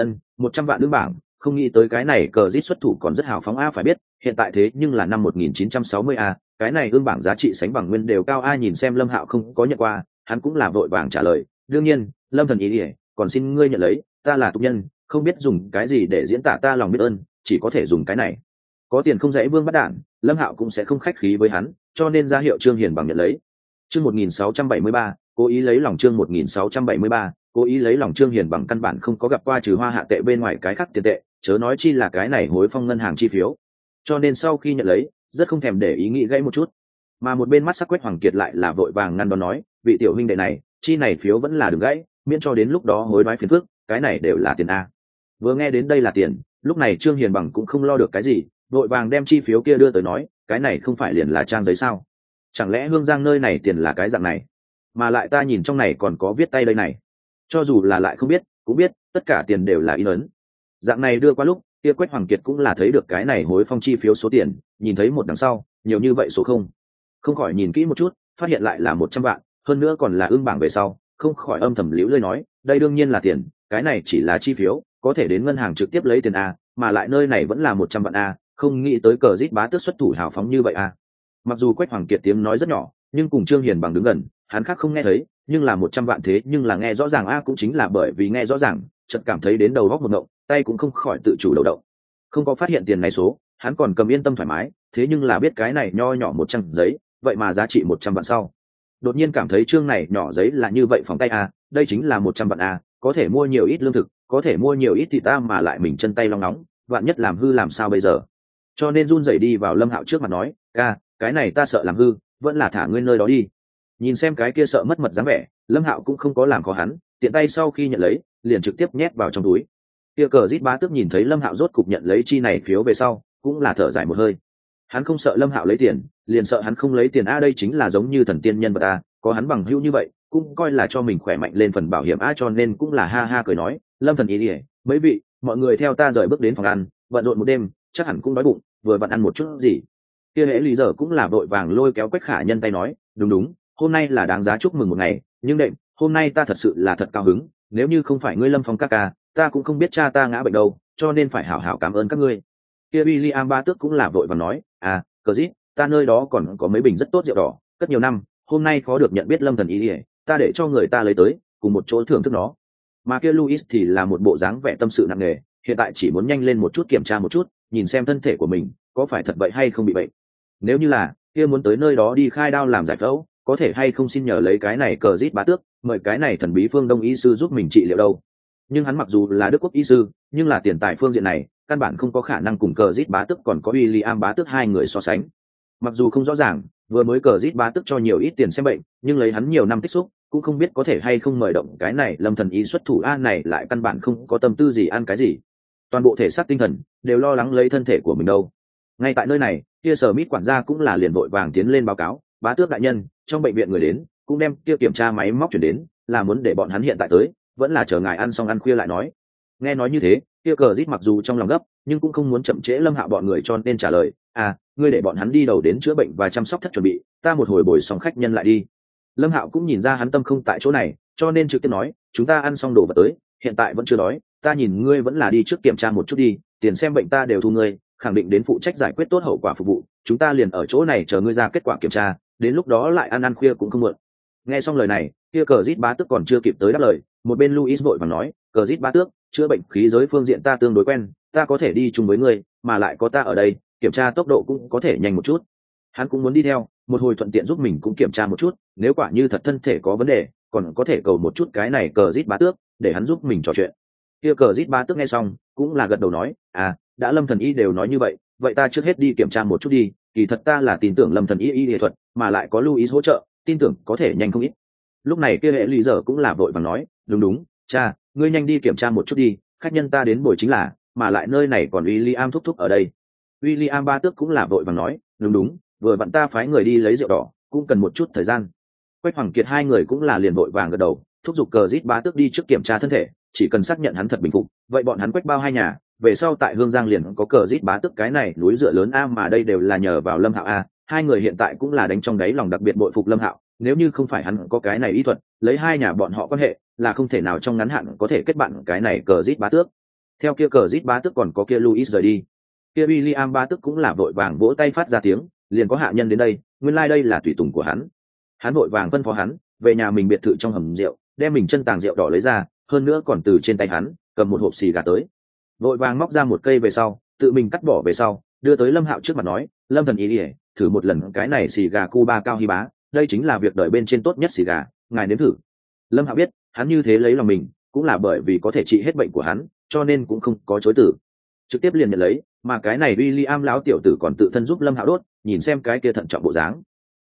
100 vạn đương bảng, không nghĩ tới cái này cờ rít xuất thủ còn rất hào phóng phải biết hiện tại thế nhưng là năm 1960 cái này ương bảng giá trị sánh bằng nguyên đều cao nhìn xem Lâm Hạo không có nhận qua, hắn cũng là vội vàng trả lời, đương nhiên Lâm thần ý ỉa, còn xin ngươi nhận lấy, ta là tục nhân, không biết dùng cái gì để diễn tả ta lòng biết ơn, chỉ có thể dùng cái này. Có tiền không dễ vương bắt đản, Lâm Hạo cũng sẽ không khách khí với hắn, cho nên ra hiệu Trương Hiền bằng nhận lấy. Chương 1673, cố ý lấy lòng. Chương 1673, cố ý lấy lòng. Trương Hiền bằng căn bản không có gặp qua trừ hoa hạ tệ bên ngoài cái khác tiền tệ, chớ nói chi là cái này hối phong ngân hàng chi phiếu, cho nên sau khi nhận lấy rất không thèm để ý nghĩ gãy một chút. Mà một bên mắt sắc Quách Hoàng Kiệt lại là vội vàng ngăn đón nói, vị tiểu huynh đệ này, chi này phiếu vẫn là đừng gãy, miễn cho đến lúc đó hối đoái phiền phức, cái này đều là tiền a. Vừa nghe đến đây là tiền, lúc này Trương Hiền Bằng cũng không lo được cái gì, vội vàng đem chi phiếu kia đưa tới nói, cái này không phải liền là trang giấy sao? Chẳng lẽ Hương Giang nơi này tiền là cái dạng này? Mà lại ta nhìn trong này còn có viết tay đây này. Cho dù là lại không biết, cũng biết, tất cả tiền đều là in ấn. Dạng này đưa qua lúc, kia Quách Hoàng Kiệt cũng là thấy được cái này hối phong chi phiếu số tiền, nhìn thấy một đằng sau, nhiều như vậy số không khỏi nhìn kỹ một chút, phát hiện lại là 100 vạn, hơn nữa còn là ương bảng về sau, không khỏi âm thầm liễu lơi nói, đây đương nhiên là tiền, cái này chỉ là chi phiếu, có thể đến ngân hàng trực tiếp lấy tiền a, mà lại nơi này vẫn là 100 vạn a, không nghĩ tới cờ rít bá tước xuất thủ hào phóng như vậy a. Mặc dù Quách Hoàng Kiệt tiếng nói rất nhỏ, nhưng cùng Trương Hiền Bằng đứng gần, hắn khác không nghe thấy, nhưng là 100 vạn thế nhưng là nghe rõ ràng a, cũng chính là bởi vì nghe rõ ràng, chợt cảm thấy đến đầu góc một ngộng, tay cũng không khỏi tự chủ đầu động. Không có phát hiện tiền này số, hắn còn cầm yên tâm thoải mái, thế nhưng là biết cái này nho nhỏ 100 giấy, vậy mà giá trị 100 vạn sau. Đột nhiên cảm thấy chương này nhỏ giấy là như vậy phòng tay a, đây chính là 100 vạn a, có thể mua nhiều ít lương thực, có thể mua nhiều ít thịt ta mà lại mình chân tay long nóng, vạn nhất làm hư làm sao bây giờ. Cho nên run rẩy đi vào Lâm Hạo trước mặt nói, ca, cái này ta sợ làm hư, vẫn là thả ngươi nơi đó đi. Nhìn xem cái kia sợ mất mật dáng vẻ, Lâm Hạo cũng không có làm khó hắn, tiện tay sau khi nhận lấy, liền trực tiếp nhét vào trong túi. Kia cờ rít bá tước nhìn thấy Lâm Hạo rốt cục nhận lấy chi này phiếu về sau, cũng là thở dài một hơi. Hắn không sợ Lâm Hạo lấy tiền, liền sợ hắn không lấy tiền a, đây chính là giống như thần tiên nhân vật a, có hắn bằng hữu như vậy, cũng coi là cho mình khỏe mạnh lên phần bảo hiểm a, cho nên cũng là ha ha cười nói, Lâm thần ý đi, mấy vị, mọi người theo ta rời bước đến phòng ăn, bận rộn một đêm, chắc hẳn cũng đói bụng, vừa vặn ăn một chút gì. Kia hễ lý giờ cũng là vội vàng lôi kéo Quách Khả Nhân tay nói, đúng, hôm nay là đáng giá chúc mừng một ngày, nhưng đệm, hôm nay ta thật sự là thật cao hứng, nếu như không phải ngươi Lâm Phong ca ca, ta cũng không biết cha ta ngã bệnh đâu, cho nên phải hảo hảo cảm ơn các ngươi. Kia William ba tước cũng là vội vàng nói, cờ dít, ta nơi đó còn có mấy bình rất tốt rượu đỏ, cất nhiều năm, hôm nay khó được nhận biết Lâm thần ý ỉa, ta để cho người ta lấy tới, cùng một chỗ thưởng thức nó. Mà kia Louis thì là một bộ dáng vẻ tâm sự nặng nề, hiện tại chỉ muốn nhanh lên một chút kiểm tra một chút, nhìn xem thân thể của mình có phải thật vậy hay không bị bệnh. Nếu như là, kia muốn tới nơi đó đi khai đao làm giải phẫu, có thể hay không xin nhờ lấy cái này cờ rít bá tước, mời cái này thần bí phương Đông y sư giúp mình trị liệu đâu. Nhưng hắn mặc dù là Đức quốc y sư, nhưng là tiền tài phương diện này, căn bản không có khả năng cùng cờ rít bá tước còn có William bá tước hai người so sánh. Mặc dù không rõ ràng, vừa mới cờ rít bá tước cho nhiều ít tiền xem bệnh, nhưng lấy hắn nhiều năm tích xúc, cũng không biết có thể hay không mời động cái này Lâm thần y xuất thủ a, này lại căn bản không có tâm tư gì ăn cái gì. Toàn bộ thể xác tinh thần đều lo lắng lấy thân thể của mình đâu. Ngay tại nơi này, kia Sở Mít quản gia cũng là liền vội vàng tiến lên báo cáo, bá tước đại nhân, trong bệnh viện người đến, cũng đem kia kiểm tra máy móc chuyển đến, là muốn để bọn hắn hiện tại tới, vẫn là chờ ngài ăn xong ăn khuya lại nói. Nghe nói như thế, kia cờ rít mặc dù trong lòng gấp, nhưng cũng không muốn chậm trễ Lâm Hạo bọn người, cho nên trả lời, ngươi để bọn hắn đi đầu đến chữa bệnh và chăm sóc thất chuẩn bị, ta một hồi bồi xong khách nhân lại đi. Lâm Hạo cũng nhìn ra hắn tâm không tại chỗ này, cho nên trực tiếp nói, chúng ta ăn xong đồ vật tới, hiện tại vẫn chưa đói, ta nhìn ngươi vẫn là đi trước kiểm tra một chút đi, tiền xem bệnh ta đều thu ngươi, khẳng định đến phụ trách giải quyết tốt hậu quả phục vụ, chúng ta liền ở chỗ này chờ ngươi ra kết quả kiểm tra, đến lúc đó lại ăn khuya cũng không muộn. Nghe xong lời này, kia cờ rít bá tước còn chưa kịp tới đáp lời, một bên Louis vội vàng nói, cờ rít bá tước, chữa bệnh khí giới phương diện ta tương đối quen, ta có thể đi chung với ngươi, mà lại có ta ở đây, kiểm tra tốc độ cũng có thể nhanh một chút. Hắn cũng muốn đi theo, một hồi thuận tiện giúp mình cũng kiểm tra một chút, nếu quả như thật thân thể có vấn đề, còn có thể cầu một chút cái này cờ rít bá tước, để hắn giúp mình trò chuyện. Kia cờ rít bá tước nghe xong, cũng là gật đầu nói, đã Lâm thần y đều nói như vậy, vậy ta trước hết đi kiểm tra một chút đi, kỳ thật ta là tin tưởng Lâm thần y y thuật, mà lại có Louis hỗ trợ, tin tưởng có thể nhanh không ít. Lúc này kia hệ lý giờ cũng là vội vàng nói, đúng, cha, ngươi nhanh đi kiểm tra một chút đi, khách nhân ta đến buổi chính là, mà lại nơi này còn William thúc thúc ở đây. William ba tước cũng là vội vàng nói, đúng, vừa vặn ta phái người đi lấy rượu đỏ, cũng cần một chút thời gian. Quách Hoàng Kiệt hai người cũng là liền vội vàng gật đầu, thúc giục cờ rít bá tước đi trước kiểm tra thân thể, chỉ cần xác nhận hắn thật bình phục, vậy bọn hắn Quách bao hai nhà, về sau tại Hương Giang liền có cờ rít bá tước cái này núi dựa lớn a, mà đây đều là nhờ vào Lâm Hạo a, hai người hiện tại cũng là đánh trong đáy lòng đặc biệt bội phục Lâm Hạo, nếu như không phải hắn có cái này y thuật, lấy hai nhà bọn họ quan hệ, là không thể nào trong ngắn hạn có thể kết bạn cái này cờ rít bá tước. Theo kia cờ rít bá tước còn có kia Louis rời đi, kia William bá tước cũng là vội vàng vỗ tay phát ra tiếng, liền có hạ nhân đến đây, nguyên lai đây là tùy tùng của hắn. Hắn vội vàng phân phó hắn về nhà mình biệt thự trong hầm rượu, đem mình chân tàng rượu đỏ lấy ra, hơn nữa còn từ trên tay hắn cầm một hộp xì gà tới, vội vàng móc ra một cây về sau, tự mình cắt bỏ về sau, đưa tới Lâm Hạo trước mặt nói, Lâm thần ý ỉa, thử một lần cái này xì gà Cuba cao hy bá, đây chính là việc đời bên trên tốt nhất xì gà, ngài nếm thử. Lâm Hạo biết hắn như thế lấy lòng mình, cũng là bởi vì có thể trị hết bệnh của hắn, cho nên cũng không có chối từ, trực tiếp liền nhận lấy. Mà cái này William lão tiểu tử còn tự thân giúp Lâm Hạo đốt, nhìn xem cái kia thận trọng bộ dáng,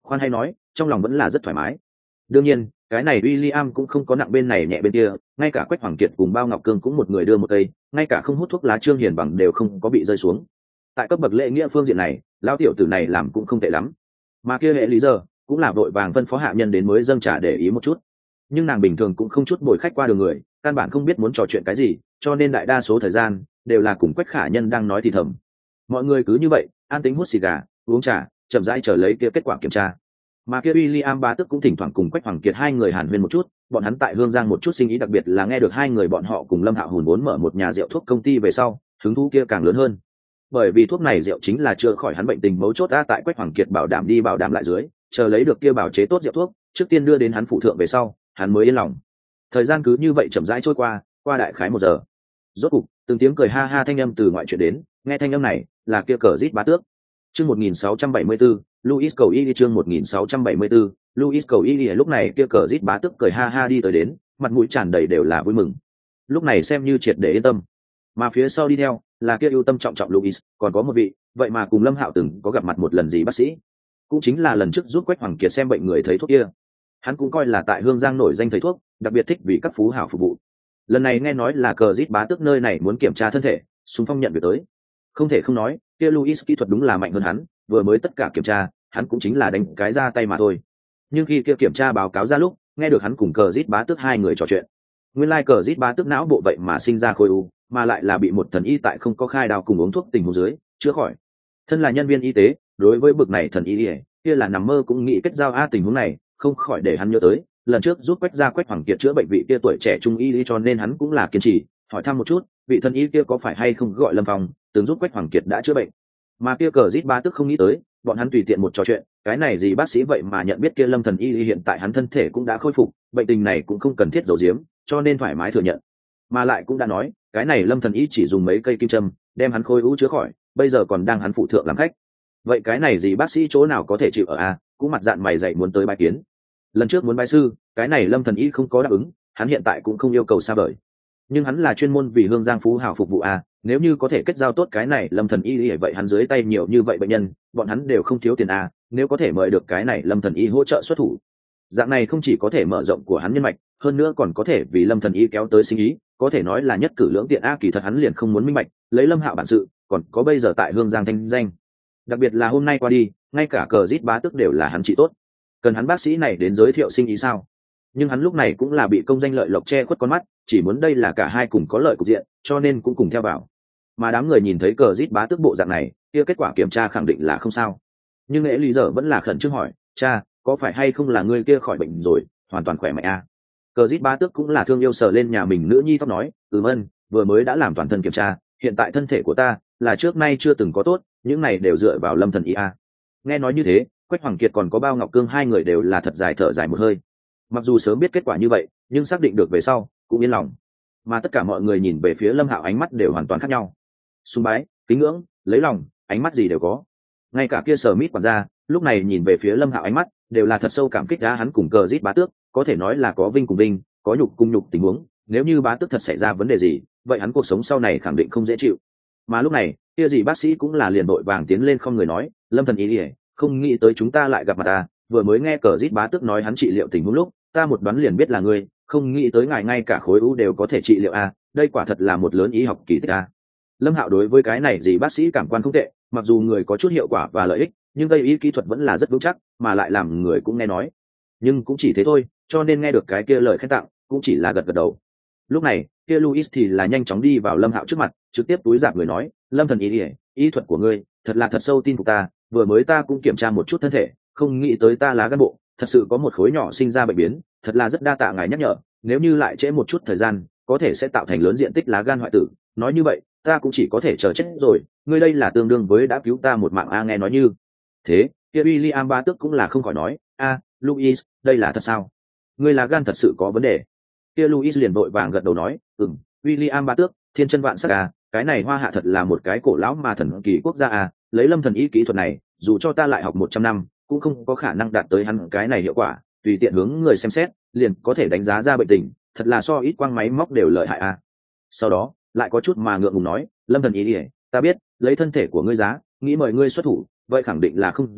khoan hay nói trong lòng vẫn là rất thoải mái. Đương nhiên cái này William cũng không có nặng bên này nhẹ bên kia, ngay cả Quách Hoàng Kiệt cùng Bao Ngọc Cương cũng một người đưa một cây, ngay cả không hút thuốc lá Trương Hiền Bằng đều không có bị rơi xuống. Tại cấp bậc lễ nghĩa phương diện này lão tiểu tử này làm cũng không tệ lắm. Mà kia hệ lý giờ cũng là vội vàng phân phó hạ nhân đến mới dâng trà để ý một chút, nhưng nàng bình thường cũng không chút bồi khách qua đường người, căn bản không biết muốn trò chuyện cái gì, cho nên đại đa số thời gian đều là cùng Quách Khả Nhân đang nói thì thầm. Mọi người cứ như vậy an tính hút xì gà uống trà chậm rãi chờ lấy kia kết quả kiểm tra. Mà kia William bá tước cũng thỉnh thoảng cùng Quách Hoàng Kiệt hai người hàn huyên một chút, bọn hắn tại Hương Giang một chút sinh ý, đặc biệt là nghe được hai người bọn họ cùng Lâm Hạo Hùn vốn mở một nhà rượu thuốc công ty về sau, hứng thú kia càng lớn hơn. Bởi vì thuốc này rượu chính là chữa khỏi hắn bệnh tình mấu chốt đã tại Quách Hoàng Kiệt bảo đảm đi bảo đảm lại dưới, chờ lấy được kia bảo chế tốt rượu thuốc, trước tiên đưa đến hắn phụ thượng về sau, hắn mới yên lòng. Thời gian cứ như vậy chậm rãi trôi qua đại khái 1 giờ. Rốt cục, từng tiếng cười ha ha thanh âm từ ngoại chuyện đến, nghe thanh âm này, là kia cờ rít bá tước. Chương 1674, Louis cầu y chương 1674, Louis cầu y lúc này kia cờ rít bá tước cười ha ha đi tới đến, mặt mũi tràn đầy đều là vui mừng. Lúc này xem như triệt để yên tâm. Mà phía sau đi theo là kia ưu tâm trọng trọng Louis, còn có một vị, vậy mà cùng Lâm Hạo từng có gặp mặt một lần gì bác sĩ, cũng chính là lần trước giúp Quách Hoàng Kiệt xem bệnh người thấy thuốc kia. Hắn cũng coi là tại Hương Giang nổi danh thầy thuốc, đặc biệt thích vì các phú hào phục vụ. Lần này nghe nói là cờ rít bá tước nơi này muốn kiểm tra thân thể, xung phong nhận việc tới. Không thể không nói kia Louis kỹ thuật đúng là mạnh hơn hắn, vừa mới tất cả kiểm tra hắn cũng chính là đánh cái ra tay mà thôi. Nhưng khi kia kiểm tra báo cáo ra lúc nghe được hắn cùng cờ rít bá tước hai người trò chuyện, nguyên lai cờ rít bá tước não bộ vậy mà sinh ra khối u, mà lại là bị một thần y tại không có khai đao cùng uống thuốc tình huống dưới chữa khỏi. Thân là nhân viên y tế, đối với bực này thần y kia là nằm mơ cũng nghĩ kết giao tình huống này, không khỏi để hắn nhớ tới lần trước giúp Quách Hoàng Kiệt chữa bệnh vị kia tuổi trẻ trung y, cho nên hắn cũng là kiên trì hỏi thăm một chút vị thần y kia có phải hay không gọi Lâm Phong từng giúp Quách Hoàng Kiệt đã chữa bệnh. Mà kia cờ rít bá tước không nghĩ tới bọn hắn tùy tiện một trò chuyện, cái này gì bác sĩ vậy mà nhận biết kia Lâm thần y hiện tại hắn thân thể cũng đã khôi phục, bệnh tình này cũng không cần thiết giấu giếm, cho nên thoải mái thừa nhận. Mà lại cũng đã nói cái này Lâm thần y chỉ dùng mấy cây kim châm đem hắn khôi u chữa khỏi, bây giờ còn đang hắn phụ thượng làm khách. Vậy cái này gì bác sĩ chỗ nào có thể chịu ở cũng mặt dạn mày dạy muốn tới bái kiến. Lần trước muốn bái sư, cái này Lâm thần y không có đáp ứng, hắn hiện tại cũng không yêu cầu xa vời. Nhưng hắn là chuyên môn vì Hương Giang phú hào phục vụ nếu như có thể kết giao tốt cái này Lâm thần y vậy hắn dưới tay nhiều như vậy bệnh nhân, bọn hắn đều không thiếu tiền nếu có thể mời được cái này Lâm thần y hỗ trợ xuất thủ, dạng này không chỉ có thể mở rộng của hắn nhân mạch, hơn nữa còn có thể vì Lâm thần y kéo tới sinh ý, có thể nói là nhất cử lưỡng tiện kỳ thật hắn liền không muốn minh bạch, lấy Lâm Hạo bản sự, còn có bây giờ tại Hương Giang thanh danh, đặc biệt là hôm nay qua đi, ngay cả cờ rít bá tước đều là hắn trị tốt, cần hắn bác sĩ này đến giới thiệu sinh ý sao? Nhưng hắn lúc này cũng là bị công danh lợi lộc che khuất con mắt, chỉ muốn đây là cả hai cùng có lợi cục diện, cho nên cũng cùng theo vào. Mà đám người nhìn thấy cờ rít bá tước bộ dạng này, kia kết quả kiểm tra khẳng định là không sao. Nhưng nghệ lý giờ vẫn là khẩn trương hỏi, cha, có phải hay không là người kia khỏi bệnh rồi, hoàn toàn khỏe mạnh Cờ rít bá tước cũng là thương yêu sờ lên nhà mình nữ nhi tóc nói, ơn, vừa mới đã làm toàn thân kiểm tra, hiện tại thân thể của ta là trước nay chưa từng có tốt, những này đều dựa vào Lâm thần y Nghe nói như thế, Quách Hoàng Kiệt còn có Bao Ngọc Cương hai người đều là thật dài thở dài một hơi. Mặc dù sớm biết kết quả như vậy, nhưng xác định được về sau cũng yên lòng. Mà tất cả mọi người nhìn về phía Lâm Hạo ánh mắt đều hoàn toàn khác nhau, sùng bái, kính ngưỡng, lấy lòng, ánh mắt gì đều có. Ngay cả kia Sở Mít quản gia lúc này nhìn về phía Lâm Hạo ánh mắt đều là thật sâu cảm kích hắn cùng cờ rít bá tước, có thể nói là có vinh cùng vinh, có nhục cùng nhục tình huống, nếu như bá tước thật xảy ra vấn đề gì, vậy hắn cuộc sống sau này khẳng định không dễ chịu. Mà lúc này kia gì bác sĩ cũng là liền đội vàng tiến lên không người nói, Lâm thần y không nghĩ tới chúng ta lại gặp mặt vừa mới nghe cờ rít bá tước nói hắn trị liệu tình huống lúc, ta một đoán liền biết là ngươi, không nghĩ tới ngài ngay cả khối u đều có thể trị liệu đây quả thật là một lớn y học kỳ tích Lâm Hạo đối với cái này gì bác sĩ cảm quan không tệ, mặc dù người có chút hiệu quả và lợi ích, nhưng gây y kỹ thuật vẫn là rất vững chắc, mà lại làm người cũng nghe nói. Nhưng cũng chỉ thế thôi, cho nên nghe được cái kia lời khen tặng, cũng chỉ là gật gật đầu. Lúc này, kia Louis thì là nhanh chóng đi vào Lâm Hạo trước mặt, trực tiếp túi rạp người nói, Lâm thần y thuật của ngươi, thật là thật sâu tin phục ta, vừa mới ta cũng kiểm tra một chút thân thể, không nghĩ tới ta lá gan bộ, thật sự có một khối nhỏ sinh ra bệnh biến, thật là rất đa tạ ngài nhắc nhở, nếu như lại trễ một chút thời gian, có thể sẽ tạo thành lớn diện tích lá gan hoại tử, nói như vậy, ta cũng chỉ có thể chờ chết rồi, ngươi đây là tương đương với đã cứu ta một mạng nghe nói như thế, kia William bá tước cũng là không khỏi nói, Louis, đây là thật sao? Ngươi lá gan thật sự có vấn đề. Kia Louis liền vội vàng gật đầu nói, William bá tước, thiên chân vạn sắc cái này Hoa Hạ thật là một cái cổ lão mà thần kỳ quốc gia lấy Lâm thần y kỹ thuật này, dù cho ta lại học 100 năm, cũng không có khả năng đạt tới hắn cái này hiệu quả, tùy tiện hướng người xem xét, liền có thể đánh giá ra bệnh tình, thật là so ít quang máy móc đều lợi hại Sau đó, lại có chút mà ngượng ngùng nói, Lâm thần y ta biết, lấy thân thể của ngươi giá, nghĩ mời ngươi xuất thủ, vậy khẳng định là không rẻ,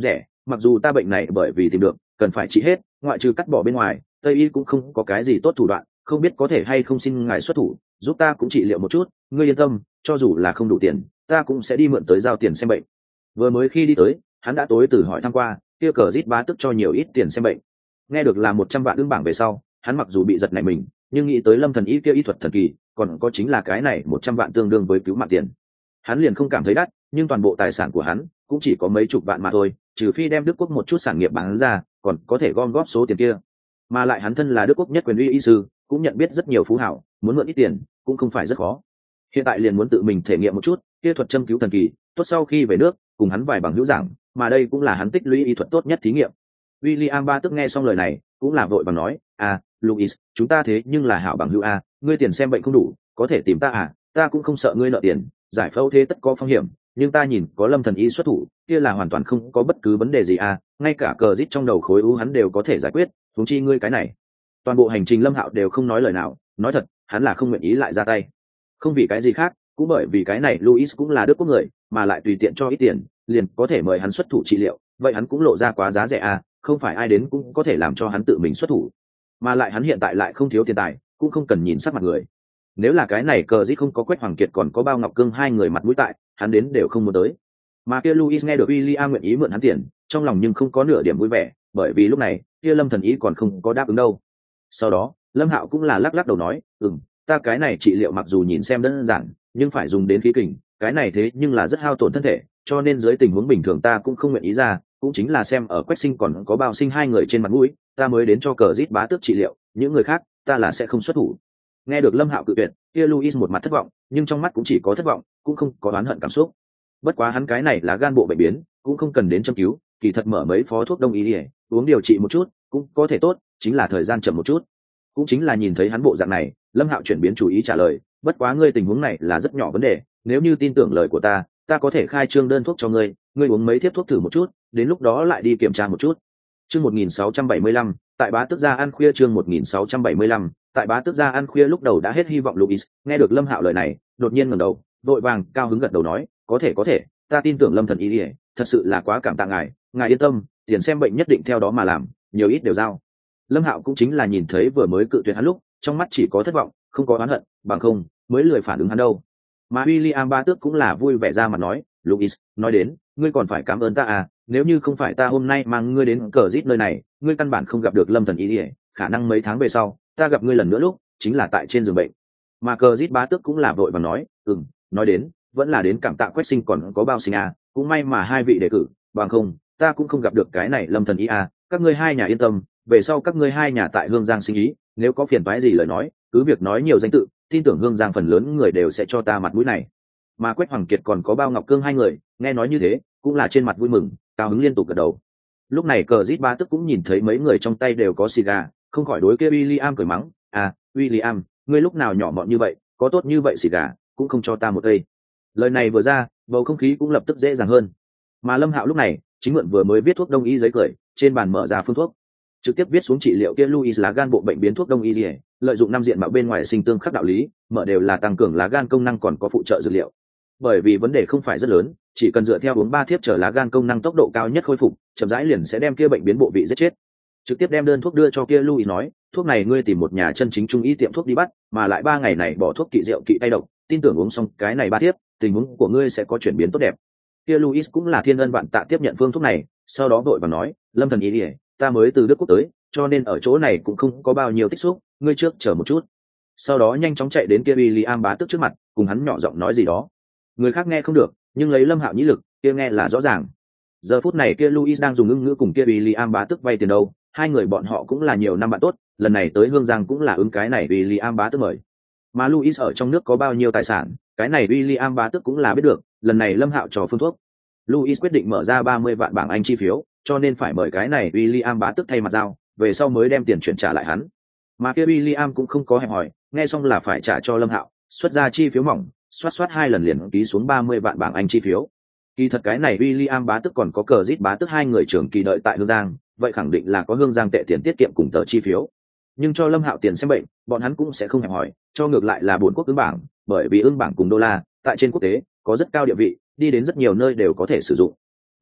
mặc dù ta bệnh này bởi vì tìm được cần phải trị hết, ngoại trừ cắt bỏ bên ngoài, tây y cũng không có cái gì tốt thủ đoạn, không biết có thể hay không xin ngài xuất thủ giúp ta cũng trị liệu một chút. Ngươi yên tâm, cho dù là không đủ tiền ta cũng sẽ đi mượn tới giao tiền xem bệnh. Vừa mới khi đi tới, hắn đã tối từ hỏi thăm qua kia cờ rít bá tức cho nhiều ít tiền xem bệnh. Nghe được là 100 vạn ương bảng về sau, hắn mặc dù bị giật nảy mình, nhưng nghĩ tới Lâm Thần Y kia y thuật thần kỳ, còn có chính là cái này 100 vạn tương đương với cứu mạng tiền, hắn liền không cảm thấy đắt. Nhưng toàn bộ tài sản của hắn cũng chỉ có mấy chục vạn mà thôi, trừ phi đem Đức Quốc một chút sản nghiệp bán ra, còn có thể gom góp số tiền kia. Mà lại hắn thân là Đức Quốc nhất quyền uy y sư, cũng nhận biết rất nhiều phú hảo, muốn mượn ít tiền cũng không phải rất khó. Hiện tại liền muốn tự mình thể nghiệm một chút kia thuật châm cứu thần kỳ, tốt sau khi về nước cùng hắn vài bằng hữu giảng, mà đây cũng là hắn tích lũy y thuật tốt nhất thí nghiệm. William ba tức nghe xong lời này cũng là vội vàng nói, Louis, chúng ta thế nhưng là hảo bằng hữu ngươi tiền xem bệnh không đủ có thể tìm ta ta cũng không sợ ngươi nợ tiền, giải phẫu thế tất có phong hiểm, nhưng ta nhìn có Lâm Thần Y xuất thủ kia là hoàn toàn không có bất cứ vấn đề gì ngay cả cờ rít trong đầu khối u hắn đều có thể giải quyết, huống chi ngươi cái này. Toàn bộ hành trình Lâm Hạo đều không nói lời nào, nói thật hắn là không nguyện ý lại ra tay, không vì cái gì khác, cũng bởi vì cái này Louis cũng là Đức Quốc người, mà lại tùy tiện cho ít tiền liền có thể mời hắn xuất thủ trị liệu, vậy hắn cũng lộ ra quá giá rẻ không phải ai đến cũng có thể làm cho hắn tự mình xuất thủ, mà lại hắn hiện tại lại không thiếu tiền tài, cũng không cần nhìn sắc mặt người. Nếu là cái này cờ dít không có Quách Hoàng Kiệt còn có Bao Ngọc Cương hai người mặt mũi tại, hắn đến đều không muốn tới. Mà kia Louis nghe được William nguyện ý mượn hắn tiền, trong lòng nhưng không có nửa điểm vui vẻ, bởi vì lúc này kia Lâm Thần Y còn không có đáp ứng đâu. Sau đó Lâm Hạo cũng là lắc lắc đầu nói, ta cái này trị liệu mặc dù nhìn xem đơn giản, nhưng phải dùng đến khí kình, cái này thế nhưng là rất hao tổn thân thể, cho nên dưới tình huống bình thường ta cũng không nguyện ý ra, cũng chính là xem ở Quách Sinh còn có Bao Sinh hai người trên mặt mũi, ta mới đến cho cờ rít bá tước trị liệu, những người khác ta là sẽ không xuất thủ. Nghe được Lâm Hạo cự tuyệt, kia Louis một mặt thất vọng, nhưng trong mắt cũng chỉ có thất vọng, cũng không có oán hận cảm xúc. Bất quá hắn cái này là gan bộ bệnh biến, cũng không cần đến châm cứu, kỳ thật mở mấy phó thuốc đông y để uống điều trị một chút cũng có thể tốt, chính là thời gian chậm một chút. Cũng chính là nhìn thấy hắn bộ dạng này, Lâm Hạo chuyển biến chủ ý trả lời, bất quá ngươi tình huống này là rất nhỏ vấn đề, nếu như tin tưởng lời của ta có thể khai trương đơn thuốc cho ngươi, ngươi uống mấy thiếp thuốc thử một chút, đến lúc đó lại đi kiểm tra một chút. Chương 1675, tại Bá Tước gia ăn khuya. Chương 1675, tại Bá Tước gia ăn khuya. Lúc đầu đã hết hy vọng Louis, nghe được Lâm Hạo lời này, đột nhiên ngẩng đầu, vội vàng cao hứng gật đầu nói, có thể, ta tin tưởng Lâm Thần Y, thật sự là quá cảm tạ ngài yên tâm, tiền xem bệnh nhất định theo đó mà làm, nhiều ít đều giao. Lâm Hạo cũng chính là nhìn thấy vừa mới cự tuyệt hắn lúc, trong mắt chỉ có thất vọng, không có oán hận, bằng không mới lười phản ứng hắn đâu. Mà William ba tước cũng là vui vẻ ra mà nói, Louis, nói đến, ngươi còn phải cảm ơn ta nếu như không phải ta hôm nay mang ngươi đến cờ rít nơi này, ngươi căn bản không gặp được Lâm Thần Y, khả năng mấy tháng về sau ta gặp ngươi lần nữa lúc chính là tại trên giường bệnh. Mà cờ rít bá tước cũng là vội và nói, nói đến vẫn là đến cảm tạ Quách Sinh còn có Bao Sinh cũng may mà hai vị đề cử, bằng không ta cũng không gặp được cái này Lâm Thần Y các ngươi hai nhà yên tâm, về sau các ngươi hai nhà tại Hương Giang sinh ý, nếu có phiền toái gì lời nói cứ việc nói nhiều danh tự, tin tưởng Hương Giang phần lớn người đều sẽ cho ta mặt mũi này. Mà Quách Hoàng Kiệt còn có Bao Ngọc Cương hai người nghe nói như thế cũng là trên mặt vui mừng, cao hứng liên tục gật đầu. Lúc này cờ rít ba tức cũng nhìn thấy mấy người trong tay đều có xì gà, không khỏi đối kia William cười mắng, William, ngươi lúc nào nhỏ mọn như vậy, có tốt như vậy xì gà cũng không cho ta một cây. Lời này vừa ra, bầu không khí cũng lập tức dễ dàng hơn. Mà Lâm Hạo lúc này chính mượn vừa mới viết thuốc đông y giấy cười, trên bàn mở ra phương thuốc, trực tiếp viết xuống trị liệu kia Louis lá gan bộ bệnh biến thuốc đông y liề, lợi dụng năm diện mạo bên ngoài sinh tương khắc đạo lý, mở đều là tăng cường lá gan công năng còn có phụ trợ dược liệu. Bởi vì vấn đề không phải rất lớn, chỉ cần dựa theo uống 3 thiếp trở lá gan công năng tốc độ cao nhất khôi phục, chậm rãi liền sẽ đem kia bệnh biến bộ vị giết chết. Trực tiếp đem đơn thuốc đưa cho kia Louis nói, thuốc này ngươi tìm một nhà chân chính trung y tiệm thuốc đi bắt, mà lại 3 ngày này bỏ thuốc kỵ rượu kỵ tay độc, tin tưởng uống xong cái này 3 thiếp, tình huống của ngươi sẽ có chuyển biến tốt đẹp. Kia Louis cũng là thiên ân vạn tạ tiếp nhận phương thuốc này, sau đó vội vàng nói, Lâm Thần Y, ta mới từ Đức Quốc tới, cho nên ở chỗ này cũng không có bao nhiêu tích xúc, ngươi trước chờ một chút. Sau đó nhanh chóng chạy đến kia William bá tước trước mặt, cùng hắn nhỏ giọng nói gì đó. Người khác nghe không được, nhưng lấy Lâm Hạo nhĩ lực, kia nghe là rõ ràng. Giờ phút này kia Louis đang dùng ngữ ngữ cùng kia William bá tước vay tiền đâu, hai người bọn họ cũng là nhiều năm bạn tốt, lần này tới Hương Giang cũng là ứng cái này William bá tước mời. Mà Louis ở trong nước có bao nhiêu tài sản, cái này William bá tước cũng là biết được, lần này Lâm Hạo cho phương thuốc. Louis quyết định mở ra 30 vạn bảng Anh chi phiếu, cho nên phải mời cái này William bá tước thay mặt giao, về sau mới đem tiền chuyển trả lại hắn. Mà kia William cũng không có hẹn hỏi, nghe xong là phải trả cho Lâm Hạo, xuất ra chi phiếu mỏng, soát 2 lần liền ký xuống 30 vạn bảng Anh chi phiếu. Kỳ thật cái này William bá tước còn có cờ rít bá tước hai người trưởng kỳ đợi tại Hương Giang, vậy khẳng định là có Hương Giang tệ tiền tiết kiệm cùng tờ chi phiếu. Nhưng cho Lâm Hạo tiền xem bệnh, bọn hắn cũng sẽ không hẹn hỏi, cho ngược lại là 4 quốc ứng bảng, bởi vì ứng bảng cùng đô la tại trên quốc tế có rất cao địa vị, đi đến rất nhiều nơi đều có thể sử dụng.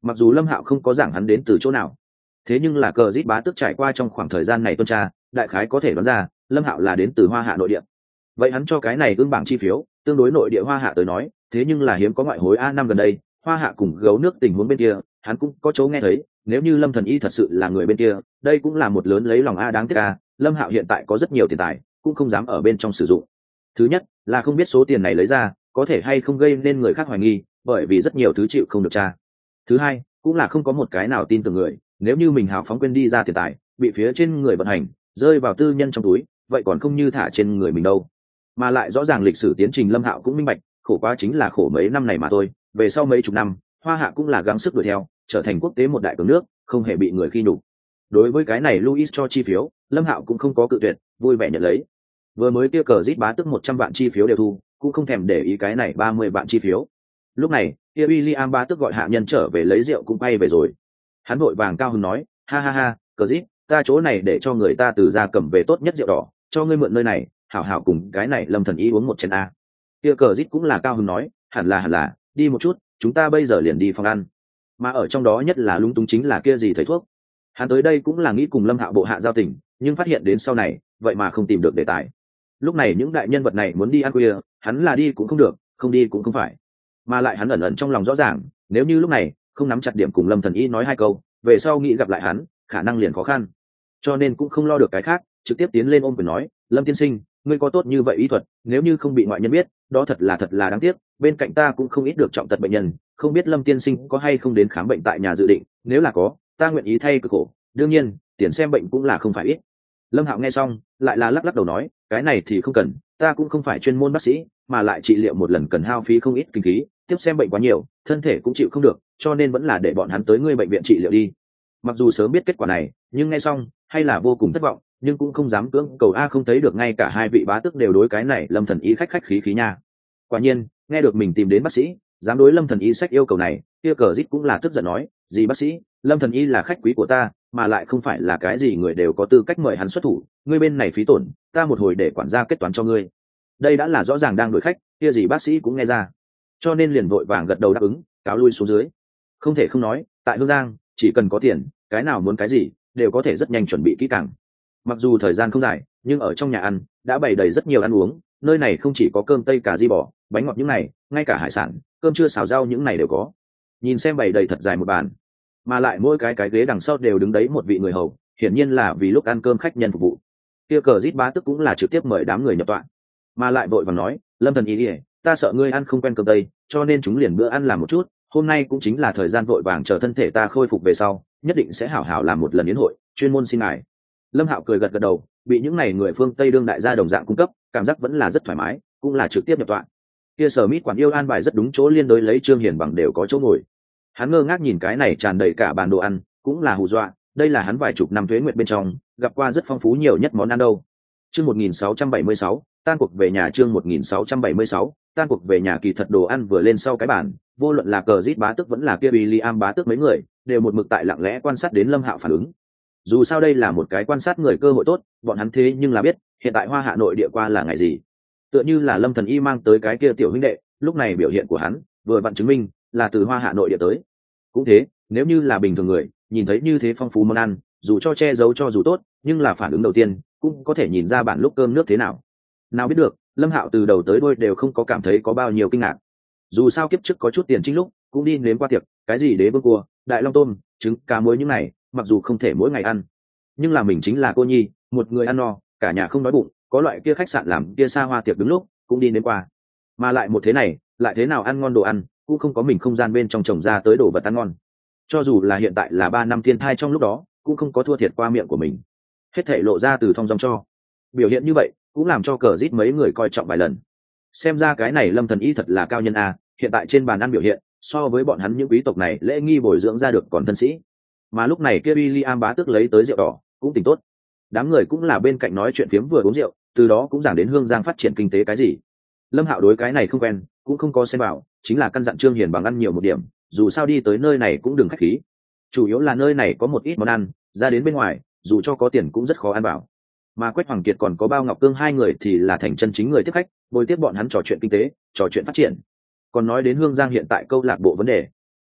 Mặc dù Lâm Hạo không có giảng hắn đến từ chỗ nào, thế nhưng là cờ rít bá tước trải qua trong khoảng thời gian này tuần tra, đại khái có thể đoán ra Lâm Hạo là đến từ Hoa Hạ nội địa. Vậy hắn cho cái này ương bảng chi phiếu tương đối nội địa Hoa Hạ tới nói, thế nhưng là hiếm có ngoại hối a năm gần đây Hoa Hạ cùng gấu nước tình huống bên kia hắn cũng có chỗ nghe thấy. Nếu như Lâm Thần Y thật sự là người bên kia, đây cũng là một lớn lấy lòng a. Đáng tiếc a, Lâm Hạo hiện tại có rất nhiều tiền tài, cũng không dám ở bên trong sử dụng. Thứ nhất là không biết số tiền này lấy ra có thể hay không gây nên người khác hoài nghi, bởi vì rất nhiều thứ chịu không được tra. Thứ hai cũng là không có một cái nào tin tưởng người, nếu như mình hào phóng quên đi ra tiền tài bị phía trên người vận hành rơi vào tư nhân trong túi, vậy còn không như thả trên người mình đâu. Mà lại rõ ràng lịch sử tiến trình Lâm Hạo cũng minh bạch, khổ quá chính là khổ mấy năm này mà thôi, về sau mấy chục năm Hoa Hạ cũng là gắng sức đuổi theo, trở thành quốc tế một đại cường nước, không hề bị người khi nhục. Đối với cái này Louis cho chi phiếu, Lâm Hạo cũng không có cự tuyệt, vui vẻ nhận lấy. Vừa mới kia cờ rít bá tức 100 vạn chi phiếu đều thu, cũng không thèm để ý cái này 30 vạn chi phiếu. Lúc này kia William bá tức gọi hạ nhân trở về lấy rượu cũng bay về rồi. Hắn vội vàng cao hứng nói, ha ha ha, cờ rít, ta chỗ này để cho người ta từ ra cầm về tốt nhất rượu đỏ, cho ngươi mượn nơi này, hảo hảo cùng cái này Lâm Thần Y uống một chén a. Kia cờ rít cũng là cao hứng nói, hẳn là, đi một chút, chúng ta bây giờ liền đi phòng ăn. Mà ở trong đó nhất là lung túng chính là kia gì thầy thuốc. Hắn tới đây cũng là nghĩ cùng Lâm Hạo bộ hạ giao tình, nhưng phát hiện đến sau này vậy mà không tìm được đề tài. Lúc này những đại nhân vật này muốn đi ăn khuya, hắn là đi cũng không được, không đi cũng không phải. Mà lại hắn ẩn ẩn trong lòng rõ ràng, nếu như lúc này không nắm chặt điểm cùng Lâm Thần Y nói hai câu, về sau nghĩ gặp lại hắn khả năng liền khó khăn, cho nên cũng không lo được cái khác, trực tiếp tiến lên ôm quyền nói, Lâm tiên sinh, ngươi có tốt như vậy y thuật, nếu như không bị ngoại nhân biết, đó thật là đáng tiếc. Bên cạnh ta cũng không ít được trọng tật bệnh nhân, không biết Lâm tiên sinh có hay không đến khám bệnh tại nhà dự định, nếu là có, ta nguyện ý thay cực khổ, đương nhiên tiền xem bệnh cũng là không phải ít. Lâm Hạo nghe xong lại là lắc lắc đầu nói, cái này thì không cần, ta cũng không phải chuyên môn bác sĩ, mà lại trị liệu một lần cần hao phí không ít kinh phí, tiếp xem bệnh quá nhiều thân thể cũng chịu không được, cho nên vẫn là để bọn hắn tới ngươi bệnh viện trị liệu đi. Mặc dù sớm biết kết quả này, nhưng nghe xong hay là vô cùng thất vọng, nhưng cũng không dám cưỡng cầu a. Không thấy được ngay cả hai vị bá tước đều đối cái này Lâm Thần Y khách khí nha. Quả nhiên nghe được mình tìm đến bác sĩ dám đối Lâm Thần Y sách yêu cầu này, kia cờ rít cũng là tức giận nói, gì bác sĩ, Lâm Thần Y là khách quý của ta, mà lại không phải là cái gì người đều có tư cách mời hắn xuất thủ, ngươi bên này phí tổn ta một hồi để quản gia kết toán cho ngươi. Đây đã là rõ ràng đang đổi khách, kia gì bác sĩ cũng nghe ra, cho nên liền vội vàng gật đầu đáp ứng, cáo lui xuống dưới. Không thể không nói, tại Hương Giang chỉ cần có tiền, cái nào muốn cái gì đều có thể rất nhanh chuẩn bị kỹ càng. Mặc dù thời gian không dài, nhưng ở trong nhà ăn đã bày đầy rất nhiều ăn uống, nơi này không chỉ có cơm tây cà ri bò, bánh ngọt những này, ngay cả hải sản, cơm trưa xào rau những này đều có. Nhìn xem bày đầy thật dài một bàn, mà lại mỗi cái ghế đằng sau đều đứng đấy một vị người hầu, hiển nhiên là vì lúc ăn cơm khách nhân phục vụ. Kia cờ rít bá tức cũng là trực tiếp mời đám người nhập tọa, mà lại vội vàng nói, Lâm Thần Y, ta sợ ngươi ăn không quen cơm tây, cho nên chúng liền bữa ăn làm một chút, hôm nay cũng chính là thời gian vội vàng chờ thân thể ta khôi phục về sau, nhất định sẽ hảo hảo làm một lần yến hội, chuyên môn xin ngài. Lâm Hạo cười gật gật đầu, bị những này người phương Tây đương đại gia đồng dạng cung cấp, cảm giác vẫn là rất thoải mái, cũng là trực tiếp nhập tọa. Kia Sở Mít quản yêu an bài rất đúng chỗ, liên đối lấy Trương Hiền bằng đều có chỗ ngồi. Hắn ngơ ngác nhìn cái này tràn đầy cả bàn đồ ăn, cũng là hù dọa, đây là hắn vài chục năm tuế nguyệt bên trong gặp qua rất phong phú nhiều nhất món ăn đâu. Chương 1676, tan cuộc về nhà. Chương 1676, tan cuộc về nhà. Kỳ thật đồ ăn vừa lên sau cái bàn, vô luận là cờ rít bá tước vẫn là kia William bá tước mấy người đều một mực tại lặng lẽ quan sát đến Lâm Hạo phản ứng. Dù sao đây là một cái quan sát người cơ hội tốt, bọn hắn thế nhưng là biết hiện tại Hoa Hạ nội địa qua là ngày gì. Tựa như là Lâm Thần Y mang tới cái kia tiểu huynh đệ, lúc này biểu hiện của hắn vừa vặn chứng minh là từ Hoa Hạ nội địa tới. Cũng thế, nếu như là bình thường người nhìn thấy như thế phong phú món ăn, dù cho che giấu cho dù tốt, nhưng là phản ứng đầu tiên cũng có thể nhìn ra bản lúc cơm nước thế nào. Nào biết được Lâm Hạo từ đầu tới đuôi đều không có cảm thấy có bao nhiêu kinh ngạc. Dù sao kiếp trước có chút tiền chính lúc cũng đi nếm qua tiệc, cái gì đế vương cua, đại long tôm, trứng cá muối những này mặc dù không thể mỗi ngày ăn, nhưng là mình chính là cô nhi, một người ăn no cả nhà không đói bụng, có loại kia khách sạn làm kia xa hoa tiệc đứng lúc cũng đi nếm qua. Mà lại một thế này lại thế nào ăn ngon đồ ăn cũng không có mình không gian bên trong trồng ra tới đồ vật ăn ngon. Cho dù là hiện tại là 3 năm thiên thai trong lúc đó cũng không có thua thiệt qua miệng của mình, hết thảy lộ ra từ thong dong cho. Biểu hiện như vậy cũng làm cho cờ rít mấy người coi trọng vài lần. Xem ra cái này Lâm Thần Y thật là cao nhân a, hiện tại trên bàn ăn biểu hiện so với bọn hắn những quý tộc này lễ nghi bồi dưỡng ra được còn thân sĩ. Mà lúc này kia William bá tước lấy tới rượu đỏ cũng tỉnh tốt, đám người cũng là bên cạnh nói chuyện phiếm vừa uống rượu, từ đó cũng giảng đến Hương Giang phát triển kinh tế cái gì. Lâm Hạo đối cái này không quen, cũng không có xen vào, chính là căn dặn Trương Hiền bằng ăn nhiều một điểm, dù sao đi tới nơi này cũng đừng khách khí, chủ yếu là nơi này có một ít món ăn ra đến bên ngoài dù cho có tiền cũng rất khó ăn bảo. Mà Quách Hoàng Kiệt còn có Bao Ngọc Cương hai người thì là thành chân chính người tiếp khách, bồi tiếp bọn hắn trò chuyện kinh tế, trò chuyện phát triển. Còn nói đến Hương Giang hiện tại câu lạc bộ vấn đề,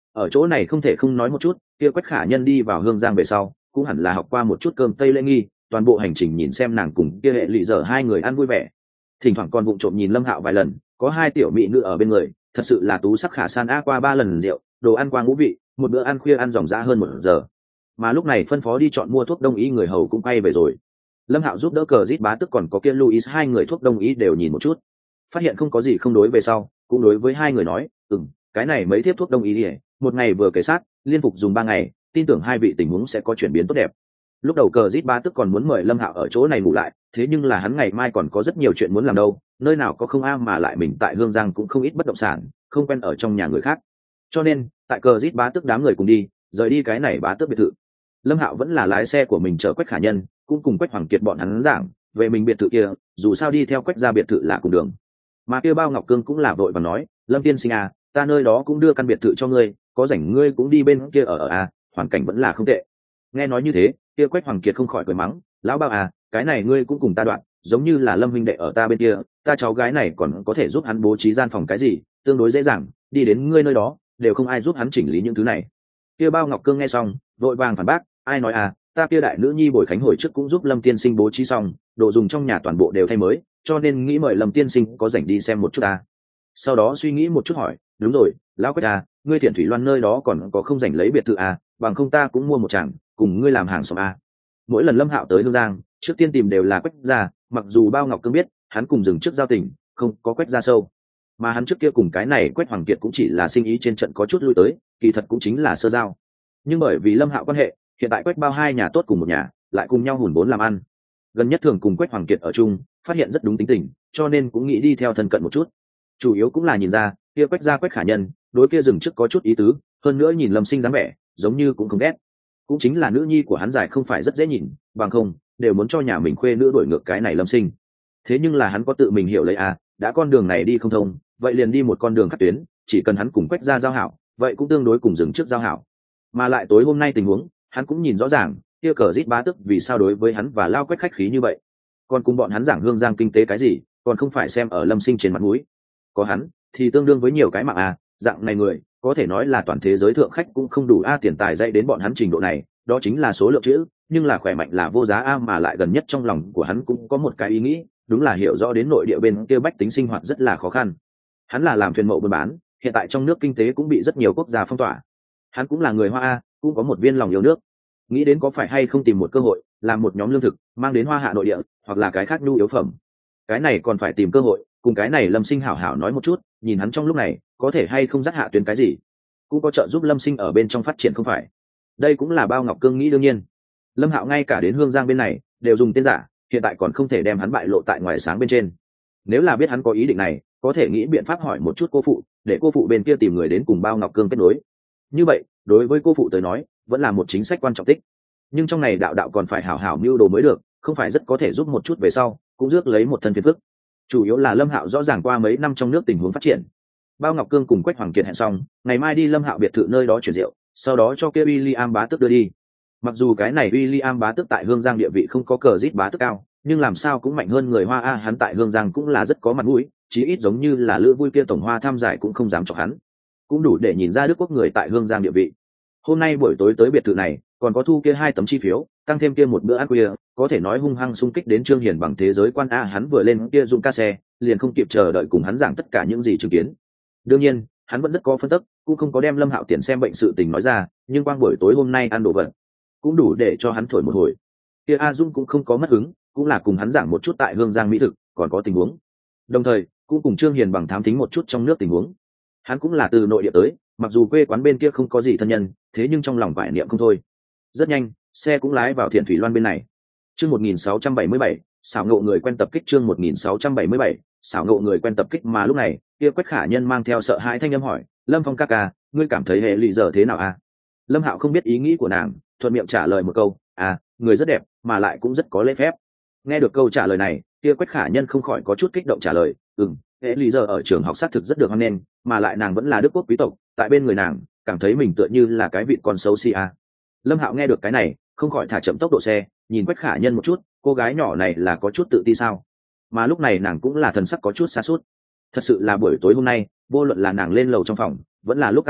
Ở chỗ này không thể không nói một chút, kia Quách Khả Nhân đi vào Hương Giang về sau cũng hẳn là học qua một chút cơm tây lễ nghi, toàn bộ hành trình nhìn xem nàng cùng kia hệ lụy giờ hai người ăn vui vẻ, thỉnh thoảng còn vụng trộm nhìn Lâm Hạo vài lần, có hai tiểu mỹ nữ ở bên người, thật sự là tú sắc khả san á. Qua 3 lần rượu, đồ ăn qua ngũ vị, một bữa ăn khuya ăn dòng dã hơn 1 giờ. Mà lúc này phân phó đi chọn mua thuốc đông y người hầu cũng quay về rồi. Lâm Hạo giúp đỡ Cờ Rít Bá Tức còn có kia Luis hai người thuốc đông y đều nhìn một chút, phát hiện không có gì không đối về sau, cũng đối với hai người nói, cái này mấy thiếp thuốc đông y đi, một ngày vừa kể sát, liên phục dùng 3 ngày, tin tưởng hai vị tình huống sẽ có chuyển biến tốt đẹp. Lúc đầu Cờ Rít Bá Tức còn muốn mời Lâm Hạo ở chỗ này ngủ lại, thế nhưng là hắn ngày mai còn có rất nhiều chuyện muốn làm đâu, nơi nào có không mà lại mình tại Hương Giang cũng không ít bất động sản, không quen ở trong nhà người khác, cho nên tại Cờ Rít Bá Tức đám người cùng đi, rời đi cái này Bá Tước biệt thự. Lâm Hạo vẫn là lái xe của mình chở Quách Khả Nhân, cũng cùng Quách Hoàng Kiệt bọn hắn giảng về mình biệt thự kia, dù sao đi theo Quách ra biệt thự là cùng đường. Mà kia Bao Ngọc Cương cũng là vội và nói, Lâm tiên sinh à, ta nơi đó cũng đưa căn biệt thự cho ngươi, có rảnh ngươi cũng đi bên kia ở à, hoàn cảnh vẫn là không tệ. Nghe nói như thế, kia Quách Hoàng Kiệt không khỏi cười mắng, lão Bao à, cái này ngươi cũng cùng ta đoạn, giống như là Lâm huynh đệ ở ta bên kia, ta cháu gái này còn có thể giúp hắn bố trí gian phòng cái gì, tương đối dễ dàng, đi đến ngươi nơi đó đều không ai giúp hắn chỉnh lý những thứ này. Kia Bao Ngọc Cương nghe xong vội vàng phản bác, ai nói à, ta kia đại nữ nhi Bồi Khánh hồi trước cũng giúp Lâm tiên sinh bố trí xong, đồ dùng trong nhà toàn bộ đều thay mới, cho nên nghĩ mời Lâm tiên sinh có rảnh đi xem một chút ta. Sau đó suy nghĩ một chút hỏi, đúng rồi, lão Quách à, ngươi Thiện Thủy Loan nơi đó còn có không rảnh lấy biệt thự à, bằng không ta cũng mua một tràng cùng ngươi làm hàng xóm à. Mỗi lần Lâm Hạo tới Hương Giang, trước tiên tìm đều là Quách gia, mặc dù Bao Ngọc Cương biết hắn cùng dừng trước giao tình không có Quách gia sâu, mà hắn trước kia cùng cái này Quách Hoàng Kiệt cũng chỉ là sinh ý trên trận có chút lui tới, kỳ thật cũng chính là sơ giao. Nhưng bởi vì Lâm Hạo quan hệ, hiện tại Quách Bao hai nhà tốt cùng một nhà, lại cùng nhau hùn vốn làm ăn, gần nhất thường cùng Quách Hoàng Kiệt ở chung, phát hiện rất đúng tính tình, cho nên cũng nghĩ đi theo thân cận một chút. Chủ yếu cũng là nhìn ra kia Quách gia Quách Khả Nhân đối kia dừng trước có chút ý tứ, hơn nữa nhìn Lâm Sinh dáng vẻ giống như cũng không ghét, cũng chính là nữ nhi của hắn giải không phải rất dễ nhìn, bằng không đều muốn cho nhà mình khuê nữ đổi ngược cái này Lâm Sinh. Thế nhưng là hắn có tự mình hiểu lấy à, đã con đường này đi không thông, vậy liền đi một con đường khác tuyến, chỉ cần hắn cùng Quách gia giao hảo, vậy cũng tương đối cùng dừng trước giao hảo. Mà lại tối hôm nay tình huống hắn cũng nhìn rõ ràng, kia Cờ Rít Bá Tức vì sao đối với hắn và Lao Quách khách khí như vậy, còn cùng bọn hắn giảng Hương Giang kinh tế cái gì, còn không phải xem ở Lâm Sinh trên mặt mũi. Có hắn thì tương đương với nhiều cái mạng à, dạng này người có thể nói là toàn thế giới thượng khách cũng không đủ a, tiền tài dạy đến bọn hắn trình độ này, đó chính là số lượng chữ, nhưng là khỏe mạnh là vô giá a. Mà lại gần nhất trong lòng của hắn cũng có một cái ý nghĩ, đúng là hiểu rõ đến nội địa bên kia bách tính sinh hoạt rất là khó khăn. Hắn là làm thuyền mậu buôn bán, hiện tại trong nước kinh tế cũng bị rất nhiều quốc gia phong tỏa, hắn cũng là người Hoa a, cũng có một viên lòng yêu nước, nghĩ đến có phải hay không tìm một cơ hội làm một nhóm lương thực mang đến Hoa Hạ nội địa, hoặc là cái khác nhu yếu phẩm. Cái này còn phải tìm cơ hội cùng cái này Lâm Sinh hảo hảo nói một chút, nhìn hắn trong lúc này có thể hay không dắt hạ tuyến cái gì, cũng có trợ giúp Lâm Sinh ở bên trong phát triển không phải. Đây cũng là Bao Ngọc Cương nghĩ đương nhiên. Lâm Hạo ngay cả đến Hương Giang bên này đều dùng tên giả, hiện tại còn không thể đem hắn bại lộ tại ngoài sáng bên trên. Nếu là biết hắn có ý định này, có thể nghĩ biện pháp hỏi một chút cô phụ, để cô phụ bên kia tìm người đến cùng Bao Ngọc Cương kết nối. Như vậy đối với cô phụ tới nói vẫn là một chính sách quan trọng tích, nhưng trong này đạo còn phải hảo hảo mưu đồ mới được, không phải rất có thể giúp một chút về sau cũng rước lấy một thân phiền phức. Chủ yếu là Lâm Hạo rõ ràng qua mấy năm trong nước tình huống phát triển. Bao Ngọc Cương cùng Quách Hoàng Kiệt hẹn xong ngày mai đi Lâm Hạo biệt thự nơi đó chuyển rượu, sau đó cho kia William Bá Tước đưa đi. Mặc dù cái này William Bá Tước tại Hương Giang địa vị không có Cờ Rít Bá Tước cao, nhưng làm sao cũng mạnh hơn người Hoa a, hắn tại Hương Giang cũng là rất có mặt mũi, chí ít giống như là lữ vui kia tổng hoa tham giải cũng không dám chọc hắn, cũng đủ để nhìn ra Đức Quốc người tại Hương Giang địa vị. Hôm nay buổi tối tới biệt thự này còn có thu kia 2 tấm chi phiếu, tăng thêm kia một bữa ăn khuya, có thể nói hung hăng xung kích đến Trương Hiền bằng thế giới quan a. Hắn vừa lên kia dụng ca xe liền không kịp chờ đợi cùng hắn giảng tất cả những gì chứng kiến. Đương nhiên hắn vẫn rất có phân tích, cũng không có đem Lâm Hạo tiền xem bệnh sự tình nói ra, nhưng quang buổi tối hôm nay ăn đồ vật cũng đủ để cho hắn thổi một hồi. Kia A Dung cũng không có mất hứng, cũng là cùng hắn giảng một chút tại Hương Giang mỹ thực còn có tình huống, đồng thời cũng cùng Trương Hiền bằng thám thính một chút trong nước tình huống. Hắn cũng là từ nội địa tới, mặc dù quê quán bên kia không có gì thân nhân, thế nhưng trong lòng vải niệm không thôi. Rất nhanh xe cũng lái vào Thiện Thủy Loan bên này. Chương 1677, xảo ngộ người quen tập kích. Chương 1677, xảo ngộ người quen tập kích. Mà lúc này kia Quách Khả Nhân mang theo sợ hãi thanh âm hỏi, Lâm Phong ca ca, ngươi cảm thấy hệ lụy giờ thế nào a? Lâm Hạo không biết ý nghĩ của nàng, thuận miệng trả lời một câu, người rất đẹp mà lại cũng rất có lễ phép. Nghe được câu trả lời này, kia Quách Khả Nhân không khỏi có chút kích động trả lời, hệ lụy giờ ở trường học xác thực rất được hoan nghênh, mà lại nàng vẫn là Đức Quốc quý tộc, tại bên người nàng cảm thấy mình tựa như là cái vịt con xấu xí a. Lâm Hạo nghe được cái này không khỏi thả chậm tốc độ xe, nhìn Quách Khả Nhân một chút, cô gái nhỏ này là có chút tự ti sao? Mà lúc này nàng cũng là thần sắc có chút sa sút. Thật sự là buổi tối hôm nay vô luận là nàng lên lầu trong phòng vẫn là lúc ăn cơm,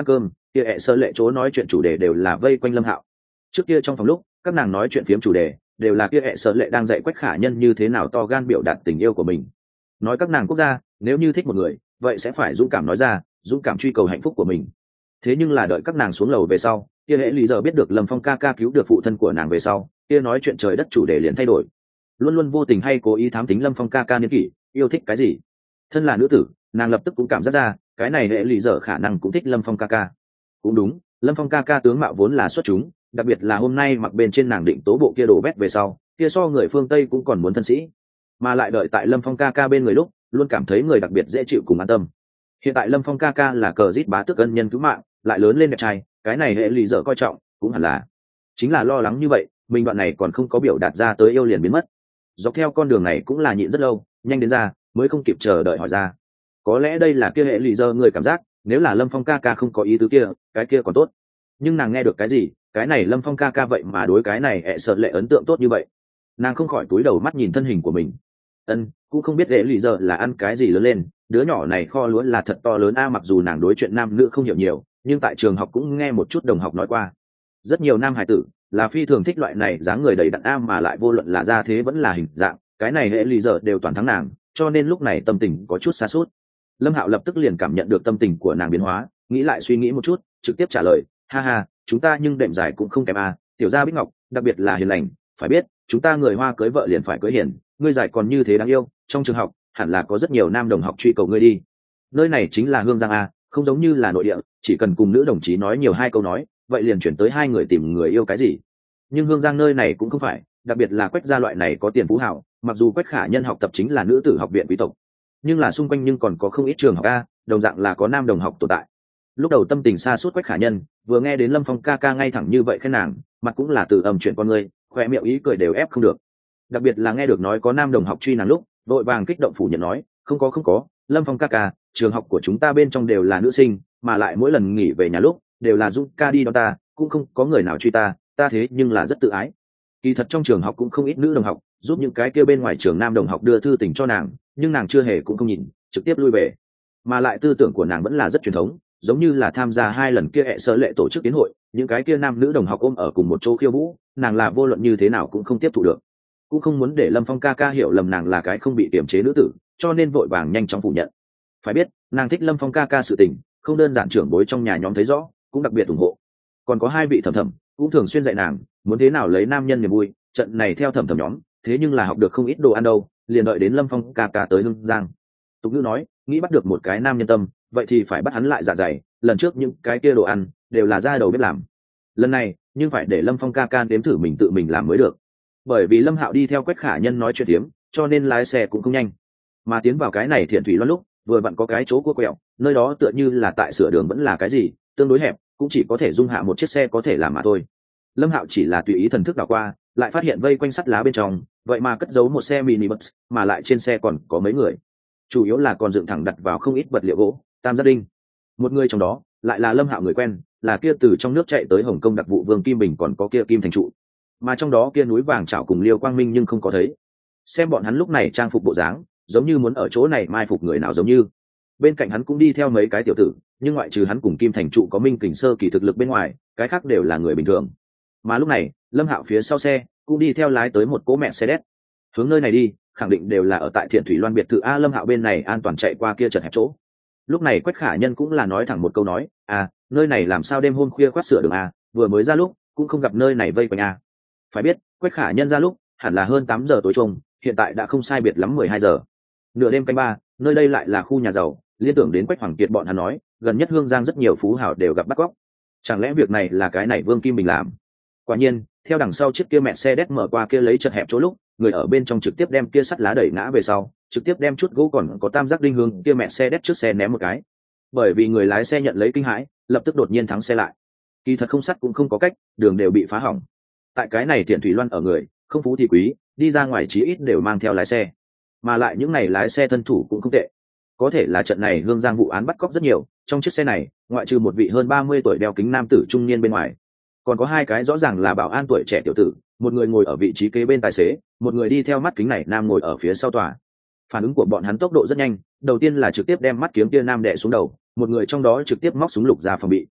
kia hệ sơ lệ chỗ nói chuyện chủ đề đều là vây quanh Lâm Hạo. Trước kia trong phòng lúc các nàng nói chuyện phiếm chủ đề đều là kia hệ sơ lệ đang dạy Quách Khả Nhân như thế nào to gan biểu đạt tình yêu của mình. Nói các nàng quốc gia nếu như thích một người vậy sẽ phải dũng cảm nói ra, dũng cảm truy cầu hạnh phúc của mình. Thế nhưng là đợi các nàng xuống lầu về sau, kia hệ lý giờ biết được Lâm Phong ca ca cứu được phụ thân của nàng về sau, kia nói chuyện trời đất chủ đề liền thay đổi. Luôn luôn vô tình hay cố ý thám tính Lâm Phong ca ca niên kỷ yêu thích cái gì. Thân là nữ tử, nàng lập tức cũng cảm giác ra cái này hệ lý giờ khả năng cũng thích Lâm Phong ca ca. Cũng đúng, Lâm Phong ca ca tướng mạo vốn là xuất chúng, đặc biệt là hôm nay mặc bên trên nàng định tố bộ kia đồ vét về sau, kia so người phương Tây cũng còn muốn thân sĩ. Mà lại đợi tại Lâm Phong ca ca bên người lúc luôn cảm thấy người đặc biệt dễ chịu cùng an tâm. Hiện tại Lâm Phong ca ca là cờ giết bá tước ân nhân cứu mạng, lại lớn lên đẹp trai, cái này hệ lụy dở coi trọng cũng hẳn là chính là lo lắng như vậy mình đoạn này còn không có biểu đạt ra tới yêu liền biến mất. Dọc theo con đường này cũng là nhịn rất lâu, nhanh đến ra mới không kịp chờ đợi hỏi ra. Có lẽ đây là kia hệ lụy dở người cảm giác nếu là Lâm Phong ca ca không có ý tứ kia cái kia còn tốt, nhưng nàng nghe được cái gì cái này Lâm Phong ca ca vậy mà đối cái này hệ sợ lệ ấn tượng tốt như vậy, nàng không khỏi cúi đầu mắt nhìn thân hình của mình. Cũng không biết hệ lụy dở là ăn cái gì lớn lên, đứa nhỏ này kho lúa là thật to lớn a. Mặc dù nàng đối chuyện nam nữ không hiểu nhiều nhưng tại trường học cũng nghe một chút đồng học nói qua, rất nhiều nam hải tử là phi thường thích loại này dáng người đầy đặn a, mà lại vô luận là gia thế vẫn là hình dạng cái này hệ lụy dở đều toàn thắng nàng, cho nên lúc này tâm tình có chút xa suốt. Lâm Hạo lập tức liền cảm nhận được tâm tình của nàng biến hóa, nghĩ lại suy nghĩ một chút trực tiếp trả lời, ha ha, chúng ta nhưng đệm dài cũng không kém a, tiểu gia Bích Ngọc đặc biệt là hiền lành, phải biết chúng ta người Hoa cưới vợ liền phải cưới hiền, ngươi dài còn như thế đáng yêu, trong trường học hẳn là có rất nhiều nam đồng học truy cầu ngươi đi. Nơi này chính là Hương Giang a, không giống như là nội địa, chỉ cần cùng nữ đồng chí nói nhiều hai câu nói vậy liền chuyển tới hai người tìm người yêu cái gì. Nhưng Hương Giang nơi này cũng không phải, đặc biệt là Quách gia loại này có tiền phú hào, mặc dù Quách Khả Nhân học tập chính là nữ tử học viện quý tộc nhưng là xung quanh nhưng còn có không ít trường học a, đồng dạng là có nam đồng học tồn tại. Lúc đầu tâm tình xa suốt Quách Khả Nhân vừa nghe đến Lâm Phong ca ca ngay thẳng như vậy khen nàng, mặt cũng là từ ầm chuyện con người, khỏe miệng ý cười đều ép không được. Đặc biệt là nghe được nói có nam đồng học truy nàng lúc vội vàng kích động phủ nhận nói, không có, Lâm Phong ca ca, trường học của chúng ta bên trong đều là nữ sinh, mà lại mỗi lần nghỉ về nhà lúc đều là Dũng ca đi đón ta, cũng không có người nào truy ta thế nhưng là rất tự ái. Kỳ thật trong trường học cũng không ít nữ đồng học giúp những cái kia bên ngoài trường nam đồng học đưa thư tình cho nàng, nhưng nàng chưa hề cũng không nhìn, trực tiếp lui về. Mà lại tư tưởng của nàng vẫn là rất truyền thống, giống như là tham gia 2 lần kia hệ sơ lệ tổ chức tiến hội, những cái kia nam nữ đồng học ôm ở cùng một chỗ khiêu vũ, nàng là vô luận như thế nào cũng không tiếp thụ được, cũng không muốn để Lâm Phong ca ca hiểu lầm nàng là cái không bị kiềm chế nữ tử, cho nên vội vàng nhanh chóng phủ nhận. Phải biết nàng thích Lâm Phong ca ca sự tình không đơn giản trưởng bối trong nhà nhóm thấy rõ cũng đặc biệt ủng hộ, còn có 2 vị thẩm thẩm cũng thường xuyên dạy nàng muốn thế nào lấy nam nhân niềm vui. Trận này theo thẩm thẩm nhóm thế nhưng là học được không ít đồ ăn đâu, liền đợi đến Lâm Phong ca ca tới Hương Giang. Tục ngữ nói nghĩ bắt được một cái nam nhân tâm vậy thì phải bắt hắn lại dạ dày, lần trước những cái kia đồ ăn đều là ra đầu bếp làm, lần này nhưng phải để Lâm Phong ca ca đếm thử mình tự mình làm mới được. Bởi vì Lâm Hạo đi theo Quách Khả Nhân nói chuyện tiếm cho nên lái xe cũng không nhanh, mà tiến vào cái này Thiện Thủy Loan lúc vừa vặn có cái chỗ cua quẹo, nơi đó tựa như là tại sửa đường vẫn là cái gì tương đối hẹp, cũng chỉ có thể dung hạ một chiếc xe có thể làm mà thôi. Lâm Hạo chỉ là tùy ý thần thức đảo qua lại phát hiện vây quanh sắt lá bên trong vậy mà cất giấu một xe mini bus, mà lại trên xe còn có mấy người, chủ yếu là còn dựng thẳng đặt vào không ít vật liệu gỗ tam giác đinh. Một người trong đó lại là Lâm Hạo người quen, là kia từ trong nước chạy tới Hồng Kông đặc vụ Vương Kim Bình, còn có kia Kim Thành Trụ, mà trong đó kia núi vàng chảo cùng Liêu Quang Minh nhưng không có thấy. Xem bọn hắn lúc này trang phục bộ dáng giống như muốn ở chỗ này mai phục người nào giống như. Bên cạnh hắn cũng đi theo mấy cái tiểu tử, nhưng ngoại trừ hắn cùng Kim Thành Trụ có Minh Kình sơ kỳ thực lực bên ngoài cái khác đều là người bình thường. Mà lúc này Lâm Hạo phía sau xe cũng đi theo lái tới một cỗ mẹ xe đét, hướng nơi này đi khẳng định đều là ở tại Thiện Thủy Loan biệt thự a. Lâm Hạo bên này an toàn chạy qua kia chật hẹp chỗ. Lúc này Quách Khả Nhân cũng là nói thẳng một câu nói, nơi này làm sao đêm hôm khuya khoắt sửa đường a, vừa mới ra lúc cũng không gặp nơi này vây quanh a. Phải biết Quách Khả Nhân ra lúc hẳn là hơn 8 giờ tối chung, hiện tại đã không sai biệt lắm 12 giờ, nửa đêm canh ba, nơi đây lại là khu nhà giàu. Liên tưởng đến Quách Hoàng Kiệt bọn hắn nói gần nhất Hương Giang rất nhiều phú hào đều gặp bắt cóc, chẳng lẽ việc này là cái này Vương Kim Bình làm? Quả nhiên theo đằng sau chiếc kia mẹ xe đét mở qua kia lấy chật hẹp chỗ lúc người ở bên trong trực tiếp đem kia sắt lá đẩy ngã về sau, trực tiếp đem chút gỗ còn có tam giác đinh hướng kia mẹ xe đét trước xe ném một cái. Bởi vì người lái xe nhận lấy kinh hãi lập tức đột nhiên thắng xe lại, kỳ thật không sắt cũng không có cách, đường đều bị phá hỏng. Tại cái này Thiện Thủy Loan ở người không phú thì quý, đi ra ngoài chí ít đều mang theo lái xe, mà lại những này lái xe thân thủ cũng không tệ. Có thể là trận này Hương Giang vụ án bắt cóc rất nhiều, trong chiếc xe này ngoại trừ một vị hơn 30 tuổi đeo kính nam tử trung niên bên ngoài còn có 2 cái rõ ràng là bảo an tuổi trẻ tiểu tử, một người ngồi ở vị trí kế bên tài xế, một người đi theo mắt kính này nam ngồi ở phía sau tòa. Phản ứng của bọn hắn tốc độ rất nhanh, đầu tiên là trực tiếp đem mắt kiếng kia nam đè xuống đầu, một người trong đó trực tiếp móc súng lục ra phòng bị.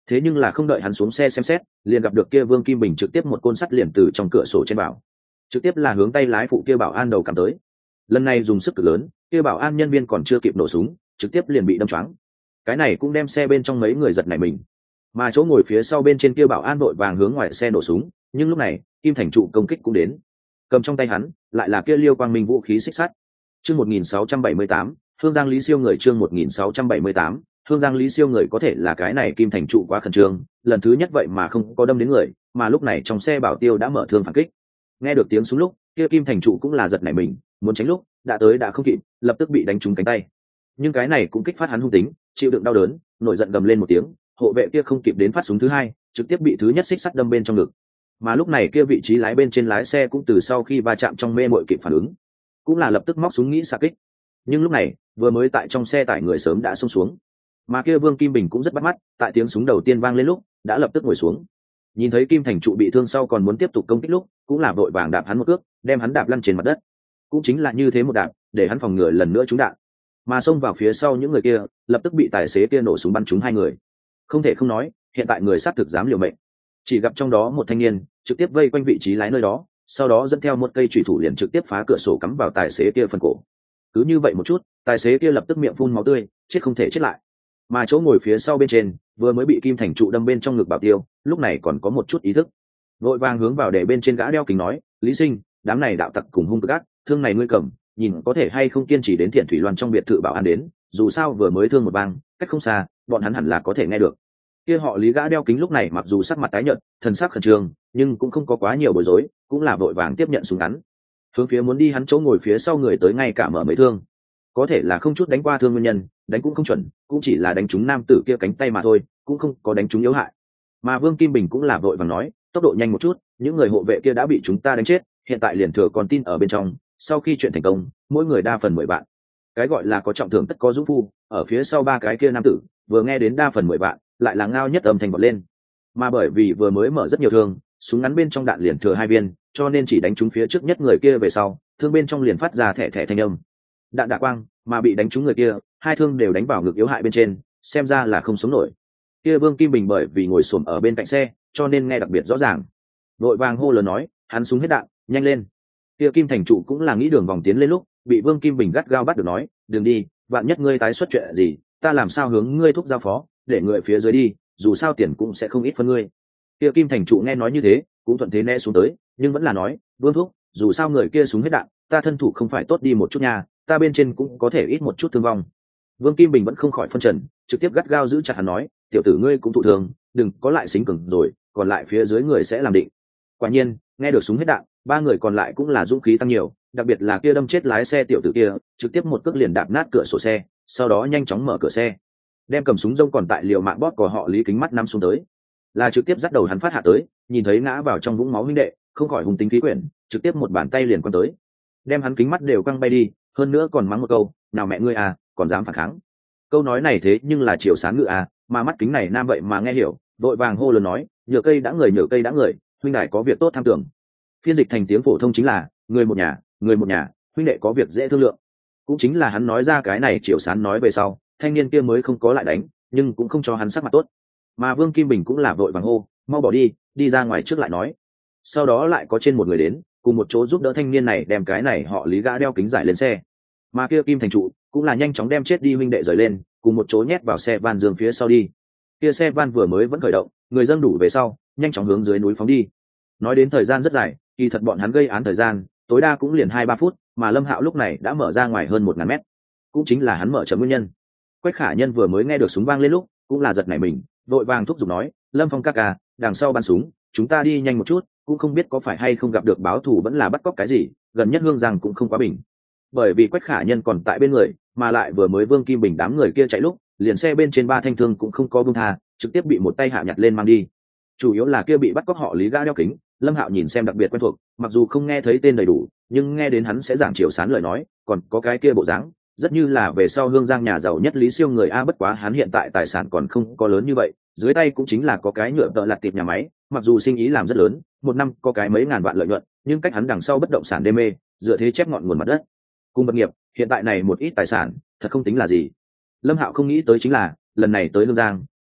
thế nhưng là không đợi hắn xuống xe xem xét, liền gặp được kia Vương Kim Bình trực tiếp một côn sắt liền từ trong cửa sổ trên vào, trực tiếp là hướng tay lái phụ kia bảo an đầu cầm tới. Lần này dùng sức cực lớn, kia bảo an nhân viên còn chưa kịp nổ súng, trực tiếp liền bị đâm choáng. Cái này cũng đem xe bên trong mấy người giật nảy mình, mà chỗ ngồi phía sau bên trên kia bảo an vội vàng hướng ngoài xe nổ súng. Nhưng lúc này Kim Thành Trụ công kích cũng đến, cầm trong tay hắn lại là kia Liêu Quang Minh vũ khí xích sắt. Chương 1678, Hương Giang Lý Siêu người. Chương 1678, Hương Giang Lý Siêu người. Có thể là cái này Kim Thành Trụ quá khẩn trương, lần thứ nhất vậy mà không có đâm đến người, mà lúc này trong xe Bảo Tiêu đã mở thương phản kích. Nghe được tiếng súng lúc, kia Kim Thành Trụ cũng là giật nảy mình, muốn tránh lúc đã tới đã không kịp, lập tức bị đánh trúng cánh tay. Nhưng cái này cũng kích phát hắn hung tính, chịu đựng đau đớn, nổi giận gầm lên một tiếng. Hộ vệ kia không kịp đến phát súng thứ hai, trực tiếp bị thứ nhất xích sắt đâm bên trong ngực. Mà lúc này kia vị trí lái bên trên lái xe cũng từ sau khi va chạm trong mê mội kịp phản ứng, cũng là lập tức móc súng nghĩ xạ kích. Nhưng lúc này vừa mới tại trong xe tải người sớm đã xông xuống, mà kia Vương Kim Bình cũng rất bắt mắt, tại tiếng súng đầu tiên vang lên lúc đã lập tức ngồi xuống. Nhìn thấy Kim Thành Trụ bị thương sau còn muốn tiếp tục công kích lúc, cũng là vội vàng đạp hắn một cước, đem hắn đạp lăn trên mặt đất. Cũng chính là như thế một đạp, để hắn phòng ngừa lần nữa trúng đạn. Mà xông vào phía sau những người kia, lập tức bị tài xế kia nổ súng bắn trúng hai người. Không thể không nói, hiện tại người sát thực dám liều mệnh. Chỉ gặp trong đó một thanh niên trực tiếp vây quanh vị trí lái nơi đó, sau đó dẫn theo một cây chủy thủ liền trực tiếp phá cửa sổ cắm vào tài xế kia phần cổ. Cứ như vậy một chút, tài xế kia lập tức miệng phun máu tươi, chết không thể chết lại. Mà chỗ ngồi phía sau bên trên vừa mới bị Kim Thành Trụ đâm bên trong ngực Bảo Tiêu, lúc này còn có một chút ý thức, vội vàng hướng vào để bên trên gã đeo kính nói: Lý Sinh, đám này đạo tặc cùng hung cực ác, thương này ngươi cầm, nhìn có thể hay không kiên trì đến Thiện Thủy Loan trong biệt thự bảo an đến, dù sao vừa mới thương một bang, cách không xa, bọn hắn hẳn là có thể nghe được. Kia họ Lý gã đeo kính lúc này mặc dù sắc mặt tái nhợt, thần sắc khẩn trương, nhưng cũng không có quá nhiều bối rối, cũng là vội vàng tiếp nhận súng ngắn, hướng phía muốn đi hắn chỗ ngồi phía sau người tới ngay cả mở mấy thương. Có thể là không chút đánh qua thương nguyên nhân, đánh cũng không chuẩn, cũng chỉ là đánh trúng nam tử kia cánh tay mà thôi, cũng không có đánh trúng yếu hại. Mà Vương Kim Bình cũng là vội vàng nói: tốc độ nhanh một chút, những người hộ vệ kia đã bị chúng ta đánh chết, hiện tại liền thừa còn tin ở bên trong, sau khi chuyện thành công, mỗi người đa phần 10 vạn. Cái gọi là có trọng thưởng tất có dũng phu, ở phía sau ba cái kia nam tử vừa nghe đến đa phần 10 vạn, lại là ngao nhất âm thanh bật lên. Mà bởi vì vừa mới mở rất nhiều thương, súng ngắn bên trong đạn liền thừa 2 viên, cho nên chỉ đánh trúng phía trước nhất người kia về sau, thương bên trong liền phát ra thẻ thẻ thanh âm. Đạn đạ quang, mà bị đánh trúng người kia, hai thương đều đánh vào ngực yếu hại bên trên, xem ra là không sống nổi. Kia Vương Kim Bình bởi vì ngồi xổm ở bên cạnh xe, cho nên nghe đặc biệt rõ ràng, vội vàng hô lớn nói: hắn súng hết đạn, nhanh lên. Kia Kim Thành Trụ cũng là nghĩ đường vòng tiến lên lúc bị Vương Kim Bình gắt gao bắt được nói: đừng đi, vạn nhất ngươi tái xuất chuyện gì, ta làm sao hướng ngươi thúc giao phó, để người phía dưới đi, dù sao tiền cũng sẽ không ít phân ngươi. Kia Kim Thành Trụ nghe nói như thế cũng thuận thế né xuống tới, nhưng vẫn là nói: Vương thúc, dù sao người kia súng hết đạn, ta thân thủ không phải tốt đi một chút nha, ta bên trên cũng có thể ít một chút thương vong. Vương Kim Bình vẫn không khỏi phân trần, trực tiếp gắt gao giữ chặt hắn nói: tiểu tử ngươi cũng thụ thương, đừng có lại xính cường rồi, còn lại phía dưới người sẽ làm định. Quả nhiên nghe được súng hết đạn, ba người còn lại cũng là dũng khí tăng nhiều, đặc biệt là kia đâm chết lái xe tiểu tử kia, trực tiếp một cước liền đạp nát cửa sổ xe, sau đó nhanh chóng mở cửa xe, đem cầm súng rông còn tại liều mạng bóp của họ Lý kính mắt nắm xuống tới, là trực tiếp dắt đầu hắn phát hạ tới. Nhìn thấy ngã vào trong vũng máu huynh đệ, không khỏi hung tính khí quyển, trực tiếp một bàn tay liền quăng tới, đem hắn kính mắt đều quăng bay đi, hơn nữa còn mắng một câu: nào mẹ ngươi à, còn dám phản kháng. Câu nói này thế nhưng là Triệu Sán ngự à, mà mắt kính này nam vậy mà nghe hiểu, vội vàng hô lớn nói: nhựa cây đã người, nhựa cây đã người, huynh đại có việc tốt tham tưởng. Phiên dịch thành tiếng phổ thông chính là: người một nhà, người một nhà, huynh đệ có việc dễ thương lượng. Cũng chính là hắn nói ra cái này, Triệu Sán nói về sau, thanh niên kia mới không có lại đánh, nhưng cũng không cho hắn sắc mặt tốt. Mà Vương Kim Bình cũng là vội vàng hô: mau bỏ đi, đi ra ngoài trước lại nói. Sau đó lại có trên một người đến, cùng một chỗ giúp đỡ thanh niên này đem cái này họ Lý gã đeo kính giải lên xe. Mà kia Kim Thành Trụ cũng là nhanh chóng đem chết đi huynh đệ rời lên, cùng một chỗ nhét vào xe van dương phía sau đi. Kia xe van vừa mới vẫn khởi động, người dân đủ về sau, nhanh chóng hướng dưới núi phóng đi. Nói đến thời gian rất dài, kỳ thật bọn hắn gây án thời gian tối đa cũng liền 2-3 phút, mà Lâm Hạo lúc này đã mở ra ngoài hơn 1000 mét, cũng chính là hắn mở chậm nguyên nhân. Quách Khả Nhân vừa mới nghe được súng vang lên lúc cũng là giật nảy mình, vội vàng thúc giục nói: Lâm Phong ca ca, đằng sau bắn súng, chúng ta đi nhanh một chút, cũng không biết có phải hay không gặp được báo thù vẫn là bắt cóc cái gì, gần nhất Hương Giang cũng không quá bình. Bởi vì Quách Khả Nhân còn tại bên người, mà lại vừa mới Vương Kim Bình đám người kia chạy lúc, liền xe bên trên 3 thanh thương cũng không có buông tha, trực tiếp bị một tay hạ nhặt lên mang đi. Chủ yếu là kia bị bắt cóc họ Lý gã đeo kính, Lâm Hạo nhìn xem đặc biệt quen thuộc, mặc dù không nghe thấy tên đầy đủ, nhưng nghe đến hắn sẽ giảng Triệu Sán lời nói, còn có cái kia bộ dáng, rất như là về sau Hương Giang nhà giàu nhất Lý Siêu người a. Bất quá hắn hiện tại tài sản còn không có lớn như vậy, dưới tay cũng chính là có cái nhựa tợ lặt tiệp nhà máy, mặc dù sinh ý làm rất lớn, một năm có cái mấy ngàn vạn lợi nhuận, nhưng cách hắn đằng sau bất động sản đê mê, dựa thế chép ngọn nguồn mặt đất cùng vật nghiệp, hiện tại này một ít tài sản thật không tính là gì. Lâm Hạo không nghĩ tới chính là lần này tới Hương Giang,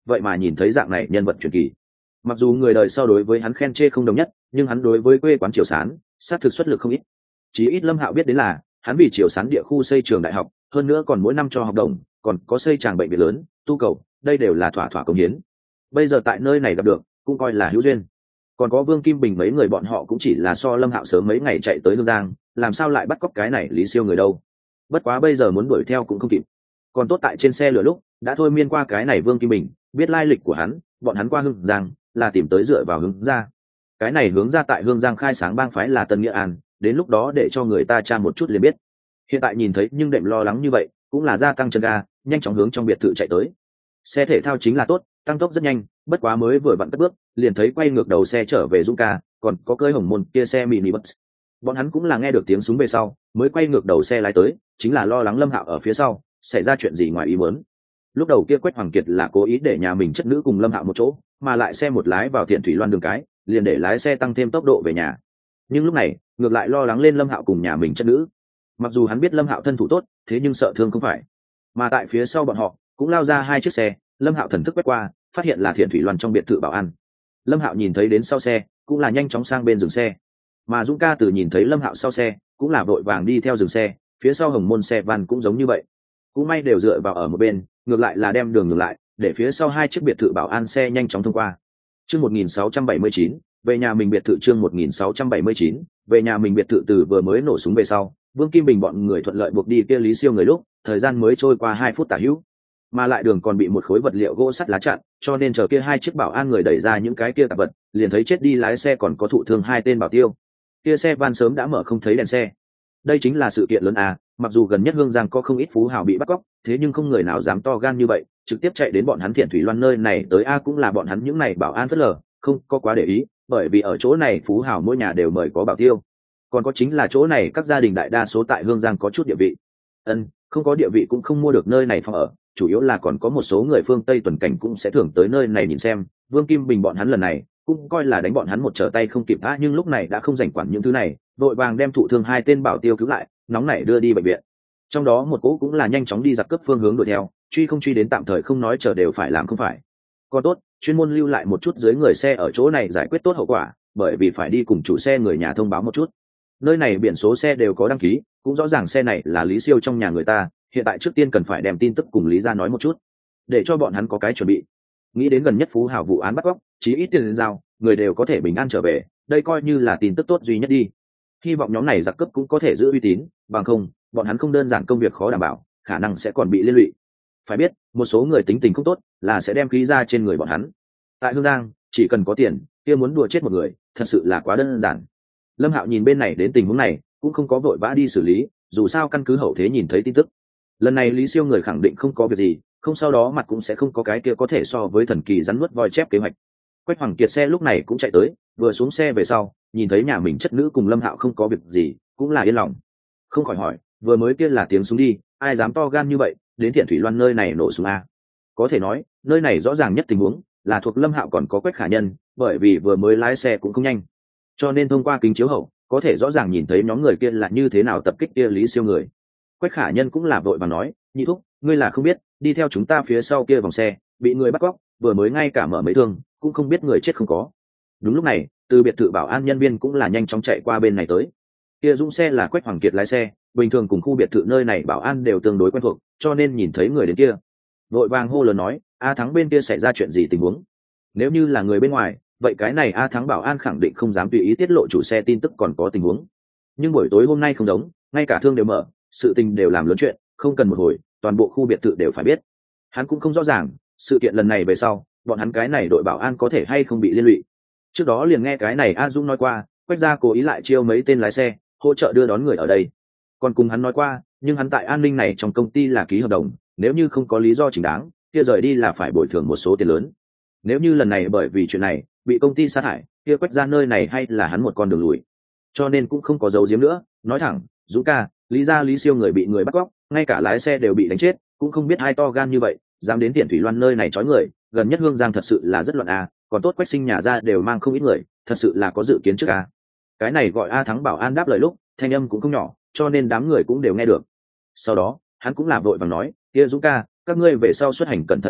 vậy mà nhìn thấy dạng này nhân vật truyền kỳ. Mặc dù người đời sau đối với hắn khen chê không đồng nhất, nhưng hắn đối với quê quán Triều Sán sát thực xuất lực không ít. Chí ít Lâm Hạo biết đến là hắn vì Triều Sán địa khu xây trường đại học, hơn nữa còn mỗi năm cho học đồng, còn có xây tràng bệnh viện lớn, tu cầu, đây đều là thỏa thỏa công hiến. Bây giờ tại nơi này gặp được, cũng coi là hữu duyên. Còn có Vương Kim Bình mấy người bọn họ cũng chỉ là so Lâm Hạo sớm mấy ngày chạy tới Hương Giang, làm sao lại bắt cóc cái này Lý Siêu người đâu. Bất quá bây giờ muốn đuổi theo cũng không kịp. Còn tốt tại trên xe lửa lúc đã thôi miên qua cái này Vương Kim Bình, biết lai lịch của hắn, bọn hắn qua Hương Giang là tìm tới dựa vào hướng ra. Cái này hướng ra tại Hương Giang khai sáng bang phái là Tân Nghĩa An, đến lúc đó để cho người ta tra một chút liền biết. Hiện tại nhìn thấy nhưng đệm lo lắng như vậy, cũng là gia tăng chân ga, nhanh chóng hướng trong biệt thự chạy tới. Xe thể thao chính là tốt, tăng tốc rất nhanh, bất quá mới vừa vặn cất bước, liền thấy quay ngược đầu xe trở về Dũng ca, còn có cơi hồng môn kia xe mini bus. Bọn hắn cũng là nghe được tiếng súng về sau, mới quay ngược đầu xe lái tới, chính là lo lắng Lâm Hạo ở phía sau xảy ra chuyện gì ngoài ý muốn. Lúc đầu kia Quách Hoàng Kiệt là cố ý để nhà mình chất nữ cùng Lâm Hạo một chỗ, mà lại xe một lái vào Thiện Thủy Loan đường cái, liền để lái xe tăng thêm tốc độ về nhà. Nhưng lúc này, ngược lại lo lắng lên Lâm Hạo cùng nhà mình chất nữ. Mặc dù hắn biết Lâm Hạo thân thủ tốt, thế nhưng sợ thương không phải. Mà tại phía sau bọn họ cũng lao ra hai chiếc xe, Lâm Hạo thần thức quét qua, phát hiện là Thiện Thủy Loan trong biệt thự bảo an. Lâm Hạo nhìn thấy đến sau xe, cũng là nhanh chóng sang bên dừng xe. Mà Dũng ca từ nhìn thấy Lâm Hạo sau xe, cũng là vội vàng đi theo dừng xe, phía sau hồng môn xe van cũng giống như vậy. Cũng may đều dựa vào ở một bên, ngược lại là đem đường ngược lại, để phía sau hai chiếc biệt thự bảo an xe nhanh chóng thông qua. Chương 1679, về nhà mình biệt thự chương 1679, về nhà mình biệt thự từ vừa mới nổ súng về sau, Vương Kim Bình bọn người thuận lợi buộc đi kia Lý Siêu người lúc, thời gian mới trôi qua 2 phút tả hữu. Mà lại đường còn bị một khối vật liệu gỗ sắt lá chặn, cho nên chờ kia hai chiếc bảo an người đẩy ra những cái kia tạp vật, liền thấy chết đi lái xe còn có thụ thương hai tên bảo tiêu. Kia xe van sớm đã mở không thấy đèn xe. Đây chính là sự kiện lớn à, mặc dù gần nhất Hương Giang có không ít phú hào bị bắt cóc, thế nhưng không người nào dám to gan như vậy, trực tiếp chạy đến bọn hắn Thiện Thủy Loan nơi này tới a cũng là bọn hắn những này bảo an phớt lờ, không có quá để ý, bởi vì ở chỗ này phú hào mỗi nhà đều mời có bảo tiêu. Còn có chính là chỗ này các gia đình đại đa số tại Hương Giang có chút địa vị. Không có địa vị cũng không mua được nơi này phòng ở, chủ yếu là còn có một số người phương Tây tuần cảnh cũng sẽ thường tới nơi này nhìn xem. Vương Kim Bình bọn hắn lần này cũng coi là đánh bọn hắn một trở tay không kịp đã, nhưng lúc này đã không rảnh quản những thứ này, vội vàng đem thụ thương hai tên bảo tiêu cứu lại, nóng nảy đưa đi bệnh viện. Trong đó một cỗ cũng là nhanh chóng đi giặc cướp phương hướng đuổi theo, truy không truy đến tạm thời không nói, chờ đều phải làm không phải. Còn tốt, chuyên môn lưu lại một chút dưới người xe ở chỗ này giải quyết tốt hậu quả, bởi vì phải đi cùng chủ xe người nhà thông báo một chút. Nơi này biển số xe đều có đăng ký, cũng rõ ràng xe này là Lý Siêu trong nhà người ta, hiện tại trước tiên cần phải đem tin tức cùng Lý ra nói một chút, để cho bọn hắn có cái chuẩn bị. Nghĩ đến gần nhất phú hào vụ án bắt cóc, chí ít tiền giao, người đều có thể bình an trở về, đây coi như là tin tức tốt duy nhất đi. Hy vọng nhóm này giặc cướp cũng có thể giữ uy tín, bằng không, bọn hắn không đơn giản công việc khó đảm bảo, khả năng sẽ còn bị liên lụy. Phải biết, một số người tính tình không tốt, là sẽ đem khí ra trên người bọn hắn. Tại Hương Giang, chỉ cần có tiền, kia muốn đùa chết một người, thật sự là quá đơn giản. Lâm Hạo nhìn bên này đến tình huống này, cũng không có vội vã đi xử lý, dù sao căn cứ hậu thế nhìn thấy tin tức. Lần này Lý Siêu người khẳng định không có việc gì, không sau đó mặt cũng sẽ không có cái kia có thể so với thần kỳ rắn nuốt voi chép kế hoạch. Quách Hoàng Kiệt xe lúc này cũng chạy tới, vừa xuống xe về sau, nhìn thấy nhà mình chất nữ cùng Lâm Hạo không có việc gì, cũng là yên lòng. Không khỏi hỏi, vừa mới kia là tiếng súng đi, ai dám to gan như vậy, đến Thiện Thủy Loan nơi này nổ súng a? Có thể nói, nơi này rõ ràng nhất tình huống là thuộc Lâm Hạo còn có Quách Khả Nhân, bởi vì vừa mới lái xe cũng không nhanh, cho nên thông qua kính chiếu hậu, có thể rõ ràng nhìn thấy nhóm người kia là như thế nào tập kích kia Lý Siêu người. Quách Khả Nhân cũng là vội và nói, nhị thúc, ngươi là không biết, đi theo chúng ta phía sau kia vòng xe, bị người bắt cóc, vừa mới ngay cả mở mấy thương, cũng không biết người chết không có. Đúng lúc này, từ biệt thự bảo an nhân viên cũng là nhanh chóng chạy qua bên này tới. Kia dũng xe là Quách Hoàng Kiệt lái xe, bình thường cùng khu biệt thự nơi này bảo an đều tương đối quen thuộc, cho nên nhìn thấy người đến kia, vội vàng hô lớn nói, A Thắng bên kia xảy ra chuyện gì tình huống? Nếu như là người bên ngoài, vậy cái này A Thắng bảo an khẳng định không dám tùy ý tiết lộ chủ xe tin tức còn có tình huống. Nhưng buổi tối hôm nay không giống, ngay cả thương đều mở, sự tình đều làm lớn chuyện, không cần một hồi, toàn bộ khu biệt thự đều phải biết. Hắn cũng không rõ ràng, sự kiện lần này về sau, bọn hắn cái này đội bảo an có thể hay không bị liên lụy. Trước đó liền nghe cái này A Dung nói qua, Quách gia cố ý lại chiêu mấy tên lái xe, hỗ trợ đưa đón người ở đây. Còn cùng hắn nói qua, nhưng hắn tại an ninh này trong công ty là ký hợp đồng, nếu như không có lý do chính đáng, kia rời đi là phải bồi thường một số tiền lớn. Nếu như lần này bởi vì chuyện này bị công ty sa thải, kia Quách gia nơi này hay là hắn một con đường lùi. Cho nên cũng không có giấu giếm nữa, nói thẳng, Dũng ca, Lý gia Lý Siêu người bị người bắt cóc, ngay cả lái xe đều bị đánh chết, cũng không biết ai to gan như vậy, dám đến Thiện Thủy Loan nơi này trói người, gần nhất Hương Giang thật sự là rất loạn a, còn tốt Quách Sinh nhà ra đều mang không ít người, thật sự là có dự kiến trước a. Cái này gọi A Thắng bảo an đáp lời lúc, thanh âm cũng không nhỏ, cho nên đám người cũng đều nghe được. Sau đó, hắn cũng làm vội vàng nói, kia Dũng ca, các ngươi về sau xuất hành cẩn thận một chút,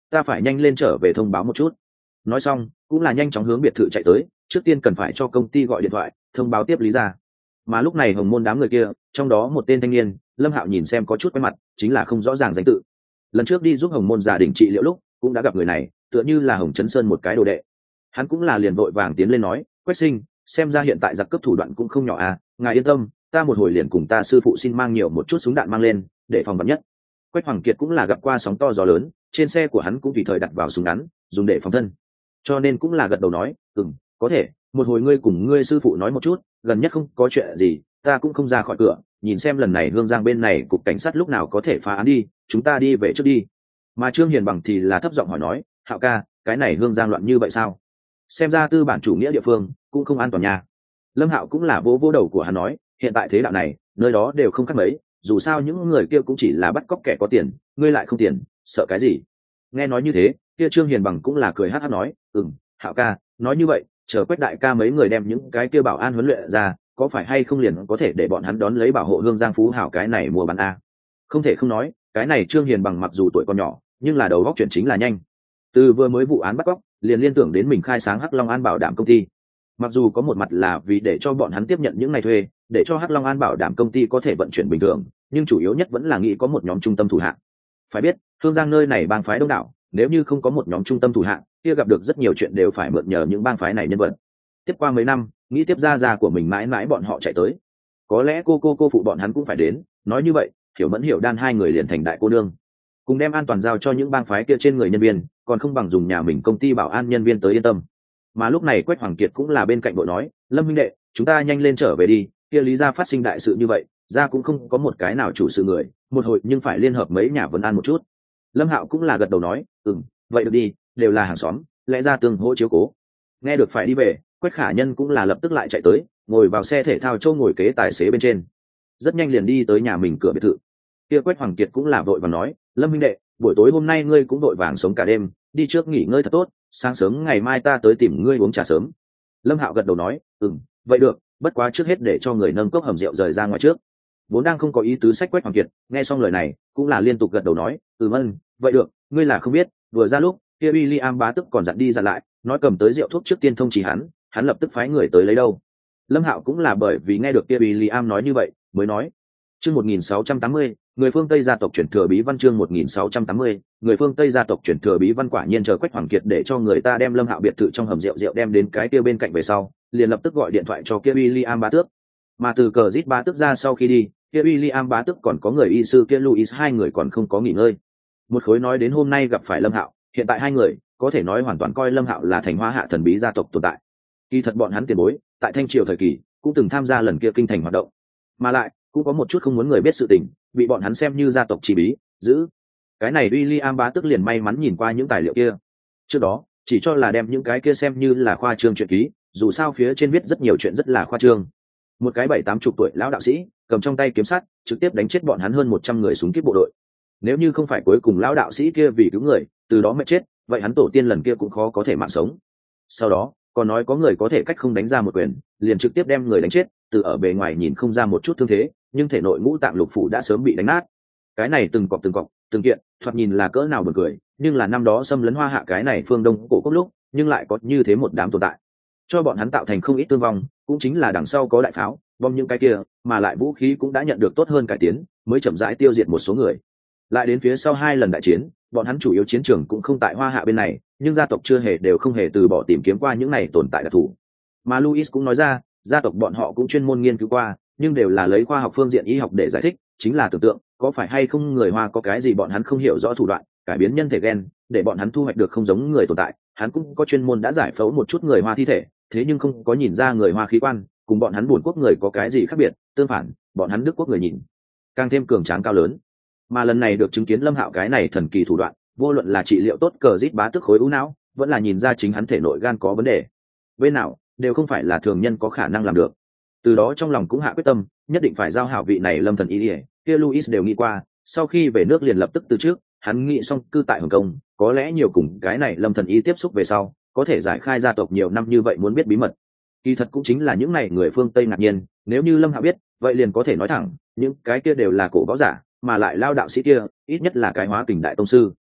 ta phải nhanh lên trở về thông báo một chút. Nói xong cũng là nhanh chóng hướng biệt thự chạy tới, trước tiên cần phải cho công ty gọi điện thoại thông báo tiếp Lý gia. Mà lúc này hồng môn đám người kia, trong đó một tên thanh niên, Lâm Hạo nhìn xem có chút quen mặt, chính là không rõ ràng danh tự. Lần trước đi giúp hồng môn gia đình trị liệu lúc cũng đã gặp người này, tựa như là Hồng Chấn Sơn một cái đồ đệ. Hắn cũng là liền vội vàng tiến lên nói, Quách Sinh, xem ra hiện tại giặc cướp thủ đoạn cũng không nhỏ à, ngài yên tâm, ta một hồi liền cùng ta sư phụ xin mang nhiều một chút súng đạn mang lên, để phòng vắn nhất. Quách Hoàng Kiệt cũng là gặp qua sóng to gió lớn, trên xe của hắn cũng tùy thời đặt vào súng ngắn, dùng để phòng thân. Cho nên cũng là gật đầu nói, có thể, một hồi ngươi cùng ngươi sư phụ nói một chút, gần nhất không có chuyện gì, ta cũng không ra khỏi cửa, nhìn xem lần này Hương Giang bên này cục cảnh sát lúc nào có thể phá án đi, chúng ta đi về trước đi. Mà Trương Hiền Bằng thì là thấp giọng hỏi nói, Hạo ca, cái này Hương Giang loạn như vậy sao? Xem ra tư bản chủ nghĩa địa phương cũng không an toàn nha. Lâm Hạo cũng là vỗ đầu của hắn nói, hiện tại thế đạo này, nơi đó đều không khác mấy, dù sao những người kia cũng chỉ là bắt cóc kẻ có tiền, ngươi lại không tiền, sợ cái gì? Nghe nói như thế, kia Trương Hiền Bằng cũng là cười hắc hắc nói, Hạo ca, nói như vậy, chờ Quách đại ca mấy người đem những cái kia bảo an huấn luyện ra, có phải hay không liền có thể để bọn hắn đón lấy bảo hộ Hương Giang Phú Hảo cái này mua bán a? Không thể không nói, cái này Trương Hiền Bằng mặc dù tuổi còn nhỏ, nhưng là đầu óc chuyển chính là nhanh. Từ vừa mới vụ án bắt cóc, liền liên tưởng đến mình khai sáng Hắc Long An bảo đảm công ty. Mặc dù có một mặt là vì để cho bọn hắn tiếp nhận những ngày thuê, để cho Hắc Long An bảo đảm công ty có thể vận chuyển bình thường, nhưng chủ yếu nhất vẫn là nghĩ có một nhóm trung tâm thủ hạng. Phải biết, Hương Giang nơi này bang phái đông đảo, nếu như không có một nhóm trung tâm thủ hạng, kia gặp được rất nhiều chuyện đều phải mượn nhờ những bang phái này nhân vật. Tiếp qua mấy năm, nghĩ tiếp gia của mình mãi mãi bọn họ chạy tới. Có lẽ cô phụ bọn hắn cũng phải đến, nói như vậy, Hiểu Mẫn Hiểu Đan hai người liền thành đại cô nương. Cùng đem an toàn giao cho những bang phái kia trên người nhân viên, còn không bằng dùng nhà mình công ty bảo an nhân viên tới yên tâm. Mà lúc này Quách Hoàng Kiệt cũng là bên cạnh bộ nói, Lâm huynh đệ, chúng ta nhanh lên trở về đi, kia Lý gia phát sinh đại sự như vậy, gia cũng không có một cái nào chủ sự người, một hồi nhưng phải liên hợp mấy nhà vấn an một chút. Lâm Hạo cũng là gật đầu nói, vậy được đi, đều là hàng xóm, lẽ ra tương hỗ chiếu cố. Nghe được phải đi về, Quách Khả Nhân cũng là lập tức lại chạy tới, ngồi vào xe thể thao châu ngồi kế tài xế bên trên, rất nhanh liền đi tới nhà mình cửa biệt thự. Kia Quách Hoàng Kiệt cũng là vội vàng nói, Lâm huynh đệ, buổi tối hôm nay ngươi cũng vội vàng sống cả đêm, đi trước nghỉ ngơi thật tốt, sáng sớm ngày mai ta tới tìm ngươi uống trà sớm. Lâm Hạo gật đầu nói, vậy được, bất quá trước hết để cho người nâng cốc hầm rượu rời ra ngoài trước. Vốn đang không có ý tứ sách Quách Hoàng Kiệt, nghe xong lời này, cũng là liên tục gật đầu nói, vậy được, ngươi là không biết, vừa ra lúc, kia William bá tức còn dặn đi dặn lại, nói cầm tới rượu thuốc trước tiên thông chỉ hắn lập tức phái người tới lấy đâu. Lâm Hạo cũng là bởi vì nghe được kia William nói như vậy, mới nói. Chương 1680, người phương Tây gia tộc chuyển thừa bí văn chương 1680, người phương Tây gia tộc chuyển thừa bí văn quả nhiên chờ Quách Hoàng Kiệt để cho người ta đem Lâm Hạo biệt thự trong hầm rượu đem đến cái kia bên cạnh về sau, liền lập tức gọi điện thoại cho kia William bá tước. Mà từ cờ Zit bá tước ra sau khi đi, kia William bá tước còn có người y sư kia Louis hai người còn không có nghỉ ngơi. Một khối nói đến hôm nay gặp phải Lâm Hạo, hiện tại hai người có thể nói hoàn toàn coi Lâm Hạo là thành Hoa Hạ thần bí gia tộc tồn tại. Kỳ thật bọn hắn tiền bối, tại Thanh Triều thời kỳ cũng từng tham gia lần kia kinh thành hoạt động, mà lại cũng có một chút không muốn người biết sự tình, bị bọn hắn xem như gia tộc chi bí giữ. Cái này William bá tức liền may mắn nhìn qua những tài liệu kia, trước đó chỉ cho là đem những cái kia xem như là khoa trương truyện ký, dù sao phía trên viết rất nhiều chuyện rất là khoa trương. Một cái 70-80 tuổi lão đạo sĩ cầm trong tay kiếm sắt trực tiếp đánh chết bọn hắn hơn 100 người súng kíp bộ đội. Nếu như không phải cuối cùng lão đạo sĩ kia vì cứu người từ đó mệt chết, vậy hắn tổ tiên lần kia cũng khó có thể mạng sống. Sau đó còn nói có người có thể cách không đánh ra một quyền liền trực tiếp đem người đánh chết, từ ở bề ngoài nhìn không ra một chút thương thế, nhưng thể nội ngũ tạng lục phủ đã sớm bị đánh nát. Cái này từng cọc từng kiện thoạt nhìn là cỡ nào buồn cười, nhưng là năm đó xâm lấn Hoa Hạ cái này phương Đông cổ quốc lúc, nhưng lại có như thế một đám tồn tại, cho bọn hắn tạo thành không ít thương vong, cũng chính là đằng sau có đại pháo bom những cái kia, mà lại vũ khí cũng đã nhận được tốt hơn cải tiến, mới chậm rãi tiêu diệt một số người. Lại đến phía sau hai lần đại chiến, bọn hắn chủ yếu chiến trường cũng không tại Hoa Hạ bên này, nhưng gia tộc chưa hề đều không hề từ bỏ tìm kiếm qua những này tồn tại đặc thù. Mà Louis cũng nói ra, gia tộc bọn họ cũng chuyên môn nghiên cứu qua, nhưng đều là lấy khoa học phương diện y học để giải thích, chính là tưởng tượng có phải hay không người Hoa có cái gì bọn hắn không hiểu rõ thủ đoạn cải biến nhân thể gen để bọn hắn thu hoạch được không giống người tồn tại. Hắn cũng có chuyên môn đã giải phẫu một chút người Hoa thi thể, thế nhưng không có nhìn ra người Hoa khí quan cùng bọn hắn buồn quốc người có cái gì khác biệt, tương phản bọn hắn Đức quốc người nhìn càng thêm cường tráng cao lớn. Mà lần này được chứng kiến Lâm Hạo cái này thần kỳ thủ đoạn, vô luận là trị liệu tốt cờ Zit bá tức khối u não, vẫn là nhìn ra chính hắn thể nội gan có vấn đề, bên nào đều không phải là thường nhân có khả năng làm được. Từ đó trong lòng cũng hạ quyết tâm, nhất định phải giao hảo vị này Lâm thần y ỉa. Kia Louis đều nghĩ qua, sau khi về nước liền lập tức từ trước, hắn nghĩ xong cư tại Hồng Kông, có lẽ nhiều cùng cái này Lâm thần y tiếp xúc về sau, có thể giải khai gia tộc nhiều năm như vậy muốn biết bí mật. Kỳ thật cũng chính là những này người phương Tây ngạc nhiên, nếu như Lâm Hạo biết, vậy liền có thể nói thẳng, những cái kia đều là cổ võ giả, mà lại lao đạo sĩ kia ít nhất là cái hóa kình đại tông sư.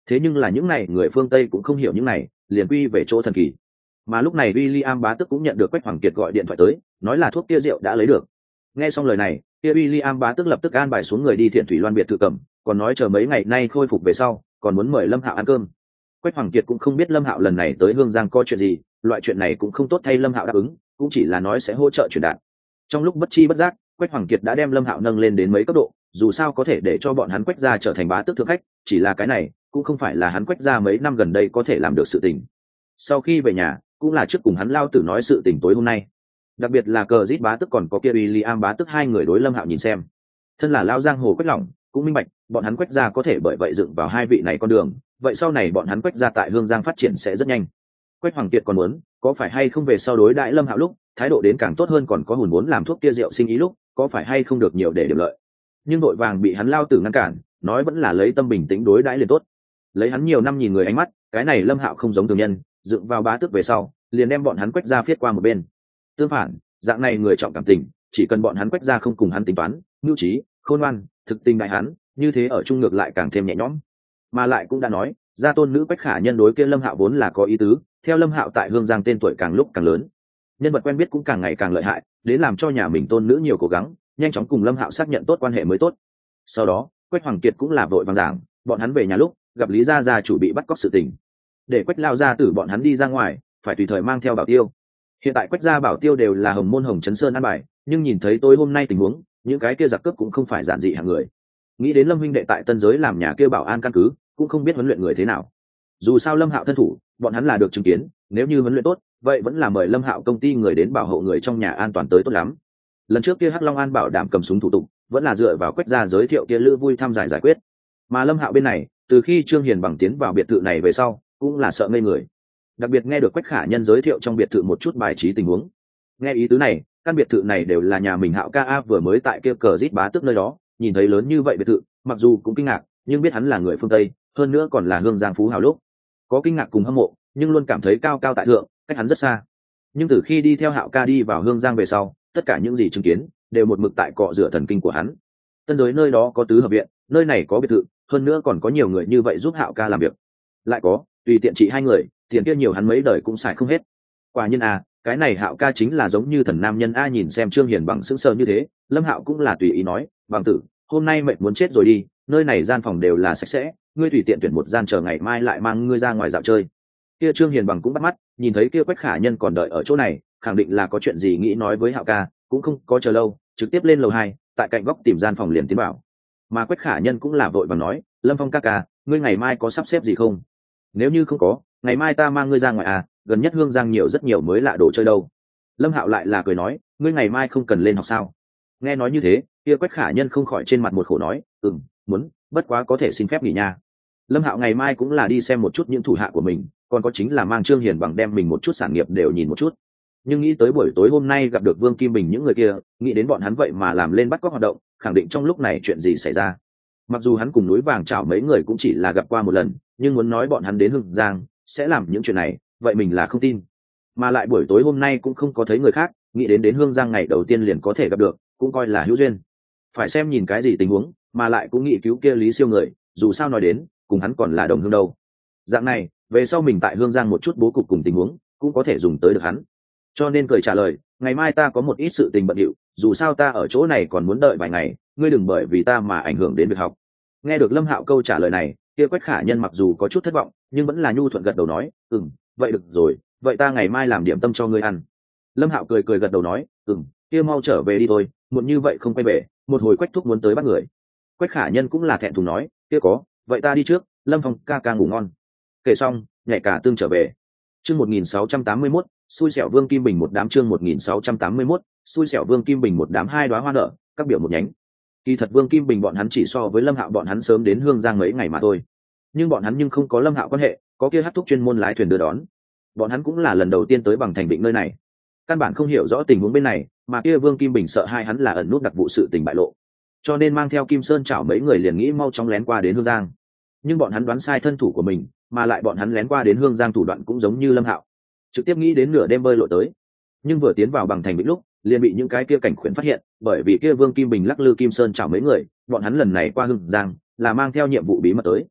Thế nhưng là những này người phương Tây cũng không hiểu những này, liền quy về chỗ thần kỳ. Mà lúc này William bá tước cũng nhận được Quách Hoàng Kiệt gọi điện thoại tới, nói là thuốc kia rượu đã lấy được. Nghe xong lời này, kia William bá tước lập tức an bài xuống người đi Thiện Thủy Loan biệt thự cầm, còn nói chờ mấy ngày nay khôi phục về sau, còn muốn mời Lâm Hạo ăn cơm. Quách Hoàng Kiệt cũng không biết Lâm Hạo lần này tới Hương Giang có chuyện gì, loại chuyện này cũng không tốt thay Lâm Hạo đáp ứng, cũng chỉ là nói sẽ hỗ trợ truyền đạt. Trong lúc bất chi bất giác, Quách Hoàng Kiệt đã đem Lâm Hạo nâng lên đến mấy cấp độ, dù sao có thể để cho bọn hắn Quách gia trở thành bá tước thượng khách, chỉ là cái này cũng không phải là hắn Quách gia mấy năm gần đây có thể làm được sự tình. Sau khi về nhà, cũng là trước cùng hắn lao tử nói sự tình tối hôm nay. Đặc biệt là Cờ Dít bá tước còn có kia William bá tước hai người đối Lâm Hạo nhìn xem. Thân là lao giang hồ Quách Lỏng, cũng minh bạch, bọn hắn Quách gia có thể bởi vậy dựng vào hai vị này con đường, vậy sau này bọn hắn Quách gia tại Hương Giang phát triển sẽ rất nhanh. Quách Hoàng Kiệt còn muốn, có phải hay không về sau đối đãi Lâm Hạo lúc, thái độ đến càng tốt hơn, còn có hùn muốn làm thuốc kia rượu sinh ý lúc, có phải hay không được nhiều để điểm lợi. Nhưng đội vàng bị hắn lao tử ngăn cản, nói vẫn là lấy tâm bình tĩnh đối đãi liền tốt. Lấy hắn nhiều năm nhìn người ánh mắt, cái này Lâm Hạo không giống thường nhân, dựng vào bá tước về sau, liền đem bọn hắn Quách gia phiết qua một bên. Tương phản, dạng này người trọng cảm tình, chỉ cần bọn hắn Quách gia không cùng hắn tính toán, nhu trí, khôn ngoan, thực tình đại hắn, như thế ở chung ngược lại càng thêm nhẹ nhõm. Mà lại cũng đã nói, gia tôn nữ Quách Khả Nhân đối kia Lâm Hạo vốn là có ý tứ, theo Lâm Hạo tại Hương Giang tên tuổi càng lúc càng lớn, nhân vật quen biết cũng càng ngày càng lợi hại, đến làm cho nhà mình tôn nữ nhiều cố gắng, nhanh chóng cùng Lâm Hạo xác nhận tốt quan hệ mới tốt. Sau đó, Quách Hoàng Kiệt cũng là vội vàng giảng, bọn hắn về nhà lúc gặp Lý gia chủ bị bắt cóc sự tình, để Quách lao gia tử bọn hắn đi ra ngoài, phải tùy thời mang theo bảo tiêu. Hiện tại Quách gia bảo tiêu đều là Hồng Môn Hồng Chấn Sơn an bài, nhưng nhìn thấy tối hôm nay tình huống, những cái kia giặc cướp cũng không phải giản dị hạng người. Nghĩ đến Lâm huynh đệ tại Tân Giới làm nhà kia bảo an căn cứ, cũng không biết huấn luyện người thế nào. Dù sao Lâm Hạo thân thủ, bọn hắn là được chứng kiến, nếu như huấn luyện tốt, vậy vẫn là mời Lâm Hạo công ty người đến bảo hộ người trong nhà an toàn tới tốt lắm. Lần trước kia Hắc Long An bảo đảm cầm súng thủ tục, vẫn là dựa vào Quách gia giới thiệu kia Lữ Vui thăm giải quyết. Mà Lâm Hạo bên này, từ khi Trương Hiền bằng tiến vào biệt thự này về sau, cũng là sợ ngây người. Đặc biệt nghe được Quách Khả Nhân giới thiệu trong biệt thự một chút bài trí tình huống. Nghe ý tứ này, căn biệt thự này đều là nhà mình Hạo ca a vừa mới tại kia Cờ Dít bá tước nơi đó, nhìn thấy lớn như vậy biệt thự, mặc dù cũng kinh ngạc, nhưng biết hắn là người phương Tây, hơn nữa còn là Hương Giang phú hào lúc, có kinh ngạc cùng hâm mộ, nhưng luôn cảm thấy cao cao tại thượng, cách hắn rất xa. Nhưng từ khi đi theo Hạo ca đi vào Hương Giang về sau, tất cả những gì chứng kiến đều một mực tại cọ rửa thần kinh của hắn. Tân Giới nơi đó có tứ hợp viện, nơi này có biệt thự, hơn nữa còn có nhiều người như vậy giúp Hạo ca làm việc. Lại có, tùy tiện trị hai người, tiền kia nhiều hắn mấy đời cũng xài không hết. Quả nhiên à, cái này Hạo ca chính là giống như thần nam nhân a. Nhìn xem Trương Hiền bằng sững sờ như thế, Lâm Hạo cũng là tùy ý nói, bằng tử, hôm nay mệt muốn chết rồi đi, nơi này gian phòng đều là sạch sẽ, ngươi tùy tiện tuyển một gian chờ ngày mai lại mang ngươi ra ngoài dạo chơi. Kia Trương Hiền bằng cũng bắt mắt, nhìn thấy kia Quách Khả Nhân còn đợi ở chỗ này, khẳng định là có chuyện gì nghĩ nói với Hạo ca, cũng không có chờ lâu, trực tiếp lên lầu 2, tại cạnh góc tìm gian phòng liền tiến vào. Mà Quách Khả Nhân cũng là vội vàng nói, Lâm Phong ca, ngươi ngày mai có sắp xếp gì không? Nếu như không có, ngày mai ta mang ngươi ra ngoài à, gần nhất Hương Giang nhiều rất nhiều mới lạ đồ chơi đâu. Lâm Hạo lại là cười nói, ngươi ngày mai không cần lên học sao? Nghe nói như thế, kia Quách Khả Nhân không khỏi trên mặt một khổ nói, muốn, bất quá có thể xin phép nghỉ nha. Lâm Hạo ngày mai cũng là đi xem một chút những thủ hạ của mình, còn có chính là mang Trương Hiền bằng đem mình một chút sản nghiệp đều nhìn một chút. Nhưng nghĩ tới buổi tối hôm nay gặp được Vương Kim Bình những người kia, nghĩ đến bọn hắn vậy mà làm lên bắt cóc hoạt động, khẳng định trong lúc này chuyện gì xảy ra. Mặc dù hắn cùng núi vàng chảo mấy người cũng chỉ là gặp qua một lần, nhưng muốn nói bọn hắn đến Hương Giang sẽ làm những chuyện này, vậy mình là không tin. Mà lại buổi tối hôm nay cũng không có thấy người khác, nghĩ đến Hương Giang ngày đầu tiên liền có thể gặp được, cũng coi là hữu duyên. Phải xem nhìn cái gì tình huống, mà lại cũng nghĩ cứu kia Lý Siêu người, dù sao nói đến, cùng hắn còn là đồng hương đâu. Dạng này, về sau mình tại Hương Giang một chút bố cục cùng tình huống, cũng có thể dùng tới được hắn. Cho nên cười trả lời, ngày mai ta có một ít sự tình bận điệu, dù sao ta ở chỗ này còn muốn đợi vài ngày, ngươi đừng bởi vì ta mà ảnh hưởng đến việc học. Nghe được Lâm Hạo câu trả lời này, kia Quách Khả Nhân mặc dù có chút thất vọng, nhưng vẫn là nhu thuận gật đầu nói, vậy được rồi, vậy ta ngày mai làm điểm tâm cho ngươi ăn. Lâm Hạo cười cười gật đầu nói, kia mau trở về đi thôi, muộn như vậy không quay về, một hồi Quách thúc muốn tới bắt người. Quách Khả Nhân cũng là thẹn thùng nói, kia có, vậy ta đi trước, Lâm Phong ca ngủ ngon. Kể xong, nhảy cả tương trở về. Chương 1681, xui xẻo Vương Kim Bình một đám. Chương 1681, xui xẻo Vương Kim Bình một đám. Hai đóa hoa nở, các biểu một nhánh. Kỳ thật Vương Kim Bình bọn hắn chỉ so với Lâm Hạo bọn hắn sớm đến Hương Giang mấy ngày mà thôi. Nhưng bọn hắn nhưng không có Lâm Hạo quan hệ, có kia hát thúc chuyên môn lái thuyền đưa đón. Bọn hắn cũng là lần đầu tiên tới Bằng Thành Định nơi này, căn bản không hiểu rõ tình huống bên này, mà kia Vương Kim Bình sợ hai hắn là ẩn nút đặc vụ sự tình bại lộ, cho nên mang theo Kim Sơn chảo mấy người liền nghĩ mau chóng lén qua đến Hương Giang. Nhưng bọn hắn đoán sai thân thủ của mình, mà lại bọn hắn lén qua đến Hương Giang thủ đoạn cũng giống như Lâm Hạo, trực tiếp nghĩ đến nửa đêm bơi lội tới. Nhưng vừa tiến vào Bằng Thành Định lúc, liền bị những cái kia cảnh khuyển phát hiện, bởi vì kia Vương Kim Bình lắc lư Kim Sơn chảo mấy người, bọn hắn lần này qua Hương Giang là mang theo nhiệm vụ bí mật tới.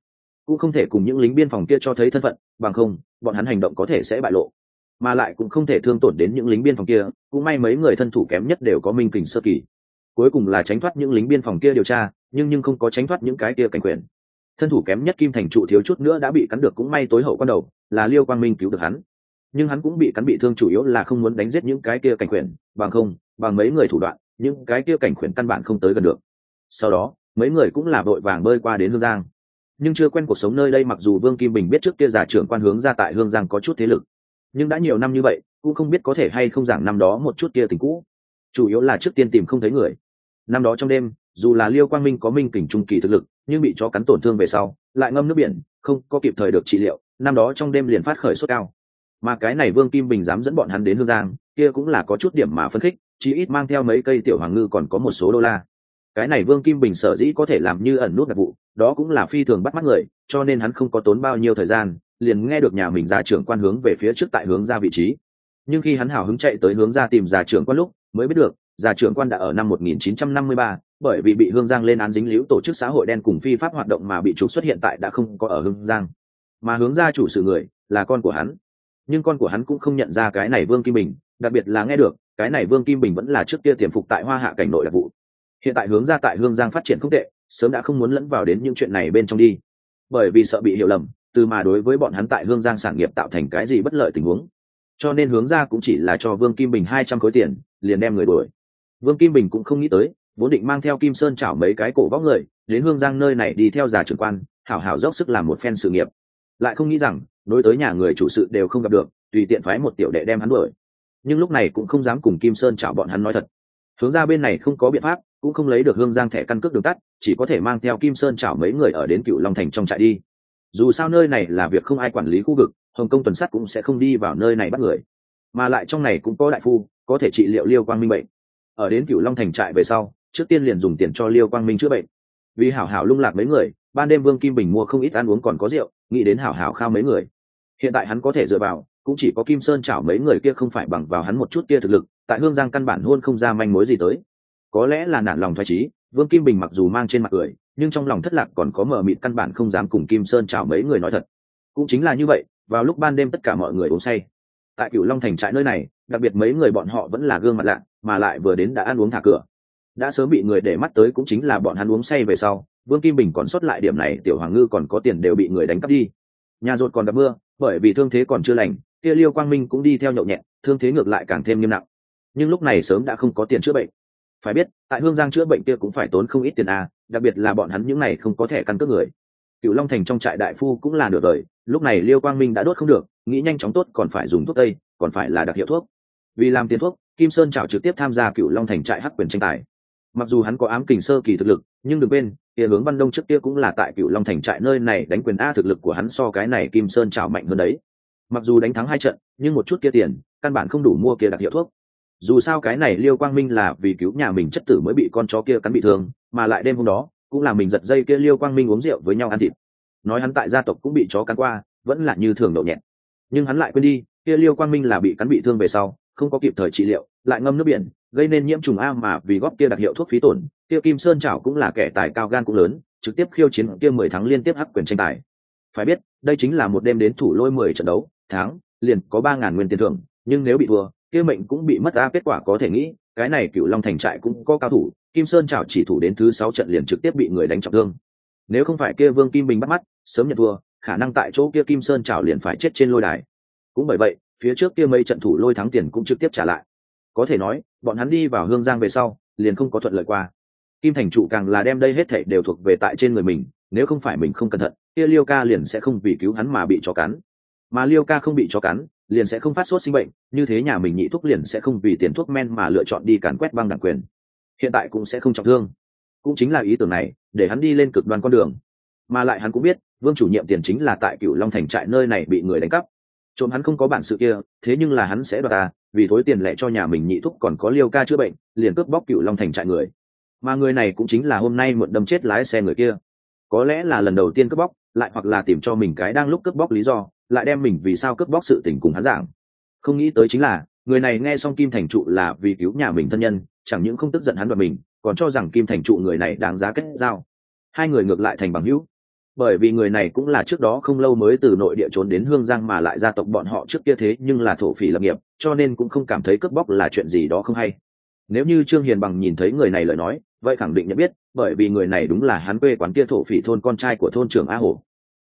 cũng không thể cùng những lính biên phòng kia cho thấy thân phận, bằng không bọn hắn hành động có thể sẽ bại lộ, mà lại cũng không thể thương tổn đến những lính biên phòng kia. Cũng may mấy người thân thủ kém nhất đều có minh kình sơ kỳ, cuối cùng là tránh thoát những lính biên phòng kia điều tra, nhưng không có tránh thoát những cái kia cảnh quyền. Thân thủ kém nhất Kim Thành Trụ thiếu chút nữa đã bị cắn được, cũng may tối hậu quan đầu là Liêu Quang Minh cứu được hắn, nhưng hắn cũng bị cắn bị thương, chủ yếu là không muốn đánh giết những cái kia cảnh quyền, bằng không bằng mấy người thủ đoạn những cái kia cảnh quyền căn bản không tới gần được. Sau đó mấy người cũng là vội vàng bơi qua đến Hương Giang, nhưng chưa quen cuộc sống nơi đây. Mặc dù Vương Kim Bình biết trước kia giả trưởng quan hướng ra tại Hương Giang có chút thế lực, nhưng đã nhiều năm như vậy cũng không biết có thể hay không giảng năm đó một chút kia tình cũ, chủ yếu là trước tiên tìm không thấy người. Năm đó trong đêm, dù là Liêu Quang Minh có minh kình trung kỳ thực lực, nhưng bị chó cắn tổn thương về sau lại ngâm nước biển, không có kịp thời được trị liệu, năm đó trong đêm liền phát khởi sốt cao. Mà cái này Vương Kim Bình dám dẫn bọn hắn đến Hương Giang, kia cũng là có chút điểm mà phấn khích, chí ít mang theo mấy cây tiểu hoàng ngư còn có một số đô la. Cái này Vương Kim Bình sở dĩ có thể làm như ẩn nút đặc vụ, đó cũng là phi thường bắt mắt người, cho nên hắn không có tốn bao nhiêu thời gian liền nghe được nhà mình gia trưởng quan hướng về phía trước tại hướng ra vị trí. Nhưng khi hắn hào hứng chạy tới hướng ra tìm gia trưởng quan lúc, mới biết được gia trưởng quan đã ở năm 1953, bởi vì bị Hương Giang lên án dính líu tổ chức xã hội đen cùng phi pháp hoạt động mà bị trục xuất, hiện tại đã không có ở Hương Giang. Mà hướng ra chủ sự người là con của hắn, nhưng con của hắn cũng không nhận ra cái này Vương Kim Bình, đặc biệt là nghe được cái này Vương Kim Bình vẫn là trước kia tiềm phục tại Hoa Hạ cảnh nội đặc vụ. Hiện tại hướng ra tại Hương Giang phát triển không tệ, sớm đã không muốn lẫn vào đến những chuyện này bên trong đi, bởi vì sợ bị hiểu lầm, từ mà đối với bọn hắn tại Hương Giang sản nghiệp tạo thành cái gì bất lợi tình huống. Cho nên hướng ra cũng chỉ là cho Vương Kim Bình 200 khối tiền liền đem người đuổi. Vương Kim Bình cũng không nghĩ tới, vốn định mang theo Kim Sơn chảo mấy cái cổ vóc người đến Hương Giang nơi này đi theo già trưởng quan hảo hảo dốc sức làm một phen sự nghiệp, lại không nghĩ rằng đối tới nhà người chủ sự đều không gặp được, tùy tiện phái một tiểu đệ đem hắn đuổi. Nhưng lúc này cũng không dám cùng Kim Sơn chảo bọn hắn nói thật. Hướng ra bên này không có biện pháp, cũng không lấy được Hương Giang thẻ căn cước đường tắt, chỉ có thể mang theo Kim Sơn chảo mấy người ở đến Cựu Long Thành trong trại đi. Dù sao nơi này là việc không ai quản lý khu vực, Hồng Công tuần sát cũng sẽ không đi vào nơi này bắt người, mà lại trong này cũng có đại phu có thể trị liệu Liêu Quang Minh bệnh. Ở đến Cựu Long Thành trại về sau, trước tiên liền dùng tiền cho Liêu Quang Minh chữa bệnh. Vì hảo hảo lung lạc mấy người, ban đêm Vương Kim Bình mua không ít ăn uống còn có rượu, nghĩ đến hảo hảo khao mấy người. Hiện tại hắn có thể dựa vào cũng chỉ có Kim Sơn chảo mấy người kia, không phải bằng vào hắn một chút kia thực lực tại Hương Giang căn bản hôn không ra manh mối gì tới. Có lẽ là nản lòng thoái chí, Vương Kim Bình mặc dù mang trên mặt cười, nhưng trong lòng thất lạc còn có mờ mịt, căn bản không dám cùng Kim Sơn chảo mấy người nói thật. Cũng chính là như vậy, vào lúc ban đêm tất cả mọi người uống say. Tại Cựu Long Thành trại nơi này, đặc biệt mấy người bọn họ vẫn là gương mặt lạ, mà lại vừa đến đã ăn uống thả cửa, đã sớm bị người để mắt tới. Cũng chính là bọn hắn uống say về sau, Vương Kim Bình còn sót lại điểm này tiểu hoàng ngư còn có tiền đều bị người đánh cắp đi. Nhà rột còn gặp mưa, bởi vì thương thế còn chưa lành, kia Liêu Quang Minh cũng đi theo nhậu nhẹt, thương thế ngược lại càng thêm nghiêm nặng. Nhưng lúc này sớm đã không có tiền chữa bệnh. Phải biết tại Hương Giang chữa bệnh kia cũng phải tốn không ít tiền à, đặc biệt là bọn hắn những này không có thẻ căn cước người. Cựu Long Thành trong trại đại phu cũng là nửa đời, lúc này Liêu Quang Minh đã đốt không được, nghĩ nhanh chóng tốt còn phải dùng thuốc tây, còn phải là đặc hiệu thuốc. Vì làm tiền thuốc, Kim Sơn Trảo trực tiếp tham gia Cựu Long Thành trại hắc quyền tranh tài. Mặc dù hắn có ám kình sơ kỳ thực lực, nhưng đừng quên kia Hướng Văn Đông trước kia cũng là tại Cựu Long Thành trại nơi này đánh quyền a, thực lực của hắn so cái này Kim Sơn Trảo mạnh hơn đấy. Mặc dù đánh thắng 2 trận, nhưng một chút kia tiền căn bản không đủ mua kia đặc hiệu thuốc. Dù sao cái này Liêu Quang Minh là vì cứu nhà mình chất tử mới bị con chó kia cắn bị thương, mà lại đêm hôm đó cũng là mình giật dây kia Liêu Quang Minh uống rượu với nhau ăn thịt. Nói hắn tại gia tộc cũng bị chó cắn qua, vẫn là như thường nhậu nhẹt. Nhưng hắn lại quên đi, kia Liêu Quang Minh là bị cắn bị thương về sau, không có kịp thời trị liệu, lại ngâm nước biển, gây nên nhiễm trùng a, mà vì góp kia đặc hiệu thuốc phí tổn, kia Kim Sơn Trảo cũng là kẻ tài cao gan cũng lớn, trực tiếp khiêu chiến kia 10 tháng liên tiếp hắc quyền tranh tài. Phải biết, đây chính là một đêm đến thủ lôi 10 trận đấu, thắng liền có 3.000 nguyên tiền thưởng, nhưng nếu bị thua, kia mệnh cũng bị mất a. Kết quả có thể nghĩ, cái này Cựu Long Thành trại cũng có cao thủ, Kim Sơn Trảo chỉ thủ đến thứ 6 trận liền trực tiếp bị người đánh trọng thương. Nếu không phải kia Vương Kim Bình bắt mắt, sớm nhận thua, khả năng tại chỗ kia Kim Sơn Trảo liền phải chết trên lôi đài. Cũng bởi vậy, phía trước kia mấy trận thủ lôi thắng tiền cũng trực tiếp trả lại. Có thể nói, bọn hắn đi vào Hương Giang về sau, liền không có thuận lợi qua. Kim Thành Trụ càng là đem đây hết thảy đều thuộc về tại trên người mình, nếu không phải mình không cẩn thận, kia Liêu ca liền sẽ không vì cứu hắn mà bị chó cắn. Mà Liêu ca không bị chó cắn, liền sẽ không phát sốt sinh bệnh, như thế nhà mình nhị thuốc liền sẽ không vì tiền thuốc men mà lựa chọn đi càn quét băng đảng quyền. Hiện tại cũng sẽ không trọng thương. Cũng chính là ý tưởng này, để hắn đi lên cực đoan con đường. Mà lại hắn cũng biết, Vương chủ nhiệm tiền chính là tại Cựu Long Thành trại nơi này bị người đánh cắp. Trộm hắn không có bản sự kia, thế nhưng là hắn sẽ đoạt ta, vì thối tiền lẻ cho nhà mình nhị thúc còn có Liêu ca chữa bệnh, liền cướp bóc Cựu Long Thành trại người. Mà người này cũng chính là hôm nay mượn đâm chết lái xe người kia. Có lẽ là lần đầu tiên cướp bóc, lại hoặc là tìm cho mình cái đang lúc cướp bóc lý do, lại đem mình vì sao cướp bóc sự tình cùng hắn giảng. Không nghĩ tới chính là, người này nghe xong Kim Thành Trụ là vì cứu nhà mình thân nhân, chẳng những không tức giận hắn và mình, còn cho rằng Kim Thành Trụ người này đáng giá kết giao. Hai người ngược lại thành bằng hữu. bởi vì người này cũng là trước đó không lâu mới từ nội địa trốn đến Hương Giang, mà lại gia tộc bọn họ trước kia thế nhưng là thổ phỉ lập nghiệp, cho nên cũng không cảm thấy cướp bóc là chuyện gì đó không hay. Nếu như Trương Hiền Bằng nhìn thấy người này lời nói, vậy khẳng định nhận biết, bởi vì người này đúng là hắn quê quán kia thổ phỉ thôn con trai của thôn trưởng A Hổ.